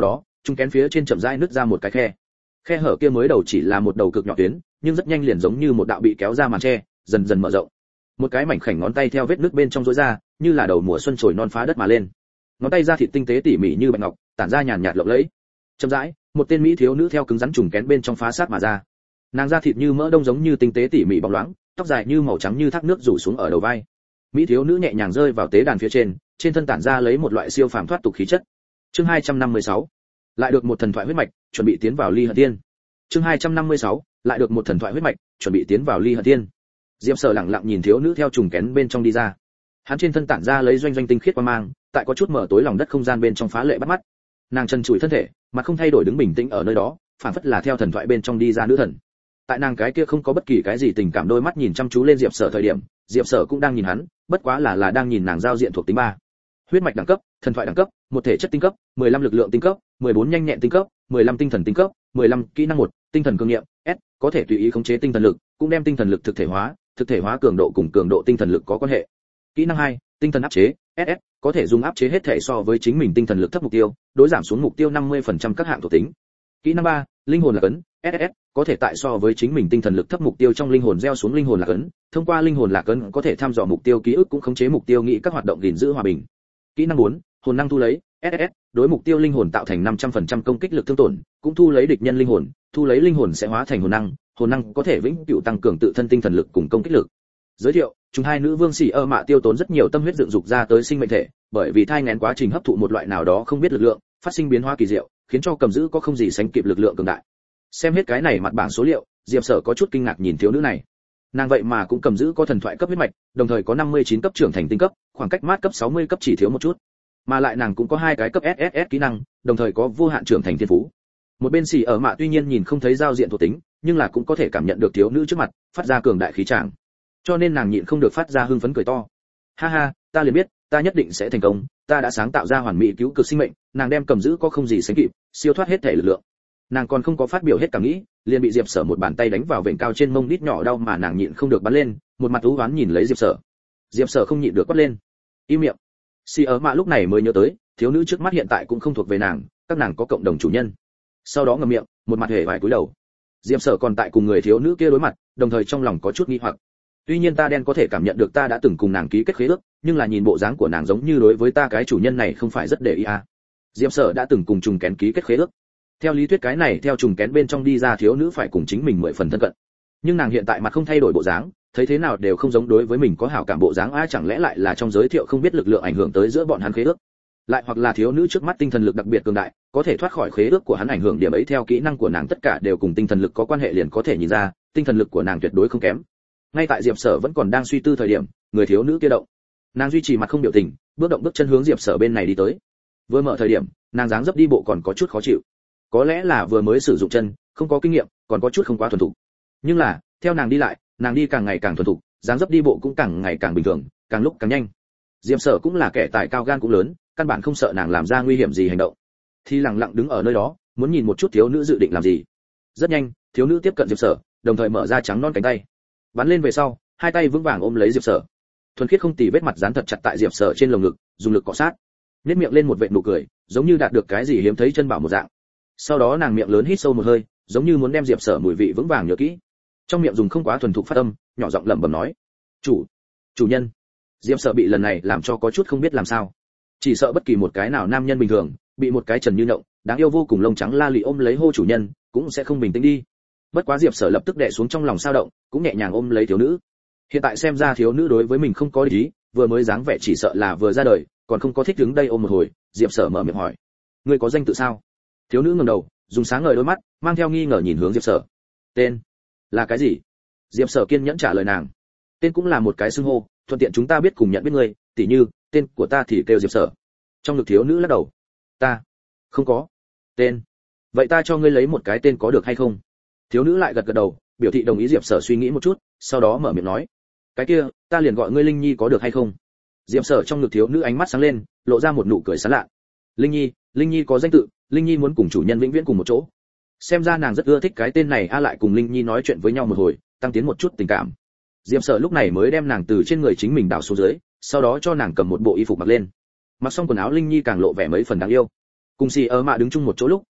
Trùng kén phía trên chậm rãi nứt ra một cái khe. Khe hở kia mới đầu chỉ là một đầu cực nhỏ tuyến, nhưng rất nhanh liền giống như một đạo bị kéo ra màn che, dần dần mở rộng. Một cái mảnh khảnh ngón tay theo vết nứt bên trong rũa ra, như là đầu mùa xuân trồi non phá đất mà lên. Ngón tay da thịt tinh tế tỉ mỉ như bạch ngọc, tản ra nhàn nhạt lộng lẫy. Chậm rãi, một tên mỹ thiếu nữ theo cứng rắn trùng kén bên trong phá sát mà ra. Nàng da thịt như mỡ đông giống như tinh tế tỉ mỉ bóng loáng, tóc dài như màu trắng như thác nước rủ xuống ở đầu vai. Mỹ thiếu nữ nhẹ nhàng rơi vào tế đàn phía trên, trên thân tản ra lấy một loại siêu phàm thoát tục khí chất. Chương hai trăm năm mươi sáu, lại được một thần thoại huyết mạch, chuẩn bị tiến vào ly hận tiên. Chương hai trăm năm mươi sáu, lại được một thần thoại huyết mạch, chuẩn bị tiến vào ly hận tiên. Diệp Sở lặng lặng nhìn thiếu nữ theo trùng kén bên trong đi ra. Hắn trên thân tản ra lấy doanh doanh tinh khiết quang mang, tại có chút mở tối lòng đất không gian bên trong phá lệ bắt mắt. Nàng chân chùi thân thể, mà không thay đổi đứng bình tĩnh ở nơi đó, phản phất là theo thần thoại bên trong đi ra nữ thần. Tại nàng cái kia không có bất kỳ cái gì tình cảm đôi mắt nhìn chăm chú lên Diệp Sở thời điểm, Diệp Sở cũng đang nhìn hắn, bất quá là là đang nhìn nàng giao diện thuộc tính ba. Huyết mạch đẳng cấp, thần thoại đẳng cấp, một thể chất tinh cấp, mười lăm lực lượng tinh cấp, mười bốn nhanh nhẹn tinh cấp, mười lăm tinh thần tinh cấp, mười lăm kỹ năng một, tinh thần cường nghiệm, S, có thể tùy ý khống chế tinh thần lực, cũng đem tinh thần lực thực thể hóa, thực thể hóa cường độ cùng cường độ tinh thần lực có quan hệ. Kỹ năng hai, tinh thần áp chế, ét ét, có thể dùng áp chế hết thể so với chính mình tinh thần lực thấp mục tiêu, đối giảm xuống mục tiêu năm mươi phần trăm các hạng thuộc tính. Kỹ năng ba, linh hồn lạc ấn, ét ét, có thể tại so với chính mình tinh thần lực thấp mục tiêu trong linh hồn gieo xuống linh hồn lạc ấn, thông qua linh hồn lạc ấn có thể thăm dò mục tiêu ký ức cũng khống chế mục tiêu nghĩ các hoạt động gìn giữ hòa bình. Kỹ năng bốn, hồn năng thu lấy, ét ét, đối mục tiêu linh hồn tạo thành năm trăm phần trăm công kích lực thương tổn, cũng thu lấy địch nhân linh hồn, thu lấy linh hồn sẽ hóa thành hồn năng, hồn năng có thể vĩnh cửu tăng cường tự thân tinh thần lực cùng công kích lực. Giới thiệu, chúng hai nữ vương xỉ ơ mạ tiêu tốn rất nhiều tâm huyết dựng dục ra tới sinh mệnh thể, bởi vì thai nghén quá trình hấp thụ một loại nào đó không biết lực lượng, phát sinh biến hóa kỳ diệu, khiến cho cầm giữ có không gì sánh kịp lực lượng cường đại. Xem hết cái này mặt bảng số liệu, Diệp Sở có chút kinh ngạc nhìn thiếu nữ này. Nàng vậy mà cũng cầm giữ có thần thoại cấp huyết mạch, đồng thời có năm mươi chín cấp trưởng thành tinh cấp, khoảng cách mát cấp sáu mươi cấp chỉ thiếu một chút. Mà lại nàng cũng có hai cái cấp ét ét ét kỹ năng, đồng thời có vô hạn trưởng thành thiên phú. Một bên xỉ ở mạ tuy nhiên nhìn không thấy giao diện thuộc tính, nhưng là cũng có thể cảm nhận được thiếu nữ trước mặt phát ra cường đại khí tràng. Cho nên nàng nhịn không được phát ra hưng phấn cười to. Ha ha, ta liền biết, ta nhất định sẽ thành công, ta đã sáng tạo ra hoàn mỹ cứu cực sinh mệnh, nàng đem cầm giữ có không gì sánh kịp, siêu thoát hết thể lực lượng. Nàng còn không có phát biểu hết cảm nghĩ, liền bị Diệp Sở một bàn tay đánh vào vểnh cao trên mông đít nhỏ đau mà nàng nhịn không được bắn lên, một mặt u uất nhìn lấy Diệp Sở. Diệp Sở không nhịn được quát lên. Im miệng. Si ở mạ lúc này mới nhớ tới, thiếu nữ trước mắt hiện tại cũng không thuộc về nàng, các nàng có cộng đồng chủ nhân. Sau đó ngậm miệng, một mặt hề vải cúi đầu. Diệp Sở còn tại cùng người thiếu nữ kia đối mặt, đồng thời trong lòng có chút nghi hoặc. Tuy nhiên ta đen có thể cảm nhận được ta đã từng cùng nàng ký kết khế ước, nhưng là nhìn bộ dáng của nàng giống như đối với ta cái chủ nhân này không phải rất để ý à. Diệp Sở đã từng cùng trùng kén ký kết khế ước. Theo lý thuyết cái này theo trùng kén bên trong đi ra thiếu nữ phải cùng chính mình mười phần thân cận. Nhưng nàng hiện tại mặt không thay đổi bộ dáng, thấy thế nào đều không giống đối với mình có hảo cảm bộ dáng a, chẳng lẽ lại là trong giới thiệu không biết lực lượng ảnh hưởng tới giữa bọn hắn khế ước. Lại hoặc là thiếu nữ trước mắt tinh thần lực đặc biệt cường đại, có thể thoát khỏi khế ước của hắn ảnh hưởng, điểm ấy theo kỹ năng của nàng tất cả đều cùng tinh thần lực có quan hệ, liền có thể nhìn ra, tinh thần lực của nàng tuyệt đối không kém. Ngay tại Diệp Sở vẫn còn đang suy tư thời điểm, người thiếu nữ kia động. Nàng duy trì mặt không biểu tình, bước động bước chân hướng Diệp Sở bên này đi tới. Vừa mở thời điểm, nàng dáng dấp đi bộ còn có chút khó chịu. Có lẽ là vừa mới sử dụng chân, không có kinh nghiệm, còn có chút không quá thuần thục. Nhưng là, theo nàng đi lại, nàng đi càng ngày càng thuần thục, dáng dấp đi bộ cũng càng ngày càng bình thường, càng lúc càng nhanh. Diệp Sở cũng là kẻ tài cao gan cũng lớn, căn bản không sợ nàng làm ra nguy hiểm gì hành động. Thì lặng lặng đứng ở nơi đó, muốn nhìn một chút thiếu nữ dự định làm gì. Rất nhanh, thiếu nữ tiếp cận Diệp Sở, đồng thời mở ra trắng non cánh tay. Bắn lên về sau, hai tay vững vàng ôm lấy Diệp Sở. Thuần khiết không tì vết mặt dán thật chặt tại Diệp Sở trên lồng ngực, dùng lực cọ sát. Nhếch miệng lên một vệt nụ cười, giống như đạt được cái gì hiếm thấy chân bảo một dạng. Sau đó nàng miệng lớn hít sâu một hơi, giống như muốn đem Diệp Sở mùi vị vững vàng nhớ kỹ. Trong miệng dùng không quá thuần thục phát âm, nhỏ giọng lẩm bẩm nói: "Chủ, chủ nhân." Diệp Sở bị lần này làm cho có chút không biết làm sao. Chỉ sợ bất kỳ một cái nào nam nhân bình thường, bị một cái trần như nhộng, đáng yêu vô cùng lông trắng la lị ôm lấy hô chủ nhân, cũng sẽ không bình tĩnh đi. Bất quá Diệp Sở lập tức đè xuống trong lòng sao động, cũng nhẹ nhàng ôm lấy thiếu nữ. Hiện tại xem ra thiếu nữ đối với mình không có ý, vừa mới dáng vẻ chỉ sợ là vừa ra đời, còn không có thích đứng đây ôm một hồi. Diệp Sở mở miệng hỏi: "Ngươi có danh tự sao?" Thiếu nữ ngẩng đầu, dùng sáng ngời đôi mắt, mang theo nghi ngờ nhìn hướng Diệp Sở. "Tên là cái gì?" Diệp Sở kiên nhẫn trả lời nàng. "Tên cũng là một cái xưng hô, thuận tiện chúng ta biết cùng nhận biết ngươi, tỉ như, tên của ta thì kêu Diệp Sở." Trong ngực thiếu nữ lắc đầu. "Ta không có tên." "Vậy ta cho ngươi lấy một cái tên có được hay không?" Thiếu nữ lại gật gật đầu, biểu thị đồng ý. Diệp Sở suy nghĩ một chút, sau đó mở miệng nói: "Cái kia, ta liền gọi ngươi Linh Nhi có được hay không?" Diệp Sở trong ngực thiếu nữ ánh mắt sáng lên, lộ ra một nụ cười sán lạ. "Linh Nhi, Linh Nhi có danh tự, Linh Nhi muốn cùng chủ nhân vĩnh viễn cùng một chỗ." Xem ra nàng rất ưa thích cái tên này a, lại cùng Linh Nhi nói chuyện với nhau một hồi, tăng tiến một chút tình cảm. Diệp Sở lúc này mới đem nàng từ trên người chính mình đảo xuống dưới, sau đó cho nàng cầm một bộ y phục mặc lên. Mặc xong quần áo, Linh Nhi càng lộ vẻ mấy phần đáng yêu. Cùng xì ở mạ đứng chung một chỗ lúc,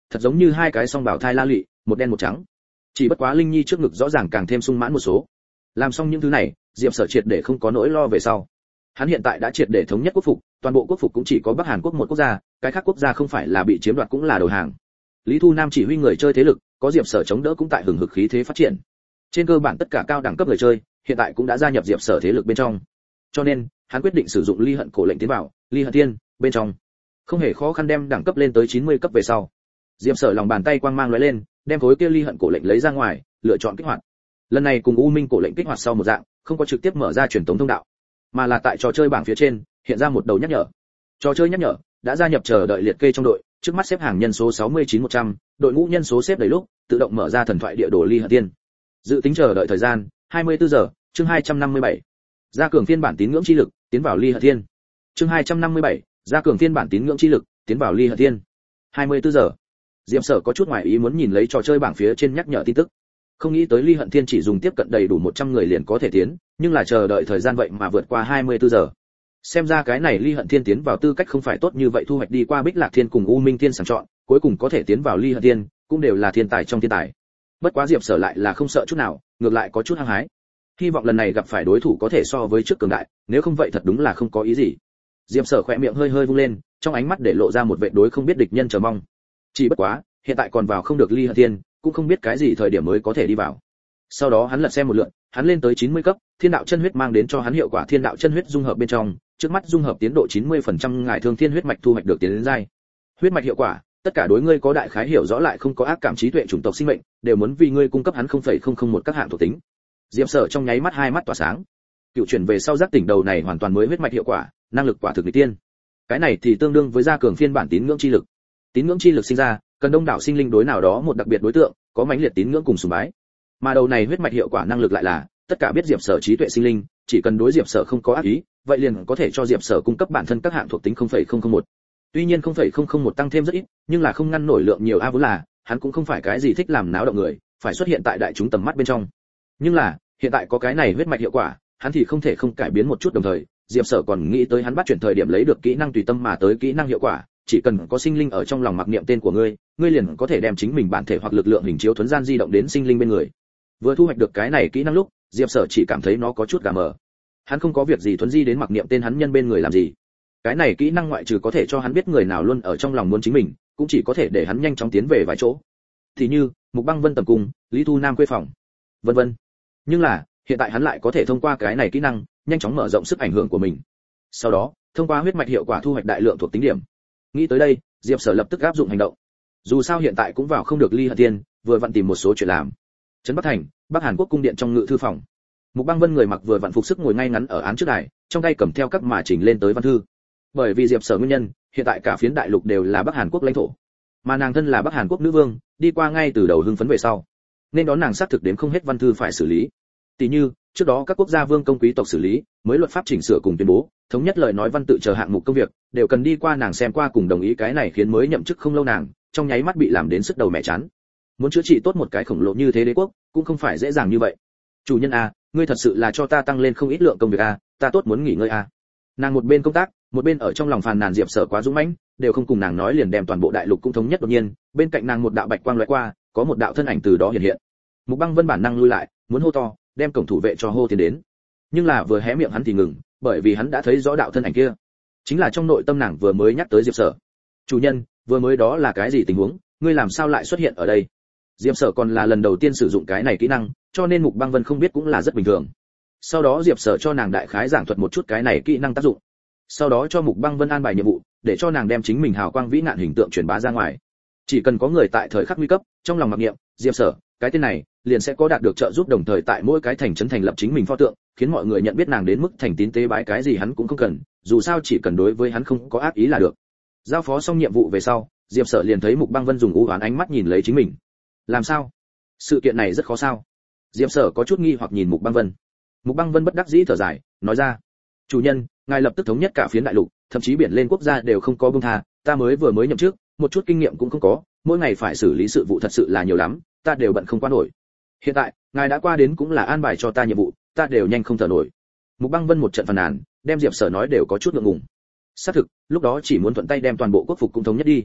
thật giống như hai cái song bảo thai la lị, một đen một trắng. Chỉ bất quá Linh Nhi trước ngực rõ ràng càng thêm sung mãn một số. Làm xong những thứ này, Diệp Sở triệt để không có nỗi lo về sau. Hắn hiện tại đã triệt để thống nhất quốc phục, toàn bộ quốc phục cũng chỉ có Bắc Hàn quốc một quốc gia, cái khác quốc gia không phải là bị chiếm đoạt cũng là đầu hàng. Lý Thu Nam chỉ huy người chơi thế lực, có Diệp Sở chống đỡ cũng tại hừng hực khí thế phát triển. Trên cơ bản tất cả cao đẳng cấp người chơi, hiện tại cũng đã gia nhập Diệp Sở thế lực bên trong. Cho nên, hắn quyết định sử dụng Ly Hận cổ lệnh tiến vào Ly Hận Thiên bên trong. Không hề khó khăn đem đẳng cấp lên tới chín mươi cấp về sau. Diệp Sở lòng bàn tay quang mang lóe lên, đem khối kia Ly Hận cổ lệnh lấy ra ngoài, lựa chọn kích hoạt. Lần này cùng U Minh cổ lệnh kích hoạt sau một dạng, không có trực tiếp mở ra truyền tống thông đạo, mà là tại trò chơi bảng phía trên hiện ra một đầu nhắc nhở. Trò chơi nhắc nhở đã gia nhập chờ đợi liệt kê trong đội, trước mắt xếp hàng nhân số sáu mươi chín một trăm, đội ngũ nhân số xếp đầy lúc, tự động mở ra thần thoại địa đồ Ly Hận Thiên. Dự tính chờ đợi thời gian hai mươi tư giờ, chương hai trăm năm mươi bảy. Gia cường phiên bản tín ngưỡng chi lực, tiến vào Ly Hận Thiên. Chương hai trăm năm mươi bảy, gia cường phiên bản tín ngưỡng chi lực, tiến vào Ly Hận Thiên. hai mươi tư giờ. Diệp Sở có chút ngoài ý muốn nhìn lấy trò chơi bảng phía trên nhắc nhở tin tức. Không nghĩ tới Ly Hận Thiên chỉ dùng tiếp cận đầy đủ một trăm người liền có thể tiến, nhưng là chờ đợi thời gian vậy mà vượt qua hai mươi tư giờ. Xem ra cái này Ly Hận Thiên tiến vào tư cách không phải tốt như vậy, thu hoạch đi qua Bích Lạc Thiên cùng U Minh Thiên sàng chọn, cuối cùng có thể tiến vào Ly Hận Thiên, cũng đều là thiên tài trong thiên tài. Bất quá Diệp Sở lại là không sợ chút nào, ngược lại có chút hăng hái. Hy vọng lần này gặp phải đối thủ có thể so với trước cường đại, nếu không vậy thật đúng là không có ý gì. Diệp Sở khẽ miệng hơi hơi vung lên, trong ánh mắt để lộ ra một vẻ đối không biết địch nhân chờ mong. Chỉ bất quá, hiện tại còn vào không được Ly Hận Thiên, cũng không biết cái gì thời điểm mới có thể đi vào. Sau đó hắn lật xem một lượt, hắn lên tới chín mươi cấp, Thiên đạo chân huyết mang đến cho hắn hiệu quả Thiên đạo chân huyết dung hợp bên trong, trước mắt dung hợp tiến độ chín mươi phần trăm, ngải thương thiên huyết mạch thu hoạch được tiến đến giai. Huyết mạch hiệu quả, tất cả đối ngươi có đại khái hiểu rõ lại không có ác cảm trí tuệ chủng tộc sinh mệnh, đều muốn vì ngươi cung cấp hắn không phẩy không không một các hạng thuộc tính. Diệp Sở trong nháy mắt hai mắt tỏa sáng. Cựu chuyển về sau giác tỉnh đầu này hoàn toàn mới huyết mạch hiệu quả, năng lực quả thực nghịch tiên. Cái này thì tương đương với gia cường phiên bản tín ngưỡng chi lực. Tín ngưỡng chi lực sinh ra, cần đông đảo sinh linh đối nào đó một đặc biệt đối tượng, có mãnh liệt tín ngưỡng cùng sùng bái. Mà đầu này huyết mạch hiệu quả năng lực lại là, tất cả biết Diệp Sở trí tuệ sinh linh, chỉ cần đối Diệp Sở không có ác ý, vậy liền có thể cho Diệp Sở cung cấp bản thân các hạng thuộc tính không phẩy không không một. Tuy nhiên không phẩy không không một tăng thêm rất ít, nhưng là không ngăn nổi lượng nhiều a vốn là, hắn cũng không phải cái gì thích làm náo động người, phải xuất hiện tại đại chúng tầm mắt bên trong. Nhưng là, hiện tại có cái này huyết mạch hiệu quả, hắn thì không thể không cải biến một chút, đồng thời, Diệp Sở còn nghĩ tới hắn bắt chuyển thời điểm lấy được kỹ năng tùy tâm mà tới kỹ năng hiệu quả, chỉ cần có sinh linh ở trong lòng mặc niệm tên của ngươi, ngươi liền có thể đem chính mình bản thể hoặc lực lượng hình chiếu thuấn gian di động đến sinh linh bên người. Vừa thu hoạch được cái này kỹ năng lúc, Diệp Sở chỉ cảm thấy nó có chút gà mờ. Hắn không có việc gì thuấn di đến mặc niệm tên hắn nhân bên người làm gì. Cái này kỹ năng ngoại trừ có thể cho hắn biết người nào luôn ở trong lòng muốn chính mình, cũng chỉ có thể để hắn nhanh chóng tiến về vài chỗ. Thì như, Mục Băng Vân tầm cung, Lý Thu Nam quê phòng, vân vân. Nhưng là, hiện tại hắn lại có thể thông qua cái này kỹ năng, nhanh chóng mở rộng sức ảnh hưởng của mình. Sau đó, thông qua huyết mạch hiệu quả thu hoạch đại lượng thuộc tính điểm. Nghĩ tới đây, Diệp Sở lập tức áp dụng hành động. Dù sao hiện tại cũng vào không được Ly Hận Thiên, vừa vặn tìm một số chuyện làm. Trấn Bắc Thành, Bắc Hàn Quốc cung điện trong ngự thư phòng. Mục Băng Vân người mặc vừa vặn phục sức ngồi ngay ngắn ở án trước đài, trong tay cầm theo các mà chỉnh lên tới văn thư. Bởi vì Diệp Sở nguyên nhân, hiện tại cả phiến đại lục đều là Bắc Hàn Quốc lãnh thổ. Mà nàng thân là Bắc Hàn Quốc nữ vương, đi qua ngay từ đầu hưng phấn về sau, nên đón nàng xác thực đến không hết văn thư phải xử lý. Tỷ như, trước đó các quốc gia vương công quý tộc xử lý, mới luật pháp chỉnh sửa cùng tuyên bố, thống nhất lời nói văn tự chờ hạng mục công việc, đều cần đi qua nàng xem qua cùng đồng ý, cái này khiến mới nhậm chức không lâu nàng, trong nháy mắt bị làm đến sức đầu mẹ chán. Muốn chữa trị tốt một cái khổng lồ như thế đế quốc, cũng không phải dễ dàng như vậy. Chủ nhân a, ngươi thật sự là cho ta tăng lên không ít lượng công việc a, ta tốt muốn nghỉ ngơi a. Nàng một bên công tác, một bên ở trong lòng phàn nàn Diệp Sở quá dũng mãnh, đều không cùng nàng nói liền đem toàn bộ đại lục cũng thống nhất. Đột nhiên, bên cạnh nàng một đạo bạch quang lóe qua, có một đạo thân ảnh từ đó hiện hiện. Mục Băng Vân bản năng lui lại, muốn hô to, đem cổng thủ vệ cho hô tiến đến. Nhưng là vừa hé miệng hắn thì ngừng, bởi vì hắn đã thấy rõ đạo thân ảnh kia, chính là trong nội tâm nàng vừa mới nhắc tới Diệp Sở. Chủ nhân, vừa mới đó là cái gì tình huống, ngươi làm sao lại xuất hiện ở đây? Diệp Sở còn là lần đầu tiên sử dụng cái này kỹ năng, cho nên Mục Băng Vân không biết cũng là rất bình thường. Sau đó Diệp Sở cho nàng đại khái giảng thuật một chút cái này kỹ năng tác dụng. Sau đó cho Mục Băng Vân an bài nhiệm vụ, để cho nàng đem chính mình hào quang vĩ nạn hình tượng truyền bá ra ngoài. Chỉ cần có người tại thời khắc nguy cấp, trong lòng mặc niệm Diệp Sở, cái tên này liền sẽ có đạt được trợ giúp, đồng thời tại mỗi cái thành trấn thành lập chính mình pho tượng, khiến mọi người nhận biết nàng đến mức thành tín tế bái, cái gì hắn cũng không cần, dù sao chỉ cần đối với hắn không có ác ý là được. Giao phó xong nhiệm vụ về sau, Diệp Sở liền thấy Mục Băng Vân dùng u uất ánh mắt nhìn lấy chính mình. Làm sao? Sự kiện này rất khó sao? Diệp Sở có chút nghi hoặc nhìn Mục Băng Vân. Mục Băng Vân bất đắc dĩ thở dài, nói ra: "Chủ nhân, ngài lập tức thống nhất cả phiến đại lục, thậm chí biển lên quốc gia đều không có buông tha, ta mới vừa mới nhậm chức, một chút kinh nghiệm cũng không có, mỗi ngày phải xử lý sự vụ thật sự là nhiều lắm, ta đều bận không qua nổi. Hiện tại, ngài đã qua đến cũng là an bài cho ta nhiệm vụ, ta đều nhanh không thở nổi." Mục Băng Vân một trận phàn nàn, đem Diệp Sở nói đều có chút ngượng ngùng. Xác thực, lúc đó chỉ muốn thuận tay đem toàn bộ quốc phục cũng thống nhất đi.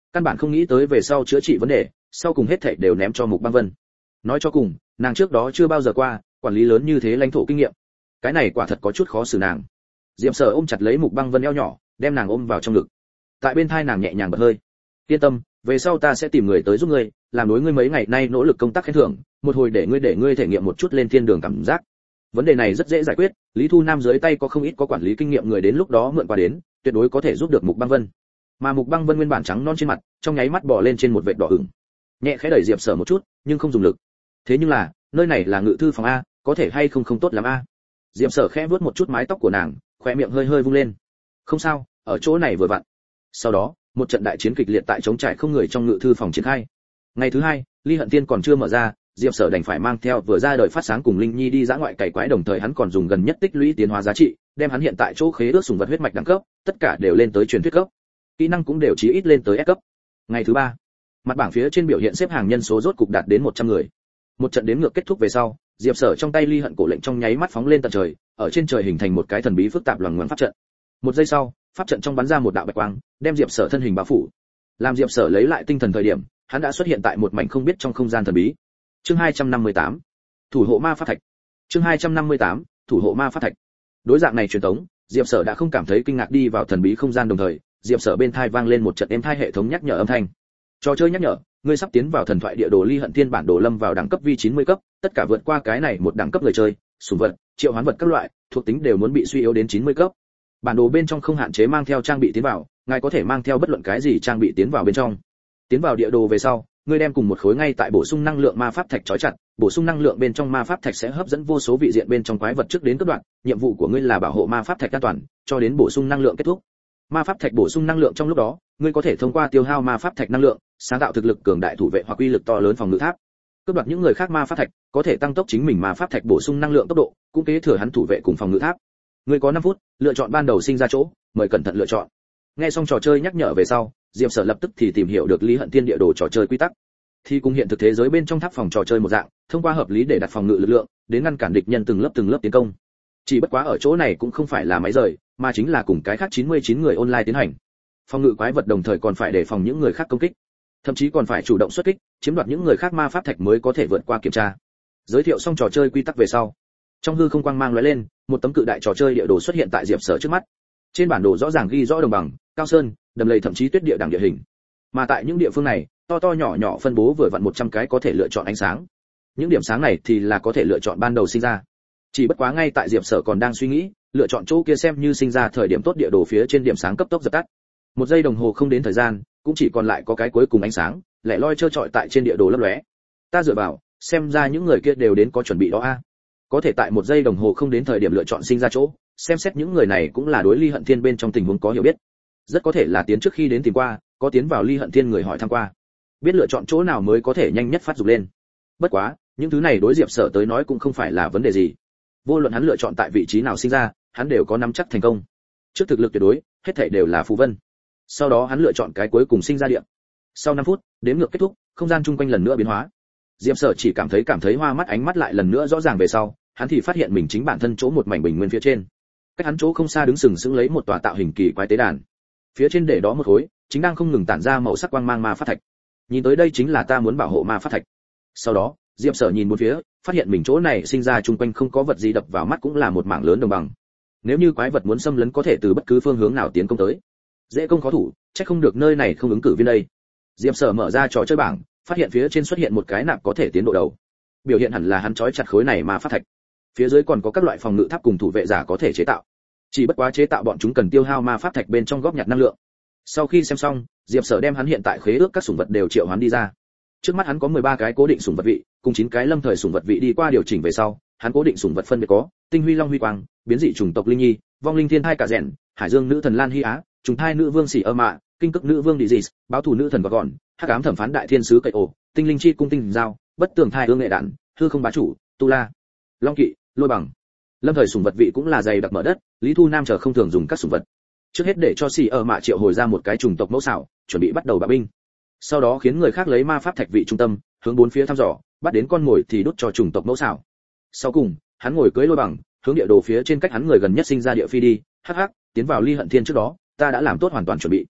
căn bản không nghĩ tới về sau chữa trị vấn đề, sau cùng hết thảy đều ném cho Mục Băng Vân. Nói cho cùng, nàng trước đó chưa bao giờ qua quản lý lớn như thế lãnh thổ kinh nghiệm, cái này quả thật có chút khó xử nàng. Diệp Sở ôm chặt lấy Mục Băng Vân eo nhỏ, đem nàng ôm vào trong ngực. Tại bên thai nàng nhẹ nhàng bật hơi. Yên tâm, về sau ta sẽ tìm người tới giúp ngươi, làm đối ngươi mấy ngày nay nỗ lực công tác khen thưởng, một hồi để ngươi để ngươi thể nghiệm một chút lên thiên đường cảm giác. Vấn đề này rất dễ giải quyết, Lý Thu Nam dưới tay có không ít có quản lý kinh nghiệm người đến lúc đó mượn qua đến, tuyệt đối có thể giúp được Mục Băng Vân. Mà Mục Băng Vân nguyên bản trắng non trên mặt, trong nháy mắt bò lên trên một vệt đỏ ửng. Nhẹ khẽ đẩy Diệp Sở một chút, nhưng không dùng lực. Thế nhưng là, nơi này là ngự thư phòng a, có thể hay không không tốt lắm a. Diệp Sở khẽ vuốt một chút mái tóc của nàng, khóe miệng hơi hơi vung lên. Không sao, ở chỗ này vừa vặn. Sau đó, một trận đại chiến kịch liệt tại trống trải không người trong ngự thư phòng triển khai. Ngày thứ hai, Ly Hận Tiên còn chưa mở ra, Diệp Sở đành phải mang theo vừa ra đời phát sáng cùng Linh Nhi đi dã ngoại cày quái, đồng thời hắn còn dùng gần nhất tích lũy tiến hóa giá trị, đem hắn hiện tại chỗ khế ước sủng vật huyết mạch đẳng cấp, tất cả đều lên tới truyền thuyết cấp. Kỹ năng cũng đều chí ít lên tới S cấp. Ngày thứ ba, mặt bảng phía trên biểu hiện xếp hàng nhân số rốt cục đạt đến một trăm người. Một trận đếm ngược kết thúc về sau, Diệp Sở trong tay Ly Hận cổ lệnh trong nháy mắt phóng lên tận trời, ở trên trời hình thành một cái thần bí phức tạp loằng ngoằng pháp trận. Một giây sau, pháp trận trong bắn ra một đạo bạch quang, đem Diệp Sở thân hình bao phủ. Làm Diệp Sở lấy lại tinh thần thời điểm, hắn đã xuất hiện tại một mảnh không biết trong không gian thần bí. Chương hai trăm năm mươi tám, Thủ hộ ma pháp thạch. Chương hai trăm năm mươi tám, Thủ hộ ma pháp thạch. Đối dạng này truyền tống, Diệp Sở đã không cảm thấy kinh ngạc đi vào thần bí không gian, đồng thời, Diệp Sở bên tai vang lên một trận êm tai hệ thống nhắc nhở âm thanh. Trò chơi nhắc nhở, ngươi sắp tiến vào thần thoại địa đồ Ly Hận Thiên bản đồ lâm vào đẳng cấp vi chín mươi cấp, tất cả vượt qua cái này một đẳng cấp người chơi, sủng vật, triệu hoán vật các loại, thuộc tính đều muốn bị suy yếu đến chín mươi cấp. Bản đồ bên trong không hạn chế mang theo trang bị tiến vào, ngài có thể mang theo bất luận cái gì trang bị tiến vào bên trong. Tiến vào địa đồ về sau, ngươi đem cùng một khối ngay tại bổ sung năng lượng ma pháp thạch trói chặt, bổ sung năng lượng bên trong ma pháp thạch sẽ hấp dẫn vô số vị diện bên trong quái vật trước đến cấp đoạn, nhiệm vụ của ngươi là bảo hộ ma pháp thạch an toàn, cho đến bổ sung năng lượng kết thúc. Ma pháp thạch bổ sung năng lượng trong lúc đó, ngươi có thể thông qua tiêu hao ma pháp thạch năng lượng, sáng tạo thực lực cường đại thủ vệ hoặc uy lực to lớn phòng ngự tháp. Cướp đoạt những người khác ma pháp thạch, có thể tăng tốc chính mình ma pháp thạch bổ sung năng lượng tốc độ, cũng kế thừa hắn thủ vệ cùng phòng ngự tháp. Ngươi có năm phút, lựa chọn ban đầu sinh ra chỗ, mời cẩn thận lựa chọn. Nghe xong trò chơi nhắc nhở về sau, Diệp Sở lập tức thì tìm hiểu được Lý Hận Thiên địa đồ trò chơi quy tắc. Thì cùng hiện thực thế giới bên trong tháp phòng trò chơi một dạng, thông qua hợp lý để đặt phòng ngự lực lượng, đến ngăn cản địch nhân từng lớp từng lớp tiến công. Chỉ bất quá ở chỗ này cũng không phải là máy rời, mà chính là cùng cái khác chín mươi chín người online tiến hành. Phòng ngự quái vật đồng thời còn phải đề phòng những người khác công kích, thậm chí còn phải chủ động xuất kích, chiếm đoạt những người khác ma pháp thạch mới có thể vượt qua kiểm tra. Giới thiệu xong trò chơi quy tắc về sau, trong hư không quang mang lóe lên, một tấm cự đại trò chơi địa đồ xuất hiện tại Diệp Sở trước mắt. Trên bản đồ rõ ràng ghi rõ đồng bằng, cao sơn, đầm lầy thậm chí tuyết địa đẳng địa hình. Mà tại những địa phương này, to to nhỏ nhỏ phân bố vừa vặn một trăm cái có thể lựa chọn ánh sáng. Những điểm sáng này thì là có thể lựa chọn ban đầu sinh ra. Chỉ bất quá ngay tại Diệp Sở còn đang suy nghĩ, lựa chọn chỗ kia xem như sinh ra thời điểm tốt địa đồ phía trên điểm sáng cấp tốc dập tắt. Một giây đồng hồ không đến thời gian, cũng chỉ còn lại có cái cuối cùng ánh sáng, lẻ loi trơ trọi tại trên địa đồ lấp lóe. Ta dựa vào, xem ra những người kia đều đến có chuẩn bị đó a. Có thể tại một giây đồng hồ không đến thời điểm lựa chọn sinh ra chỗ, xem xét những người này cũng là đối Ly Hận Thiên bên trong tình huống có hiểu biết. Rất có thể là tiến trước khi đến tìm qua, có tiến vào Ly Hận Thiên người hỏi thăm qua, biết lựa chọn chỗ nào mới có thể nhanh nhất phát dục lên. Bất quá, những thứ này đối Diệp Sở tới nói cũng không phải là vấn đề gì. Vô luận hắn lựa chọn tại vị trí nào sinh ra, hắn đều có nắm chắc thành công. Trước thực lực tuyệt đối, hết thảy đều là phù vân. Sau đó hắn lựa chọn cái cuối cùng sinh ra địa. Sau năm phút, đếm ngược kết thúc, không gian chung quanh lần nữa biến hóa. Diệp Sở chỉ cảm thấy cảm thấy hoa mắt, ánh mắt lại lần nữa rõ ràng về sau, hắn thì phát hiện mình chính bản thân chỗ một mảnh bình nguyên phía trên. Cách hắn chỗ không xa đứng sừng sững lấy một tòa tạo hình kỳ quái tế đàn. Phía trên để đó một khối, chính đang không ngừng tản ra màu sắc quang mang ma pháp thạch. Nhìn tới đây chính là ta muốn bảo hộ ma pháp thạch. Sau đó, Diệp Sở nhìn bốn phía, phát hiện mình chỗ này sinh ra chung quanh không có vật gì đập vào mắt, cũng là một mảng lớn đồng bằng. Nếu như quái vật muốn xâm lấn có thể từ bất cứ phương hướng nào tiến công tới. Dễ công khó thủ, chắc không được nơi này không ứng cử viên đây. Diệp Sở mở ra trò chơi bảng, phát hiện phía trên xuất hiện một cái nạp có thể tiến độ đầu. Biểu hiện hẳn là hắn trói chặt khối này ma pháp thạch. Phía dưới còn có các loại phòng ngự tháp cùng thủ vệ giả có thể chế tạo. Chỉ bất quá chế tạo bọn chúng cần tiêu hao ma pháp thạch bên trong góp nhặt năng lượng. Sau khi xem xong, Diệp Sở đem hắn hiện tại khế ước các sủng vật đều triệu hoán đi ra. Trước mắt hắn có mười ba cái cố định sủng vật vị, cùng chín cái lâm thời sủng vật vị đi qua điều chỉnh về sau, hắn cố định sủng vật phân biệt có: Tinh Huy Long Huy Quang, biến dị chủng tộc Linh Nhi, Vong Linh Thiên Thai Cả Rèn, Hải Dương Nữ Thần Lan Hy Á, Trùng Thai Nữ Vương Xỉ Ơ Mạ, Kinh Cực Nữ Vương Đi Dị, Báo Thủ Nữ Thần Gọt Gọn, Hắc Ám Thẩm Phán Đại Thiên Sứ Cậy Ổ, Tinh Linh Chi Cung Tinh Giao, Bất Tường Thai Ương Nghệ Đạn, Hư Không Bá Chủ, Tu La, Long Kỵ, Lôi Bằng. Lâm thời sủng vật vị cũng là dày đặc mở đất, Lý Thu Nam chờ không thường dùng các sủng vật. Trước hết để cho Xỉ Ơ Mạ triệu hồi ra một cái chủng tộc mẫu xảo, chuẩn bị bắt đầu bạo binh. Sau đó khiến người khác lấy ma pháp thạch vị trung tâm, hướng bốn phía thăm dò, bắt đến con mồi thì đốt cho chủng tộc mẫu xảo. Sau cùng, hắn ngồi cưỡi Lôi Bằng, hướng địa đồ phía trên cách hắn người gần nhất sinh ra địa phi đi. Hắc hắc, tiến vào Ly Hận Thiên trước đó, ta đã làm tốt hoàn toàn chuẩn bị.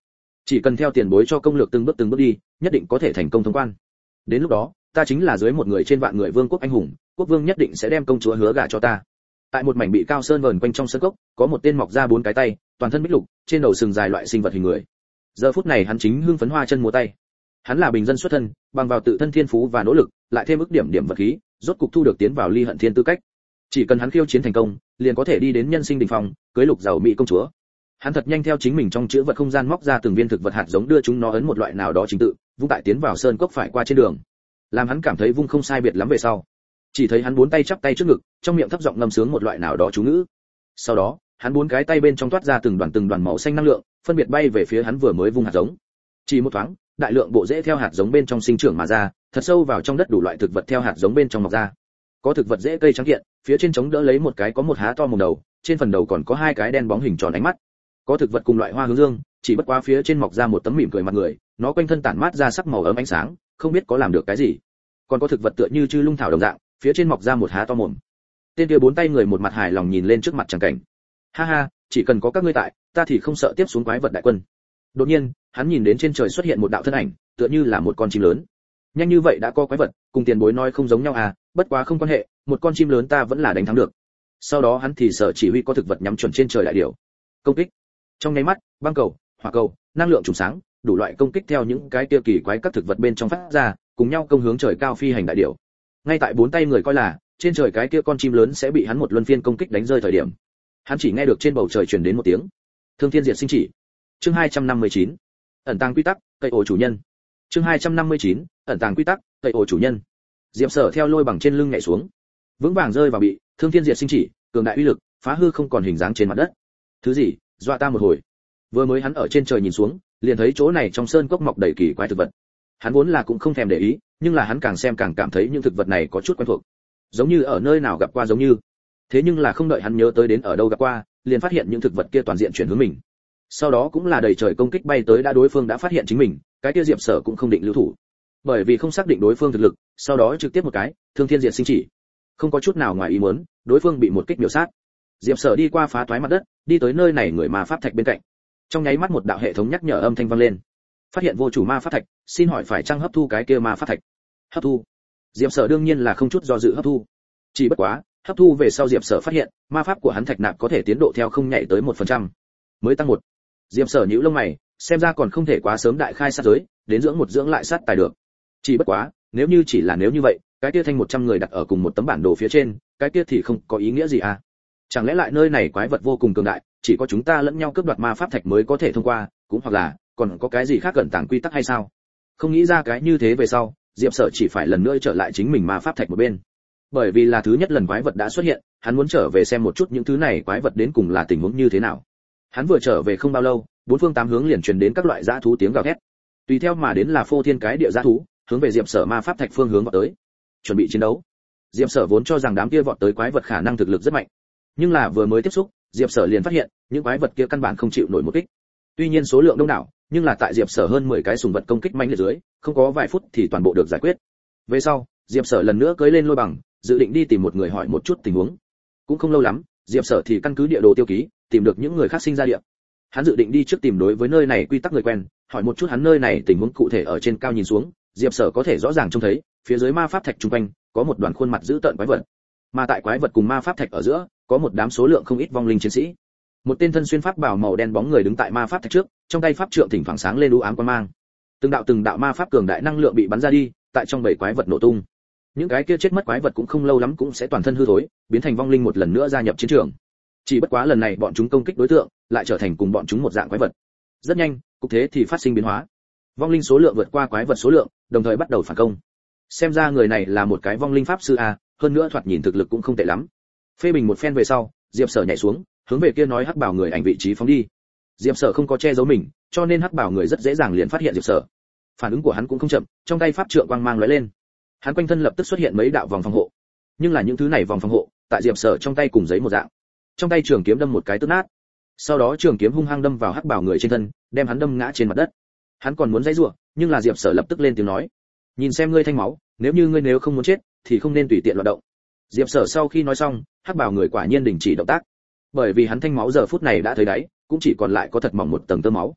chỉ cần theo tiền bối cho công lược từng bước từng bước đi, nhất định có thể thành công thông quan. Đến lúc đó, ta chính là dưới một người trên vạn người vương quốc anh hùng, quốc vương nhất định sẽ đem công chúa hứa gả cho ta. Tại một mảnh bị cao sơn vờn quanh trong sân cốc, có một tên mọc ra bốn cái tay, toàn thân bích lục, trên đầu sừng dài loại sinh vật hình người. Giờ phút này hắn chính hưng phấn hoa chân múa tay. Hắn là bình dân xuất thân, bằng vào tự thân thiên phú và nỗ lực, lại thêm ức điểm điểm vật khí, rốt cục thu được tiến vào Ly Hận Thiên tư cách. Chỉ cần hắn khiêu chiến thành công, liền có thể đi đến nhân sinh đỉnh phong, cưới lục giàu mỹ công chúa. Hắn thật nhanh theo chính mình trong chữ vật không gian móc ra từng viên thực vật hạt giống, đưa chúng nó ấn một loại nào đó trình tự, vung tại tiến vào sơn cốc phải qua trên đường. Làm hắn cảm thấy vung không sai biệt lắm về sau, chỉ thấy hắn bốn tay chắp tay trước ngực, trong miệng thấp giọng ngâm sướng một loại nào đó chú ngữ. Sau đó, hắn bốn cái tay bên trong toát ra từng đoàn từng đoàn màu xanh năng lượng, phân biệt bay về phía hắn vừa mới vung hạt giống. Chỉ một thoáng, đại lượng bộ rễ theo hạt giống bên trong sinh trưởng mà ra, thật sâu vào trong đất, đủ loại thực vật theo hạt giống bên trong mọc ra. Có thực vật rễ cây trắng kiện, phía trên chống đỡ lấy một cái có một há to mồm đầu, trên phần đầu còn có hai cái đen bóng hình tròn ánh mắt. Có thực vật cùng loại hoa hướng dương, chỉ bất quá phía trên mọc ra một tấm mỉm cười mặt người, nó quanh thân tản mát ra sắc màu ấm ánh sáng, không biết có làm được cái gì. Còn có thực vật tựa như chư lung thảo đồng dạng, phía trên mọc ra một há to mồm. Tên kia bốn tay người một mặt hài lòng nhìn lên trước mặt chẳng cảnh. Ha ha, chỉ cần có các ngươi tại, ta thì không sợ tiếp xuống quái vật đại quân. Đột nhiên, hắn nhìn đến trên trời xuất hiện một đạo thân ảnh, tựa như là một con chim lớn. Nhanh như vậy đã có quái vật, cùng tiền bối nói không giống nhau à, bất quá không quan hệ, một con chim lớn ta vẫn là đánh thắng được. Sau đó hắn thì sợ chỉ huy có thực vật nhắm chuẩn trên trời đại điểu. Công kích. Trong nháy mắt, băng cầu, hỏa cầu, năng lượng trùng sáng, đủ loại công kích theo những cái kia kỳ quái các thực vật bên trong phát ra, cùng nhau công hướng trời cao phi hành đại điểu. Ngay tại bốn tay người coi là trên trời cái kia con chim lớn sẽ bị hắn một luân phiên công kích đánh rơi thời điểm, hắn chỉ nghe được trên bầu trời truyền đến một tiếng thương thiên diệt sinh chỉ. Chương hai trăm năm mươi chín, ẩn tàng quy tắc, cây ổ chủ nhân. Chương hai trăm năm mươi chín, ẩn tàng quy tắc, cây ổ chủ nhân. Diệp Sở theo lôi bằng trên lưng nhảy xuống, vững vàng rơi vào bị thương thiên diệt sinh chỉ, cường đại uy lực, phá hư không còn hình dáng trên mặt đất. Thứ gì? Dọa ta một hồi. Vừa mới hắn ở trên trời nhìn xuống, liền thấy chỗ này trong sơn cốc mọc đầy kỳ quái thực vật. Hắn vốn là cũng không thèm để ý, nhưng là hắn càng xem càng cảm thấy những thực vật này có chút quen thuộc, giống như ở nơi nào gặp qua giống như. Thế nhưng là không đợi hắn nhớ tới đến ở đâu gặp qua, liền phát hiện những thực vật kia toàn diện chuyển hướng mình. Sau đó cũng là đầy trời công kích bay tới, đã đối phương đã phát hiện chính mình, cái kia Diệp Sở cũng không định lưu thủ, bởi vì không xác định đối phương thực lực, sau đó trực tiếp một cái thương thiên diệt sinh chỉ. Không có chút nào ngoài ý muốn, đối phương bị một kích miểu sát. Diệp Sở đi qua phá toái mặt đất, đi tới nơi này người ma pháp thạch bên cạnh. Trong nháy mắt một đạo hệ thống nhắc nhở âm thanh vang lên. Phát hiện vô chủ ma pháp thạch, xin hỏi phải chăng hấp thu cái kia ma pháp thạch? Hấp thu. Diệp Sở đương nhiên là không chút do dự hấp thu. Chỉ bất quá, hấp thu về sau Diệp Sở phát hiện, ma pháp của hắn thạch nạp có thể tiến độ theo không nhảy tới một phần trăm, mới tăng một. Diệp Sở nhíu lông mày, xem ra còn không thể quá sớm đại khai sát giới, đến dưỡng một dưỡng lại sát tài được. Chỉ bất quá, nếu như chỉ là nếu như vậy, cái kia thanh một trăm người đặt ở cùng một tấm bản đồ phía trên, cái kia thì không có ý nghĩa gì à? Chẳng lẽ lại nơi này quái vật vô cùng cường đại, chỉ có chúng ta lẫn nhau cướp đoạt ma pháp thạch mới có thể thông qua, cũng hoặc là còn có cái gì khác gần tàng quy tắc hay sao? Không nghĩ ra cái như thế về sau, Diệp Sở chỉ phải lần nữa trở lại chính mình ma pháp thạch một bên. Bởi vì là thứ nhất lần quái vật đã xuất hiện, hắn muốn trở về xem một chút những thứ này quái vật đến cùng là tình huống như thế nào. Hắn vừa trở về không bao lâu, bốn phương tám hướng liền truyền đến các loại dã thú tiếng gào thét. Tùy theo mà đến là phô thiên cái địa dã thú, hướng về Diệp Sở ma pháp thạch phương hướng vọt tới. Chuẩn bị chiến đấu. Diệp Sở vốn cho rằng đám kia vọt tới quái vật khả năng thực lực rất mạnh, nhưng là vừa mới tiếp xúc, Diệp Sở liền phát hiện, những quái vật kia căn bản không chịu nổi một kích. Tuy nhiên số lượng đông đảo, nhưng là tại Diệp Sở hơn mười cái sùng vật công kích mãnh liệt dưới, không có vài phút thì toàn bộ được giải quyết. Về sau, Diệp Sở lần nữa cưỡi lên lôi bằng, dự định đi tìm một người hỏi một chút tình huống. Cũng không lâu lắm, Diệp Sở thì căn cứ địa đồ tiêu ký, tìm được những người khác sinh ra địa. Hắn dự định đi trước tìm đối với nơi này quy tắc người quen, hỏi một chút hắn nơi này tình huống cụ thể. Ở trên cao nhìn xuống, Diệp Sở có thể rõ ràng trông thấy, phía dưới ma pháp thạch trung quanh có một đoàn khuôn mặt dữ tợn quái vật, mà tại quái vật cùng ma pháp thạch ở giữa, có một đám số lượng không ít vong linh chiến sĩ. Một tên thân xuyên pháp bào màu đen bóng người đứng tại ma pháp thạch trước, trong tay pháp trượng thỉnh thoảng sáng lên u ám quang mang. Từng đạo từng đạo ma pháp cường đại năng lượng bị bắn ra đi, tại trong bầy quái vật nổ tung. Những cái kia chết mất quái vật cũng không lâu lắm cũng sẽ toàn thân hư thối, biến thành vong linh một lần nữa gia nhập chiến trường. Chỉ bất quá lần này bọn chúng công kích đối tượng, lại trở thành cùng bọn chúng một dạng quái vật. Rất nhanh, cục thế thì phát sinh biến hóa. Vong linh số lượng vượt qua quái vật số lượng, đồng thời bắt đầu phản công. Xem ra người này là một cái vong linh pháp sư a, hơn nữa thoạt nhìn thực lực cũng không tệ lắm. Phê bình một phen về sau, Diệp Sở nhảy xuống, hướng về kia nói hắc bảo người ảnh vị trí phóng đi. Diệp Sở không có che giấu mình, cho nên hắc bảo người rất dễ dàng liền phát hiện Diệp Sở. Phản ứng của hắn cũng không chậm, trong tay pháp trượng quang mang lóe lên. Hắn quanh thân lập tức xuất hiện mấy đạo vòng phòng hộ. Nhưng là những thứ này vòng phòng hộ, tại Diệp Sở trong tay cùng giấy một dạng. Trong tay trường kiếm đâm một cái tức nát. Sau đó trường kiếm hung hăng đâm vào hắc bảo người trên thân, đem hắn đâm ngã trên mặt đất. Hắn còn muốn giãy giụa, nhưng là Diệp Sở lập tức lên tiếng nói: "Nhìn xem ngươi thanh máu, nếu như ngươi nếu không muốn chết, thì không nên tùy tiện loạn động." Diệp Sở sau khi nói xong, hắc bảo người quả nhiên đình chỉ động tác, bởi vì hắn thanh máu giờ phút này đã thấy đáy, cũng chỉ còn lại có thật mỏng một tầng tơ máu.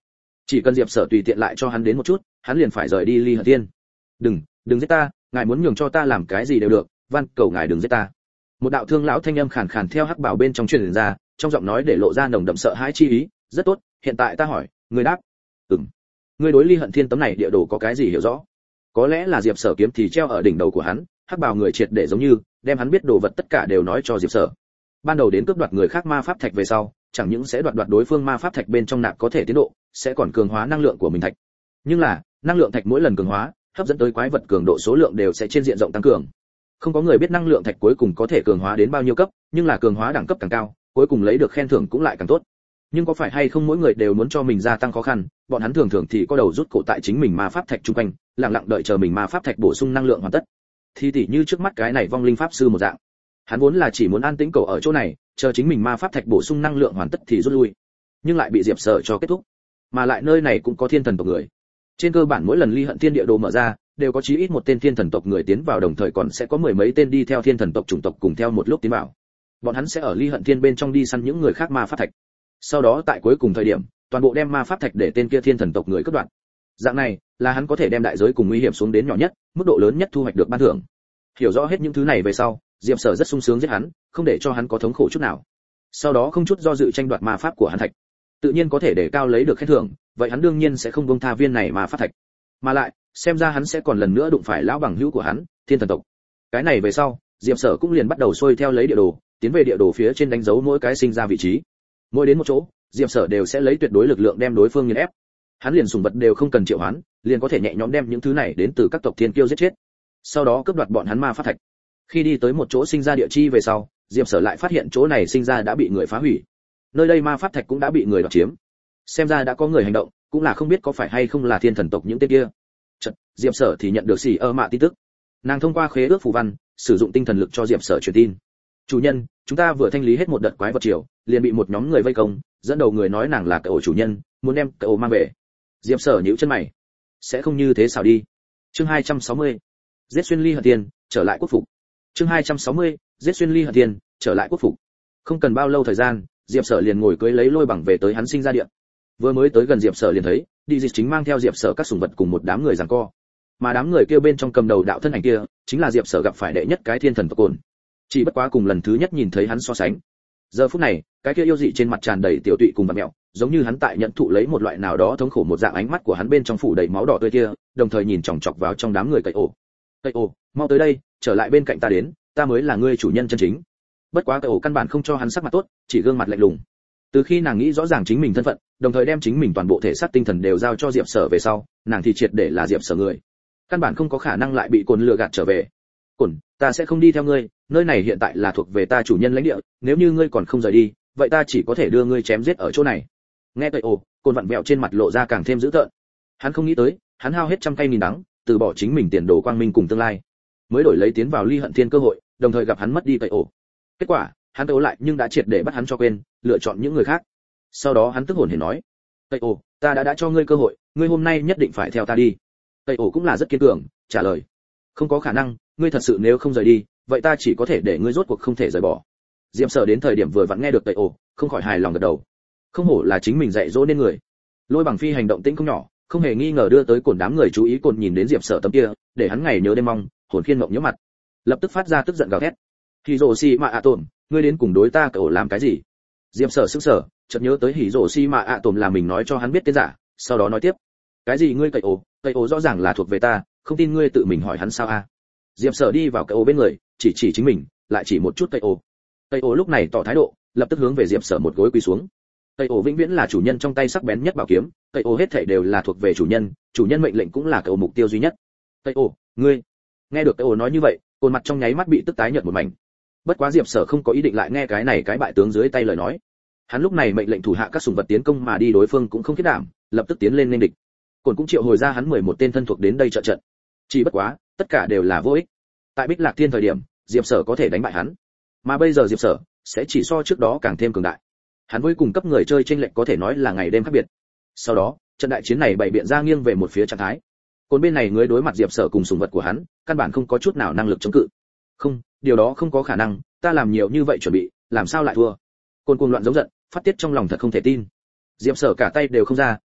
chỉ cần Diệp Sở tùy tiện lại cho hắn đến một chút, hắn liền phải rời đi Ly Hận Thiên. đừng đừng giết ta, ngài muốn nhường cho ta làm cái gì đều được, van cầu ngài đừng giết ta. Một đạo thương lão thanh âm khàn khàn theo hắc bảo bên trong truyền ra, trong giọng nói để lộ ra nồng đậm sợ hãi chi ý. Rất tốt, hiện tại ta hỏi, ngươi đáp. Ừm. Ngươi đối Ly Hận Thiên tấm này địa đồ có cái gì hiểu rõ? Có lẽ là Diệp Sở kiếm thì treo ở đỉnh đầu của hắn, hắc bảo người triệt để giống như đem hắn biết đồ vật tất cả đều nói cho Diệp Sở. Ban đầu đến cướp đoạt người khác ma pháp thạch về sau, chẳng những sẽ đoạt đoạt đối phương ma pháp thạch bên trong nạp có thể tiến độ, sẽ còn cường hóa năng lượng của mình thạch. Nhưng là, năng lượng thạch mỗi lần cường hóa, hấp dẫn tới quái vật cường độ số lượng đều sẽ trên diện rộng tăng cường. Không có người biết năng lượng thạch cuối cùng có thể cường hóa đến bao nhiêu cấp, nhưng là cường hóa đẳng cấp càng cao, cuối cùng lấy được khen thưởng cũng lại càng tốt. Nhưng có phải hay không mỗi người đều muốn cho mình gia tăng khó khăn, bọn hắn thường thường thì có đầu rút cổ tại chính mình ma pháp thạch trung quanh, lặng lặng đợi chờ mình ma pháp thạch bổ sung năng lượng hoàn tất. Thì tỉ như trước mắt cái này vong linh pháp sư một dạng. Hắn vốn là chỉ muốn an tĩnh cầu ở chỗ này, chờ chính mình ma pháp thạch bổ sung năng lượng hoàn tất thì rút lui, nhưng lại bị Diệp Sở cho kết thúc. Mà lại nơi này cũng có thiên thần tộc người. Trên cơ bản mỗi lần Ly Hận Thiên địa đồ mở ra, đều có chí ít một tên thiên thần tộc người tiến vào, đồng thời còn sẽ có mười mấy tên đi theo thiên thần tộc chủng tộc cùng theo một lúc tiến vào. Bọn hắn sẽ ở Ly Hận Thiên bên trong đi săn những người khác ma pháp thạch. Sau đó tại cuối cùng thời điểm, toàn bộ đem ma pháp thạch để tên kia thiên thần tộc người cướp đoạt. Dạng này, là hắn có thể đem đại giới cùng nguy hiểm xuống đến nhỏ nhất, mức độ lớn nhất thu hoạch được ban thưởng. Hiểu rõ hết những thứ này về sau, Diệp Sở rất sung sướng giết hắn, không để cho hắn có thống khổ chút nào. Sau đó không chút do dự tranh đoạt ma pháp của hắn thạch. Tự nhiên có thể để cao lấy được khen thưởng, vậy hắn đương nhiên sẽ không buông tha viên này ma pháp thạch. Mà lại, xem ra hắn sẽ còn lần nữa đụng phải lão bằng hữu của hắn, thiên thần tộc. Cái này về sau, Diệp Sở cũng liền bắt đầu xuôi theo lấy địa đồ, tiến về địa đồ phía trên đánh dấu mỗi cái sinh ra vị trí. Mỗi đến một chỗ, Diệp Sở đều sẽ lấy tuyệt đối lực lượng đem đối phương nghiền ép. Hắn liền sùng vật đều không cần triệu hoán, liền có thể nhẹ nhõm đem những thứ này đến từ các tộc thiên kiêu giết chết. Sau đó cướp đoạt bọn hắn ma pháp thạch. Khi đi tới một chỗ sinh ra địa chi về sau, Diệp Sở lại phát hiện chỗ này sinh ra đã bị người phá hủy. Nơi đây ma pháp thạch cũng đã bị người đoạt chiếm. Xem ra đã có người hành động, cũng là không biết có phải hay không là thiên thần tộc những tên kia. Chợt, Diệp Sở thì nhận được xỉ ơ mạ tin tức. Nàng thông qua khế ước phù văn, sử dụng tinh thần lực cho Diệp Sở truyền tin. Chủ nhân, chúng ta vừa thanh lý hết một đợt quái vật triều, liền bị một nhóm người vây công, dẫn đầu người nói nàng là cái ổ chủ nhân, muốn đem cái ổ mang về. Diệp Sở nhíu chân mày, sẽ không như thế sao đi. Chương hai trăm sáu mươi, giết xuyên Ly Hận Thiên, trở lại quốc phục. Chương hai trăm sáu mươi, giết xuyên Ly Hận Thiên, trở lại quốc phục. Không cần bao lâu thời gian, Diệp Sở liền ngồi cưỡi lấy lôi bằng về tới hắn sinh ra địa. Vừa mới tới gần Diệp Sở liền thấy, đi dịch chính mang theo Diệp Sở các sủng vật cùng một đám người giằng co. Mà đám người kia bên trong cầm đầu đạo thân ảnh kia, chính là Diệp Sở gặp phải đệ nhất cái thiên thần tộc cồn. Chỉ bất quá cùng lần thứ nhất nhìn thấy hắn so sánh. Giờ phút này, cái kia yêu dị trên mặt tràn đầy tiểu tụy cùng bặm mẹo, giống như hắn tại nhận thụ lấy một loại nào đó thống khổ, một dạng ánh mắt của hắn bên trong phủ đầy máu đỏ tươi kia, đồng thời nhìn chòng chọc vào trong đám người cậy ổ. Cậy ổ, mau tới đây, trở lại bên cạnh ta đến, ta mới là ngươi chủ nhân chân chính. Bất quá cậy ổ căn bản không cho hắn sắc mặt tốt, chỉ gương mặt lạnh lùng. Từ khi nàng nghĩ rõ ràng chính mình thân phận, đồng thời đem chính mình toàn bộ thể xác tinh thần đều giao cho Diệp Sở về sau, nàng thì triệt để là Diệp Sở người, căn bản không có khả năng lại bị cồn lừa gạt trở về. Cồn, ta sẽ không đi theo ngươi, nơi này hiện tại là thuộc về ta chủ nhân lãnh địa, nếu như ngươi còn không rời đi, vậy ta chỉ có thể đưa ngươi chém giết ở chỗ này. Nghe vậy ồ, cồn vặn vẹo trên mặt lộ ra càng thêm dữ tợn. Hắn không nghĩ tới, hắn hao hết trăm cây nghìn đắng, từ bỏ chính mình tiền đồ quang minh cùng tương lai, mới đổi lấy tiến vào Ly Hận Thiên cơ hội, đồng thời gặp hắn mất đi vậy ồ. Kết quả, hắn tấu lại nhưng đã triệt để bắt hắn cho quên, lựa chọn những người khác. Sau đó hắn tức hồn hển nói, "Tây ồ, ta đã đã cho ngươi cơ hội, ngươi hôm nay nhất định phải theo ta đi." Tây ồ cũng là rất kiên cường, trả lời, "Không có khả năng, ngươi thật sự nếu không rời đi, vậy ta chỉ có thể để ngươi rốt cuộc không thể rời bỏ." Diệp Sở đến thời điểm vừa vặn nghe được Tây ồ, không khỏi hài lòng gật đầu. Không hổ là chính mình dạy dỗ nên người. Lôi bằng phi hành động tĩnh không nhỏ, không hề nghi ngờ đưa tới cồn đám người chú ý. Cồn nhìn đến Diệp Sở tấm kia, để hắn ngày nhớ đêm mong, hồn khiên mộng nhớ mặt, lập tức phát ra tức giận gào thét. "Hỉ Dụ Xi Mạ ạ Tổn, ngươi đến cùng đối ta cậu làm cái gì?" Diệp Sở sững sờ, chợt nhớ tới Hỉ Dụ Xi Mạ ạ Tổn là mình nói cho hắn biết tên giả, sau đó nói tiếp, "Cái gì ngươi cậy ổ, cậy ổ rõ ràng là thuộc về ta, không tin ngươi tự mình hỏi hắn sao a?" Diệp Sở đi vào cậy ổ bên người, chỉ chỉ chính mình, lại chỉ một chút cậy ổ. Cậy ổ lúc này tỏ thái độ, lập tức hướng về Diệp Sở một gối quỳ xuống. Cậy ổ vĩnh viễn là chủ nhân trong tay sắc bén nhất bảo kiếm, cậy ổ hết thảy đều là thuộc về chủ nhân, chủ nhân mệnh lệnh cũng là cậy ổ mục tiêu duy nhất. Cậy ổ, ngươi. Nghe được cậy ổ nói như vậy, cồn mặt trong nháy mắt bị tức tái nhợt một mảnh. Bất quá Diệp Sở không có ý định lại nghe cái này cái bại tướng dưới tay lời nói. Hắn lúc này mệnh lệnh thủ hạ các sủng vật tiến công mà đi, đối phương cũng không khiết đảm, lập tức tiến lên nghênh địch. Cồn cũng triệu hồi ra hắn mười một tên thân thuộc đến đây trợ trận. Chỉ bất quá, tất cả đều là vô ích. Tại Bích Lạc Thiên thời điểm, Diệp Sở có thể đánh bại hắn, mà bây giờ Diệp Sở sẽ chỉ so trước đó càng thêm cường đại. Hắn với cùng cấp người chơi chênh lệch có thể nói là ngày đêm khác biệt. Sau đó, trận đại chiến này bày biện ra nghiêng về một phía trạng thái. Cồn bên này người đối mặt Diệp Sở cùng sủng vật của hắn, căn bản không có chút nào năng lực chống cự. Không, điều đó không có khả năng, ta làm nhiều như vậy chuẩn bị, làm sao lại thua? Cồn cuồng loạn giống giận, phát tiết trong lòng thật không thể tin. Diệp Sở cả tay đều không ra,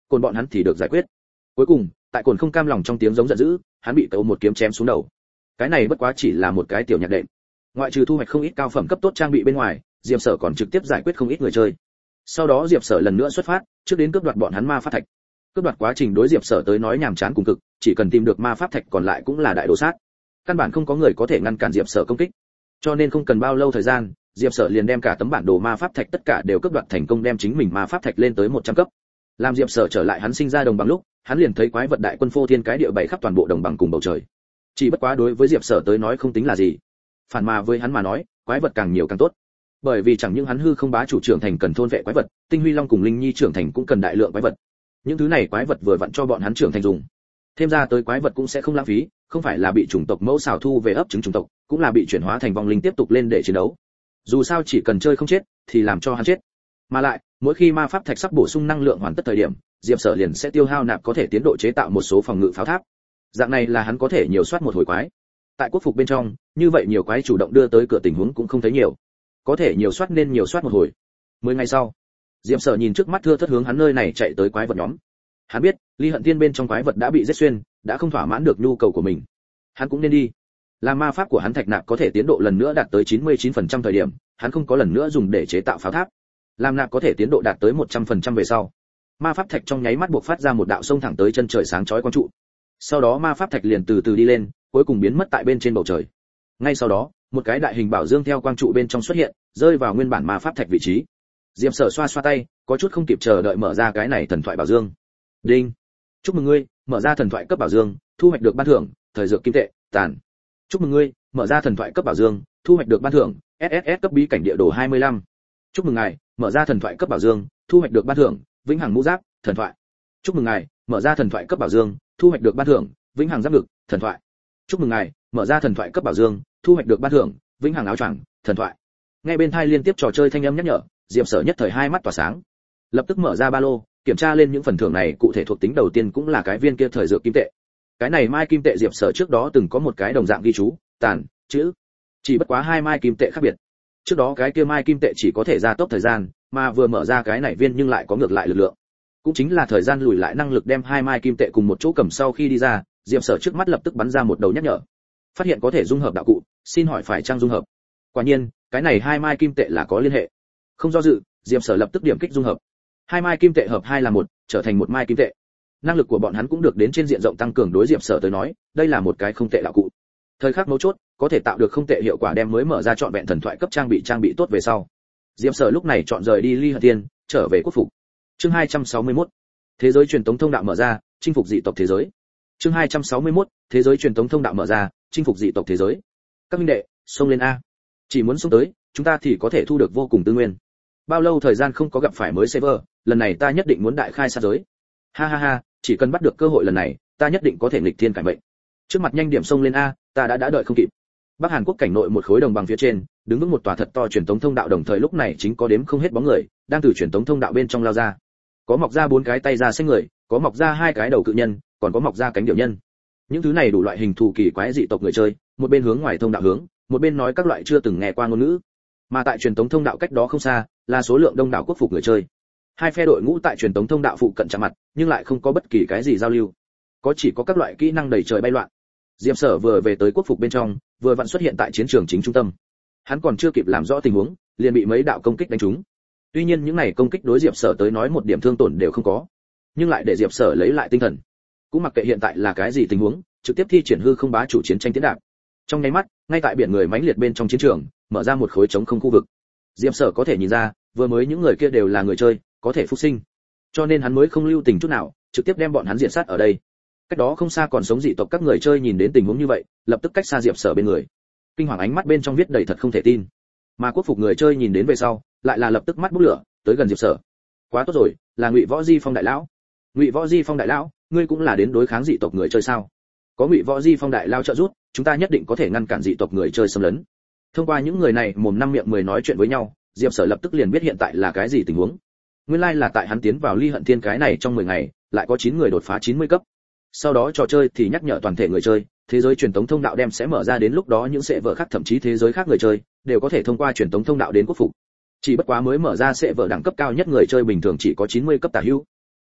cồn bọn hắn thì được giải quyết. Cuối cùng, tại cồn không cam lòng trong tiếng giống giận dữ, hắn bị cậu một kiếm chém xuống đầu. Cái này bất quá chỉ là một cái tiểu nhạc đệm. Ngoại trừ thu hoạch không ít cao phẩm cấp tốt trang bị bên ngoài, Diệp Sở còn trực tiếp giải quyết không ít người chơi. Sau đó Diệp Sở lần nữa xuất phát, trước đến cướp đoạt bọn hắn ma pháp thạch. Cướp đoạt quá trình đối Diệp Sở tới nói nhàm chán cùng cực, chỉ cần tìm được ma pháp thạch còn lại cũng là đại đồ sát. Căn bản không có người có thể ngăn cản Diệp Sở công kích. Cho nên không cần bao lâu thời gian, Diệp Sở liền đem cả tấm bản đồ ma pháp thạch tất cả đều cướp đoạt thành công, đem chính mình ma pháp thạch lên tới một trăm cấp. Làm Diệp Sở trở lại hắn sinh ra đồng bằng lúc, hắn liền thấy quái vật đại quân phô thiên cái địa bày khắp toàn bộ đồng bằng cùng bầu trời. Chỉ bất quá đối với Diệp Sở tới nói không tính là gì. Phản mà với hắn mà nói, quái vật càng nhiều càng tốt. Bởi vì chẳng những hắn hư không bá chủ trưởng thành cần thôn vệ quái vật, Tinh Huy Long cùng Linh Nhi trưởng thành cũng cần đại lượng quái vật. Những thứ này quái vật vừa vặn cho bọn hắn trưởng thành dùng. Thêm ra tới quái vật cũng sẽ không lãng phí, không phải là bị chủng tộc mẫu xào thu về ấp trứng chủng tộc, cũng là bị chuyển hóa thành vong linh tiếp tục lên để chiến đấu. Dù sao chỉ cần chơi không chết thì làm cho hắn chết. Mà lại, mỗi khi ma pháp thạch sắp bổ sung năng lượng hoàn tất thời điểm, Diệp Sở liền sẽ tiêu hao nạp có thể tiến độ chế tạo một số phòng ngự pháo tháp. Dạng này là hắn có thể nhiều soát một hồi quái. Tại quốc phục bên trong, như vậy nhiều quái chủ động đưa tới cửa tình huống cũng không thấy nhiều. Có thể nhiều soát nên nhiều soát một hồi. Mười ngày sau, Diệp Sở nhìn trước mắt thưa thớt hướng hắn nơi này chạy tới quái vật nhóm. Hắn biết, Ly Hận Thiên bên trong quái vật đã bị giết xuyên, đã không thỏa mãn được nhu cầu của mình. Hắn cũng nên đi. Làm ma pháp của hắn thạch nạp có thể tiến độ lần nữa đạt tới chín mươi chín phần trăm thời điểm, hắn không có lần nữa dùng để chế tạo pháo tháp. Làm nạp có thể tiến độ đạt tới một trăm phần trăm về sau, ma pháp thạch trong nháy mắt bộc phát ra một đạo sông thẳng tới chân trời sáng chói quang trụ. Sau đó ma pháp thạch liền từ từ đi lên, cuối cùng biến mất tại bên trên bầu trời. Ngay sau đó, một cái đại hình bảo dương theo quang trụ bên trong xuất hiện, rơi vào nguyên bản ma pháp thạch vị trí. Diệp Sở xoa xoa tay, có chút không kịp chờ đợi mở ra cái này thần thoại bảo dương. Đinh. Chúc mừng ngươi, mở ra thần thoại cấp bảo dương, thu hoạch được ban thưởng, thời dược kim tệ, tàn. Chúc mừng ngươi, mở ra thần thoại cấp bảo dương, thu hoạch được ban thưởng, ét ét ét cấp bí cảnh địa đồ hai mươi lăm. Chúc mừng ngài, mở ra thần thoại cấp bảo dương, thu hoạch được ban thưởng, vĩnh hằng mũ giáp, thần thoại. Chúc mừng ngài, mở ra thần thoại cấp bảo dương, thu hoạch được ban thưởng, vĩnh hằng giáp ngực, thần thoại. Chúc mừng ngài, mở ra thần thoại cấp bảo dương, thu hoạch được ban thưởng, vĩnh hằng áo choàng, thần thoại. Ngay bên tai liên tiếp trò chơi thanh âm nhắc nhở, Diệp Sở nhất thời hai mắt tỏa sáng. Lập tức mở ra ba lô, kiểm tra lên những phần thưởng này cụ thể thuộc tính, đầu tiên cũng là cái viên kia thời dược kim tệ. Cái này mai kim tệ Diệp Sở trước đó từng có một cái đồng dạng ghi chú, tàn, chữ. Chỉ bất quá hai mai kim tệ khác biệt. Trước đó cái kia mai kim tệ chỉ có thể gia tốc thời gian, mà vừa mở ra cái này viên nhưng lại có ngược lại lực lượng. Cũng chính là thời gian lùi lại năng lực, đem hai mai kim tệ cùng một chỗ cầm sau khi đi ra, Diệp Sở trước mắt lập tức bắn ra một đầu nhắc nhở. Phát hiện có thể dung hợp đạo cụ, xin hỏi phải trang dung hợp. Quả nhiên, cái này hai mai kim tệ là có liên hệ. Không do dự, Diệp Sở lập tức điểm kích dung hợp. Hai mai kim tệ hợp hai là một, trở thành một mai kim tệ. Năng lực của bọn hắn cũng được đến trên diện rộng tăng cường, đối Diệp Sở tới nói, đây là một cái không tệ đạo cụ. Thời khắc mấu chốt, có thể tạo được không tệ hiệu quả, đem mới mở ra chọn vẹn thần thoại cấp trang bị trang bị tốt về sau. Diệp Sở lúc này chọn rời đi Ly Hận Thiên, trở về quốc phục. Chương hai trăm sáu mươi mốt. Thế giới truyền tống thông đạo mở ra, chinh phục dị tộc thế giới. Chương hai trăm sáu mươi mốt. Thế giới truyền tống thông đạo mở ra, chinh phục dị tộc thế giới. Các minh đệ, xông lên a. Chỉ muốn xông tới, chúng ta thì có thể thu được vô cùng tư nguyên. Bao lâu thời gian không có gặp phải mới server, lần này ta nhất định muốn đại khai sát giới. Ha ha ha, chỉ cần bắt được cơ hội lần này, ta nhất định có thể nghịch thiên cải mệnh. Trước mặt nhanh điểm xông lên a, ta đã đã đợi không kịp. Bắc Hàn Quốc cảnh nội một khối đồng bằng phía trên, đứng vững một tòa thật to truyền tống thông đạo, đồng thời lúc này chính có đếm không hết bóng người đang từ truyền tống thông đạo bên trong lao ra. Có mọc ra bốn cái tay ra xanh người, có mọc ra hai cái đầu cự nhân, còn có mọc ra cánh điểu nhân. Những thứ này đủ loại hình thù kỳ quái dị tộc người chơi, một bên hướng ngoài thông đạo hướng, một bên nói các loại chưa từng nghe qua ngôn ngữ. Mà tại truyền tống thông đạo cách đó không xa, là số lượng đông đảo quốc phục người chơi. Hai phe đội ngũ tại truyền tống thông đạo phụ cận chạm mặt, nhưng lại không có bất kỳ cái gì giao lưu. Có chỉ có các loại kỹ năng đầy trời bay loạn. Diệp Sở vừa về tới quốc phục bên trong, vừa vặn xuất hiện tại chiến trường chính trung tâm. Hắn còn chưa kịp làm rõ tình huống, liền bị mấy đạo công kích đánh trúng. Tuy nhiên những này công kích đối Diệp Sở tới nói một điểm thương tổn đều không có, nhưng lại để Diệp Sở lấy lại tinh thần. Cũng mặc kệ hiện tại là cái gì tình huống, trực tiếp thi triển hư không bá chủ chiến tranh tiến đạp. Trong nháy mắt, ngay tại biển người mãnh liệt bên trong chiến trường, mở ra một khối trống không khu vực. Diệp Sở có thể nhìn ra, vừa mới những người kia đều là người chơi, có thể phục sinh. Cho nên hắn mới không lưu tình chút nào, trực tiếp đem bọn hắn diệt sát ở đây. Cách đó không xa còn sống dị tộc các người chơi nhìn đến tình huống như vậy, lập tức cách xa Diệp Sở bên người. Kinh hoàng ánh mắt bên trong viết đầy thật không thể tin. Mà quốc phục người chơi nhìn đến về sau, lại là lập tức mắt bốc lửa, tới gần Diệp Sở. Quá tốt rồi, là Ngụy Võ Di Phong đại lão. Ngụy Võ Di Phong đại lão, ngươi cũng là đến đối kháng dị tộc người chơi sao? Có Ngụy Võ Di Phong đại lão trợ giúp, chúng ta nhất định có thể ngăn cản dị tộc người chơi xâm lấn. Thông qua những người này mồm năm miệng mười nói chuyện với nhau, Diệp Sở lập tức liền biết hiện tại là cái gì tình huống. Nguyên lai like là tại hắn tiến vào Ly Hận Thiên cái này trong mười ngày, lại có chín người đột phá chín mươi cấp. Sau đó trò chơi thì nhắc nhở toàn thể người chơi, thế giới truyền tống thông đạo đem sẽ mở ra, đến lúc đó những sẽ vợ khác thậm chí thế giới khác người chơi đều có thể thông qua truyền tống thông đạo đến quốc phục. Chỉ bất quá mới mở ra sẽ vợ đẳng cấp cao nhất người chơi bình thường chỉ có chín mươi cấp tả hữu.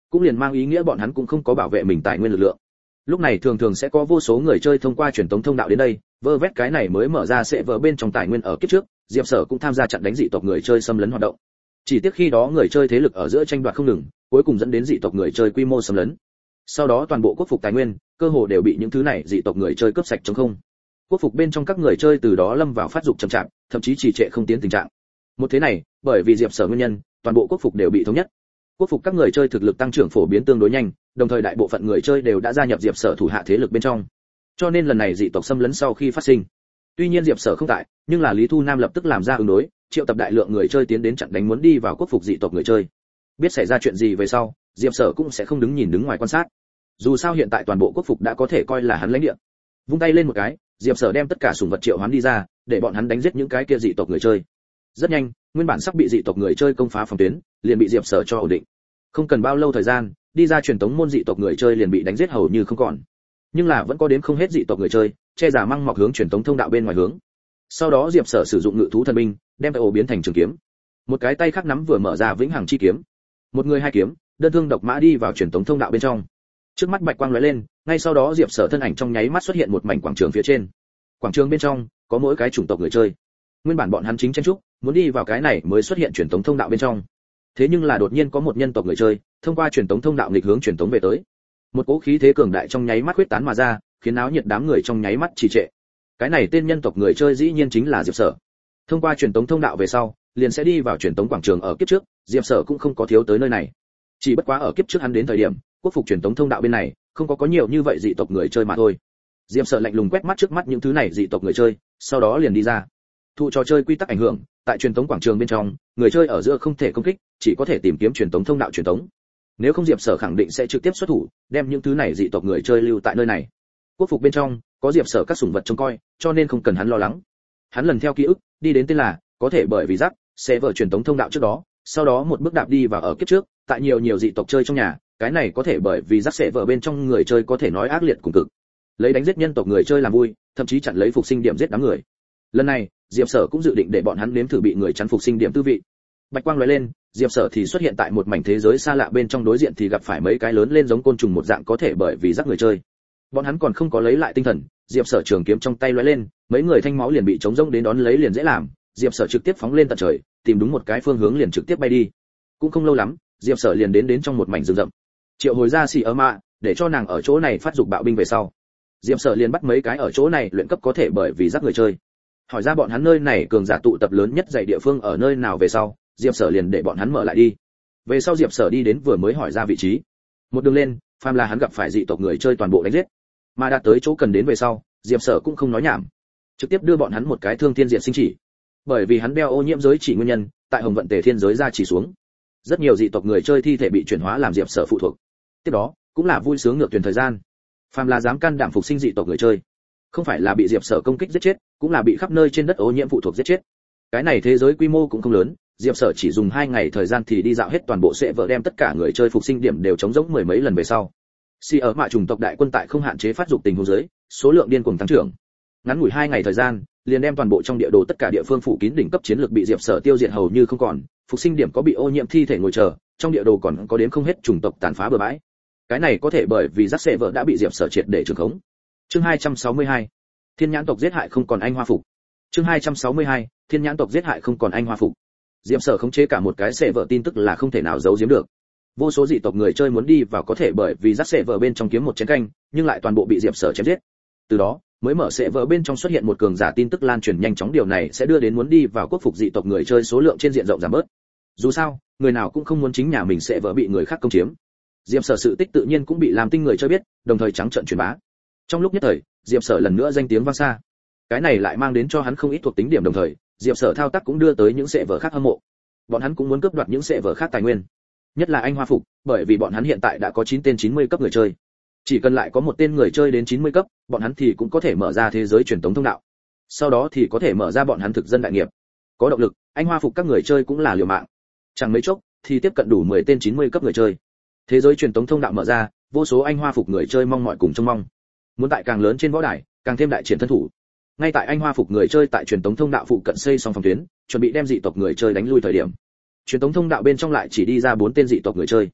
cũng liền mang ý nghĩa bọn hắn cũng không có bảo vệ mình tài nguyên lực lượng. Lúc này thường thường sẽ có vô số người chơi thông qua truyền tống thông đạo đến đây, vơ vét cái này mới mở ra sẽ vỡ bên trong tài nguyên ở kiếp trước, Diệp Sở cũng tham gia chặn đánh dị tộc người chơi xâm lấn hoạt động. Chỉ tiếc khi đó người chơi thế lực ở giữa tranh đoạt không ngừng, cuối cùng dẫn đến dị tộc người chơi quy mô xâm lấn. Sau đó toàn bộ quốc phục tài nguyên, cơ hồ đều bị những thứ này dị tộc người chơi cướp sạch trống không. Quốc phục bên trong các người chơi từ đó lâm vào phát dục chậm chạp, thậm chí trì trệ không tiến tình trạng. Một thế này, bởi vì Diệp Sở nguyên nhân, toàn bộ quốc phục đều bị thống nhất. Quốc phục các người chơi thực lực tăng trưởng phổ biến tương đối nhanh, đồng thời đại bộ phận người chơi đều đã gia nhập Diệp Sở thủ hạ thế lực bên trong. Cho nên lần này dị tộc xâm lấn sau khi phát sinh, tuy nhiên Diệp Sở không tại, nhưng là Lý Thu Nam lập tức làm ra ứng đối, triệu tập đại lượng người chơi tiến đến chặn đánh muốn đi vào quốc phục dị tộc người chơi. Biết xảy ra chuyện gì về sau, Diệp Sở cũng sẽ không đứng nhìn đứng ngoài quan sát. Dù sao hiện tại toàn bộ quốc phục đã có thể coi là hắn lãnh địa. Vung tay lên một cái, Diệp Sở đem tất cả sủng vật triệu hoán đi ra, để bọn hắn đánh giết những cái kia dị tộc người chơi. Rất nhanh, nguyên bản sắp bị dị tộc người chơi công phá phòng tuyến, liền bị Diệp Sở cho ổn định. Không cần bao lâu thời gian, đi ra truyền tống môn dị tộc người chơi liền bị đánh giết hầu như không còn. Nhưng là vẫn có đến không hết dị tộc người chơi, che giả măng mọc hướng truyền tống thông đạo bên ngoài hướng. Sau đó Diệp Sở sử dụng ngự thú thần binh, đem cái ổ biến thành trường kiếm. Một cái tay khác nắm vừa mở ra vĩnh hằng chi kiếm. Một người hai kiếm, đơn thương độc mã đi vào truyền tống thông đạo bên trong. Trước mắt bạch quang lóe lên, ngay sau đó Diệp Sở thân ảnh trong nháy mắt xuất hiện một mảnh quảng trường phía trên. Quảng trường bên trong có mỗi cái chủng tộc người chơi. Nguyên bản bọn hắn chính chen chúc, muốn đi vào cái này mới xuất hiện truyền tống thông đạo bên trong. Thế nhưng là đột nhiên có một nhân tộc người chơi, thông qua truyền tống thông đạo nghịch hướng truyền tống về tới. Một cỗ khí thế cường đại trong nháy mắt huyết tán mà ra, khiến náo nhiệt đám người trong nháy mắt trì trệ. Cái này tên nhân tộc người chơi dĩ nhiên chính là Diệp Sở. Thông qua truyền tống thông đạo về sau, liền sẽ đi vào truyền tống quảng trường ở kiếp trước, Diệp Sở cũng không có thiếu tới nơi này. Chỉ bất quá ở kiếp trước hắn đến thời điểm, quốc phục truyền tống thông đạo bên này, không có có nhiều như vậy dị tộc người chơi mà thôi. Diệp Sở lạnh lùng quét mắt trước mắt những thứ này dị tộc người chơi, sau đó liền đi ra. Thụ trò chơi quy tắc ảnh hưởng, tại truyền tống quảng trường bên trong, người chơi ở giữa không thể công kích, chỉ có thể tìm kiếm truyền tống thông đạo truyền tống. Nếu không Diệp Sở khẳng định sẽ trực tiếp xuất thủ, đem những thứ này dị tộc người chơi lưu tại nơi này. Quốc phục bên trong có Diệp Sở các sủng vật trông coi, cho nên không cần hắn lo lắng. Hắn lần theo ký ức, đi đến tên là, có thể bởi vì rắc, sẽ vở truyền tống thông đạo trước đó, sau đó một bước đạp đi vào ở kiếp trước, tại nhiều nhiều dị tộc chơi trong nhà, cái này có thể bởi vì rắc sẽ vở bên trong người chơi có thể nói ác liệt cùng cực. Lấy đánh giết nhân tộc người chơi làm vui, thậm chí chặn lấy phục sinh điểm giết đám người. Lần này, Diệp Sở cũng dự định để bọn hắn nếm thử bị người chắn phục sinh điểm tư vị. Bạch quang lóe lên, Diệp Sở thì xuất hiện tại một mảnh thế giới xa lạ bên trong, đối diện thì gặp phải mấy cái lớn lên giống côn trùng một dạng có thể bởi vì rắc người chơi. Bọn hắn còn không có lấy lại tinh thần, Diệp Sở trường kiếm trong tay lóe lên, mấy người thanh máu liền bị chống rông đến đón lấy liền dễ làm, Diệp Sở trực tiếp phóng lên tận trời, tìm đúng một cái phương hướng liền trực tiếp bay đi. Cũng không lâu lắm, Diệp Sở liền đến đến trong một mảnh rừng rậm. Triệu hồi ra Xỉ Ơ Mạ, để cho nàng ở chỗ này phát dục bạo binh về sau. Diệp Sở liền bắt mấy cái ở chỗ này luyện cấp có thể bởi vì rắc người chơi. Hỏi ra bọn hắn nơi này cường giả tụ tập lớn nhất dạy địa phương ở nơi nào về sau, Diệp Sở liền để bọn hắn mở lại đi. Về sau Diệp Sở đi đến vừa mới hỏi ra vị trí. Một đường lên, phàm là hắn gặp phải dị tộc người chơi toàn bộ đánh giết. Mà đạt tới chỗ cần đến về sau, Diệp Sở cũng không nói nhảm, trực tiếp đưa bọn hắn một cái thương thiên diện sinh chỉ. Bởi vì hắn đeo ô nhiễm giới chỉ nguyên nhân, tại Hồng Vận Tề Thiên giới ra chỉ xuống, rất nhiều dị tộc người chơi thi thể bị chuyển hóa làm Diệp Sở phụ thuộc. Tiếp đó, cũng là vui sướng ngược tuyển thời gian. Phàm là dám can đảm phục sinh dị tộc người chơi, không phải là bị Diệp Sở công kích giết chết, cũng là bị khắp nơi trên đất ô nhiễm phụ thuộc giết chết. Cái này thế giới quy mô cũng không lớn, Diệp Sở chỉ dùng hai ngày thời gian thì đi dạo hết toàn bộ sẽ vợ đem tất cả người chơi phục sinh điểm đều chống rỗng mười mấy lần về sau. Si ở mạ chủng tộc đại quân tại không hạn chế phát dục tình huống dưới, số lượng điên cuồng tăng trưởng. Ngắn ngủi hai ngày thời gian, liền đem toàn bộ trong địa đồ tất cả địa phương phủ kín đỉnh cấp chiến lược bị Diệp Sở tiêu diệt hầu như không còn, phục sinh điểm có bị ô nhiễm thi thể ngồi chờ, trong địa đồ còn có đến không hết chủng tộc tàn phá bừa bãi. Cái này có thể bởi vì rắc sẽ vợ đã bị Diệp Sở triệt để trường khống. Chương hai trăm sáu mươi hai, Thiên nhãn tộc giết hại không còn anh hoa phục. Chương hai trăm sáu mươi hai, Thiên nhãn tộc giết hại không còn anh hoa phục. Diệp Sở khống chế cả một cái sẽ vợ tin tức là không thể nào giấu giếm được. Vô số dị tộc người chơi muốn đi vào có thể bởi vì rắc sẽ vợ bên trong kiếm một chén canh, nhưng lại toàn bộ bị Diệp Sở chém giết. Từ đó, mới mở sẽ vợ bên trong xuất hiện một cường giả tin tức lan truyền nhanh chóng, điều này sẽ đưa đến muốn đi vào quốc phục dị tộc người chơi số lượng trên diện rộng giảm bớt. Dù sao, người nào cũng không muốn chính nhà mình sẽ vợ bị người khác công chiếm. Diệp Sở sự tích tự nhiên cũng bị làm tinh người chơi biết, đồng thời trắng trợn truyền bá. Trong lúc nhất thời, Diệp Sở lần nữa danh tiếng vang xa. Cái này lại mang đến cho hắn không ít thuộc tính điểm, đồng thời, Diệp Sở thao tác cũng đưa tới những sẽ vợ khác hâm mộ. Bọn hắn cũng muốn cướp đoạt những sẽ vợ khác tài nguyên. Nhất là anh hoa phục, bởi vì bọn hắn hiện tại đã có chín tên chín mươi cấp người chơi. Chỉ cần lại có một tên người chơi đến chín mươi cấp, bọn hắn thì cũng có thể mở ra thế giới truyền tống thông đạo. Sau đó thì có thể mở ra bọn hắn thực dân đại nghiệp. Có động lực, anh hoa phục các người chơi cũng là liều mạng. Chẳng mấy chốc thì tiếp cận đủ mười tên chín mươi cấp người chơi. Thế giới truyền tống thông đạo mở ra, vô số anh hoa phục người chơi mong mỏi cùng trông mong. Muốn tại càng lớn trên võ đài, càng thêm đại triển thân thủ. Ngay tại anh hoa phục người chơi tại truyền tống thông đạo phụ cận xây xong phòng tuyến, chuẩn bị đem dị tộc người chơi đánh lui thời điểm, truyền tống thông đạo bên trong lại chỉ đi ra bốn tên dị tộc người chơi.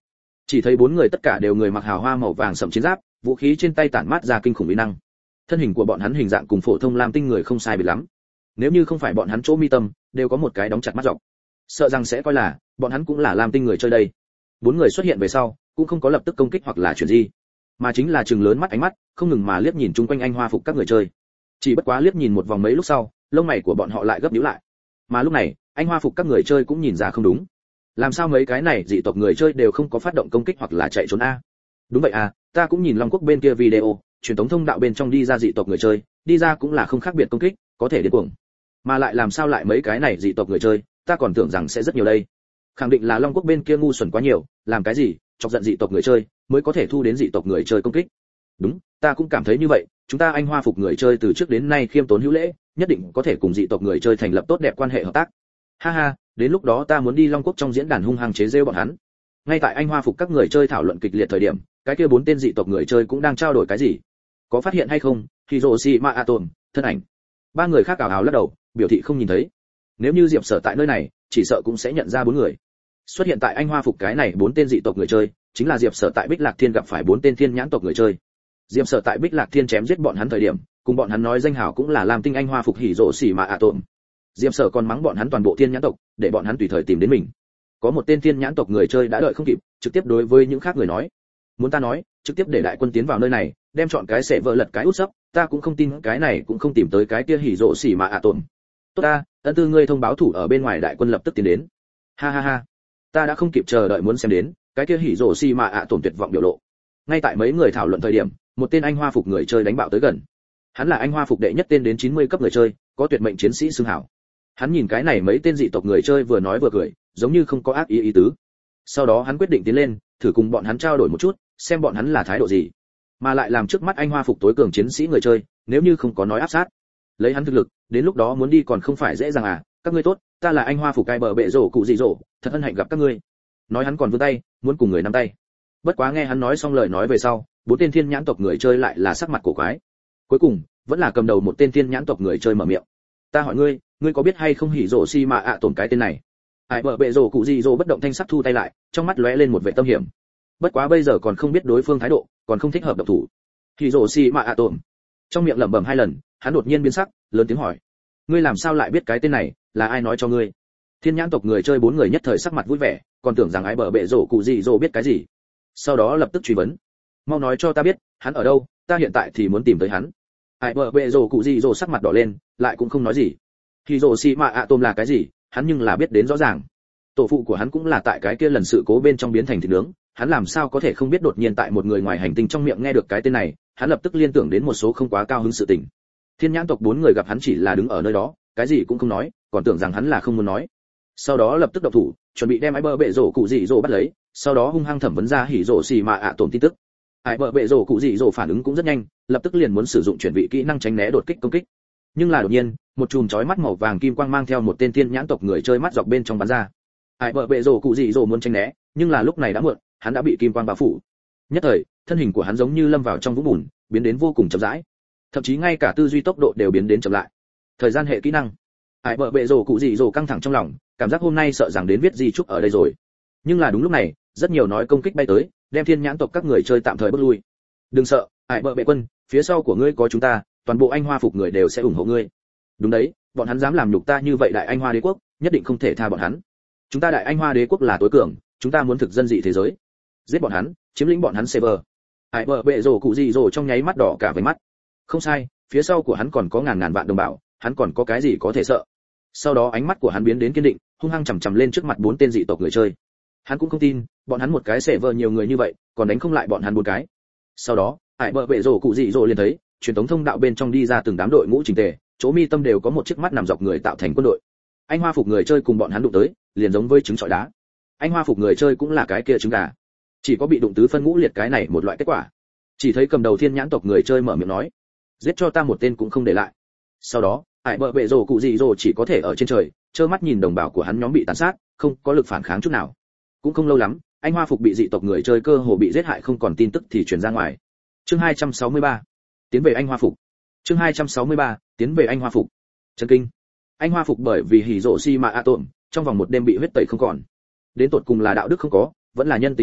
Chỉ thấy bốn người tất cả đều người mặc hào hoa màu vàng sẫm chiến giáp, vũ khí trên tay tản mát ra kinh khủng uy năng. Thân hình của bọn hắn hình dạng cùng phổ thông lam tinh người không sai biệt lắm. Nếu như không phải bọn hắn chỗ mi tâm đều có một cái đóng chặt mắt dọc, sợ rằng sẽ coi là bọn hắn cũng là lam tinh người chơi đây. Bốn người xuất hiện về sau, cũng không có lập tức công kích hoặc là chuyển gì, mà chính là trừng lớn mắt ánh mắt, không ngừng mà liếc nhìn chung quanh anh hoa phục các người chơi. Chỉ bất quá liếc nhìn một vòng mấy lúc sau, lông mày của bọn họ lại gấp nhíu lại. Mà lúc này, anh hoa phục các người chơi cũng nhìn ra không đúng. Làm sao mấy cái này dị tộc người chơi đều không có phát động công kích hoặc là chạy trốn a? Đúng vậy à, ta cũng nhìn Long Quốc bên kia video, truyền thống thông đạo bên trong đi ra dị tộc người chơi, đi ra cũng là không khác biệt công kích, có thể điên cuồng. Mà lại làm sao lại mấy cái này dị tộc người chơi, ta còn tưởng rằng sẽ rất nhiều đây. Khẳng định là Long Quốc bên kia ngu xuẩn quá nhiều, làm cái gì, chọc giận dị tộc người chơi, mới có thể thu đến dị tộc người chơi công kích. Đúng, ta cũng cảm thấy như vậy, chúng ta anh hoa phục người chơi từ trước đến nay khiêm tốn hữu lễ, nhất định có thể cùng dị tộc người chơi thành lập tốt đẹp quan hệ hợp tác. Ha ha, đến lúc đó ta muốn đi Long Quốc trong diễn đàn hung hăng chế giễu bọn hắn. Ngay tại anh hoa phục các người chơi thảo luận kịch liệt thời điểm, cái kia bốn tên dị tộc người chơi cũng đang trao đổi cái gì. Có phát hiện hay không? Hiroshima Atom, thân ảnh. Ba người khác ảo ảo lắc đầu, biểu thị không nhìn thấy. Nếu như Diệp Sở tại nơi này, chỉ sợ cũng sẽ nhận ra bốn người. Xuất hiện tại anh hoa phục cái này bốn tên dị tộc người chơi, chính là Diệp Sở tại Bích Lạc Thiên gặp phải bốn tên thiên nhãn tộc người chơi. Diệp Sở tại Bích Lạc Thiên chém giết bọn hắn thời điểm, cùng bọn hắn nói danh hào cũng là làm tinh anh hoa phục Hiroshima Atom. Diệp Sở còn mắng bọn hắn toàn bộ thiên nhãn tộc, để bọn hắn tùy thời tìm đến mình. Có một tên thiên nhãn tộc người chơi đã đợi không kịp, trực tiếp đối với những khác người nói: "Muốn ta nói, trực tiếp để đại quân tiến vào nơi này, đem chọn cái sẽ vỡ lật cái út sấp, ta cũng không tin cái này cũng không tìm tới cái kia Hiroshima Atom. Tốt ta, ân tư ngươi thông báo thủ ở bên ngoài đại quân lập tức tiến đến." Ha ha ha, ta đã không kịp chờ đợi muốn xem đến cái kia Hiroshima Atom tuyệt vọng biểu lộ. Ngay tại mấy người thảo luận thời điểm, một tên anh hoa phục người chơi đánh bạo tới gần. Hắn là anh hoa phục đệ nhất tên đến chín mươi cấp người chơi, có tuyệt mệnh chiến sĩ xưng hảo. Hắn nhìn cái này mấy tên dị tộc người chơi vừa nói vừa cười, giống như không có ác ý ý tứ. Sau đó hắn quyết định tiến lên, thử cùng bọn hắn trao đổi một chút, xem bọn hắn là thái độ gì, mà lại làm trước mắt anh hoa phục tối cường chiến sĩ người chơi, nếu như không có nói áp sát, lấy hắn thực lực, đến lúc đó muốn đi còn không phải dễ dàng à? Các ngươi tốt, ta là anh hoa phục cai bờ bệ rổ cụ dị rổ, thật hân hạnh gặp các ngươi. Nói hắn còn vươn tay, muốn cùng người nắm tay. Bất quá nghe hắn nói xong lời nói về sau, bốn tên thiên nhãn tộc người chơi lại là sắc mặt cổ quái. Cuối cùng, vẫn là cầm đầu một tên thiên nhãn tộc người chơi mở miệng: "Ta hỏi ngươi, ngươi có biết hay không hỉ rổ xi mà ạ tổn cái tên này?" Ai bờ bệ rổ cụ dị rổ bất động thanh sắc thu tay lại, trong mắt lóe lên một vẻ tâm hiểm. Bất quá bây giờ còn không biết đối phương thái độ, còn không thích hợp động thủ. Hỉ rổ xi mà ạ tổn. Trong miệng lẩm bẩm hai lần, hắn đột nhiên biến sắc, lớn tiếng hỏi: "Ngươi làm sao lại biết cái tên này, là ai nói cho ngươi?" Thiên nhãn tộc người chơi bốn người nhất thời sắc mặt vui vẻ, còn tưởng rằng ai bờ bệ rổ cụ dị rổ biết cái gì. Sau đó lập tức truy vấn: "Mau nói cho ta biết, hắn ở đâu, ta hiện tại thì muốn tìm tới hắn." Ai bờ bệ rổ cụ dị rổ sắc mặt đỏ lên, lại cũng không nói gì. Hỉ rổ xi mà ạ tổn là cái gì, hắn nhưng là biết đến rõ ràng. Tổ phụ của hắn cũng là tại cái kia lần sự cố bên trong biến thành thịt nướng, hắn làm sao có thể không biết đột nhiên tại một người ngoài hành tinh trong miệng nghe được cái tên này, hắn lập tức liên tưởng đến một số không quá cao hứng sự tình. Thiên nhãn tộc bốn người gặp hắn chỉ là đứng ở nơi đó, cái gì cũng không nói, còn tưởng rằng hắn là không muốn nói. Sau đó lập tức động thủ, chuẩn bị đem ai bờ bệ rổ cụ dị rổ bắt lấy, sau đó hung hăng thẩm vấn ra hỉ rổ xì mà ạ tổn tin tức. Ai bờ bệ rổ cụ dị rổ phản ứng cũng rất nhanh, lập tức liền muốn sử dụng chuyển vị kỹ năng tránh né đột kích công kích. Nhưng là đột nhiên, một chùm chói mắt màu vàng kim quang mang theo một tên thiên nhãn tộc người chơi mắt dọc bên trong bắn ra. Ai bờ bệ rổ cụ dị rổ muốn tránh né, nhưng là lúc này đã muộn, hắn đã bị kim quang bao phủ. Nhất thời, thân hình của hắn giống như lâm vào trong vũng bùn, biến đến vô cùng chậm rãi, thậm chí ngay cả tư duy tốc độ đều biến đến chậm lại. Thời gian hệ kỹ năng. Ai bờ bệ rổ cụ dị rổ căng thẳng trong lòng, cảm giác hôm nay sợ rằng đến viết gì chúc ở đây rồi. Nhưng là đúng lúc này, rất nhiều nói công kích bay tới, đem thiên nhãn tộc các người chơi tạm thời bước lui. Đừng sợ, Ai bờ bệ quân, phía sau của ngươi có chúng ta, toàn bộ anh hoa phục người đều sẽ ủng hộ ngươi. Đúng đấy, bọn hắn dám làm nhục ta như vậy đại anh hoa đế quốc, nhất định không thể tha bọn hắn. Chúng ta đại anh hoa đế quốc là tối cường, chúng ta muốn thực dân dị thế giới, giết bọn hắn, chiếm lĩnh bọn hắn server. Ai bờ bệ rổ cụ dị rổ trong nháy mắt đỏ cả với mắt. Không sai, phía sau của hắn còn có ngàn ngàn vạn đồng bào, hắn còn có cái gì có thể sợ. Sau đó ánh mắt của hắn biến đến kiên định, hung hăng chằm chằm lên trước mặt bốn tên dị tộc người chơi. Hắn cũng không tin, bọn hắn một cái server nhiều người như vậy, còn đánh không lại bọn hắn bốn cái. Sau đó, Ai bờ bệ rổ cụ dị rổ liền thấy, truyền thống thông đạo bên trong đi ra từng đám đội ngũ chỉnh tề, chỗ mi tâm đều có một chiếc mắt nằm dọc người tạo thành quân đội. Anh hoa phục người chơi cùng bọn hắn đụng tới, liền giống với trứng trọi đá. Anh hoa phục người chơi cũng là cái kia trứng gà, chỉ có bị đụng tứ phân ngũ liệt cái này một loại kết quả. Chỉ thấy cầm đầu thiên nhãn tộc người chơi mở miệng nói: "Giết cho ta một tên cũng không để lại." Sau đó, Ai bờ bệ rổ cụ dị rổ chỉ có thể ở trên trời, trơ mắt nhìn đồng bào của hắn nhóm bị tàn sát, không có lực phản kháng chút nào. Cũng không lâu lắm, anh hoa phục bị dị tộc người chơi cơ hồ bị giết hại không còn tin tức thì truyền ra ngoài. Chương hai trăm sáu mươi ba, tiến về anh hoa phục. Chương hai trăm sáu mươi ba, tiến về anh hoa phục. Chân kinh. Anh hoa phục bởi vì hỉ rổ xi mà ạ tổn, trong vòng một đêm bị huyết tẩy không còn. Đến tột cùng là đạo đức không có, vẫn là nhân tính và mèo,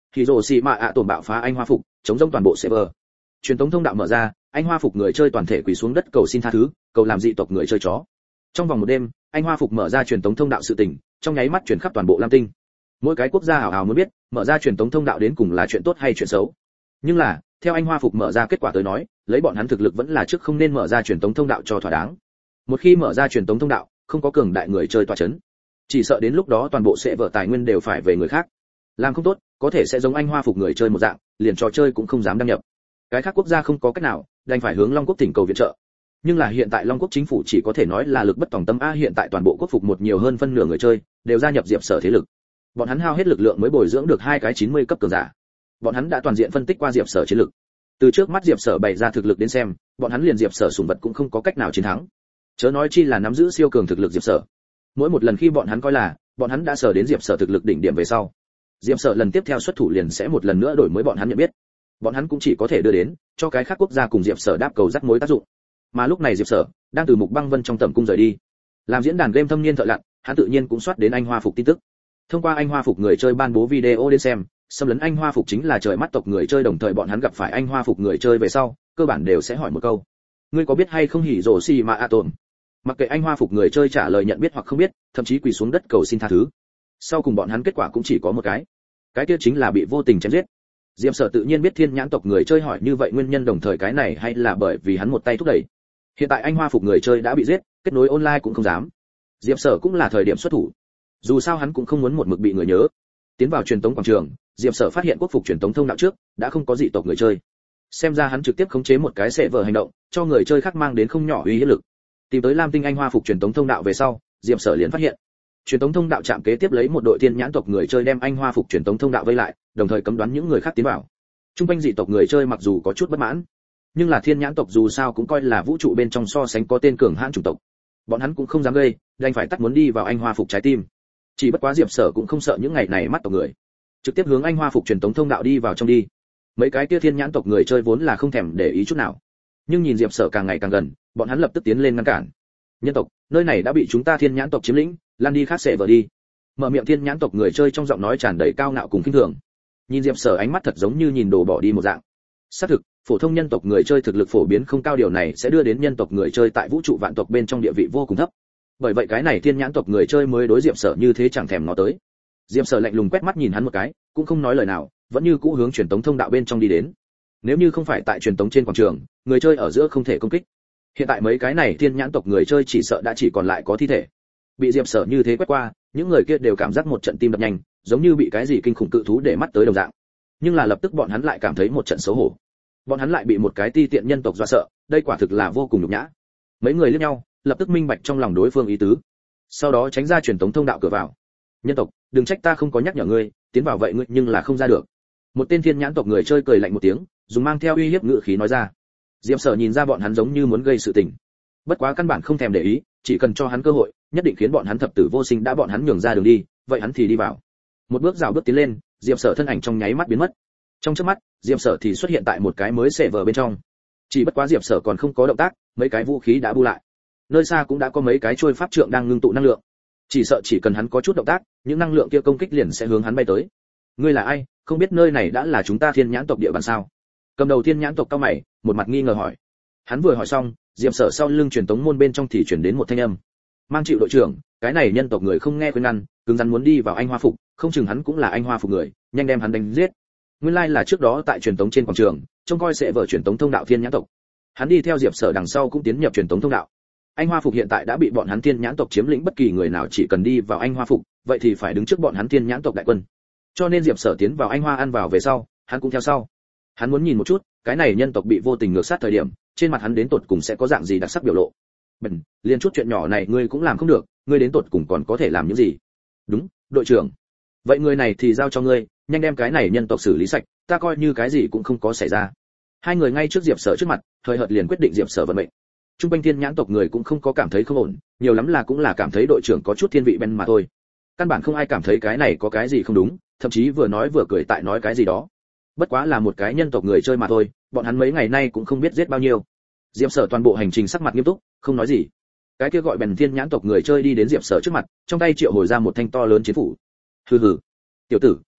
thì rồ xì mạ ạ tổn bạo phá anh hoa phục, chống rông toàn bộ server. Truyền tống thông đạo mở ra, anh hoa phục người chơi toàn thể quỳ xuống đất cầu xin tha thứ, cầu làm dị tộc người chơi chó. Trong vòng một đêm, anh hoa phục mở ra truyền tống thông đạo sự tình, trong nháy mắt truyền khắp toàn bộ Lam Tinh. Mỗi cái quốc gia hào hào muốn biết, mở ra truyền tống thông đạo đến cùng là chuyện tốt hay chuyện xấu. Nhưng là, theo anh hoa phục mở ra kết quả tới nói, lấy bọn hắn thực lực vẫn là trước không nên mở ra truyền tống thông đạo cho thỏa đáng. Một khi mở ra truyền tống thông đạo, không có cường đại người chơi tọa chấn, chỉ sợ đến lúc đó toàn bộ sẽ vở tài nguyên đều phải về người khác. Làm không tốt, có thể sẽ giống anh hoa phục người chơi một dạng, liền trò chơi cũng không dám đăng nhập. Cái khác quốc gia không có cách nào, đành phải hướng Long Quốc thỉnh cầu viện trợ. Nhưng là hiện tại Long Quốc chính phủ chỉ có thể nói là lực bất tòng tâm a, hiện tại toàn bộ quốc phục một nhiều hơn phân nửa người chơi đều gia nhập Diệp Sở thế lực. Bọn hắn hao hết lực lượng mới bồi dưỡng được hai cái chín mươi cấp cường giả. Bọn hắn đã toàn diện phân tích qua Diệp Sở chiến lực. Từ trước mắt Diệp Sở bày ra thực lực đến xem, bọn hắn liền Diệp Sở sủng vật cũng không có cách nào chiến thắng. Chớ nói chi là nắm giữ siêu cường thực lực Diệp Sở. Mỗi một lần khi bọn hắn coi là bọn hắn đã sở đến Diệp Sở thực lực đỉnh điểm về sau, Diệp Sở lần tiếp theo xuất thủ liền sẽ một lần nữa đổi mới bọn hắn nhận biết. Bọn hắn cũng chỉ có thể đưa đến cho cái khác quốc gia cùng Diệp Sở đáp cầu rắc mối tác dụng. Mà lúc này Diệp Sở đang từ Mục Băng Vân trong tẩm cung rời đi. Làm diễn đàn game thâm niên thợ lặn, hắn tự nhiên cũng soát đến anh hoa phục tin tức. Thông qua anh hoa phục người chơi ban bố video đến xem, xâm lấn anh hoa phục chính là trời mắt tộc người chơi, đồng thời bọn hắn gặp phải anh hoa phục người chơi về sau, cơ bản đều sẽ hỏi một câu: ngươi có biết hay không hỉ rồ xì mà a tồn? Mặc kệ anh hoa phục người chơi trả lời nhận biết hoặc không biết, thậm chí quỳ xuống đất cầu xin tha thứ. Sau cùng bọn hắn kết quả cũng chỉ có một cái, cái kia chính là bị vô tình chém giết. Diệp Sở tự nhiên biết thiên nhãn tộc người chơi hỏi như vậy nguyên nhân, đồng thời cái này hay là bởi vì hắn một tay thúc đẩy. Hiện tại anh hoa phục người chơi đã bị giết, kết nối online cũng không dám. Diệp Sở cũng là thời điểm xuất thủ. Dù sao hắn cũng không muốn một mực bị người nhớ. Tiến vào truyền tống quảng trường, Diệp Sở phát hiện quốc phục truyền tống thông đạo trước đã không có dị tộc người chơi. Xem ra hắn trực tiếp khống chế một cái sẽ vở hành động, cho người chơi khác mang đến không nhỏ uy hiếp lực. Tìm tới Lam Tinh anh hoa phục truyền tống thông đạo về sau, Diệp Sở liền phát hiện truyền tống thông đạo chạm kế tiếp lấy một đội thiên nhãn tộc người chơi đem anh hoa phục truyền tống thông đạo vây lại, đồng thời cấm đoán những người khác tiến vào. Trung quanh dị tộc người chơi mặc dù có chút bất mãn, nhưng là thiên nhãn tộc dù sao cũng coi là vũ trụ bên trong so sánh có tên cường hãn chủng tộc, bọn hắn cũng không dám gây, đành phải tắt muốn đi vào anh hoa phục trái tim. Chỉ bất quá Diệp Sở cũng không sợ những ngày này mắt tộc người, trực tiếp hướng anh hoa phục truyền tống thông đạo đi vào trong đi. Mấy cái kia thiên nhãn tộc người chơi vốn là không thèm để ý chút nào, nhưng nhìn Diệp Sở càng ngày càng gần, bọn hắn lập tức tiến lên ngăn cản. Nhân tộc, nơi này đã bị chúng ta thiên nhãn tộc chiếm lĩnh, lan đi khác sẽ vờ đi. Mở miệng thiên nhãn tộc người chơi trong giọng nói tràn đầy cao ngạo cùng khinh thường. Nhìn Diệp Sở ánh mắt thật giống như nhìn đồ bỏ đi một dạng. Xác thực, phổ thông nhân tộc người chơi thực lực phổ biến không cao, điều này sẽ đưa đến nhân tộc người chơi tại vũ trụ vạn tộc bên trong địa vị vô cùng thấp. Bởi vậy cái này thiên nhãn tộc người chơi mới đối Diệp Sở như thế chẳng thèm nó tới. Diệp Sở lạnh lùng quét mắt nhìn hắn một cái, cũng không nói lời nào, vẫn như cũ hướng truyền tống thông đạo bên trong đi đến. Nếu như không phải tại truyền tống trên quảng trường, người chơi ở giữa không thể công kích. Hiện tại mấy cái này thiên nhãn tộc người chơi chỉ sợ đã chỉ còn lại có thi thể. Bị Diệp Sở như thế quét qua, những người kia đều cảm giác một trận tim đập nhanh, giống như bị cái gì kinh khủng cự thú để mắt tới đồng dạng. Nhưng là lập tức bọn hắn lại cảm thấy một trận xấu hổ. Bọn hắn lại bị một cái ti tiện nhân tộc dọa sợ, đây quả thực là vô cùng nhục nhã. Mấy người liếc nhau, lập tức minh bạch trong lòng đối phương ý tứ. Sau đó tránh ra truyền tống thông đạo cửa vào. Nhân tộc, đừng trách ta không có nhắc nhở ngươi, tiến vào vậy ngươi nhưng là không ra được. Một tên thiên nhãn tộc người chơi cười lạnh một tiếng, dùng mang theo uy hiếp ngữ khí nói ra. Diệp Sở nhìn ra bọn hắn giống như muốn gây sự tình, bất quá căn bản không thèm để ý, chỉ cần cho hắn cơ hội, nhất định khiến bọn hắn thập tử vô sinh, đã bọn hắn nhường ra đường đi, vậy hắn thì đi vào. Một bước rào bước tiến lên, Diệp Sở thân ảnh trong nháy mắt biến mất. Trong chớp mắt, Diệp Sở thì xuất hiện tại một cái mới server bên trong. Chỉ bất quá Diệp Sở còn không có động tác, mấy cái vũ khí đã bu lại. Nơi xa cũng đã có mấy cái trôi pháp trượng đang ngưng tụ năng lượng. Chỉ sợ chỉ cần hắn có chút động tác, những năng lượng kia công kích liền sẽ hướng hắn bay tới. Ngươi là ai, không biết nơi này đã là chúng ta thiên nhãn tộc địa bàn sao? Cầm đầu thiên nhãn tộc cao mày, một mặt nghi ngờ hỏi. Hắn vừa hỏi xong, Diệp Sở sau lưng truyền tống môn bên trong thì truyền đến một thanh âm. Mang chịu đội trưởng, cái này nhân tộc người không nghe khuyên ngăn, cứng rắn muốn đi vào anh hoa phục, không chừng hắn cũng là anh hoa phục người, nhanh đem hắn đánh giết. Nguyên lai là trước đó tại truyền tống trên quảng trường, trông coi sẽ vở truyền tống thông đạo thiên nhãn tộc. Hắn đi theo Diệp Sở đằng sau cũng tiến nhập truyền tống thông đạo. Anh hoa phục hiện tại đã bị bọn hắn thiên nhãn tộc chiếm lĩnh, bất kỳ người nào chỉ cần đi vào anh hoa phục, vậy thì phải đứng trước bọn hắn thiên nhãn tộc đại quân. Cho nên Diệp Sở tiến vào anh hoa ăn vào về sau, hắn cũng theo sau. Hắn muốn nhìn một chút, cái này nhân tộc bị vô tình ngược sát thời điểm, trên mặt hắn đến tột cùng sẽ có dạng gì đặc sắc biểu lộ. Bần, liền chút chuyện nhỏ này ngươi cũng làm không được, ngươi đến tột cùng còn có thể làm những gì? Đúng, đội trưởng. Vậy người này thì giao cho ngươi, nhanh đem cái này nhân tộc xử lý sạch, ta coi như cái gì cũng không có xảy ra. Hai người ngay trước Diệp Sở trước mặt, thời hợt liền quyết định Diệp Sở vận mệnh. Trung quanh thiên nhãn tộc người cũng không có cảm thấy không ổn, nhiều lắm là cũng là cảm thấy đội trưởng có chút thiên vị bên mà thôi. Căn bản không ai cảm thấy cái này có cái gì không đúng, thậm chí vừa nói vừa cười tại nói cái gì đó. Bất quá là một cái nhân tộc người chơi mà thôi, bọn hắn mấy ngày nay cũng không biết giết bao nhiêu. Diệp Sở toàn bộ hành trình sắc mặt nghiêm túc, không nói gì. Cái kia gọi bèn thiên nhãn tộc người chơi đi đến Diệp Sở trước mặt, trong tay triệu hồi ra một thanh to lớn chiến phủ. Hừ hừ, tiểu tử,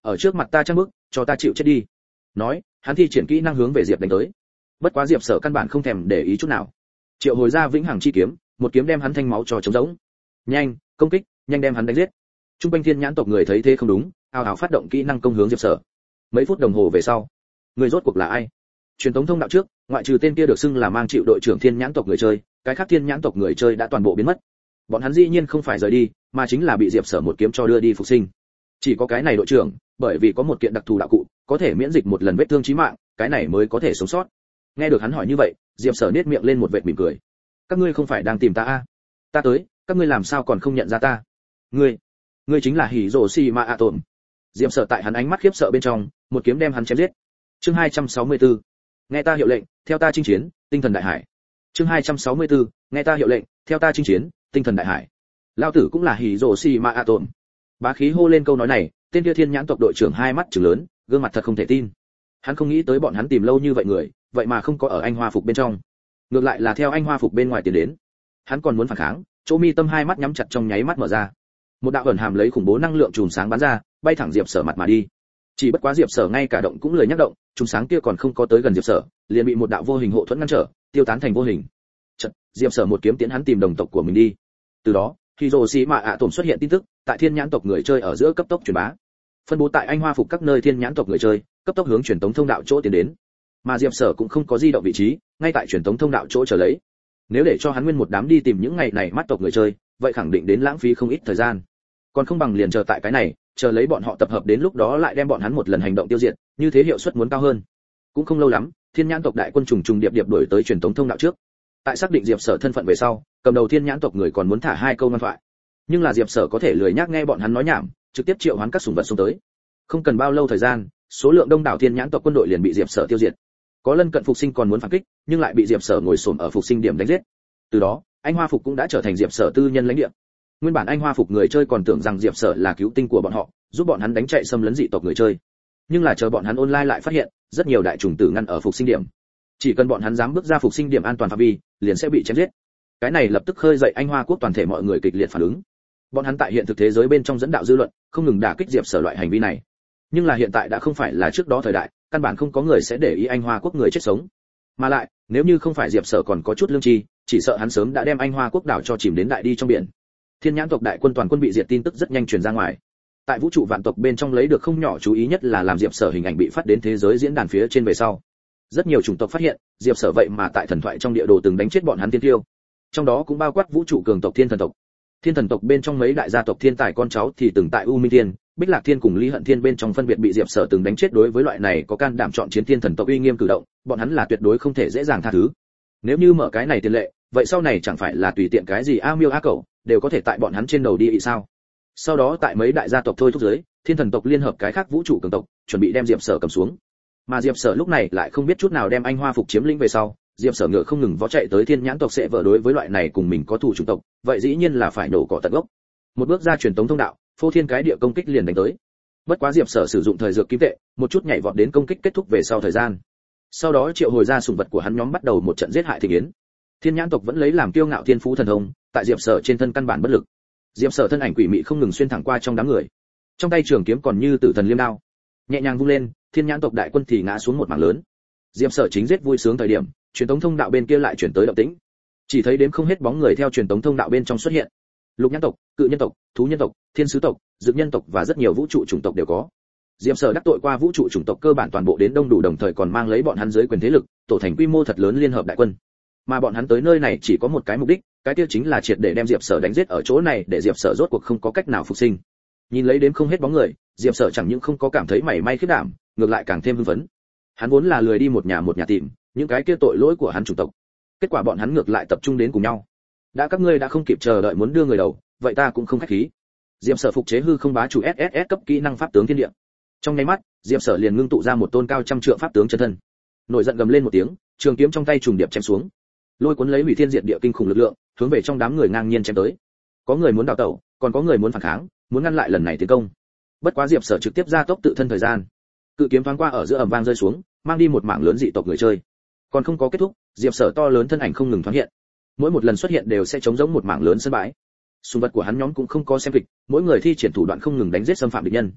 ở trước mặt ta trang bức, cho ta chịu chết đi. Nói, hắn thi triển kỹ năng hướng về Diệp đánh tới. Bất quá Diệp Sở căn bản không thèm để ý chút nào. Triệu hồi ra vĩnh hằng chi kiếm, một kiếm đem hắn thanh máu cho trống rỗng. Nhanh, công kích, nhanh đem hắn đánh giết. Trung quanh thiên nhãn tộc người thấy thế không đúng, ào ào phát động kỹ năng công hướng Diệp Sở. Mấy phút đồng hồ về sau, người rốt cuộc là ai? Truyền tống thông đạo trước, ngoại trừ tên kia được xưng là mang chịu đội trưởng thiên nhãn tộc người chơi, cái khác thiên nhãn tộc người chơi đã toàn bộ biến mất. Bọn hắn dĩ nhiên không phải rời đi, mà chính là bị Diệp Sở một kiếm cho đưa đi phục sinh. Chỉ có cái này đội trưởng, bởi vì có một kiện đặc thù đạo cụ, có thể miễn dịch một lần vết thương chí mạng, cái này mới có thể sống sót. Nghe được hắn hỏi như vậy, Diệp Sở nhếch miệng lên một vệt mỉm cười. Các ngươi không phải đang tìm ta à? Ta tới, các ngươi làm sao còn không nhận ra ta? Ngươi, ngươi chính là Hỉ Dụ Xi Ma A Tổn. Diệp Sở tại hắn ánh mắt khiếp sợ bên trong, một kiếm đem hắn chém giết. Chương hai trăm sáu mươi tư. Nghe ta hiệu lệnh, theo ta chinh chiến, tinh thần đại hải. Chương hai trăm sáu mươi tư. Nghe ta hiệu lệnh, theo ta chinh chiến, tinh thần đại hải. Lão tử cũng là Hỉ Dụ Xi Ma A Tổn. Bá khí hô lên câu nói này, tên kia thiên nhãn tộc đội trưởng hai mắt trừng lớn, gương mặt thật không thể tin. Hắn không nghĩ tới bọn hắn tìm lâu như vậy người, vậy mà không có ở anh hoa phục bên trong, ngược lại là theo anh hoa phục bên ngoài tiến đến. Hắn còn muốn phản kháng, chỗ mi tâm hai mắt nhắm chặt trong nháy mắt mở ra, một đạo ẩn hàm lấy khủng bố năng lượng chùm sáng bắn ra, bay thẳng Diệp Sở mặt mà đi. Chỉ bất quá Diệp Sở ngay cả động cũng lười nhắc động, chùm sáng kia còn không có tới gần Diệp Sở, liền bị một đạo vô hình hộ thuẫn ngăn trở, tiêu tán thành vô hình. Chợt, Diệp Sở một kiếm tiến hắn tìm đồng tộc của mình đi. Từ đó, Hiroshima ạ tổn xuất hiện tin tức, tại thiên nhãn tộc người chơi ở giữa cấp tốc truyền bá. Phân bố tại anh hoa phục các nơi thiên nhãn tộc người chơi, cấp tốc hướng truyền tống thông đạo chỗ tiến đến. Mà Diệp Sở cũng không có di động vị trí, ngay tại truyền tống thông đạo chỗ chờ lấy. Nếu để cho hắn nguyên một đám đi tìm những ngày này mắt tộc người chơi, vậy khẳng định đến lãng phí không ít thời gian. Còn không bằng liền chờ tại cái này, chờ lấy bọn họ tập hợp đến lúc đó lại đem bọn hắn một lần hành động tiêu diệt, như thế hiệu suất muốn cao hơn. Cũng không lâu lắm, thiên nhãn tộc đại quân trùng trùng điệp điệp đuổi tới truyền tống thông đạo trước. Tại xác định Diệp Sở thân phận về sau, cầm đầu thiên nhãn tộc người còn muốn thả hai câu ngoan thoại. Nhưng là Diệp Sở có thể lười nhác nghe bọn hắn nói nhảm, trực tiếp triệu hoán các sủng vật xông tới. Không cần bao lâu thời gian, số lượng đông đảo thiên nhãn tộc quân đội liền bị Diệp Sở tiêu diệt. Có lân cận phục sinh còn muốn phản kích, nhưng lại bị Diệp Sở ngồi xổm ở phục sinh điểm đánh giết. Từ đó, anh hoa phục cũng đã trở thành Diệp Sở tư nhân lãnh địa. Nguyên bản anh hoa phục người chơi còn tưởng rằng Diệp Sở là cứu tinh của bọn họ, giúp bọn hắn đánh chạy xâm lấn dị tộc người chơi. Nhưng là chờ bọn hắn online lại phát hiện, rất nhiều đại trùng tử ngăn ở phục sinh điểm. Chỉ cần bọn hắn dám bước ra phục sinh điểm an toàn phạm vi, liền sẽ bị chém giết. Cái này lập tức khơi dậy anh hoa quốc toàn thể mọi người kịch liệt phản ứng. Bọn hắn tại hiện thực thế giới bên trong dẫn đạo dư luận, không ngừng đả kích Diệp Sở loại hành vi này. Nhưng là hiện tại đã không phải là trước đó thời đại, căn bản không có người sẽ để ý anh hoa quốc người chết sống. Mà lại, nếu như không phải Diệp Sở còn có chút lương tri, chỉ sợ hắn sớm đã đem anh hoa quốc đảo cho chìm đến đại đi trong biển. Thiên nhãn tộc đại quân toàn quân bị diệt tin tức rất nhanh truyền ra ngoài. Tại vũ trụ vạn tộc bên trong lấy được không nhỏ chú ý nhất là làm Diệp Sở hình ảnh bị phát đến thế giới diễn đàn phía trên về sau. Rất nhiều chủng tộc phát hiện, Diệp Sở vậy mà tại thần thoại trong địa đồ từng đánh chết bọn hắn tiên tiêu. Trong đó cũng bao quát vũ trụ cường tộc thiên thần tộc. Thiên thần tộc bên trong mấy đại gia tộc thiên tài con cháu thì từng tại U Minh Thiên, Bích Lạc Thiên cùng Lý Hận Thiên bên trong phân biệt bị Diệp Sở từng đánh chết. Đối với loại này có can đảm chọn chiến thiên thần tộc uy nghiêm cử động, bọn hắn là tuyệt đối không thể dễ dàng tha thứ. Nếu như mở cái này tiền lệ, vậy sau này chẳng phải là tùy tiện cái gì a miêu a cẩu đều có thể tại bọn hắn trên đầu đi ý sao? Sau đó tại mấy đại gia tộc thôi thúc giới, thiên thần tộc liên hợp cái khác vũ trụ cường tộc, chuẩn bị đem Diệp Sở cầm xuống. Mà Diệp Sở lúc này lại không biết chút nào đem anh hoa phục chiếm lĩnh về sau, Diệp Sở ngựa không ngừng vó chạy tới thiên nhãn tộc sẽ vợ đối với loại này cùng mình có thù chủng tộc, vậy dĩ nhiên là phải nổ cỏ tận gốc. Một bước ra truyền tống thông đạo, phô thiên cái địa công kích liền đánh tới. Bất quá Diệp Sở sử dụng thời dược kim tệ, một chút nhảy vọt đến công kích kết thúc về sau thời gian. Sau đó triệu hồi ra sủng vật của hắn nhóm bắt đầu một trận giết hại thịnh yến. Thiên nhãn tộc vẫn lấy làm kiêu ngạo thiên phú thần thông, tại Diệp Sở trên thân căn bản bất lực. Diệp Sở thân ảnh quỷ mị không ngừng xuyên thẳng qua trong đám người. Trong tay trường kiếm còn như tử thần liêm đao, nhẹ nhàng vung lên, thiên nhãn tộc đại quân thì ngã xuống một mảng lớn. Diệp Sở chính giết vui sướng thời điểm, truyền tống thông đạo bên kia lại chuyển tới động tĩnh. Chỉ thấy đếm không hết bóng người theo truyền tống thông đạo bên trong xuất hiện. Lục nhãn tộc, cự nhân tộc, thú nhân tộc, thiên sứ tộc, dực nhân tộc và rất nhiều vũ trụ chủng tộc đều có. Diệp Sở đắc tội qua vũ trụ chủng tộc cơ bản toàn bộ đến đông đủ, đồng thời còn mang lấy bọn hắn dưới quyền thế lực, tổ thành quy mô thật lớn liên hợp đại quân. Mà bọn hắn tới nơi này chỉ có một cái mục đích, cái kia chính là triệt để đem Diệp Sở đánh giết ở chỗ này, để Diệp Sở rốt cuộc không có cách nào phục sinh. Nhìn lấy đếm không hết bóng người, Diệp Sở chẳng những không có cảm thấy mảy may khiếp đảm, ngược lại càng thêm hưng phấn. Hắn vốn là lười đi một nhà một nhà tìm những cái kia tội lỗi của hắn chủng tộc, kết quả bọn hắn ngược lại tập trung đến cùng nhau. Đã các ngươi đã không kịp chờ đợi muốn đưa người đầu, vậy ta cũng không khách khí. Diệp Sở phục chế hư không bá chủ ét ét ét cấp kỹ năng pháp tướng thiên địa. Trong nháy mắt, Diệp Sở liền ngưng tụ ra một tôn cao trăm trượng pháp tướng chân thân. Nổi giận gầm lên một tiếng, trường kiếm trong tay trùng điệp chém xuống, lôi cuốn lấy hủy thiên diệt địa kinh khủng lực lượng, hướng về trong đám người ngang nhiên chém tới. Có người muốn đào tẩu, còn có người muốn phản kháng, muốn ngăn lại lần này tiến công. Bất quá Diệp Sở trực tiếp ra tốc tự thân thời gian, cự kiếm thoáng qua ở giữa ầm vang rơi xuống, mang đi một mảng lớn dị tộc người chơi. Còn không có kết thúc, Diệp Sở to lớn thân ảnh không ngừng thoáng hiện, mỗi một lần xuất hiện đều sẽ chống giống một mảng lớn sân bãi. Sùng vật của hắn nhóm cũng không có xem kịch, mỗi người thi triển thủ đoạn không ngừng đánh giết xâm phạm địch nhân.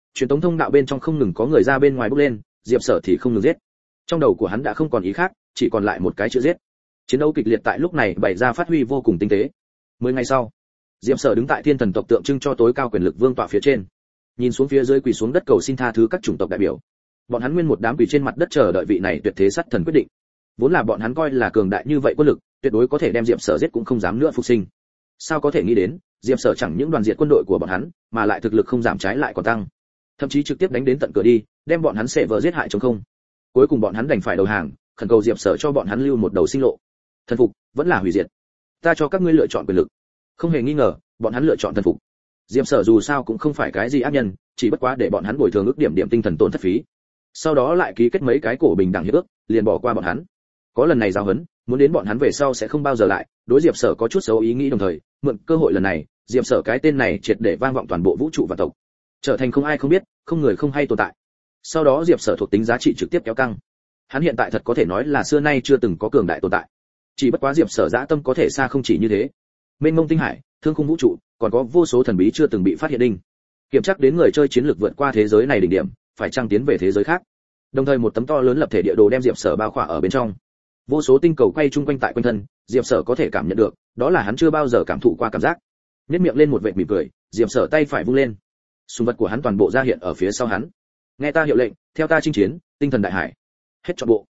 truyền tống thông đạo bên trong không ngừng có người ra bên ngoài bước lên, Diệp Sở thì không ngừng giết. Trong đầu của hắn đã không còn ý khác, chỉ còn lại một cái chữ giết. Chiến đấu kịch liệt tại lúc này bày ra phát huy vô cùng tinh tế. Mười ngày sau, Diệp Sở đứng tại Thiên Thần tộc tượng trưng cho tối cao quyền lực vương tọa phía trên, nhìn xuống phía dưới quỳ xuống đất cầu xin tha thứ các chủng tộc đại biểu. Bọn hắn nguyên một đám quỳ trên mặt đất chờ đợi vị này tuyệt thế sát thần quyết định. Vốn là bọn hắn coi là cường đại như vậy quân lực, tuyệt đối có thể đem Diệp Sở giết cũng không dám nữa phục sinh. Sao có thể nghĩ đến, Diệp Sở chẳng những đoàn diệt quân đội của bọn hắn, mà lại thực lực không giảm trái lại còn tăng. Thậm chí trực tiếp đánh đến tận cửa đi, đem bọn hắn sẽ vỡ giết hại trống không. Cuối cùng bọn hắn đành phải đầu hàng, khẩn cầu Diệp Sở cho bọn hắn lưu một đầu sinh lộ. Thần phục, vẫn là hủy diệt. Ta cho các ngươi lựa chọn quyền lực. Không hề nghi ngờ, bọn hắn lựa chọn thần phục. Diệp Sở dù sao cũng không phải cái gì ác nhân, chỉ bất quá để bọn hắn bồi thường ước điểm điểm tinh thần tổn thất phí. Sau đó lại ký kết mấy cái cổ bình đẳng hiệp ước, liền bỏ qua bọn hắn. Có lần này giao hấn, muốn đến bọn hắn về sau sẽ không bao giờ lại, đối Diệp Sở có chút xấu ý nghĩ đồng thời, mượn cơ hội lần này, Diệp Sở cái tên này triệt để vang vọng toàn bộ vũ trụ và tộc, trở thành không ai không biết, không người không hay tồn tại. Sau đó Diệp Sở thuộc tính giá trị trực tiếp kéo căng. Hắn hiện tại thật có thể nói là xưa nay chưa từng có cường đại tồn tại. Chỉ bất quá Diệp Sở dã tâm có thể xa không chỉ như thế. Mênh mông tinh hải, thương khung vũ trụ, còn có vô số thần bí chưa từng bị phát hiện đinh. Kiểm chắc đến người chơi chiến lược vượt qua thế giới này đỉnh điểm, phải trang tiến về thế giới khác. Đồng thời một tấm to lớn lập thể địa đồ đem Diệp Sở bao khỏa ở bên trong. Vô số tinh cầu quay chung quanh tại quanh thân, Diệp Sở có thể cảm nhận được, đó là hắn chưa bao giờ cảm thụ qua cảm giác. Nhếch miệng lên một vệt mỉm cười, Diệp Sở tay phải vung lên. Súng vật của hắn toàn bộ ra hiện ở phía sau hắn. Nghe ta hiệu lệnh, theo ta chinh chiến, tinh thần đại hải. Hết trọn bộ.